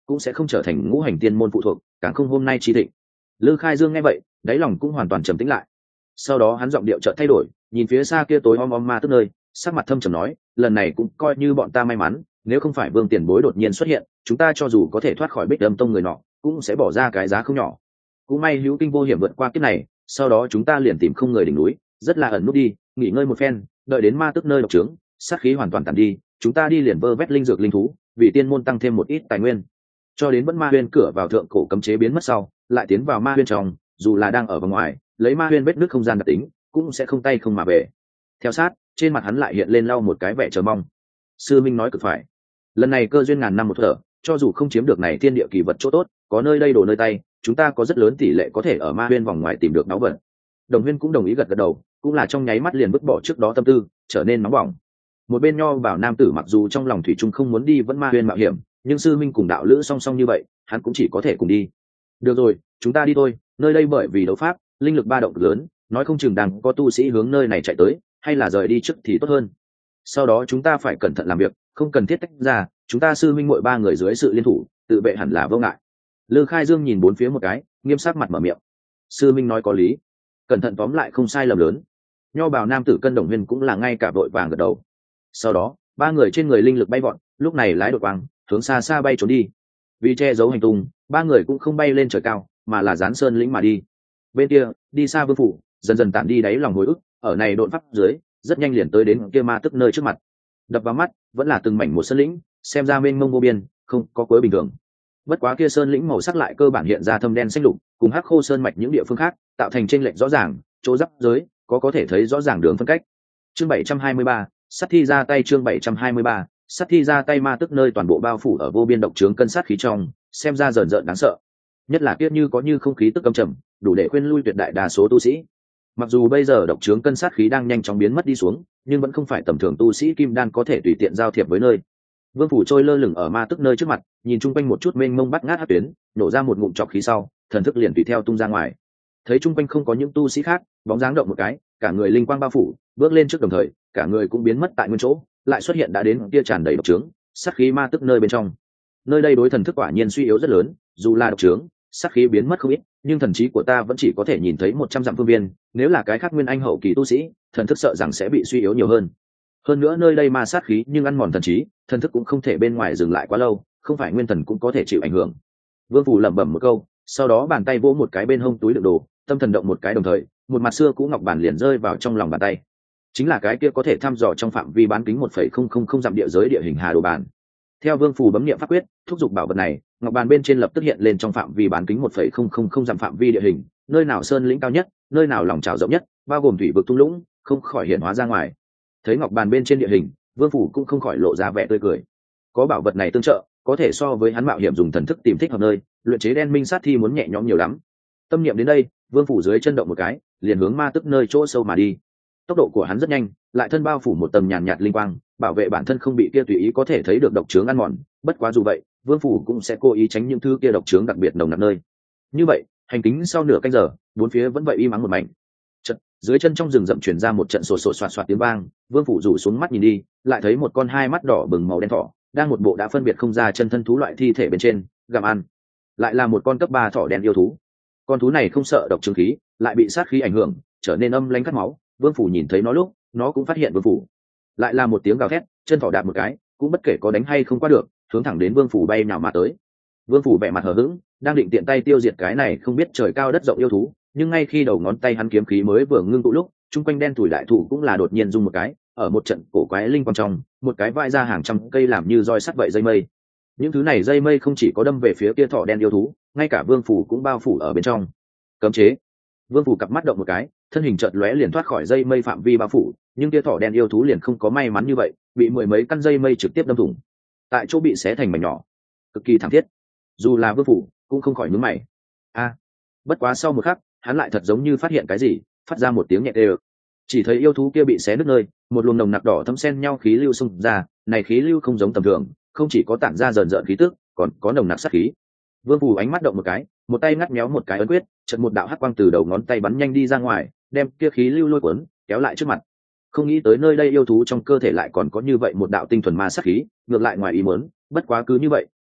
Speaker 1: cũng sẽ không trở thành ngũ hành tiên môn phụ thuộc, càng không hôm nay chi thịnh. Lư Khai Dương nghe vậy, đáy lòng cũng hoàn toàn trầm tĩnh lại. Sau đó hắn giọng điệu chợt thay đổi, nhìn phía xa kia tối om om ma tức nơi, sắc mặt thâm trầm nói, lần này cũng coi như bọn ta may mắn, nếu không phải Vương tiền bối đột nhiên xuất hiện, chúng ta cho dù có thể thoát khỏi Bích Âm Tông người nọ, cũng sẽ bỏ ra cái giá không nhỏ. Cũng may hữu kinh vô hiểm vượt qua kiếp này, sau đó chúng ta liền tìm không người đỉnh núi, rất là ẩn nút đi, nghỉ ngơi một phen, đợi đến ma tức nơi độc trướng, sát khí hoàn toàn tàn đi, chúng ta đi liền vơ vét linh dược linh thú, vì tiên môn tăng thêm một ít tài nguyên. Cho đến vẫn ma huyên cửa vào thượng cổ cấm chế biến mất sau, lại tiến vào ma huyên trong, dù là đang ở bên ngoài, lấy ma huyên vết nước không gian đặc tính, cũng sẽ không tay không mà về. Theo sát, trên mặt hắn lại hiện lên lau một cái vẻ chờ mong. Sư Minh nói cực phải, lần này cơ duyên ngàn năm một thở, cho dù không chiếm được này thiên địa kỳ vật chỗ tốt, có nơi đây đổ nơi tay, chúng ta có rất lớn tỷ lệ có thể ở ma huyên vòng ngoài tìm được náo vật. Đồng Huyên cũng đồng ý gật gật đầu, cũng là trong nháy mắt liền vứt bỏ trước đó tâm tư, trở nên nóng bỏng. Một bên nho bảo nam tử mặc dù trong lòng thủy chung không muốn đi vẫn ma huyên mạo hiểm, nhưng sư minh cùng đạo lữ song song như vậy, hắn cũng chỉ có thể cùng đi. Được rồi, chúng ta đi thôi, nơi đây bởi vì đấu pháp, linh lực ba động lớn, nói không chừng đang có tu sĩ hướng nơi này chạy tới, hay là rời đi trước thì tốt hơn. Sau đó chúng ta phải cẩn thận làm việc, không cần thiết tách ra, chúng ta sư minh muội ba người dưới sự liên thủ, tự vệ hẳn là vô ngại. Lư Khai Dương nhìn bốn phía một cái, nghiêm sắc mặt mở miệng. Sư minh nói có lý, cẩn thận tóm lại không sai lầm lớn. Nho bào nam tử Cân Đồng Huyên cũng là ngay cả vội vàng gật đầu. Sau đó ba người trên người linh lực bay vọt, lúc này lái đột quang hướng xa xa bay trốn đi. Vì che giấu hành tung, ba người cũng không bay lên trời cao, mà là dán sơn lĩnh mà đi. Bên kia đi xa vương phủ dần dần tản đi đáy lòng hồi ức, ở này độn pháp dưới rất nhanh liền tới đến kia ma tức nơi trước mặt. Đập vào mắt vẫn là từng mảnh một sơn lĩnh, xem ra mênh mông vô biên, không có cuối bình thường. Bất quá kia sơn lĩnh màu sắc lại cơ bản hiện ra thâm đen xanh lục, cùng hắc khô sơn mạch những địa phương khác tạo thành chênh lệch rõ ràng, chỗ giáp giới có có thể thấy rõ ràng đường phân cách. Chương bảy trăm hai mươi ba, sát thi ra tay. Chương bảy trăm hai mươi ba, sát thi ra tay. Ma tức nơi toàn bộ bao phủ ở vô biên độc trướng cân sát khí trong, xem ra rợn rợn đáng sợ. Nhất là kiếp như có như không khí tức âm trầm, đủ để khuyên lui tuyệt đại đa số tu sĩ. Mặc dù bây giờ độc trướng cân sát khí đang nhanh chóng biến mất đi xuống, nhưng vẫn không phải tầm thường tu sĩ kim đan có thể tùy tiện giao thiệp với nơi. Vương phủ trôi lơ lửng ở ma tức nơi trước mặt, nhìn chung quanh một chút mênh mông bắt ngát hắc tuyến, nổ ra một ngụm trọc khí sau, thần thức liền tùy theo tung ra ngoài. Thấy chung quanh không có những tu sĩ khác, bóng dáng động một cái, cả người linh quang bao phủ, bước lên trước đồng thời, cả người cũng biến mất tại nguyên chỗ, lại xuất hiện đã đến kia tràn đầy độc trướng, sát khí ma tức nơi bên trong. Nơi đây đối thần thức quả nhiên suy yếu rất lớn, dù là độc trướng, sát khí biến mất không ít, nhưng thần trí của ta vẫn chỉ có thể nhìn thấy một trăm dặm phương viên, nếu là cái khác nguyên anh hậu kỳ tu sĩ, thần thức sợ rằng sẽ bị suy yếu nhiều hơn. Hơn nữa nơi đây ma sát khí nhưng ăn mòn thần trí, thần thức cũng không thể bên ngoài dừng lại quá lâu, không phải nguyên thần cũng có thể chịu ảnh hưởng. Vương phủ lẩm bẩm một câu, sau đó bàn tay vỗ một cái bên hông túi đựng đồ, tâm thần động một cái đồng thời, một mặt xưa cũ ngọc bản liền rơi vào trong lòng bàn tay. Chính là cái kia có thể thăm dò trong phạm vi bán kính một phẩy không không không dặm địa giới địa hình hà đồ bàn. Theo Vương phủ bấm niệm pháp quyết, thúc giục bảo vật này, ngọc bàn bên trên lập tức hiện lên trong phạm vi bán kính một phẩy không không không dặm phạm vi địa hình, nơi nào sơn lĩnh cao nhất, nơi nào lòng trào rộng nhất, bao gồm thủy vực thung lũng, không khỏi hiện hóa ra ngoài. Thấy ngọc bàn bên trên địa hình, Vương phủ cũng không khỏi lộ ra vẻ tươi cười. Có bảo vật này tương trợ, có thể so với hắn mạo hiểm dùng thần thức tìm thích hợp nơi, luyện chế đen minh sát thi muốn nhẹ nhõm nhiều lắm. Tâm niệm đến đây, Vương phủ dưới chân động một cái, liền hướng ma tức nơi chỗ sâu mà đi. Tốc độ của hắn rất nhanh, lại thân bao phủ một tầm nhàn nhạt linh quang, bảo vệ bản thân không bị kia tùy ý có thể thấy được độc trướng ăn mòn. Bất quá dù vậy, Vương phủ cũng sẽ cố ý tránh những thứ kia độc trướng đặc biệt nồng nặc nơi. Như vậy, hành kính sau nửa canh giờ, bốn phía vẫn vậy im ắng một mảnh. Chợt, dưới chân trong rừng rậm truyền ra một trận sột sột soạt soạt tiếng vang, Vương phủ rủ xuống mắt nhìn đi, lại thấy một con hai mắt đỏ bừng màu đen thỏ, đang một bộ đã phân biệt không ra chân thân thú loại thi thể bên trên gặm ăn. Lại là một con cấp ba thỏ đen yêu thú. Con thú này không sợ độc trướng khí, lại bị sát khí ảnh hưởng, trở nên âm lãnh cắt máu. Vương phủ nhìn thấy nó lúc, nó cũng phát hiện Vương phủ. Lại là một tiếng gào thét, chân thỏ đạp một cái, cũng bất kể có đánh hay không qua được, hướng thẳng đến Vương phủ bay nhào mà tới. Vương phủ vẻ mặt hờ hững, đang định tiện tay tiêu diệt cái này không biết trời cao đất rộng yêu thú, nhưng ngay khi đầu ngón tay hắn kiếm khí mới vừa ngưng tụ lúc, chung quanh đen thủi đại thụ cũng là đột nhiên rung một cái, ở một trận cổ quái linh quang trong, một cái vai ra hàng trăm cây làm như roi sắt vậy dây mây. Những thứ này dây mây không chỉ có đâm về phía kia thỏ đen yêu thú, ngay cả Vương phủ cũng bao phủ ở bên trong. Cấm chế. Vương phủ cặp mắt động một cái, thân hình chợt lóe liền thoát khỏi dây mây phạm vi bao phủ, nhưng kia thỏ đen yêu thú liền không có may mắn như vậy, bị mười mấy căn dây mây trực tiếp đâm thủng, tại chỗ bị xé thành mảnh nhỏ, cực kỳ thảm thiết. Dù là Vương phủ cũng không khỏi nhướng mày. A! Bất quá sau một khắc, hắn lại thật giống như phát hiện cái gì, phát ra một tiếng nhẹ đều. Chỉ thấy yêu thú kia bị xé nứt nơi, một luồng nồng nặc đỏ thấm xen nhau khí lưu xung ra, này khí lưu không giống tầm thường, không chỉ có tản ra rờn rợn khí tức, còn có nồng nặc sát khí. Vương phủ ánh mắt động một cái, một tay ngắt méo một cái ấn quyết, chợt một đạo hắc quang từ đầu ngón tay bắn nhanh đi ra ngoài, đem kia khí lưu lôi cuốn, kéo lại trước mặt. Không nghĩ tới nơi đây yêu thú trong cơ thể lại còn có như vậy một đạo tinh thuần ma sát khí, ngược lại ngoài ý muốn, bất quá cứ như vậy,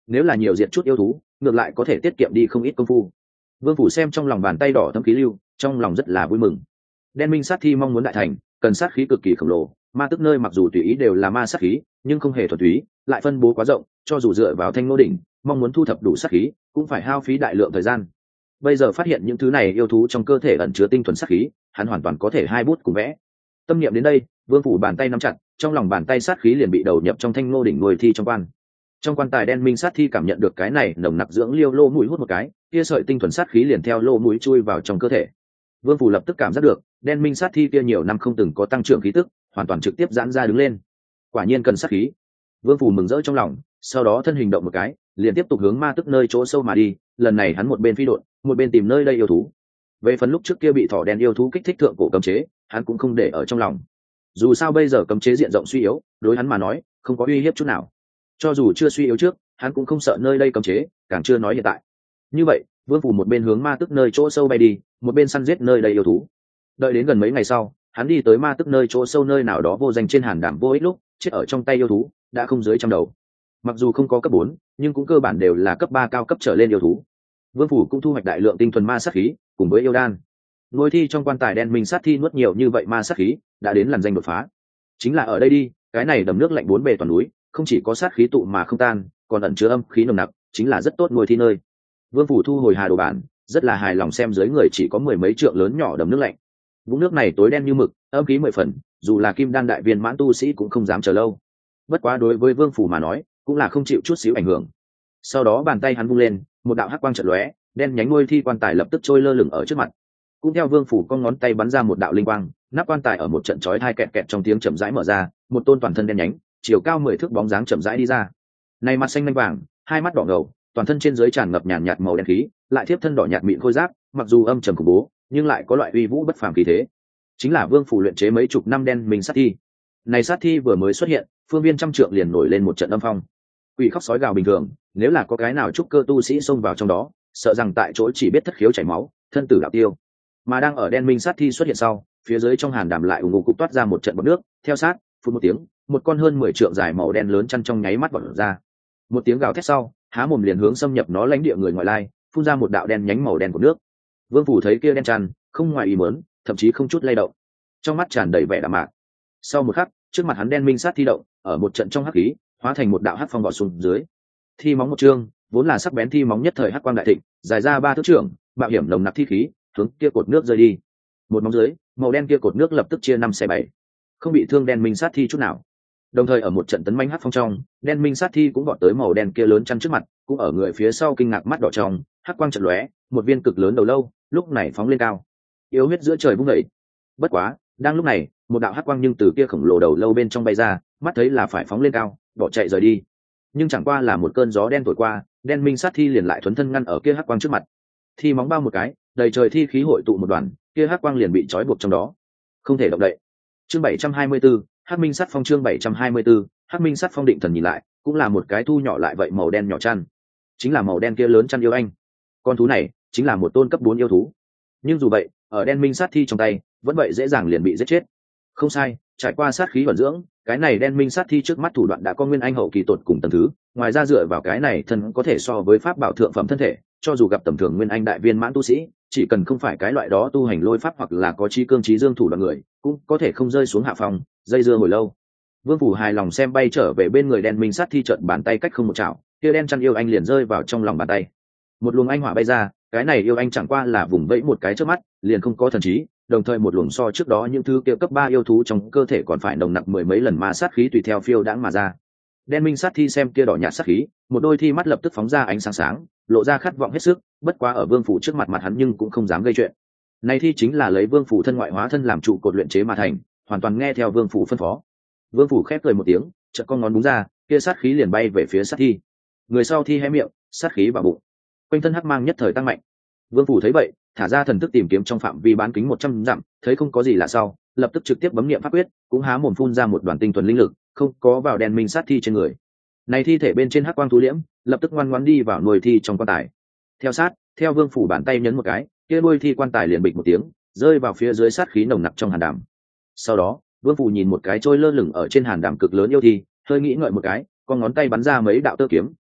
Speaker 1: nếu là nhiều diệt chút yêu thú ngược lại có thể tiết kiệm đi không ít công phu. Vương phủ xem trong lòng bàn tay đỏ thấm khí lưu, trong lòng rất là vui mừng. Đen minh sát thi mong muốn đại thành cần sát khí cực kỳ khổng lồ, ma tức nơi mặc dù tùy ý đều là ma sát khí nhưng không hề thuần túy, lại phân bố quá rộng, cho dù dựa vào thanh ngô đỉnh mong muốn thu thập đủ sát khí cũng phải hao phí đại lượng thời gian. Bây giờ phát hiện những thứ này yêu thú trong cơ thể ẩn chứa tinh thuần sát khí, hắn hoàn toàn có thể hai bút cùng vẽ. Tâm niệm đến đây, Vương phủ bàn tay nắm chặt, trong lòng bàn tay sát khí liền bị đầu nhập trong thanh ngô đỉnh nuôi thi trong quan. Trong quan tài đen minh sát thi cảm nhận được cái này nồng nặc dưỡng liêu lô mũi hút một cái, kia sợi tinh thuần sát khí liền theo lô mũi chui vào trong cơ thể. Vương phủ lập tức cảm giác được đen minh sát thi kia nhiều năm không từng có tăng trưởng khí tức, hoàn toàn trực tiếp giãn ra đứng lên. Quả nhiên cần sát khí. Vương phủ mừng rỡ trong lòng, sau đó thân hình động một cái, liền tiếp tục hướng ma tức nơi chỗ sâu mà đi. Lần này hắn một bên phi độn, một bên tìm nơi đây yêu thú. Về phần lúc trước kia bị thỏ đen yêu thú kích thích thượng cổ cấm chế, hắn cũng không để ở trong lòng. Dù sao bây giờ cấm chế diện rộng suy yếu, đối hắn mà nói không có uy hiếp chút nào. Cho dù chưa suy yếu trước, hắn cũng không sợ nơi đây cấm chế, càng chưa nói hiện tại. Như vậy, Vương phủ một bên hướng ma tức nơi chỗ sâu bay đi, một bên săn giết nơi đây yêu thú. Đợi đến gần mấy ngày sau, hắn đi tới ma tức nơi chỗ sâu nơi nào đó vô danh trên hàn đảm vô ích lúc, chết ở trong tay yêu thú đã không dưới trăm đầu. Mặc dù không có cấp bốn, nhưng cũng cơ bản đều là cấp ba cao cấp trở lên yêu thú. Vương phủ cũng thu hoạch đại lượng tinh thuần ma sát khí, cùng với yêu đan. Nuôi thi trong quan tài đen minh sát thi nuốt nhiều như vậy ma sát khí, đã đến làn danh đột phá. Chính là ở đây đi, cái này đầm nước lạnh bốn bề toàn núi, không chỉ có sát khí tụ mà không tan, còn ẩn chứa âm khí nồng nặc, chính là rất tốt nuôi thi nơi. Vương phủ thu hồi hà đồ bản, rất là hài lòng xem dưới người chỉ có mười mấy trượng lớn nhỏ đầm nước lạnh. Vũng nước này tối đen như mực, âm khí mười phần, dù là kim đan đại viên mãn tu sĩ cũng không dám chờ lâu. Bất quá đối với Vương phủ mà nói, cũng là không chịu chút xíu ảnh hưởng. Sau đó bàn tay hắn vung lên, một đạo hắc quang chợt lóe, đen nhánh nuôi thi quan tài lập tức trôi lơ lửng ở trước mặt. Cũng theo Vương phủ con ngón tay bắn ra một đạo linh quang, nắp quan tài ở một trận chói tai kẹt kẹt trong tiếng chậm rãi mở ra, một tôn toàn thân đen nhánh, chiều cao mười thước bóng dáng chậm rãi đi ra. Này mặt xanh lanh vàng, hai mắt đỏ ngầu, toàn thân trên dưới tràn ngập nhàn nhạt màu đen khí, lại tiếp thân đỏ nhạt mịn khôi giáp, mặc dù âm trầm khủng bố, nhưng lại có loại uy vũ bất phàm khí thế. Chính là Vương phủ luyện chế mấy chục năm đen minh sát thi. Này sát thi vừa mới xuất hiện, phương viên trăm trượng liền nổi lên một trận âm phong. Quỷ khóc sói gào bình thường, nếu là có cái nào trúc cơ tu sĩ xông vào trong đó, sợ rằng tại chỗ chỉ biết thất khiếu chảy máu, thân tử đạo tiêu. Mà đang ở đen minh sát thi xuất hiện sau, phía dưới trong hàn đàm lại ủng ngục cục toát ra một trận bọt nước, theo sát, phun một tiếng, một con hơn mười trượng dài màu đen lớn chăn trong nháy mắt bọt ra. Một tiếng gào thét sau, há mồm liền hướng xâm nhập nó lãnh địa người ngoại lai, phun ra một đạo đen nhánh màu đen của nước. Vương phủ thấy kia đen chăn, không ngoài ý muốn, thậm chí không chút lay động, trong mắt tràn đầy vẻ đạm mạc. Sau một khắc, trước mặt hắn đen minh sát thi động, ở một trận trong hắc khí, hóa thành một đạo hắc phong bọt xuống dưới. Thi móng một chương, vốn là sắc bén thi móng nhất thời hắc quang đại thịnh, dài ra ba thước trưởng, mạo hiểm nồng nặc thi khí, hướng kia cột nước rơi đi. Một móng dưới, màu đen kia cột nước lập tức chia năm xẻ bảy, không bị thương đen minh sát thi chút nào. Đồng thời ở một trận tấn manh hắc phong trong, đen minh sát thi cũng vọt tới màu đen kia lớn chăn trước mặt, cũng ở người phía sau kinh ngạc mắt đỏ trong, hắc quang chợt lóe, một viên cực lớn đầu lâu, lúc này phóng lên cao, yếu huyết giữa trời vung dậy. Bất quá, đang lúc này, một đạo hắc quang nhưng từ kia khổng lồ đầu lâu bên trong bay ra, mắt thấy là phải phóng lên cao, bỏ chạy rời đi. Nhưng chẳng qua là một cơn gió đen thổi qua, đen minh sát thi liền lại thuấn thân ngăn ở kia hắc quang trước mặt. Thi móng bao một cái, đầy trời thi khí hội tụ một đoàn, kia hắc quang liền bị trói buộc trong đó, không thể động đậy. Chương bảy trăm hai mươi 724, Hắc Minh Sát Phong chương bảy trăm hai mươi 724, Hắc Minh Sát Phong định thần nhìn lại, cũng là một cái thu nhỏ lại vậy màu đen nhỏ chăn, chính là màu đen kia lớn chăn yêu anh. Con thú này chính là một tôn cấp bốn yêu thú. Nhưng dù vậy, ở đen minh sát thi trong tay, vẫn vậy dễ dàng liền bị giết chết. Không sai, trải qua sát khí vận dưỡng, cái này đen minh sát thi trước mắt thủ đoạn đã có nguyên anh hậu kỳ tột cùng tầng thứ, ngoài ra dựa vào cái này thân có thể so với pháp bảo thượng phẩm thân thể, cho dù gặp tầm thường nguyên anh đại viên mãn tu sĩ, chỉ cần không phải cái loại đó tu hành lôi pháp hoặc là có chi cương trí dương thủ đoạn người, cũng có thể không rơi xuống hạ phòng, dây dưa hồi lâu. Vương phủ hài lòng xem bay trở về bên người đen minh sát thi trợn bàn tay cách không một chảo, kia đen chăn yêu anh liền rơi vào trong lòng bàn tay. Một luồng anh hỏa bay ra, cái này yêu anh chẳng qua là vùng vẫy một cái trước mắt, liền không có thần trí, đồng thời một luồng so trước đó những thứ kia cấp ba yêu thú trong cơ thể còn phải nồng nặc mười mấy lần ma sát khí tùy theo phiêu đãng mà ra. Đen minh sát thi xem kia đỏ nhạt sát khí, một đôi thi mắt lập tức phóng ra ánh sáng sáng, lộ ra khát vọng hết sức, bất quá ở vương phủ trước mặt mặt hắn nhưng cũng không dám gây chuyện. Này thi chính là lấy vương phủ thân ngoại hóa thân làm trụ cột luyện chế mà thành, hoàn toàn nghe theo vương phủ phân phó. Vương phủ khép cười một tiếng, chợt con ngón búng ra, kia sát khí liền bay về phía sát thi. Người sau thi hé miệng, sát khí vào bụng, quanh thân hắc mang nhất thời tăng mạnh. Vương phủ thấy vậy, thả ra thần thức tìm kiếm trong phạm vi bán kính một trăm dặm, thấy không có gì lạ sau, lập tức trực tiếp bấm niệm pháp quyết, cũng há mồm phun ra một đoàn tinh thuần linh lực, không có vào đen minh sát thi trên người. Này thi thể bên trên hắc quang thu liễm, lập tức ngoan ngoãn đi vào nuôi thi trong quan tài. Theo sát, theo vương phủ bàn tay nhấn một cái, kia nuôi thi quan tài liền bịch một tiếng, rơi vào phía dưới sát khí nồng nặc trong hàn đàm. Sau đó, vương phủ nhìn một cái trôi lơ lửng ở trên hàn đàm cực lớn yêu thi, hơi nghĩ ngợi một cái, con ngón tay bắn ra mấy đạo tơ kiếm,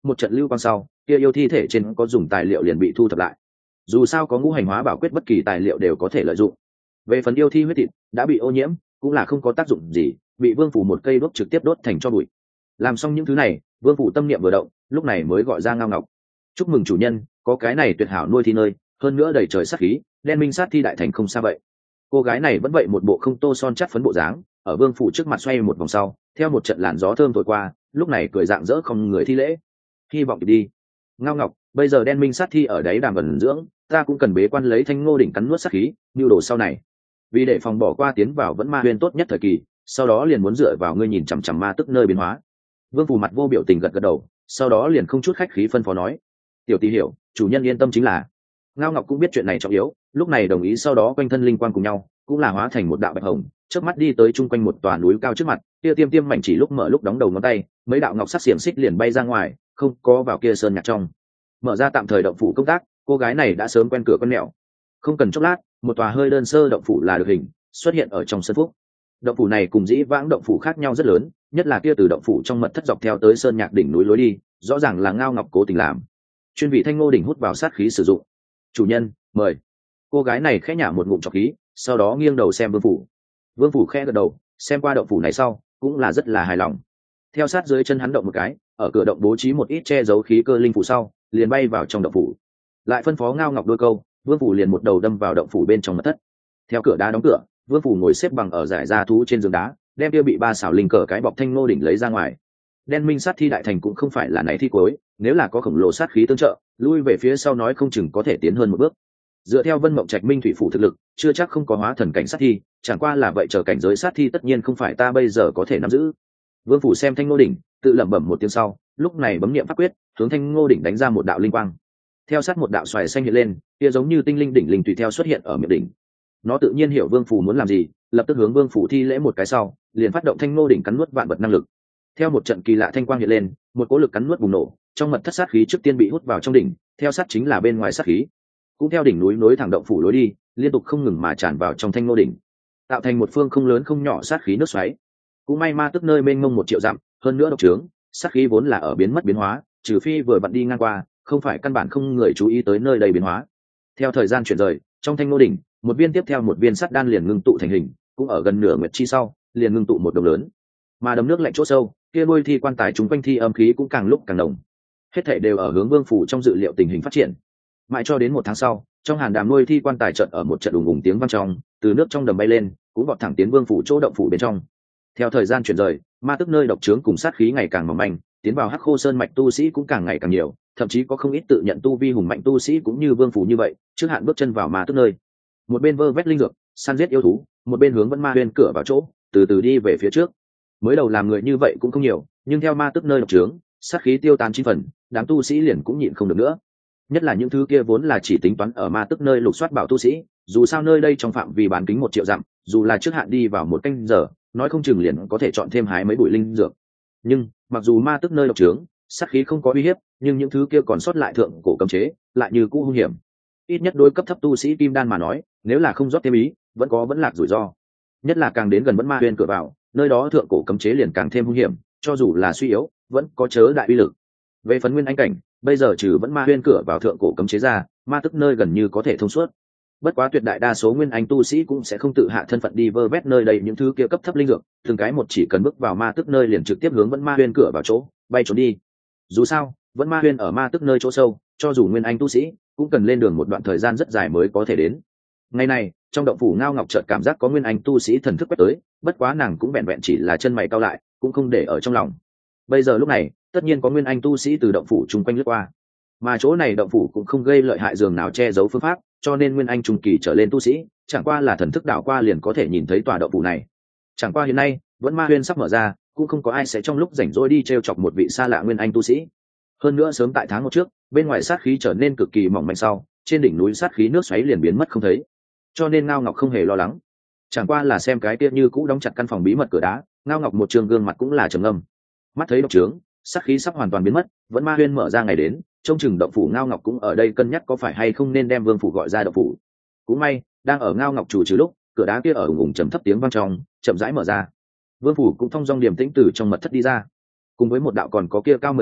Speaker 1: một trận lưu quang sau kia yêu thi thể trên có dùng tài liệu liền bị thu thập lại. Dù sao có ngũ hành hóa bảo quyết, bất kỳ tài liệu đều có thể lợi dụng. Về phần yêu thi huyết thịt đã bị ô nhiễm cũng là không có tác dụng gì, bị vương phủ một cây đốt trực tiếp đốt thành tro bụi. Làm xong những thứ này, vương phủ tâm niệm vừa động, lúc này mới gọi ra Ngao Ngọc. Chúc mừng chủ nhân, có cái này tuyệt hảo nuôi thi nơi, hơn nữa đầy trời sát khí, đen minh sát thi đại thành không xa vậy. Cô gái này vẫn vậy một bộ không tô son chắt phấn bộ dáng, ở vương phủ trước mặt xoay một vòng sau, theo một trận làn gió thơm thổi qua, lúc này cười dạng dỡ không người thi lễ. Hy vọng đi. Ngao Ngọc, bây giờ đen minh sát thi ở đấy đàm ẩn dưỡng, ta cũng cần bế quan lấy thanh ngô đỉnh cắn nuốt sát khí, nưu đồ sau này. Vì để phòng bỏ qua tiến vào vẫn ma huyền tốt nhất thời kỳ, sau đó liền muốn dựa vào ngươi nhìn chằm chằm ma tức nơi biến hóa. Vương phủ mặt vô biểu tình gật gật đầu, sau đó liền không chút khách khí phân phó nói: tiểu tỷ hiểu, chủ nhân yên tâm chính là. Ngao Ngọc cũng biết chuyện này trọng yếu, lúc này đồng ý, sau đó quanh thân linh quang cùng nhau cũng là hóa thành một đạo bạch hồng, trước mắt đi tới chung quanh một tòa núi cao trước mặt, kia tiêm tiêm mảnh chỉ lúc mở lúc đóng đầu ngón tay, mấy đạo ngọc sắc xiềng xích liền bay ra ngoài, không có vào kia sơn nhạc trong. Mở ra tạm thời động phủ công tác, cô gái này đã sớm quen cửa con mèo, không cần chốc lát, một tòa hơi đơn sơ động phủ là được hình xuất hiện ở trong sân phúc. Động phủ này cùng dĩ vãng động phủ khác nhau rất lớn, nhất là kia từ động phủ trong mật thất dọc theo tới sơn nhạc đỉnh núi lối đi, rõ ràng là Ngao Ngọc cố tình làm, chuyên vị thanh ngô đỉnh hút vào sát khí sử dụng. Chủ nhân mời. Cô gái này khẽ nhả một ngụm trọc khí, sau đó nghiêng đầu xem vương phủ. Vương phủ khẽ gật đầu, xem qua động phủ này sau cũng là rất là hài lòng. Theo sát dưới chân hắn động một cái, ở cửa động bố trí một ít che giấu khí cơ linh phủ sau liền bay vào trong động phủ, lại phân phó Ngao Ngọc đôi câu, vương phủ liền một đầu đâm vào động phủ bên trong mật thất. Theo cửa đá đóng cửa, vương phủ ngồi xếp bằng ở giải da thú trên giường đá, đem kia bị ba xảo linh cờ cái bọc thanh ngô đỉnh lấy ra ngoài. Đen minh sát thi đại thành cũng không phải là nãy thi cuối, nếu là có khổng lồ sát khí tương trợ, lui về phía sau nói không chừng có thể tiến hơn một bước. Dựa theo Vân Mộng Trạch Minh Thủy phủ thực lực, chưa chắc không có hóa thần cảnh sát thi, chẳng qua là vậy chờ cảnh giới sát thi tất nhiên không phải ta bây giờ có thể nắm giữ. Vương phủ xem thanh ngô đỉnh, tự lẩm bẩm một tiếng sau, lúc này bấm niệm pháp quyết, hướng thanh ngô đỉnh đánh ra một đạo linh quang. Theo sát một đạo xoài xanh hiện lên, kia giống như tinh linh đỉnh linh tùy theo xuất hiện ở miệng đỉnh. Nó tự nhiên hiểu vương phủ muốn làm gì, lập tức hướng vương phủ thi lễ một cái sau, liền phát động thanh ngô đỉnh cắn nuốt vạn vật năng lực. Theo một trận kỳ lạ thanh quang hiện lên, một cỗ lực cắn nuốt bùng nổ, trong mật thất sát khí trước tiên bị hút vào trong đỉnh, theo sát chính là bên ngoài sát khí, cũng theo đỉnh núi nối thẳng động phủ lối đi, liên tục không ngừng mà tràn vào trong thanh ngô đỉnh, tạo thành một phương không lớn không nhỏ sát khí nước xoáy. Cũng may ma tức nơi mênh mông một triệu dặm, hơn nữa độc trướng, sát khí vốn là ở biến mất biến hóa, trừ phi vừa vặn đi ngang qua, không phải căn bản không người chú ý tới nơi đây biến hóa. Theo thời gian chuyển rời, trong thanh ngô đỉnh, một viên tiếp theo một viên sắt đan liền ngưng tụ thành hình, cũng ở gần nửa nguyệt chi sau, liền ngưng tụ một đồng lớn. Mà đầm nước lạnh chỗ sâu, kia nuôi thi quan tài chúng quanh thi âm khí cũng càng lúc càng nồng. Hết thảy đều ở hướng vương phủ trong dự liệu tình hình phát triển. Mãi cho đến một tháng sau, trong hàn đàm nuôi thi quan tài chợt ở một trận ùng ùng tiếng vang trong, từ nước trong đầm bay lên, cũng vọt thẳng tiến vương phủ chỗ động phủ bên trong. Theo thời gian chuyển rời, ma tức nơi độc trướng cùng sát khí ngày càng mỏng manh, tiến vào hắc khô sơn mạch tu sĩ cũng càng ngày càng nhiều, thậm chí có không ít tự nhận tu vi hùng mạnh tu sĩ cũng như vương phủ như vậy, trước hạn bước chân vào ma tức nơi. Một bên vơ vét linh dược, săn giết yêu thú, một bên hướng vẫn ma huyền cửa vào chỗ, từ từ đi về phía trước. Mới đầu làm người như vậy cũng không nhiều, nhưng theo ma tức nơi độc trướng, sát khí tiêu tan chín phần, đám tu sĩ liền cũng nhịn không được nữa. Nhất là những thứ kia vốn là chỉ tính toán ở ma tức nơi lục soát bảo tu sĩ, dù sao nơi đây trong phạm vi bán kính một triệu dặm, dù là trước hạn đi vào một canh giờ, nói không chừng liền có thể chọn thêm hái mấy bụi linh dược. Nhưng mặc dù ma tức nơi độc trướng, sát khí không có uy hiếp, nhưng những thứ kia còn sót lại thượng cổ cấm chế, lại như cũ hung hiểm. Ít nhất đối cấp thấp tu sĩ kim đan mà nói, nếu là không rót thêm ý, vẫn có vẫn lạc rủi ro. Nhất là càng đến gần vẫn ma huyền cửa vào, nơi đó thượng cổ cấm chế liền càng thêm hung hiểm, cho dù là suy yếu, vẫn có chớ đại uy lực. Về phần nguyên anh cảnh, bây giờ trừ vẫn ma huyền cửa vào thượng cổ cấm chế ra, ma tức nơi gần như có thể thông suốt. Bất quá tuyệt đại đa số nguyên anh tu sĩ cũng sẽ không tự hạ thân phận đi vơ vét nơi đây những thứ kia cấp thấp linh dược, từng cái một chỉ cần bước vào ma tức nơi liền trực tiếp hướng vẫn ma huyền cửa vào chỗ bay trốn đi. Dù sao, vẫn ma huyền ở ma tức nơi chỗ sâu, cho dù nguyên anh tu sĩ cũng cần lên đường một đoạn thời gian rất dài mới có thể đến. Ngày này, trong động phủ Ngao Ngọc chợt cảm giác có nguyên anh tu sĩ thần thức quét tới, bất quá nàng cũng vẹn vẹn chỉ là chân mày cau lại, cũng không để ở trong lòng. Bây giờ lúc này, tất nhiên có nguyên anh tu sĩ từ động phủ chung quanh lướt qua, mà chỗ này động phủ cũng không gây lợi hại giường nào che giấu phương pháp, cho nên nguyên anh trung kỳ trở lên tu sĩ chẳng qua là thần thức đảo qua liền có thể nhìn thấy tòa động phủ này. Chẳng qua hiện nay vẫn ma huyên sắp mở ra, cũng không có ai sẽ trong lúc rảnh rỗi đi t r e o chọc một vị xa lạ nguyên anh tu sĩ. Hơn nữa sớm tại tháng một trước, bên ngoài sát khí trở nên cực kỳ mỏng manh sau, trên đỉnh núi sát khí nước xoáy liền biến mất không thấy, cho nên Ngao Ngọc không hề lo lắng. Chẳng qua là xem cái kia như cũ đóng chặt căn phòng bí mật cửa đá, Ngao Ngọc một trường gương mặt cũng là trầm ngâm. Mắt thấy độc trướng, sát khí sắp hoàn toàn biến mất, vẫn ma huyên mở ra ngày đến, trông chừng động phủ Ngao Ngọc cũng ở đây cân nhắc có phải hay không nên đem vương phủ gọi ra động phủ. Cũng may đang ở Ngao Ngọc chủ trừ lúc, cửa đá kia ở ủng ủng trầm thấp tiếng vang trong chậm rãi mở ra, vương phủ cũng thong dong điềm tĩnh từ trong mật thất đi ra, cùng với một đạo còn có kia cao mười thước,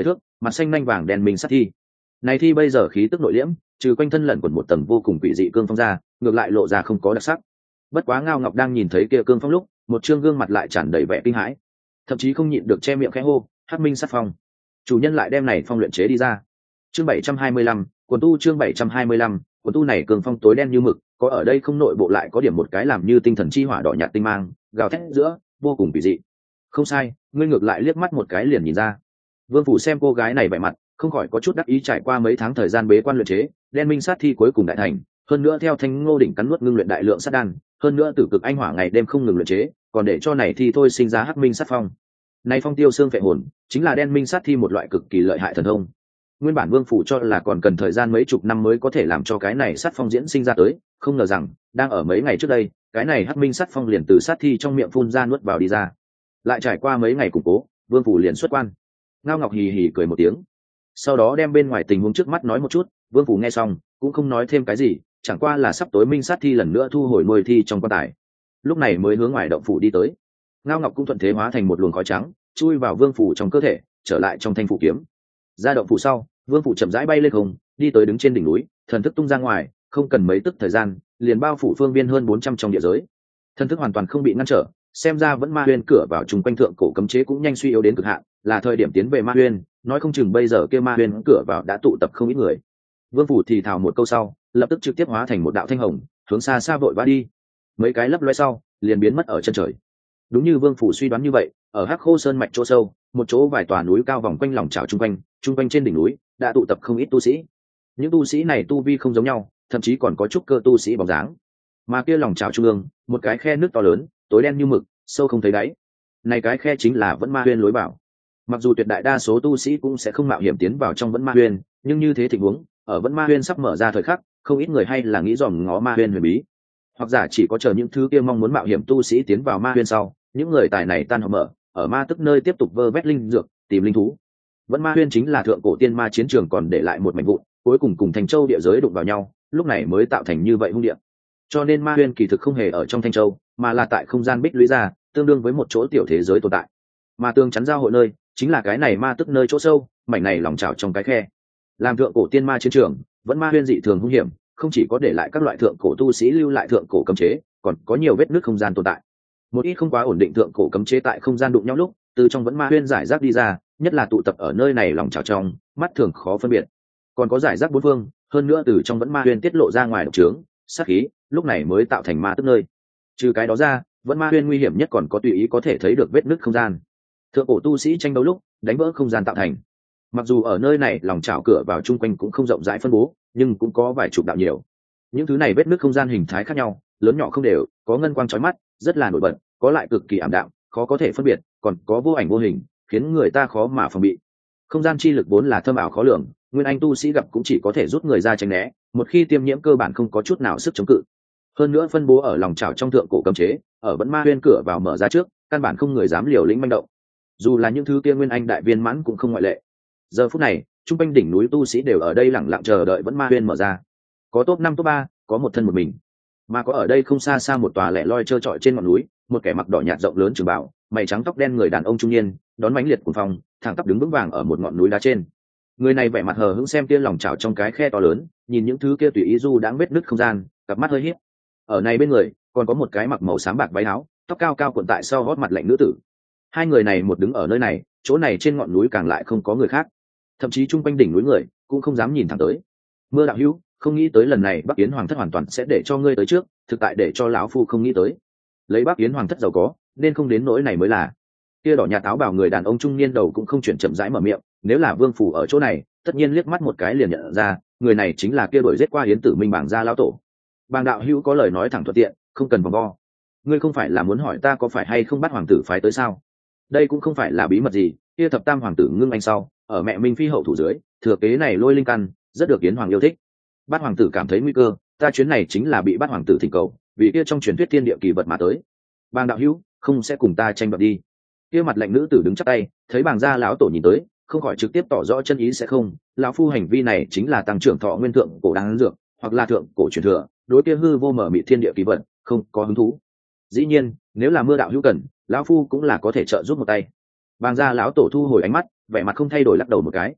Speaker 1: mặt xanh nanh vàng đen minh sát thi. Này thi bây giờ khí tức nội liễm, trừ quanh thân lẩn quẩn một tầng vô cùng quỷ dị cương phong ra, ngược lại lộ ra không có đặc sắc. Bất quá Ngao Ngọc đang nhìn thấy kia cương phong lúc, một trương gương mặt lại tràn đầy vẻ kinh hãi, thậm chí không nhịn được che miệng khẽ hô, "Hắc Minh sát phong." Chủ nhân lại đem này phong luyện chế đi ra. Chương bảy trăm hai mươi lăm, quần tu chương bảy trăm hai mươi lăm, quần tu này cương phong tối đen như mực, có ở đây không nội bộ lại có điểm một cái làm như tinh thần chi hỏa đỏ nhạt tinh mang, gào thét giữa, vô cùng quỷ dị. Không sai, ngươi ngược lại liếc mắt một cái liền nhìn ra. Vương phủ xem cô gái này vẻ mặt, không khỏi có chút đắc ý. Trải qua mấy tháng thời gian bế quan luyện chế, đen minh sát thi cuối cùng đại thành, hơn nữa theo Thanh Ngô đỉnh cắn nuốt ngưng luyện đại lượng sát đan, hơn nữa tử cực anh hỏa ngày đêm không ngừng luyện chế, còn để cho này thi thôi sinh ra Hắc Minh sát phong. Này phong tiêu xương phệ hồn, chính là đen minh sát thi một loại cực kỳ lợi hại thần thông. Nguyên bản Vương phủ cho là còn cần thời gian mấy chục năm mới có thể làm cho cái này sát phong diễn sinh ra tới, không ngờ rằng đang ở mấy ngày trước đây, cái này Hắc Minh sát phong liền từ sát thi trong miệng phun ra nuốt vào đi ra. Lại trải qua mấy ngày củng cố, Vương phủ liền xuất quan. Ngao Ngọc hì hì cười một tiếng, sau đó đem bên ngoài tình huống trước mắt nói một chút. Vương phủ nghe xong cũng không nói thêm cái gì, chẳng qua là sắp tối minh sát thi lần nữa thu hồi nuôi thi trong quan tài, lúc này mới hướng ngoài động phủ đi tới. Ngao Ngọc cũng thuận thế hóa thành một luồng khói trắng, chui vào Vương phủ trong cơ thể, trở lại trong thanh phủ kiếm. Ra động phủ sau, Vương phủ chậm rãi bay lên không, đi tới đứng trên đỉnh núi, thần thức tung ra ngoài, không cần mấy tức thời gian, liền bao phủ phương viên hơn bốn trăm trong địa giới. Thần thức hoàn toàn không bị ngăn trở, xem ra vẫn ma huyên cửa vào trùng quanh thượng cổ cấm chế cũng nhanh suy yếu đến cực hạn, là thời điểm tiến về ma huyên, nói không chừng bây giờ kia ma huyên cửa vào đã tụ tập không ít người. Vương phủ thì thào một câu sau, lập tức trực tiếp hóa thành một đạo thanh hồng, hướng xa xa vội vã đi. Mấy cái lấp loé sau, liền biến mất ở chân trời. Đúng như Vương phủ suy đoán như vậy, ở Hắc Khô Sơn mạch chỗ sâu, một chỗ vài tòa núi cao vòng quanh lòng chảo trung quanh, trung quanh trên đỉnh núi đã tụ tập không ít tu sĩ. Những tu sĩ này tu vi không giống nhau, thậm chí còn có chút cơ tu sĩ bóng dáng. Mà kia lòng chảo trung ương, một cái khe nước to lớn, tối đen như mực, sâu không thấy đáy. Này cái khe chính là vẫn ma huyên lối vào. Mặc dù tuyệt đại đa số tu sĩ cũng sẽ không mạo hiểm tiến vào trong vẫn ma huyên, nhưng như thế tình huống, ở vẫn ma huyên sắp mở ra thời khắc, không ít người hay là nghĩ dòm ngó ma huyên huyền bí, hoặc giả chỉ có chờ những thứ kia mong muốn mạo hiểm tu sĩ tiến vào ma huyên sau, những người tài này tan họp mở, ở ma tức nơi tiếp tục vơ vét linh dược, tìm linh thú. Vẫn ma huyên chính là thượng cổ tiên ma chiến trường còn để lại một mảnh vụn, cuối cùng cùng Thanh Châu địa giới đụng vào nhau, lúc này mới tạo thành như vậy hung địa. Cho nên ma huyên kỳ thực không hề ở trong Thanh Châu, mà là tại không gian bích lũy ra, tương đương với một chỗ tiểu thế giới tồn tại. Mà tương chắn giao hội nơi, chính là cái này ma tức nơi chỗ sâu, mảnh này lòng chảo trong cái khe. Làm thượng cổ tiên ma chiến trường, vẫn ma huyên dị thường hung hiểm, không chỉ có để lại các loại thượng cổ tu sĩ lưu lại thượng cổ cấm chế, còn có nhiều vết nứt không gian tồn tại. Một ít không quá ổn định thượng cổ cấm chế tại không gian đụng nhau lúc, từ trong vẫn ma huyên giải rác đi ra, nhất là tụ tập ở nơi này lòng chảo trong, mắt thường khó phân biệt. Còn có giải rác bốn phương, hơn nữa từ trong vẫn ma huyên tiết lộ ra ngoài độc trướng, sát khí, lúc này mới tạo thành ma tức nơi. Trừ cái đó ra, vẫn ma huyên nguy hiểm nhất còn có tùy ý có thể thấy được vết nứt không gian. Thượng cổ tu sĩ tranh đấu lúc, đánh vỡ không gian tạo thành. Mặc dù ở nơi này lòng chảo cửa vào chung quanh cũng không rộng rãi phân bố, nhưng cũng có vài chục đạo nhiều. Những thứ này vết nứt không gian hình thái khác nhau, lớn nhỏ không đều, có ngân quang chói mắt, rất là nổi bật, có lại cực kỳ ảm đạm, khó có thể phân biệt, còn có vô ảnh vô hình, khiến người ta khó mà phòng bị. Không gian chi lực vốn là thâm ảo khó lường, nguyên anh tu sĩ gặp cũng chỉ có thể rút người ra tránh né, một khi tiêm nhiễm cơ bản không có chút nào sức chống cự. Hơn nữa phân bố ở lòng chảo trong thượng cổ cấm chế, ở vẫn ma huyên cửa vào mở ra trước, căn bản không người dám liều lĩnh manh động. Dù là những thứ kia nguyên anh đại viên mãn cũng không ngoại lệ. Giờ phút này, trung quanh đỉnh núi tu sĩ đều ở đây lặng lặng chờ đợi vẫn ma huyên mở ra. Có top năm top ba, có một thân một mình. Mà có ở đây không xa xa một tòa lẻ loi trơ trọi trên ngọn núi, một kẻ mặc đỏ nhạt rộng lớn trường bào, mày trắng tóc đen người đàn ông trung niên, đón mãnh liệt cuồng phong, thẳng tắp đứng vững vàng ở một ngọn núi đá trên. Người này vẻ mặt hờ hững xem kia lòng chảo trong cái khe to lớn, nhìn những thứ kia tùy ý du đãng vết nứt không gian, cặp mắt hơi híp. Ở này bên người, còn có một cái mặc màu xám bạc váy áo, tóc cao cao cuộn tại sau gót mặt lạnh nữ tử. Hai người này một đứng ở nơi này, chỗ này trên ngọn núi càng lại không có người khác, thậm chí trung quanh đỉnh núi người cũng không dám nhìn thẳng tới. Mưa đạo hữu, không nghĩ tới lần này Bắc Yến Hoàng thất hoàn toàn sẽ để cho ngươi tới trước, thực tại để cho lão phu không nghĩ tới. Lấy Bắc Yến Hoàng thất giàu có, nên không đến nỗi này mới là. Kia đỏ nhà táo bảo người đàn ông trung niên đầu cũng không chuyển chậm rãi mở miệng, nếu là Vương phủ ở chỗ này, tất nhiên liếc mắt một cái liền nhận ra, người này chính là kia đuổi giết qua Yến Tử Minh bảng gia lão tổ. Bàng đạo hữu có lời nói thẳng thuận tiện, không cần vòng vo. Ngươi không phải là muốn hỏi ta có phải hay không bắt hoàng tử phái tới sao? Đây cũng không phải là bí mật gì, kia thập tam hoàng tử Ngưng Anh sau, ở mẹ Minh phi hậu thủ dưới, thừa kế này lôi linh căn, rất được Yến hoàng yêu thích. Bát hoàng tử cảm thấy nguy cơ, ta chuyến này chính là bị Bát hoàng tử thỉnh cầu, vì kia trong truyền thuyết thiên địa kỳ vật mà tới. Bàng đạo hữu, không sẽ cùng ta tranh đoạt đi. Kia mặt lạnh nữ tử đứng chắp tay, thấy bàng gia lão tổ nhìn tới, không khỏi trực tiếp tỏ rõ chân ý sẽ không, lão phu hành vi này chính là tăng trưởng thọ nguyên thượng cổ đáng dược, hoặc là thượng cổ truyền thừa, đối kia hư vô mở mị thiên địa kỳ vật, không có hứng thú. Dĩ nhiên, nếu là Mưa đạo hữu cần, lão phu cũng là có thể trợ giúp một tay. Bàng gia lão tổ thu hồi ánh mắt, vẻ mặt không thay đổi lắc đầu một cái.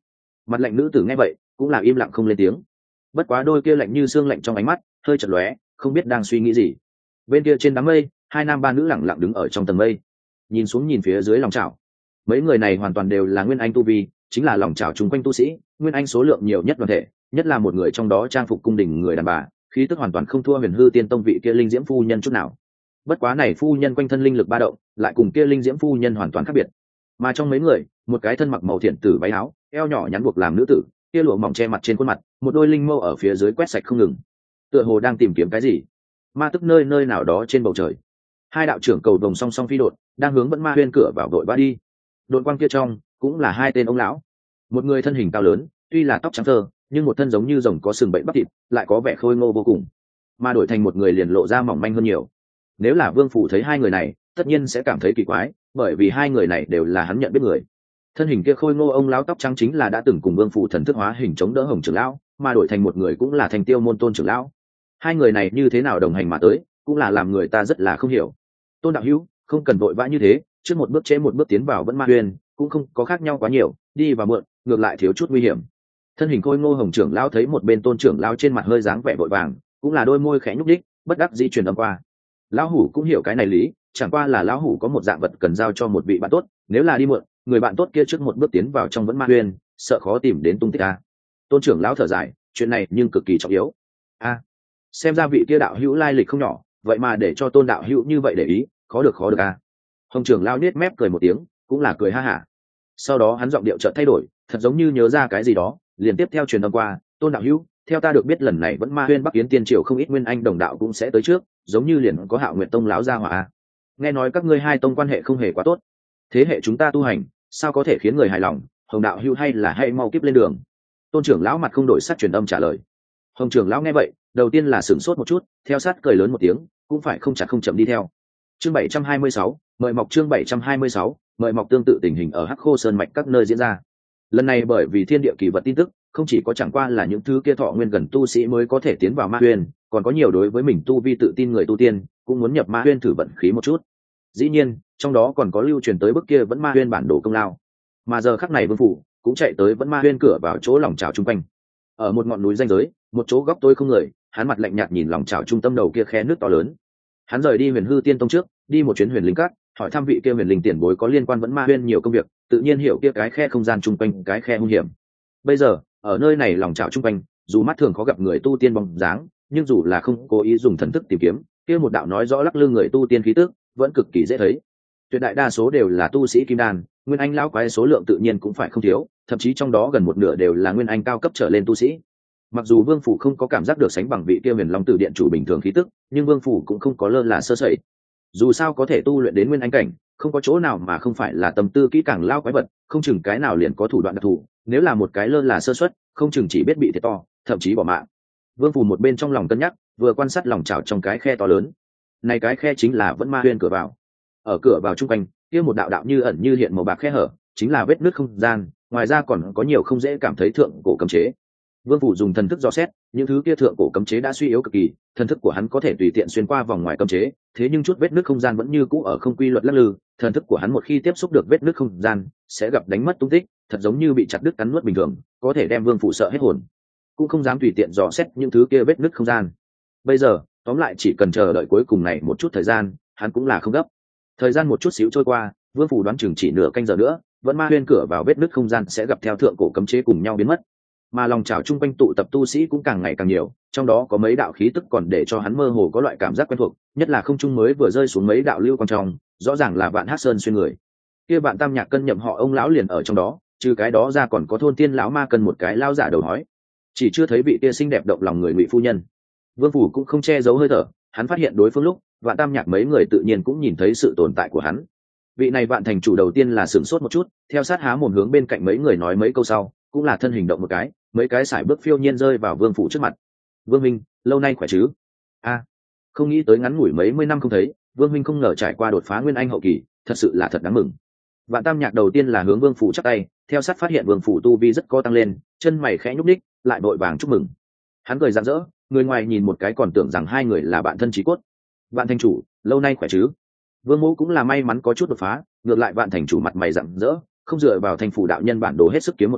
Speaker 1: Mặt lạnh nữ tử nghe vậy cũng là im lặng không lên tiếng. Bất quá đôi kia lạnh như xương lạnh trong ánh mắt hơi chật lóe, không biết đang suy nghĩ gì. Bên kia trên đám mây, hai nam ba nữ lẳng lặng đứng ở trong tầng mây, nhìn xuống nhìn phía dưới lòng chảo. Mấy người này hoàn toàn đều là nguyên anh tu vi, chính là lòng chảo chung quanh tu sĩ, nguyên anh số lượng nhiều nhất đoàn thể, nhất là một người trong đó trang phục cung đình người đàn bà, khí tức hoàn toàn không thua Huyền Hư Tiên Tông vị kia linh diễm phu nhân chút nào. Bất quá này phu nhân quanh thân linh lực ba động, lại cùng kia linh diễm phu nhân hoàn toàn khác biệt. Mà trong mấy người, một cái thân mặc màu thiện tử váy áo, eo nhỏ nhắn buộc làm nữ tử, kia lụa mỏng che mặt trên khuôn mặt, một đôi linh mâu ở phía dưới quét sạch không ngừng, tựa hồ đang tìm kiếm cái gì. Ma tức nơi nơi nào đó trên bầu trời, hai đạo trưởng cầu vồng song song phi đột, đang hướng Vẫn Ma Huyên cửa vào đội ba đi. Đội quang kia trong cũng là hai tên ông lão, một người thân hình cao lớn, tuy là tóc trắng thơ, nhưng một thân giống như rồng có sừng bệnh bắp thịt, lại có vẻ khôi ngô vô cùng, mà đổi thành một người liền lộ ra mỏng manh hơn nhiều. Nếu là Vương Phủ thấy hai người này, tất nhiên sẽ cảm thấy kỳ quái, bởi vì hai người này đều là hắn nhận biết người. Thân hình kia khôi ngô ông lão tóc trắng chính là đã từng cùng Vương Phủ thần thức hóa hình chống đỡ Hồng trưởng lão, mà đổi thành một người cũng là Thành Tiêu môn Tôn trưởng lão. Hai người này như thế nào đồng hành mà tới, cũng là làm người ta rất là không hiểu. Tôn đạo hữu, không cần vội vã như thế, trước một bước chế một bước tiến vào Vẫn Ma Huyên, cũng không có khác nhau quá nhiều, đi và mượn, ngược lại thiếu chút nguy hiểm. Thân hình khôi ngô Hồng trưởng lão thấy một bên Tôn trưởng lão trên mặt hơi dáng vẻ vội vàng, cũng là đôi môi khẽ nhúc nhích, bất đắc dĩ truyền âm qua. Lão hủ cũng hiểu cái này lý, chẳng qua là lão hủ có một dạng vật cần giao cho một vị bạn tốt, nếu là đi mượn, người bạn tốt kia trước một bước tiến vào trong Vẫn Ma Huyên, sợ khó tìm đến tung tích a. Tôn trưởng lão thở dài, chuyện này nhưng cực kỳ trọng yếu. A, xem ra vị kia đạo hữu lai lịch không nhỏ, vậy mà để cho Tôn đạo hữu như vậy để ý, khó được khó được a. Hồng trưởng lão nết mép cười một tiếng, cũng là cười ha hả. Sau đó hắn giọng điệu chợt thay đổi, thật giống như nhớ ra cái gì đó, liền tiếp theo truyền âm qua, Tôn đạo hữu, theo ta được biết lần này Vẫn Ma Huyên Bắc Yến tiên triều không ít nguyên anh đồng đạo cũng sẽ tới trước, giống như liền có Hạo Nguyệt tông lão gia hỏa. Nghe nói các ngươi hai tông quan hệ không hề quá tốt, thế hệ chúng ta tu hành, sao có thể khiến người hài lòng, Hồng đạo hữu hay là hay mau kiếp lên đường. Tôn trưởng lão mặt không đổi sắc truyền âm trả lời. Hồng trưởng lão nghe vậy, đầu tiên là sửng sốt một chút, theo sát cười lớn một tiếng, cũng phải không chặt không chậm đi theo. Chương bảy trăm hai mươi sáu, mời mọc chương bảy trăm hai mươi sáu, mời mọc tương tự tình hình ở Hắc Khô Sơn mạch các nơi diễn ra. Lần này bởi vì thiên địa kỳ vật tin tức, không chỉ có chẳng qua là những thứ kia thọ nguyên gần tu sĩ mới có thể tiến vào Ma Huyên, còn có nhiều đối với mình tu vi tự tin người tu tiên cũng muốn nhập Ma Huyên thử vận khí một chút. Dĩ nhiên, trong đó còn có lưu truyền tới bức kia Vẫn Ma Huyên bản đồ công lao. Mà giờ khắc này Vương Phủ cũng chạy tới Vẫn Ma Huyên cửa vào chỗ lòng chảo trung quanh. Ở một ngọn núi ranh giới, một chỗ góc tối không người, hắn mặt lạnh nhạt nhìn lòng chảo trung tâm đầu kia khe nước to lớn. Hắn rời đi Huyền Hư Tiên Tông trước, đi một chuyến Huyền Linh Các, hỏi thăm vị kia Huyền Linh tiền bối có liên quan Vẫn Ma Huyên nhiều công việc, tự nhiên hiểu kia cái khe không gian trung quanh, cái khe hung hiểm. Bây giờ, ở nơi này lòng chảo trung quanh, dù mắt thường khó gặp người tu tiên bóng dáng, nhưng dù là không cố ý dùng thần thức tìm kiếm, kia một đạo nói rõ lắc lư người tu tiên khí tức, vẫn cực kỳ dễ thấy. Tuyệt đại đa số đều là tu sĩ kim đan, nguyên anh lão quái số lượng tự nhiên cũng phải không thiếu, thậm chí trong đó gần một nửa đều là nguyên anh cao cấp trở lên tu sĩ. Mặc dù Vương Phủ không có cảm giác được sánh bằng vị kia Huyền Long Tử điện chủ bình thường khí tức, nhưng Vương Phủ cũng không có lơ là sơ sẩy. Dù sao có thể tu luyện đến nguyên anh cảnh, không có chỗ nào mà không phải là tâm tư kỹ càng lao quái vật, không chừng cái nào liền có thủ đoạn đặc thù, nếu là một cái lơ là sơ suất, không chừng chỉ biết bị thiệt to, thậm chí bỏ mạng. Vương Phủ một bên trong lòng cân nhắc, vừa quan sát lòng chảo trong cái khe to lớn. Này cái khe chính là Vẫn Ma Huyên cửa vào. Ở cửa vào trung quanh, kia một đạo đạo như ẩn như hiện màu bạc khe hở, chính là vết nứt không gian, ngoài ra còn có nhiều không dễ cảm thấy thượng cổ cấm chế. Vương Phủ dùng thần thức dò xét, những thứ kia thượng cổ cấm chế đã suy yếu cực kỳ, thần thức của hắn có thể tùy tiện xuyên qua vòng ngoài cấm chế, thế nhưng chút vết nứt không gian vẫn như cũ ở không quy luật lắc lư, thần thức của hắn một khi tiếp xúc được vết nứt không gian, sẽ gặp đánh mất tung tích, thật giống như bị chặt đứt cắn nuốt bình thường, có thể đem Vương Phủ sợ hết hồn, cũng không dám tùy tiện dò xét những thứ kia vết nứt không gian. Bây giờ, tóm lại chỉ cần chờ đợi cuối cùng này một chút thời gian, hắn cũng là không gấp. Thời gian một chút xíu trôi qua, Vương Phủ đoán chừng chỉ nửa canh giờ nữa, Vẫn Ma Huyên cửa vào vết nứt không gian sẽ gặp theo thượng cổ cấm chế cùng nhau biến mất. Mà lòng chảo chung quanh tụ tập tu sĩ cũng càng ngày càng nhiều, trong đó có mấy đạo khí tức còn để cho hắn mơ hồ có loại cảm giác quen thuộc, nhất là không trung mới vừa rơi xuống mấy đạo lưu quang trong, rõ ràng là Vạn Hắc Sơn xuyên người. Kia Vạn Tam Nhạc cân nhậm họ ông lão liền ở trong đó, trừ cái đó ra còn có thôn tiên lão ma cần một cái lao giả đầu hói, chỉ chưa thấy vị kia xinh đẹp động lòng người Ngụy phu nhân. Vương Phủ cũng không che giấu hơi thở, hắn phát hiện đối phương lúc, Vạn Tam Nhạc mấy người tự nhiên cũng nhìn thấy sự tồn tại của hắn. Vị này Vạn thành chủ đầu tiên là sửng sốt một chút, theo sát há mồm hướng bên cạnh mấy người nói mấy câu sau, cũng là thân hình động một cái, mấy cái sải bước phiêu nhiên rơi vào Vương Phủ trước mặt. Vương minh, lâu nay khỏe chứ? A, không nghĩ tới ngắn ngủi mấy mươi năm không thấy, Vương minh không ngờ trải qua đột phá nguyên anh hậu kỳ, thật sự là thật đáng mừng. Vạn Tam Nhạc đầu tiên là hướng Vương Phủ chắp tay, theo sát phát hiện Vương Phủ tu vi rất có tăng lên, chân mày khẽ nhúc nhích, lại vội vàng chúc mừng. Hắn cười rạng rỡ, người ngoài nhìn một cái còn tưởng rằng hai người là bạn thân chí cốt. Vạn thành chủ, lâu nay khỏe chứ? Vương Mẫu cũng là may mắn có chút đột phá, ngược lại Vạn thành chủ mặt mày rạng rỡ, không dựa vào thành phủ đạo nhân bản đồ hết sức kiếm một khoản,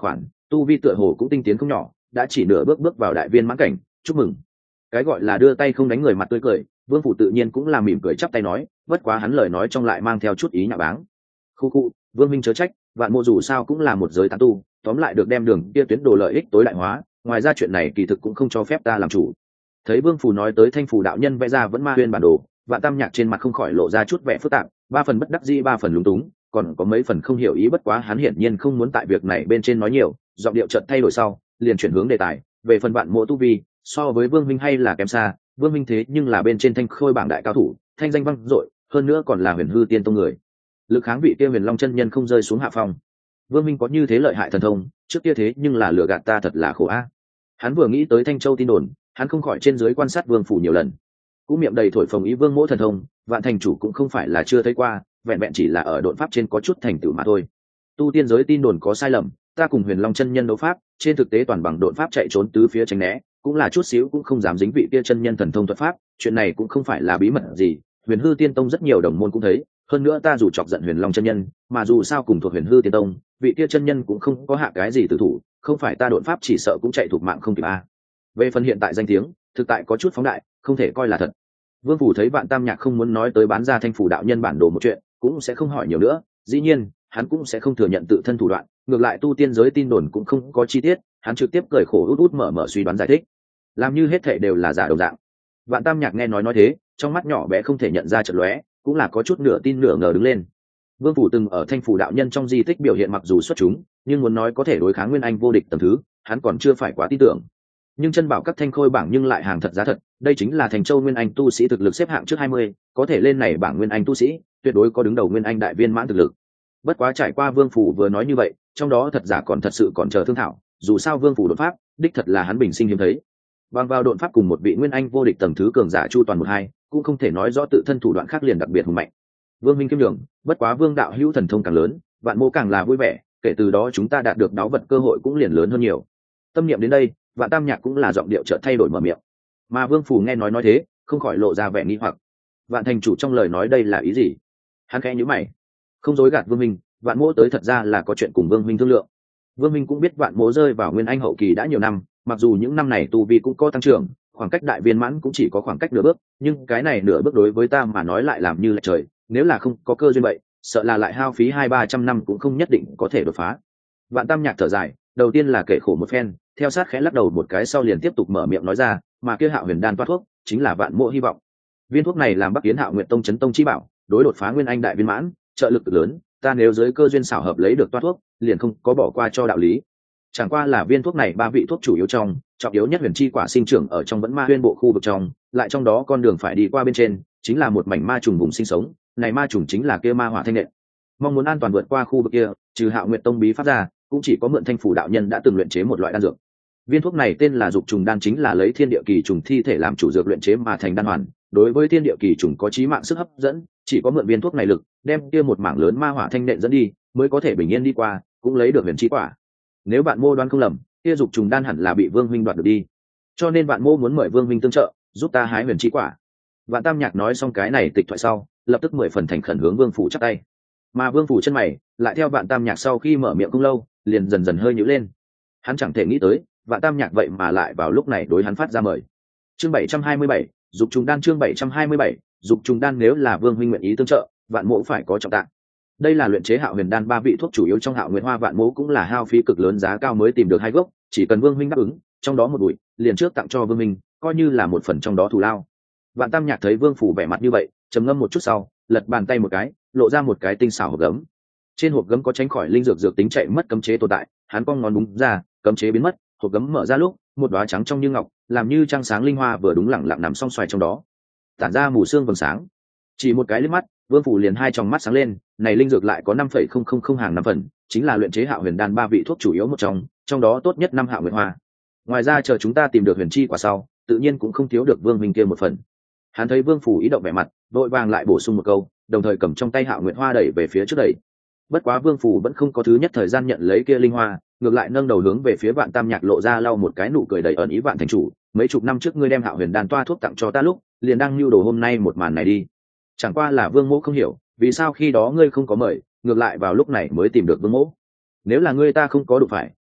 Speaker 1: tu vi tựa hồ cũng tinh tiến không nhỏ, đã chỉ nửa bước bước vào đại viên mãn cảnh. Chúc mừng. Cái gọi là đưa tay không đánh người mặt tươi cười, Vương Phủ tự nhiên cũng là mỉm cười chắp tay nói, bất quá hắn lời nói trong lại mang theo chút ý nhạo báng. Khu khu, Vương minh chớ trách, vạn mộ dù sao cũng là một giới tán tu, tóm lại được đem đường kia tuyến đồ lợi ích tối đại hóa, ngoài ra chuyện này kỳ thực cũng không cho phép ta làm chủ. Thấy Vương Phủ nói tới Thanh Phủ đạo nhân vẽ ra vẫn ma huyên bản đồ, Vạn Tam Nhạc trên mặt không khỏi lộ ra chút vẻ phức tạp, ba phần bất đắc dĩ ba phần lúng túng, còn có mấy phần không hiểu ý, bất quá hắn hiển nhiên không muốn tại việc này bên trên nói nhiều, giọng điệu chợt thay đổi sau, liền chuyển hướng đề tài, về phần Vạn Mộ tu vi, so với Vương minh hay là kém xa, Vương minh thế nhưng là bên trên Thanh Khôi bảng đại cao thủ, thanh danh vang dội, hơn nữa còn là Huyền Hư Tiên tông người. Lực kháng vị kia Huyền Long chân nhân không rơi xuống hạ phong. Vương minh có như thế lợi hại thần thông, trước kia thế nhưng là lừa gạt ta thật là khổ a. Hắn vừa nghĩ tới Thanh Châu tin đồn, hắn không khỏi trên dưới quan sát Vương Phủ nhiều lần, cũng miệng đầy thổi phồng ý Vương Mỗ thần thông, Vạn thành chủ cũng không phải là chưa thấy qua, vẹn vẹn chỉ là ở độn pháp trên có chút thành tựu mà thôi. Tu tiên giới tin đồn có sai lầm, ta cùng Huyền Long chân nhân đấu pháp, trên thực tế toàn bằng độn pháp chạy trốn tứ phía tránh né, cũng là chút xíu cũng không dám dính vị kia chân nhân thần thông thuật pháp, chuyện này cũng không phải là bí mật gì, Huyền Hư Tiên tông rất nhiều đồng môn cũng thấy, hơn nữa ta dù chọc giận Huyền Long chân nhân, mà dù sao cùng thuộc Huyền Hư Tiên tông, vị kia chân nhân cũng không có hạ cái gì tử thủ, không phải ta độn pháp chỉ sợ cũng chạy thuộc mạng không kịp a. Về phần hiện tại danh tiếng, thực tại có chút phóng đại, không thể coi là thật. Vương Phủ thấy Vạn Tam Nhạc không muốn nói tới bán ra Thanh Phủ đạo nhân bản đồ một chuyện, cũng sẽ không hỏi nhiều nữa, dĩ nhiên, hắn cũng sẽ không thừa nhận tự thân thủ đoạn, ngược lại tu tiên giới tin đồn cũng không có chi tiết, hắn trực tiếp cười khổ út út mở mở suy đoán giải thích, làm như hết thảy đều là giả đồng dạng. Vạn Tam Nhạc nghe nói nói thế, trong mắt nhỏ bé không thể nhận ra chợt lóe, cũng là có chút nửa tin nửa ngờ đứng lên. Vương Phủ từng ở Thanh Phủ đạo nhân trong di tích biểu hiện mặc dù xuất chúng, nhưng muốn nói có thể đối kháng Nguyên Anh vô địch tầng thứ, hắn còn chưa phải quá tin tưởng. Nhưng chân bảo các Thanh Khôi bảng nhưng lại hàng thật giá thật, đây chính là Thành Châu Nguyên Anh tu sĩ thực lực xếp hạng trước hai mươi, có thể lên này bảng Nguyên Anh tu sĩ, tuyệt đối có đứng đầu Nguyên Anh đại viên mãn thực lực. Bất quá trải qua Vương Phủ vừa nói như vậy, trong đó thật giả còn thật sự còn chờ thương thảo, dù sao Vương Phủ đột pháp, đích thật là hắn bình sinh hiếm thấy. Bằng vào đột pháp cùng một vị Nguyên Anh vô địch tầng thứ cường giả chu toàn một hai, cũng không thể nói rõ tự thân thủ đoạn khác liền đặc biệt hùng mạnh. Vương Minh kiêm đường, bất quá Vương đạo hữu thần thông càng lớn, Vạn Mộ càng là vui vẻ, kể từ đó chúng ta đạt được đáo vật cơ hội cũng liền lớn hơn nhiều. Tâm niệm đến đây, Vạn Tam Nhạc cũng là giọng điệu chợt thay đổi mở miệng. Mà Vương Phủ nghe nói nói thế, không khỏi lộ ra vẻ nghi hoặc. Vạn thành chủ trong lời nói đây là ý gì? Hắn khẽ nhíu mày, không dối gạt Vương Minh, Vạn Mộ tới thật ra là có chuyện cùng Vương Minh thương lượng. Vương Minh cũng biết Vạn Mộ rơi vào Nguyên Anh hậu kỳ đã nhiều năm, mặc dù những năm này tu vi cũng có tăng trưởng, khoảng cách đại viên mãn cũng chỉ có khoảng cách nửa bước, nhưng cái này nửa bước đối với ta mà nói lại làm như là trời, nếu là không có cơ duyên vậy, sợ là lại hao phí hai ba trăm năm cũng không nhất định có thể đột phá. Vạn Tam Nhạc thở dài, đầu tiên là kể khổ một phen, theo sát khẽ lắc đầu một cái sau liền tiếp tục mở miệng nói ra, mà kia Hạo Huyền đan toa thuốc chính là Vạn Mộ hy vọng. Viên thuốc này làm Bắc Yến Hạo Nguyện tông chấn tông chi bảo, đối đột phá Nguyên Anh đại viên mãn, trợ lực lớn, ta nếu dưới cơ duyên xảo hợp lấy được toa thuốc, liền không có bỏ qua cho đạo lý. Chẳng qua là viên thuốc này ba vị thuốc chủ yếu trong, trọng yếu nhất huyền chi quả sinh trưởng ở trong vẫn ma huyên bộ khu vực trong, lại trong đó con đường phải đi qua bên trên, chính là một mảnh ma trùng vùng sinh sống, này ma trùng chính là kia ma hỏa thanh nện. Mong muốn an toàn vượt qua khu vực kia, trừ Hạo Nguyện tông bí pháp ra, cũng chỉ có mượn Thanh Phủ đạo nhân đã từng luyện chế một loại đan dược. Viên thuốc này tên là Dục Trùng đan, chính là lấy thiên địa kỳ trùng thi thể làm chủ dược luyện chế mà thành đan hoàn, đối với thiên địa kỳ trùng có chí mạng sức hấp dẫn, chỉ có mượn viên thuốc này lực, đem kia một mảng lớn ma hỏa thanh nện dẫn đi, mới có thể bình yên đi qua, cũng lấy được huyền chi quả. Nếu bạn Mô đoán không lầm, kia Dục Trùng đan hẳn là bị Vương huynh đoạt được đi, cho nên bạn Mô muốn mời Vương huynh tương trợ, giúp ta hái huyền chi quả. Vạn Tam Nhạc nói xong cái này tịch thoại sau, lập tức mười phần thành khẩn hướng Vương Phủ chắp tay. Mà Vương Phủ chân mày lại theo Vạn Tam Nhạc sau khi mở miệng không lâu, liền dần dần hơi nhíu lên. Hắn chẳng thể nghĩ tới, Vạn Tam Nhạc vậy mà lại vào lúc này đối hắn phát ra mời. Chương bảy trăm hai mươi bảy, Dục Trùng đan. Chương bảy trăm hai mươi bảy, Dục Trùng đan. Nếu là Vương huynh nguyện ý tương trợ, Vạn Mộ phải có trọng tạng. Đây là luyện chế Hạo Huyền đan ba vị thuốc chủ yếu trong Hạo Nguyệt Hoa, Vạn Mộ cũng là hao phí cực lớn giá cao mới tìm được hai gốc, chỉ cần Vương huynh đáp ứng, trong đó một bụi, liền trước tặng cho Vương huynh, coi như là một phần trong đó thù lao. Vạn Tam Nhạc thấy Vương Phủ vẻ mặt như vậy, trầm ngâm một chút sau, lật bàn tay một cái, lộ ra một cái tinh xảo hộp gấm. Trên hộp gấm có tránh khỏi linh dược dược tính chạy mất cấm chế tồn tại, hắn cong ngón đúng ra, cấm chế biến mất, hộp gấm mở ra lúc, một đóa trắng trong như ngọc, làm như trăng sáng linh hoa vừa đúng lẳng lặng nằm song xoài trong đó, tản ra mù sương vầng sáng. Chỉ một cái liếc mắt, Vương Phủ liền hai tròng mắt sáng lên, này linh dược lại có năm phẩy không không không hàng năm phần, chính là luyện chế Hạo Huyền đan ba vị thuốc chủ yếu một trong, trong đó tốt nhất năm Hạo Nguyệt Hoa. Ngoài ra chờ chúng ta tìm được huyền chi quả sau, tự nhiên cũng không thiếu được Vương huynh kia một phần. Hắn thấy Vương Phủ ý động vẻ mặt, vội vàng lại bổ sung một câu, đồng thời cầm trong tay Hạo Nguyệt Hoa đẩy về phía trước đẩy. Bất quá Vương Phủ vẫn không có thứ nhất thời gian nhận lấy kia linh hoa, ngược lại nâng đầu hướng về phía Vạn Tam Nhạc lộ ra lau một cái nụ cười đầy ẩn ý. Vạn thành chủ, mấy chục năm trước ngươi đem Hạo Huyền đan toa thuốc tặng cho ta lúc, liền đang lưu đồ hôm nay một màn này đi. Chẳng qua là Vương Mỗ không hiểu, vì sao khi đó ngươi không có mời, ngược lại vào lúc này mới tìm được Vương Mỗ. Nếu là ngươi ta không có đụng phải,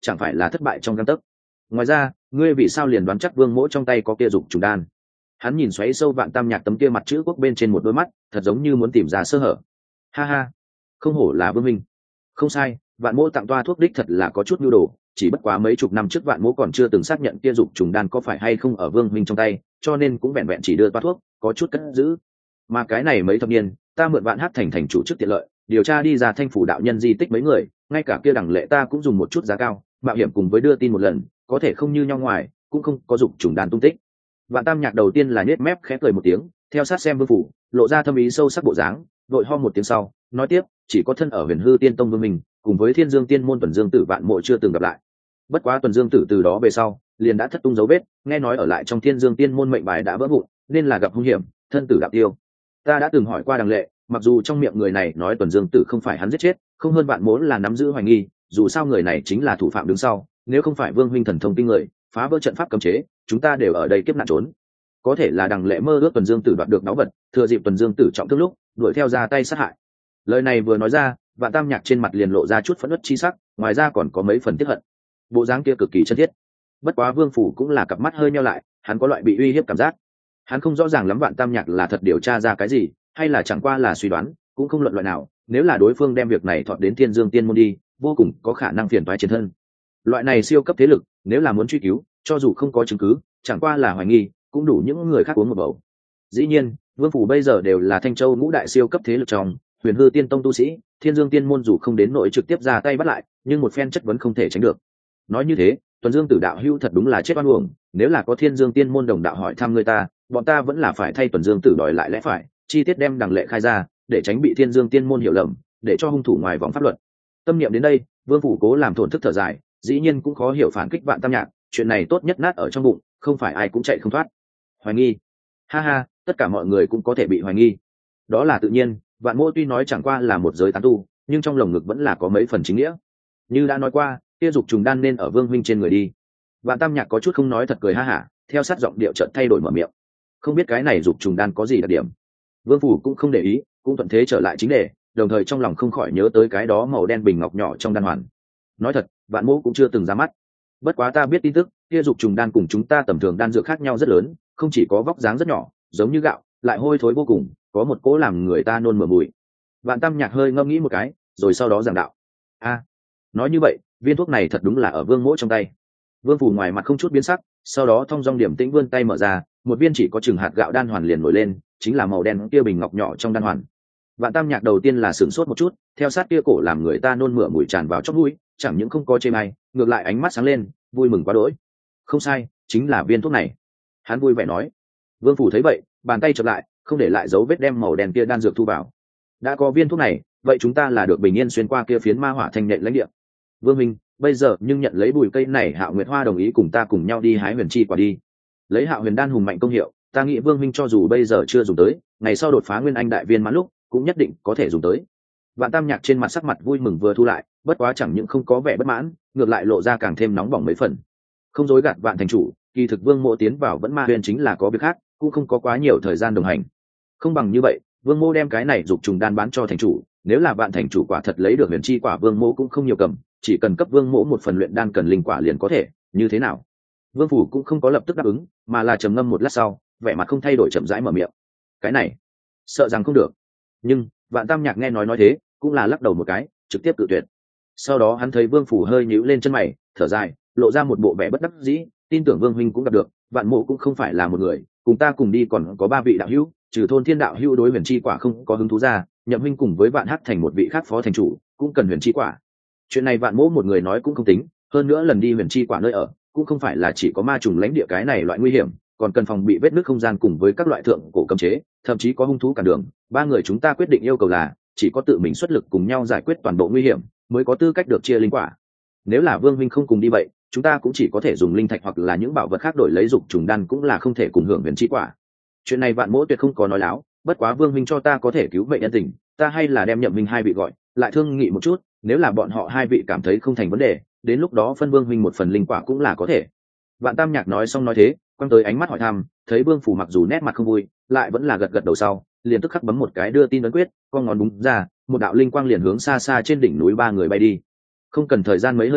Speaker 1: chẳng phải là thất bại trong gang tấc. Ngoài ra ngươi vì sao liền đoán chắc vương mỗ trong tay có kia dục trùng đan? Hắn nhìn xoáy sâu Vạn Tam Nhạc tấm kia mặt chữ quốc bên trên một đôi mắt, thật giống như muốn tìm ra sơ hở. Ha ha, không hổ là vương minh. Không sai, Vạn mỗ tặng toa thuốc đích thật là có chút nhu đồ, chỉ bất quá mấy chục năm trước Vạn mỗ còn chưa từng xác nhận kia dục trùng đan có phải hay không ở vương minh trong tay, cho nên cũng vẹn vẹn chỉ đưa toa thuốc, có chút cất giữ. Mà cái này mấy thập niên, ta mượn Vạn Hắc thành thành chủ chức tiện lợi, điều tra đi ra Thanh phủ đạo nhân di tích mấy người, ngay cả kia đẳng lệ ta cũng dùng một chút giá cao, mạo hiểm cùng với đưa tin một lần, có thể không như nhau ngoài, cũng không có dục trùng đan tung tích. Vạn Tam Nhạc đầu tiên là nhếch mép khẽ cười một tiếng, theo sát xem vương phủ, lộ ra thâm ý sâu sắc bộ dáng, vội ho một tiếng sau, nói tiếp, chỉ có thân ở Huyền Hư Tiên Tông vương mình, cùng với Thiên Dương Tiên môn Tuần Dương Tử Vạn mộ chưa từng gặp lại. Bất quá Tuần Dương Tử từ đó về sau, liền đã thất tung dấu vết, nghe nói ở lại trong Thiên Dương Tiên môn mệnh bài đã vỡ vụn, nên là gặp hung hiểm, thân tử đạo tiêu. Ta đã từng hỏi qua Đằng Lệ, mặc dù trong miệng người này nói Tuần Dương Tử không phải hắn giết chết, không hơn Vạn mỗ là nắm giữ hoài nghi, dù sao người này chính là thủ phạm đứng sau, nếu không phải Vương huynh thần thông kinh người, phá vỡ trận pháp cấm chế, chúng ta đều ở đây kiếp nạn trốn. Có thể là Đằng Lệ mơ ước Tuần Dương Tử đoạt được náo vật, thừa dịp Tuần Dương Tử trọng thương lúc, đuổi theo ra tay sát hại. Lời này vừa nói ra, Vạn Tam Nhạc trên mặt liền lộ ra chút phẫn uất chi sắc, ngoài ra còn có mấy phần tiếc hận. Bộ dáng kia cực kỳ chân thiết. Bất quá Vương phủ cũng là cặp mắt hơi nheo lại, hắn có loại bị uy hiếp cảm giác. Hắn không rõ ràng lắm Vạn Tam Nhạc là thật điều tra ra cái gì, hay là chẳng qua là suy đoán, cũng không luận loại nào, nếu là đối phương đem việc này thọt đến Thiên Dương Tiên môn đi, vô cùng có khả năng phiền toái chiến thân. Loại này siêu cấp thế lực, nếu là muốn truy cứu, cho dù không có chứng cứ, chẳng qua là hoài nghi, cũng đủ những người khác uống một bầu. Dĩ nhiên, Vương phủ bây giờ đều là Thanh Châu ngũ đại siêu cấp thế lực trong, Huyền Hư Tiên Tông tu sĩ, Thiên Dương Tiên môn dù không đến nỗi trực tiếp ra tay bắt lại, nhưng một phen chất vấn không thể tránh được. Nói như thế, Tuần Dương Tử đạo hữu thật đúng là chết oan uổng, nếu là có Thiên Dương Tiên môn đồng đạo hỏi thăm người ta, bọn ta vẫn là phải thay Tuần Dương Tử đòi lại lẽ phải, chi tiết đem Đằng Lệ khai ra, để tránh bị Thiên Dương Tiên môn hiểu lầm, để cho hung thủ ngoài vòng pháp luật. Tâm niệm đến đây, Vương phủ cố làm thổn thức thở dài, dĩ nhiên cũng khó hiểu phản kích Vạn Tam Nhạc, chuyện này tốt nhất nát ở trong bụng, không phải ai cũng chạy không thoát. Hoài nghi, ha ha, tất cả mọi người cũng có thể bị hoài nghi, đó là tự nhiên. Vạn mỗ tuy nói chẳng qua là một giới tán tu, nhưng trong lồng ngực vẫn là có mấy phần chính nghĩa. Như đã nói qua, kia dục trùng đan nên ở Vương huynh trên người đi. Vạn Tam Nhạc có chút không nói thật cười ha hả, theo sát giọng điệu chợt thay đổi mở miệng. Không biết cái này dục trùng đan có gì đặc điểm. Vương phủ cũng không để ý, cũng thuận thế trở lại chính đề, đồng thời trong lòng không khỏi nhớ tới cái đó màu đen bình ngọc nhỏ trong đan hoàn. Nói thật, Vạn mỗ cũng chưa từng ra mắt. Bất quá ta biết tin tức, kia dục trùng đan cùng chúng ta tầm thường đan dược khác nhau rất lớn, không chỉ có vóc dáng rất nhỏ, giống như gạo, lại hôi thối vô cùng, có một cỗ làm người ta nôn mửa mùi. Vạn Tam Nhạc hơi ngâm nghĩ một cái, rồi sau đó giảng đạo. A, nói như vậy, viên thuốc này thật đúng là ở Vương mỗ trong tay. Vương phủ ngoài mặt không chút biến sắc, sau đó thong dong điểm tĩnh vươn tay mở ra, một viên chỉ có chừng hạt gạo đan hoàn liền nổi lên, chính là màu đen kia bình ngọc nhỏ trong đan hoàn. Vạn Tam Nhạc đầu tiên là sửng sốt một chút, theo sát kia cổ làm người ta nôn mửa mùi tràn vào chóp mũi, chẳng những không có chê may, ngược lại ánh mắt sáng lên, vui mừng quá đỗi. Không sai, chính là viên thuốc này. Hắn vui vẻ nói. Vương phủ thấy vậy, bàn tay chợt lại, không để lại dấu vết đem màu đen kia đan dược thu vào. Đã có viên thuốc này, vậy chúng ta là được bình yên xuyên qua kia phiến ma hỏa thanh nện lãnh địa. Vương minh, bây giờ nhưng nhận lấy bùi cây này, Hạo Nguyệt Hoa đồng ý cùng ta cùng nhau đi hái huyền chi quả đi. Lấy Hạo Huyền đan hùng mạnh công hiệu, ta nghĩ Vương minh cho dù bây giờ chưa dùng tới, ngày sau đột phá nguyên anh đại viên mãn lúc, cũng nhất định có thể dùng tới. Vạn Tam Nhạc trên mặt sắc mặt vui mừng vừa thu lại, bất quá chẳng những không có vẻ bất mãn, ngược lại lộ ra càng thêm nóng bỏng mấy phần. Không dối gạt Vạn thành chủ, kỳ thực Vương Mộ tiến vào Vẫn Ma Huyền chính là có việc khác, cũng không có quá nhiều thời gian đồng hành. Không bằng như vậy, Vương Mộ đem cái này dục trùng đan bán cho thành chủ, nếu là Vạn thành chủ quả thật lấy được huyền chi quả, Vương Mộ cũng không nhiều cầm, chỉ cần cấp Vương Mộ một phần luyện đan cần linh quả liền có thể, như thế nào? Vương phủ cũng không có lập tức đáp ứng, mà là trầm ngâm một lát sau, vẻ mặt không thay đổi chậm rãi mở miệng. Cái này, sợ rằng không được. Nhưng Vạn Tam Nhạc nghe nói nói thế, cũng là lắc đầu một cái, trực tiếp cự tuyệt. Sau đó hắn thấy Vương phủ hơi nhíu lên chân mày, thở dài, lộ ra một bộ vẻ bất đắc dĩ, tin tưởng Vương huynh cũng gặp được, Vạn Mộ cũng không phải là một người, cùng ta cùng đi còn có ba vị đạo hữu, trừ Thôn Thiên đạo hữu đối huyền chi quả không có hứng thú ra, Nhậm huynh cùng với Vạn Hắc thành một vị khác phó thành chủ, cũng cần huyền chi quả. Chuyện này Vạn Mộ một người nói cũng không tính, hơn nữa lần đi huyền chi quả nơi ở, cũng không phải là chỉ có ma trùng lãnh địa cái này loại nguy hiểm, còn cần phòng bị vết nứt không gian cùng với các loại thượng cổ cấm chế, thậm chí có hung thú cản đường. Ba người chúng ta quyết định yêu cầu là chỉ có tự mình xuất lực cùng nhau giải quyết toàn bộ nguy hiểm, mới có tư cách được chia linh quả. Nếu là Vương huynh không cùng đi vậy, chúng ta cũng chỉ có thể dùng linh thạch hoặc là những bảo vật khác đổi lấy dục trùng đan, cũng là không thể cùng hưởng huyền chi quả. Chuyện này Vạn Mỗ tuyệt không có nói láo, bất quá Vương huynh cho ta có thể cứu mệnh nhân tình, ta hay là đem Nhậm huynh hai vị gọi lại thương nghị một chút, nếu là bọn họ hai vị cảm thấy không thành vấn đề, đến lúc đó phân Vương huynh một phần linh quả cũng là có thể. Vạn Tam Nhạc nói xong nói thế, quăng tới ánh mắt hỏi thăm, thấy Vương phủ mặc dù nét mặt không vui, lại vẫn là gật gật đầu sau, liền tức khắc bấm một cái đưa tin ấn quyết, con ngón búng ra, một đạo linh quang liền hướng xa xa trên đỉnh núi ba người bay đi. Không cần thời gian mấy hơi thở,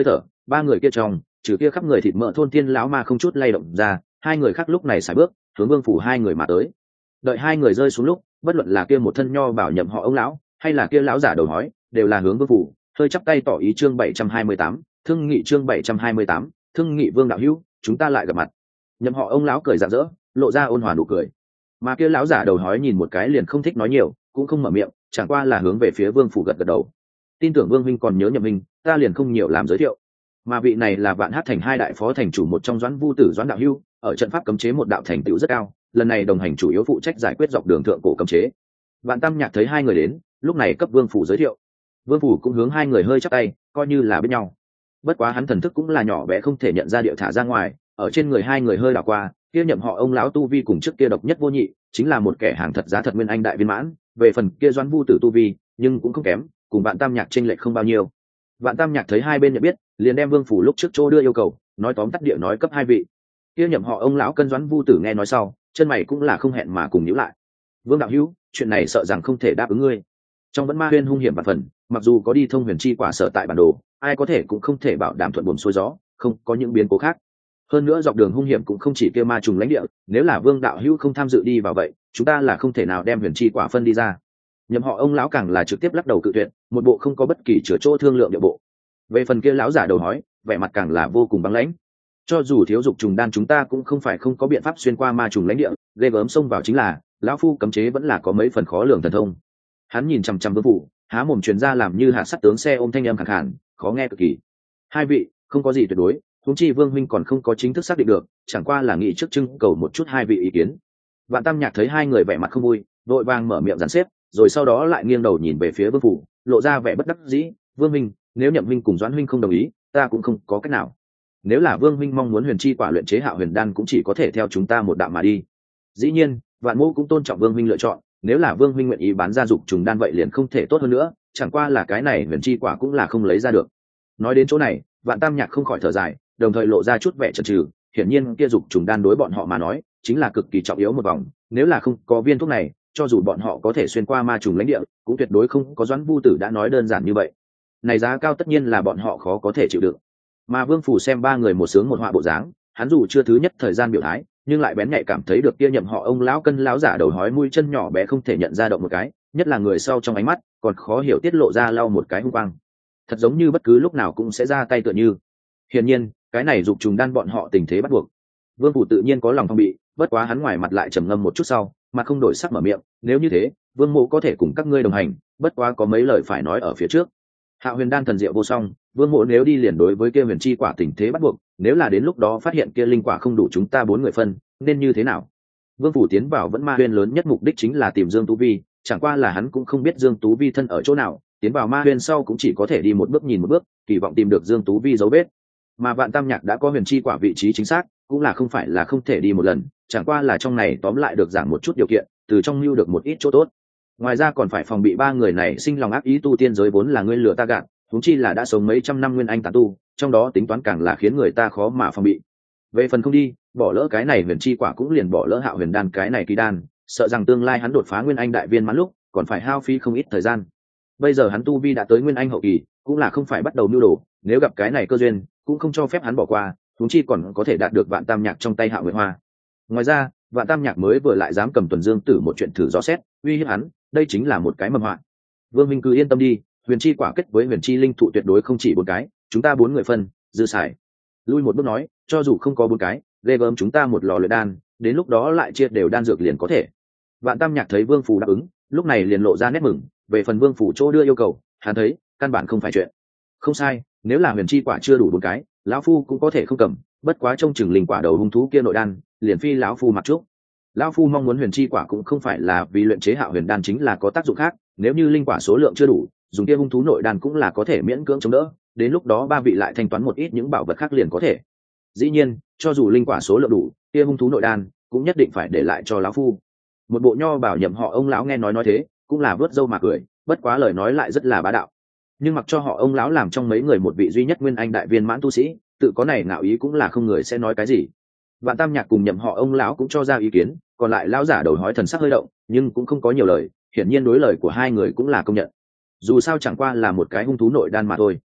Speaker 1: ba người kia trong trừ kia khắp người thịt mỡ thôn tiên lão ma không chút lay động ra, hai người khác lúc này xài bước hướng vương phủ hai người mà tới. Đợi hai người rơi xuống lúc, bất luận là kia một thân nho bảo nhậm họ ông lão hay là kia lão giả đầu hói đều là hướng vương phủ hơi chắp tay tỏ ý. Chương bảy trăm hai mươi tám thương nghị chương bảy trăm hai mươi tám thương nghị. Vương đạo hữu, chúng ta lại gặp mặt. Nhậm họ ông lão cười rạng rỡ, lộ ra ôn hòa nụ cười. Mà kia lão giả đầu hói nhìn một cái liền không thích nói nhiều, cũng không mở miệng, chẳng qua là hướng về phía vương phủ gật gật đầu. Tin tưởng vương huynh còn nhớ Nhậm huynh, ta liền không nhiều làm giới thiệu. Mà vị này là Vạn Hát thành hai đại phó thành chủ một trong Doãn Vu Tử Doãn đạo hữu, ở trận pháp cấm chế một đạo thành tựu rất cao, lần này đồng hành chủ yếu phụ trách giải quyết dọc đường thượng cổ cấm chế. Vạn Tam Nhạc thấy hai người đến, lúc này cấp vương phủ giới thiệu. Vương phủ cũng hướng hai người hơi chắp tay, coi như là biết nhau. Bất quá hắn thần thức cũng là nhỏ bé không thể nhận ra điệu thả ra ngoài, ở trên người hai người hơi đảo qua, kia Nhậm họ ông lão tu vi cùng trước kia độc nhất vô nhị, chính là một kẻ hàng thật giá thật nguyên anh đại viên mãn. Về phần kia Doãn Vu Tử tu vi, nhưng cũng không kém, cùng Vạn Tam Nhạc chênh lệch không bao nhiêu. Vạn Tam Nhạc thấy hai bên nhận biết, liền đem vương phủ lúc trước chỗ đưa yêu cầu, nói tóm tắt địa nói cấp hai vị. Kia Nhậm họ ông lão cân Doãn Vu Tử nghe nói sau, chân mày cũng là không hẹn mà cùng nhíu lại. Vương đạo hữu, chuyện này sợ rằng không thể đáp ứng ngươi. Trong vẫn ma huyên hung hiểm và phần, mặc dù có đi thông huyền chi quả sở tại bản đồ, ai có thể cũng không thể bảo đảm thuận buồm xuôi gió, không có những biến cố khác. Hơn nữa dọc đường hung hiểm cũng không chỉ kêu ma trùng lãnh địa, nếu là Vương đạo hữu không tham dự đi vào vậy, chúng ta là không thể nào đem huyền chi quả phân đi ra. Nhậm họ ông lão càng là trực tiếp lắc đầu cự tuyệt, một bộ không có bất kỳ chữa chỗ thương lượng địa bộ. Về phần kia lão giả đầu hói, vẻ mặt càng là vô cùng băng lãnh. Cho dù thiếu dục trùng đan chúng ta cũng không phải không có biện pháp xuyên qua ma trùng lãnh địa, ghê gớm xông vào chính là lão phu cấm chế vẫn là có mấy phần khó lường thần thông. Hắn nhìn chằm chằm vương phủ, há mồm truyền ra làm như hạ sắt tướng xe ôm thanh âm khàn khàn, khó nghe cực kỳ. Hai vị, không có gì tuyệt đối, huống chi vương huynh còn không có chính thức xác định được, chẳng qua là nghĩ trước trưng cầu một chút hai vị ý kiến. Vạn Tam Nhạc thấy hai người vẻ mặt không vui, vội vàng mở miệng giàn xếp, rồi sau đó lại nghiêng đầu nhìn về phía vương phủ, lộ ra vẻ bất đắc dĩ. Vương huynh, nếu Nhậm huynh cùng Doãn huynh không đồng ý, ta cũng không có cách nào. Nếu là vương huynh mong muốn huyền chi quả luyện chế Hạo Huyền đan cũng chỉ có thể theo chúng ta một đạo mà đi. Dĩ nhiên, Vạn Mô cũng tôn trọng vương huynh lựa chọn, nếu là vương huynh nguyện ý bán ra dục trùng đan vậy liền không thể tốt hơn nữa, chẳng qua là cái này huyền chi quả cũng là không lấy ra được. Nói đến chỗ này, Vạn Tam Nhạc không khỏi thở dài, đồng thời lộ ra chút vẻ chần chừ. Hiển nhiên kia dục trùng đan đối bọn họ mà nói chính là cực kỳ trọng yếu một vòng, nếu là không có viên thuốc này, cho dù bọn họ có thể xuyên qua ma trùng lãnh địa, cũng tuyệt đối không có Doãn Vu Tử đã nói đơn giản như vậy. Này giá cao tất nhiên là bọn họ khó có thể chịu đựng. Mà vương phủ xem ba người một sướng một họa bộ dáng, hắn dù chưa thứ nhất thời gian biểu thái, nhưng lại bén nhạy cảm thấy được kia Nhậm họ ông lão cân lão giả đầu hói mũi chân nhỏ bé không thể nhận ra động một cái, nhất là người sau trong ánh mắt còn khó hiểu tiết lộ ra lau một cái hung quang, thật giống như bất cứ lúc nào cũng sẽ ra tay tựa như. Hiển nhiên cái này dục trùng đan bọn họ tình thế bắt buộc. Vương phủ tự nhiên có lòng phong bị, bất quá hắn ngoài mặt lại trầm ngâm một chút sau, mặt không đổi sắc mở miệng, nếu như thế, vương mộ có thể cùng các ngươi đồng hành, bất quá có mấy lời phải nói ở phía trước. Hạo Huyền đan thần diệu vô song, vương mộ nếu đi liền đối với kia huyền chi quả tình thế bắt buộc, nếu là đến lúc đó phát hiện kia linh quả không đủ chúng ta bốn người phân, nên như thế nào? Vương phủ tiến vào vẫn ma huyên lớn nhất mục đích chính là tìm Dương Tú Vi, chẳng qua là hắn cũng không biết Dương Tú Vi thân ở chỗ nào, tiến vào ma huyên sau cũng chỉ có thể đi một bước nhìn một bước, kỳ vọng tìm được Dương Tú Vi dấu vết. Mà Vạn Tam Nhạc đã có huyền chi quả vị trí chính xác, cũng là không phải là không thể đi một lần, chẳng qua là trong này tóm lại được giảng một chút điều kiện, từ trong lưu được một ít chỗ tốt. Ngoài ra còn phải phòng bị ba người này sinh lòng ác ý, tu tiên giới vốn là ngươi lừa ta gạt, huống chi là đã sống mấy trăm năm nguyên anh tán tu, trong đó tính toán càng là khiến người ta khó mà phòng bị. Về phần không đi, bỏ lỡ cái này huyền chi quả cũng liền bỏ lỡ Hạo Huyền đan cái này kỳ đan, sợ rằng tương lai hắn đột phá nguyên anh đại viên mãn lúc, còn phải hao phí không ít thời gian. Bây giờ hắn tu vi đã tới nguyên anh hậu kỳ, cũng là không phải bắt đầu nưu đồ, nếu gặp cái này cơ duyên, cũng không cho phép hắn bỏ qua, huống chi còn có thể đạt được Vạn Tam Nhạc trong tay Hạo Nguyệt Hoa. Ngoài ra, Vạn Tam Nhạc mới vừa lại dám cầm Tuần Dương Tử một chuyện thử rõ xét, uy hiếp hắn, đây chính là một cái mầm họa. Vương minh cứ yên tâm đi, huyền chi quả kết với huyền chi linh thụ tuyệt đối không chỉ bốn cái, chúng ta bốn người phân, dư xài. Lui một bước nói, cho dù không có bốn cái, ghê gớm chúng ta một lò luyện đan, đến lúc đó lại chia đều đan dược liền có thể. Vạn Tam Nhạc thấy Vương phủ đáp ứng, lúc này liền lộ ra nét mừng, về phần Vương phủ chỗ đưa yêu cầu, hắn thấy căn bản không phải chuyện. Không sai, nếu là huyền chi quả chưa đủ bốn cái, lão phu cũng có thể không cầm, bất quá trông chừng linh quả đầu hung thú kia nội đan, liền phi lão phu mặc trúc. Lão phu mong muốn huyền chi quả cũng không phải là vì luyện chế Hạo Huyền đan, chính là có tác dụng khác, nếu như linh quả số lượng chưa đủ, dùng kia hung thú nội đan cũng là có thể miễn cưỡng chống đỡ, đến lúc đó ba vị lại thanh toán một ít những bảo vật khác liền có thể. Dĩ nhiên, cho dù linh quả số lượng đủ, kia hung thú nội đan cũng nhất định phải để lại cho lão phu. Một bộ nho bảo Nhậm họ ông lão nghe nói nói thế, cũng là vớt râu mà cười, bất quá lời nói lại rất là bá đạo. Nhưng mặc cho họ ông lão làm trong mấy người một vị duy nhất nguyên anh đại viên mãn tu sĩ, tự có này ngạo ý cũng là không người sẽ nói cái gì. Vạn Tam Nhạc cùng Nhậm họ ông lão cũng cho ra ý kiến, còn lại lão giả đầu hói thần sắc hơi động, nhưng cũng không có nhiều lời, hiển nhiên đối lời của hai người cũng là công nhận. Dù sao chẳng qua là một cái hung thú nội đan mà thôi.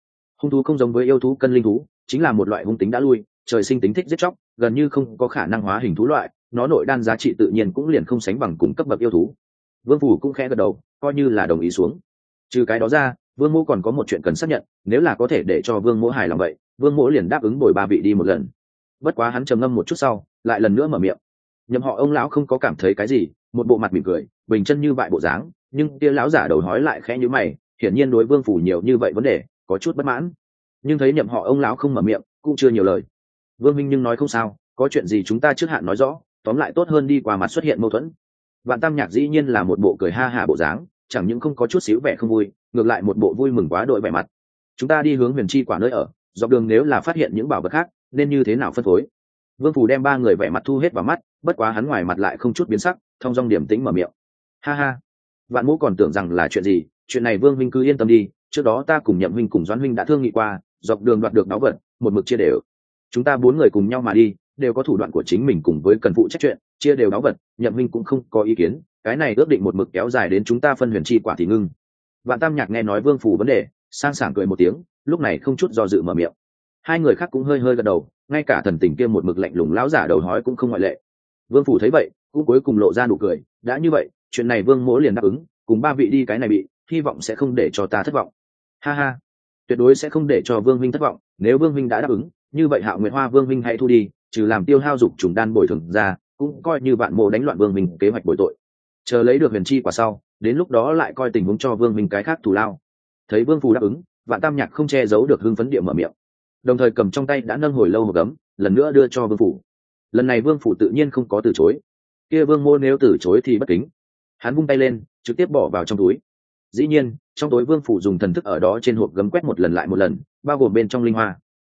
Speaker 1: Hung thú không giống với yêu thú cân linh thú, chính là một loại hung tính đã lui, trời sinh tính thích giết chóc, gần như không có khả năng hóa hình thú loại, nó nội đan giá trị tự nhiên cũng liền không sánh bằng cùng cấp bậc yêu thú. Vương Phủ cũng khẽ gật đầu, coi như là đồng ý xuống. Trừ cái đó ra, Vương Mỗ còn có một chuyện cần xác nhận, nếu là có thể để cho Vương Mỗ hài lòng vậy, Vương Mỗ liền đáp ứng bồi ba vị đi một lần. Bất quá hắn trầm ngâm một chút sau, lại lần nữa mở miệng. Nhậm Họ ông lão không có cảm thấy cái gì, một bộ mặt mỉm cười, bình chân như vậy bộ dáng, nhưng kia lão giả đầu hói lại khẽ nhíu mày, hiển nhiên đối Vương Phủ nhiều như vậy vấn đề, có chút bất mãn. Nhưng thấy Nhậm Họ ông lão không mở miệng, cũng chưa nhiều lời. Vương Minh nhưng nói không sao, có chuyện gì chúng ta trước hạn nói rõ, tóm lại tốt hơn đi qua mặt xuất hiện mâu thuẫn. Vạn Tam Nhạc dĩ nhiên là một bộ cười ha hả bộ dáng, chẳng những không có chút xíu vẻ không vui, ngược lại một bộ vui mừng quá đội vẻ mặt. Chúng ta đi hướng Huyền Chi Quả nơi ở, dọc đường nếu là phát hiện những bảo vật khác, nên như thế nào phân phối? Vương Phủ đem ba người vẻ mặt thu hết vào mắt, bất quá hắn ngoài mặt lại không chút biến sắc, thông dong điểm tĩnh mở miệng. Ha ha, Vạn Mỗ còn tưởng rằng là chuyện gì, chuyện này Vương Minh cứ yên tâm đi, trước đó ta cùng Nhậm huynh cùng Doãn huynh đã thương nghị qua, dọc đường đoạt được báu vật, một mực chia đều. Chúng ta bốn người cùng nhau mà đi, đều có thủ đoạn của chính mình cùng với cần phụ trách chuyện, chia đều báu vật, Nhậm huynh cũng không có ý kiến, cái này ước định một mực kéo dài đến chúng ta phân Huyền Chi Quả thì ngưng. Vạn Tam Nhạc nghe nói Vương Phủ vấn đề, sang sảng cười một tiếng, lúc này không chút do dự mở miệng. Hai người khác cũng hơi hơi gật đầu, ngay cả thần tình kia một mực lạnh lùng lão giả đầu hói cũng không ngoại lệ. Vương Phủ thấy vậy, cũng cuối cùng lộ ra nụ cười, đã như vậy, chuyện này Vương Mỗ liền đáp ứng, cùng ba vị đi cái này bị, hy vọng sẽ không để cho ta thất vọng. Ha ha, tuyệt đối sẽ không để cho Vương huynh thất vọng, nếu Vương huynh đã đáp ứng, như vậy Hạo Nguyệt Hoa Vương huynh hãy thu đi, trừ làm tiêu hao dục trùng đan bồi thường ra, cũng coi như Vạn Mộ đánh loạn Vương huynh kế hoạch bồi tội. Chờ lấy được Huyền Chi Quả sau, đến lúc đó lại coi tình huống cho Vương huynh cái khác thù lao. Thấy Vương Phủ đáp ứng, Vạn Tam Nhạc không che giấu được hưng phấn địa mở miệng, đồng thời cầm trong tay đã nâng hồi lâu một gấm, lần nữa đưa cho Vương Phủ. Lần này Vương Phủ tự nhiên không có từ chối, kia Vương Mô nếu từ chối thì bất kính. Hắn vung tay lên, trực tiếp bỏ vào trong túi. Dĩ nhiên, trong túi Vương Phủ dùng thần thức ở đó trên hộp gấm quét một lần lại một lần, bao gồm bên trong linh hoa.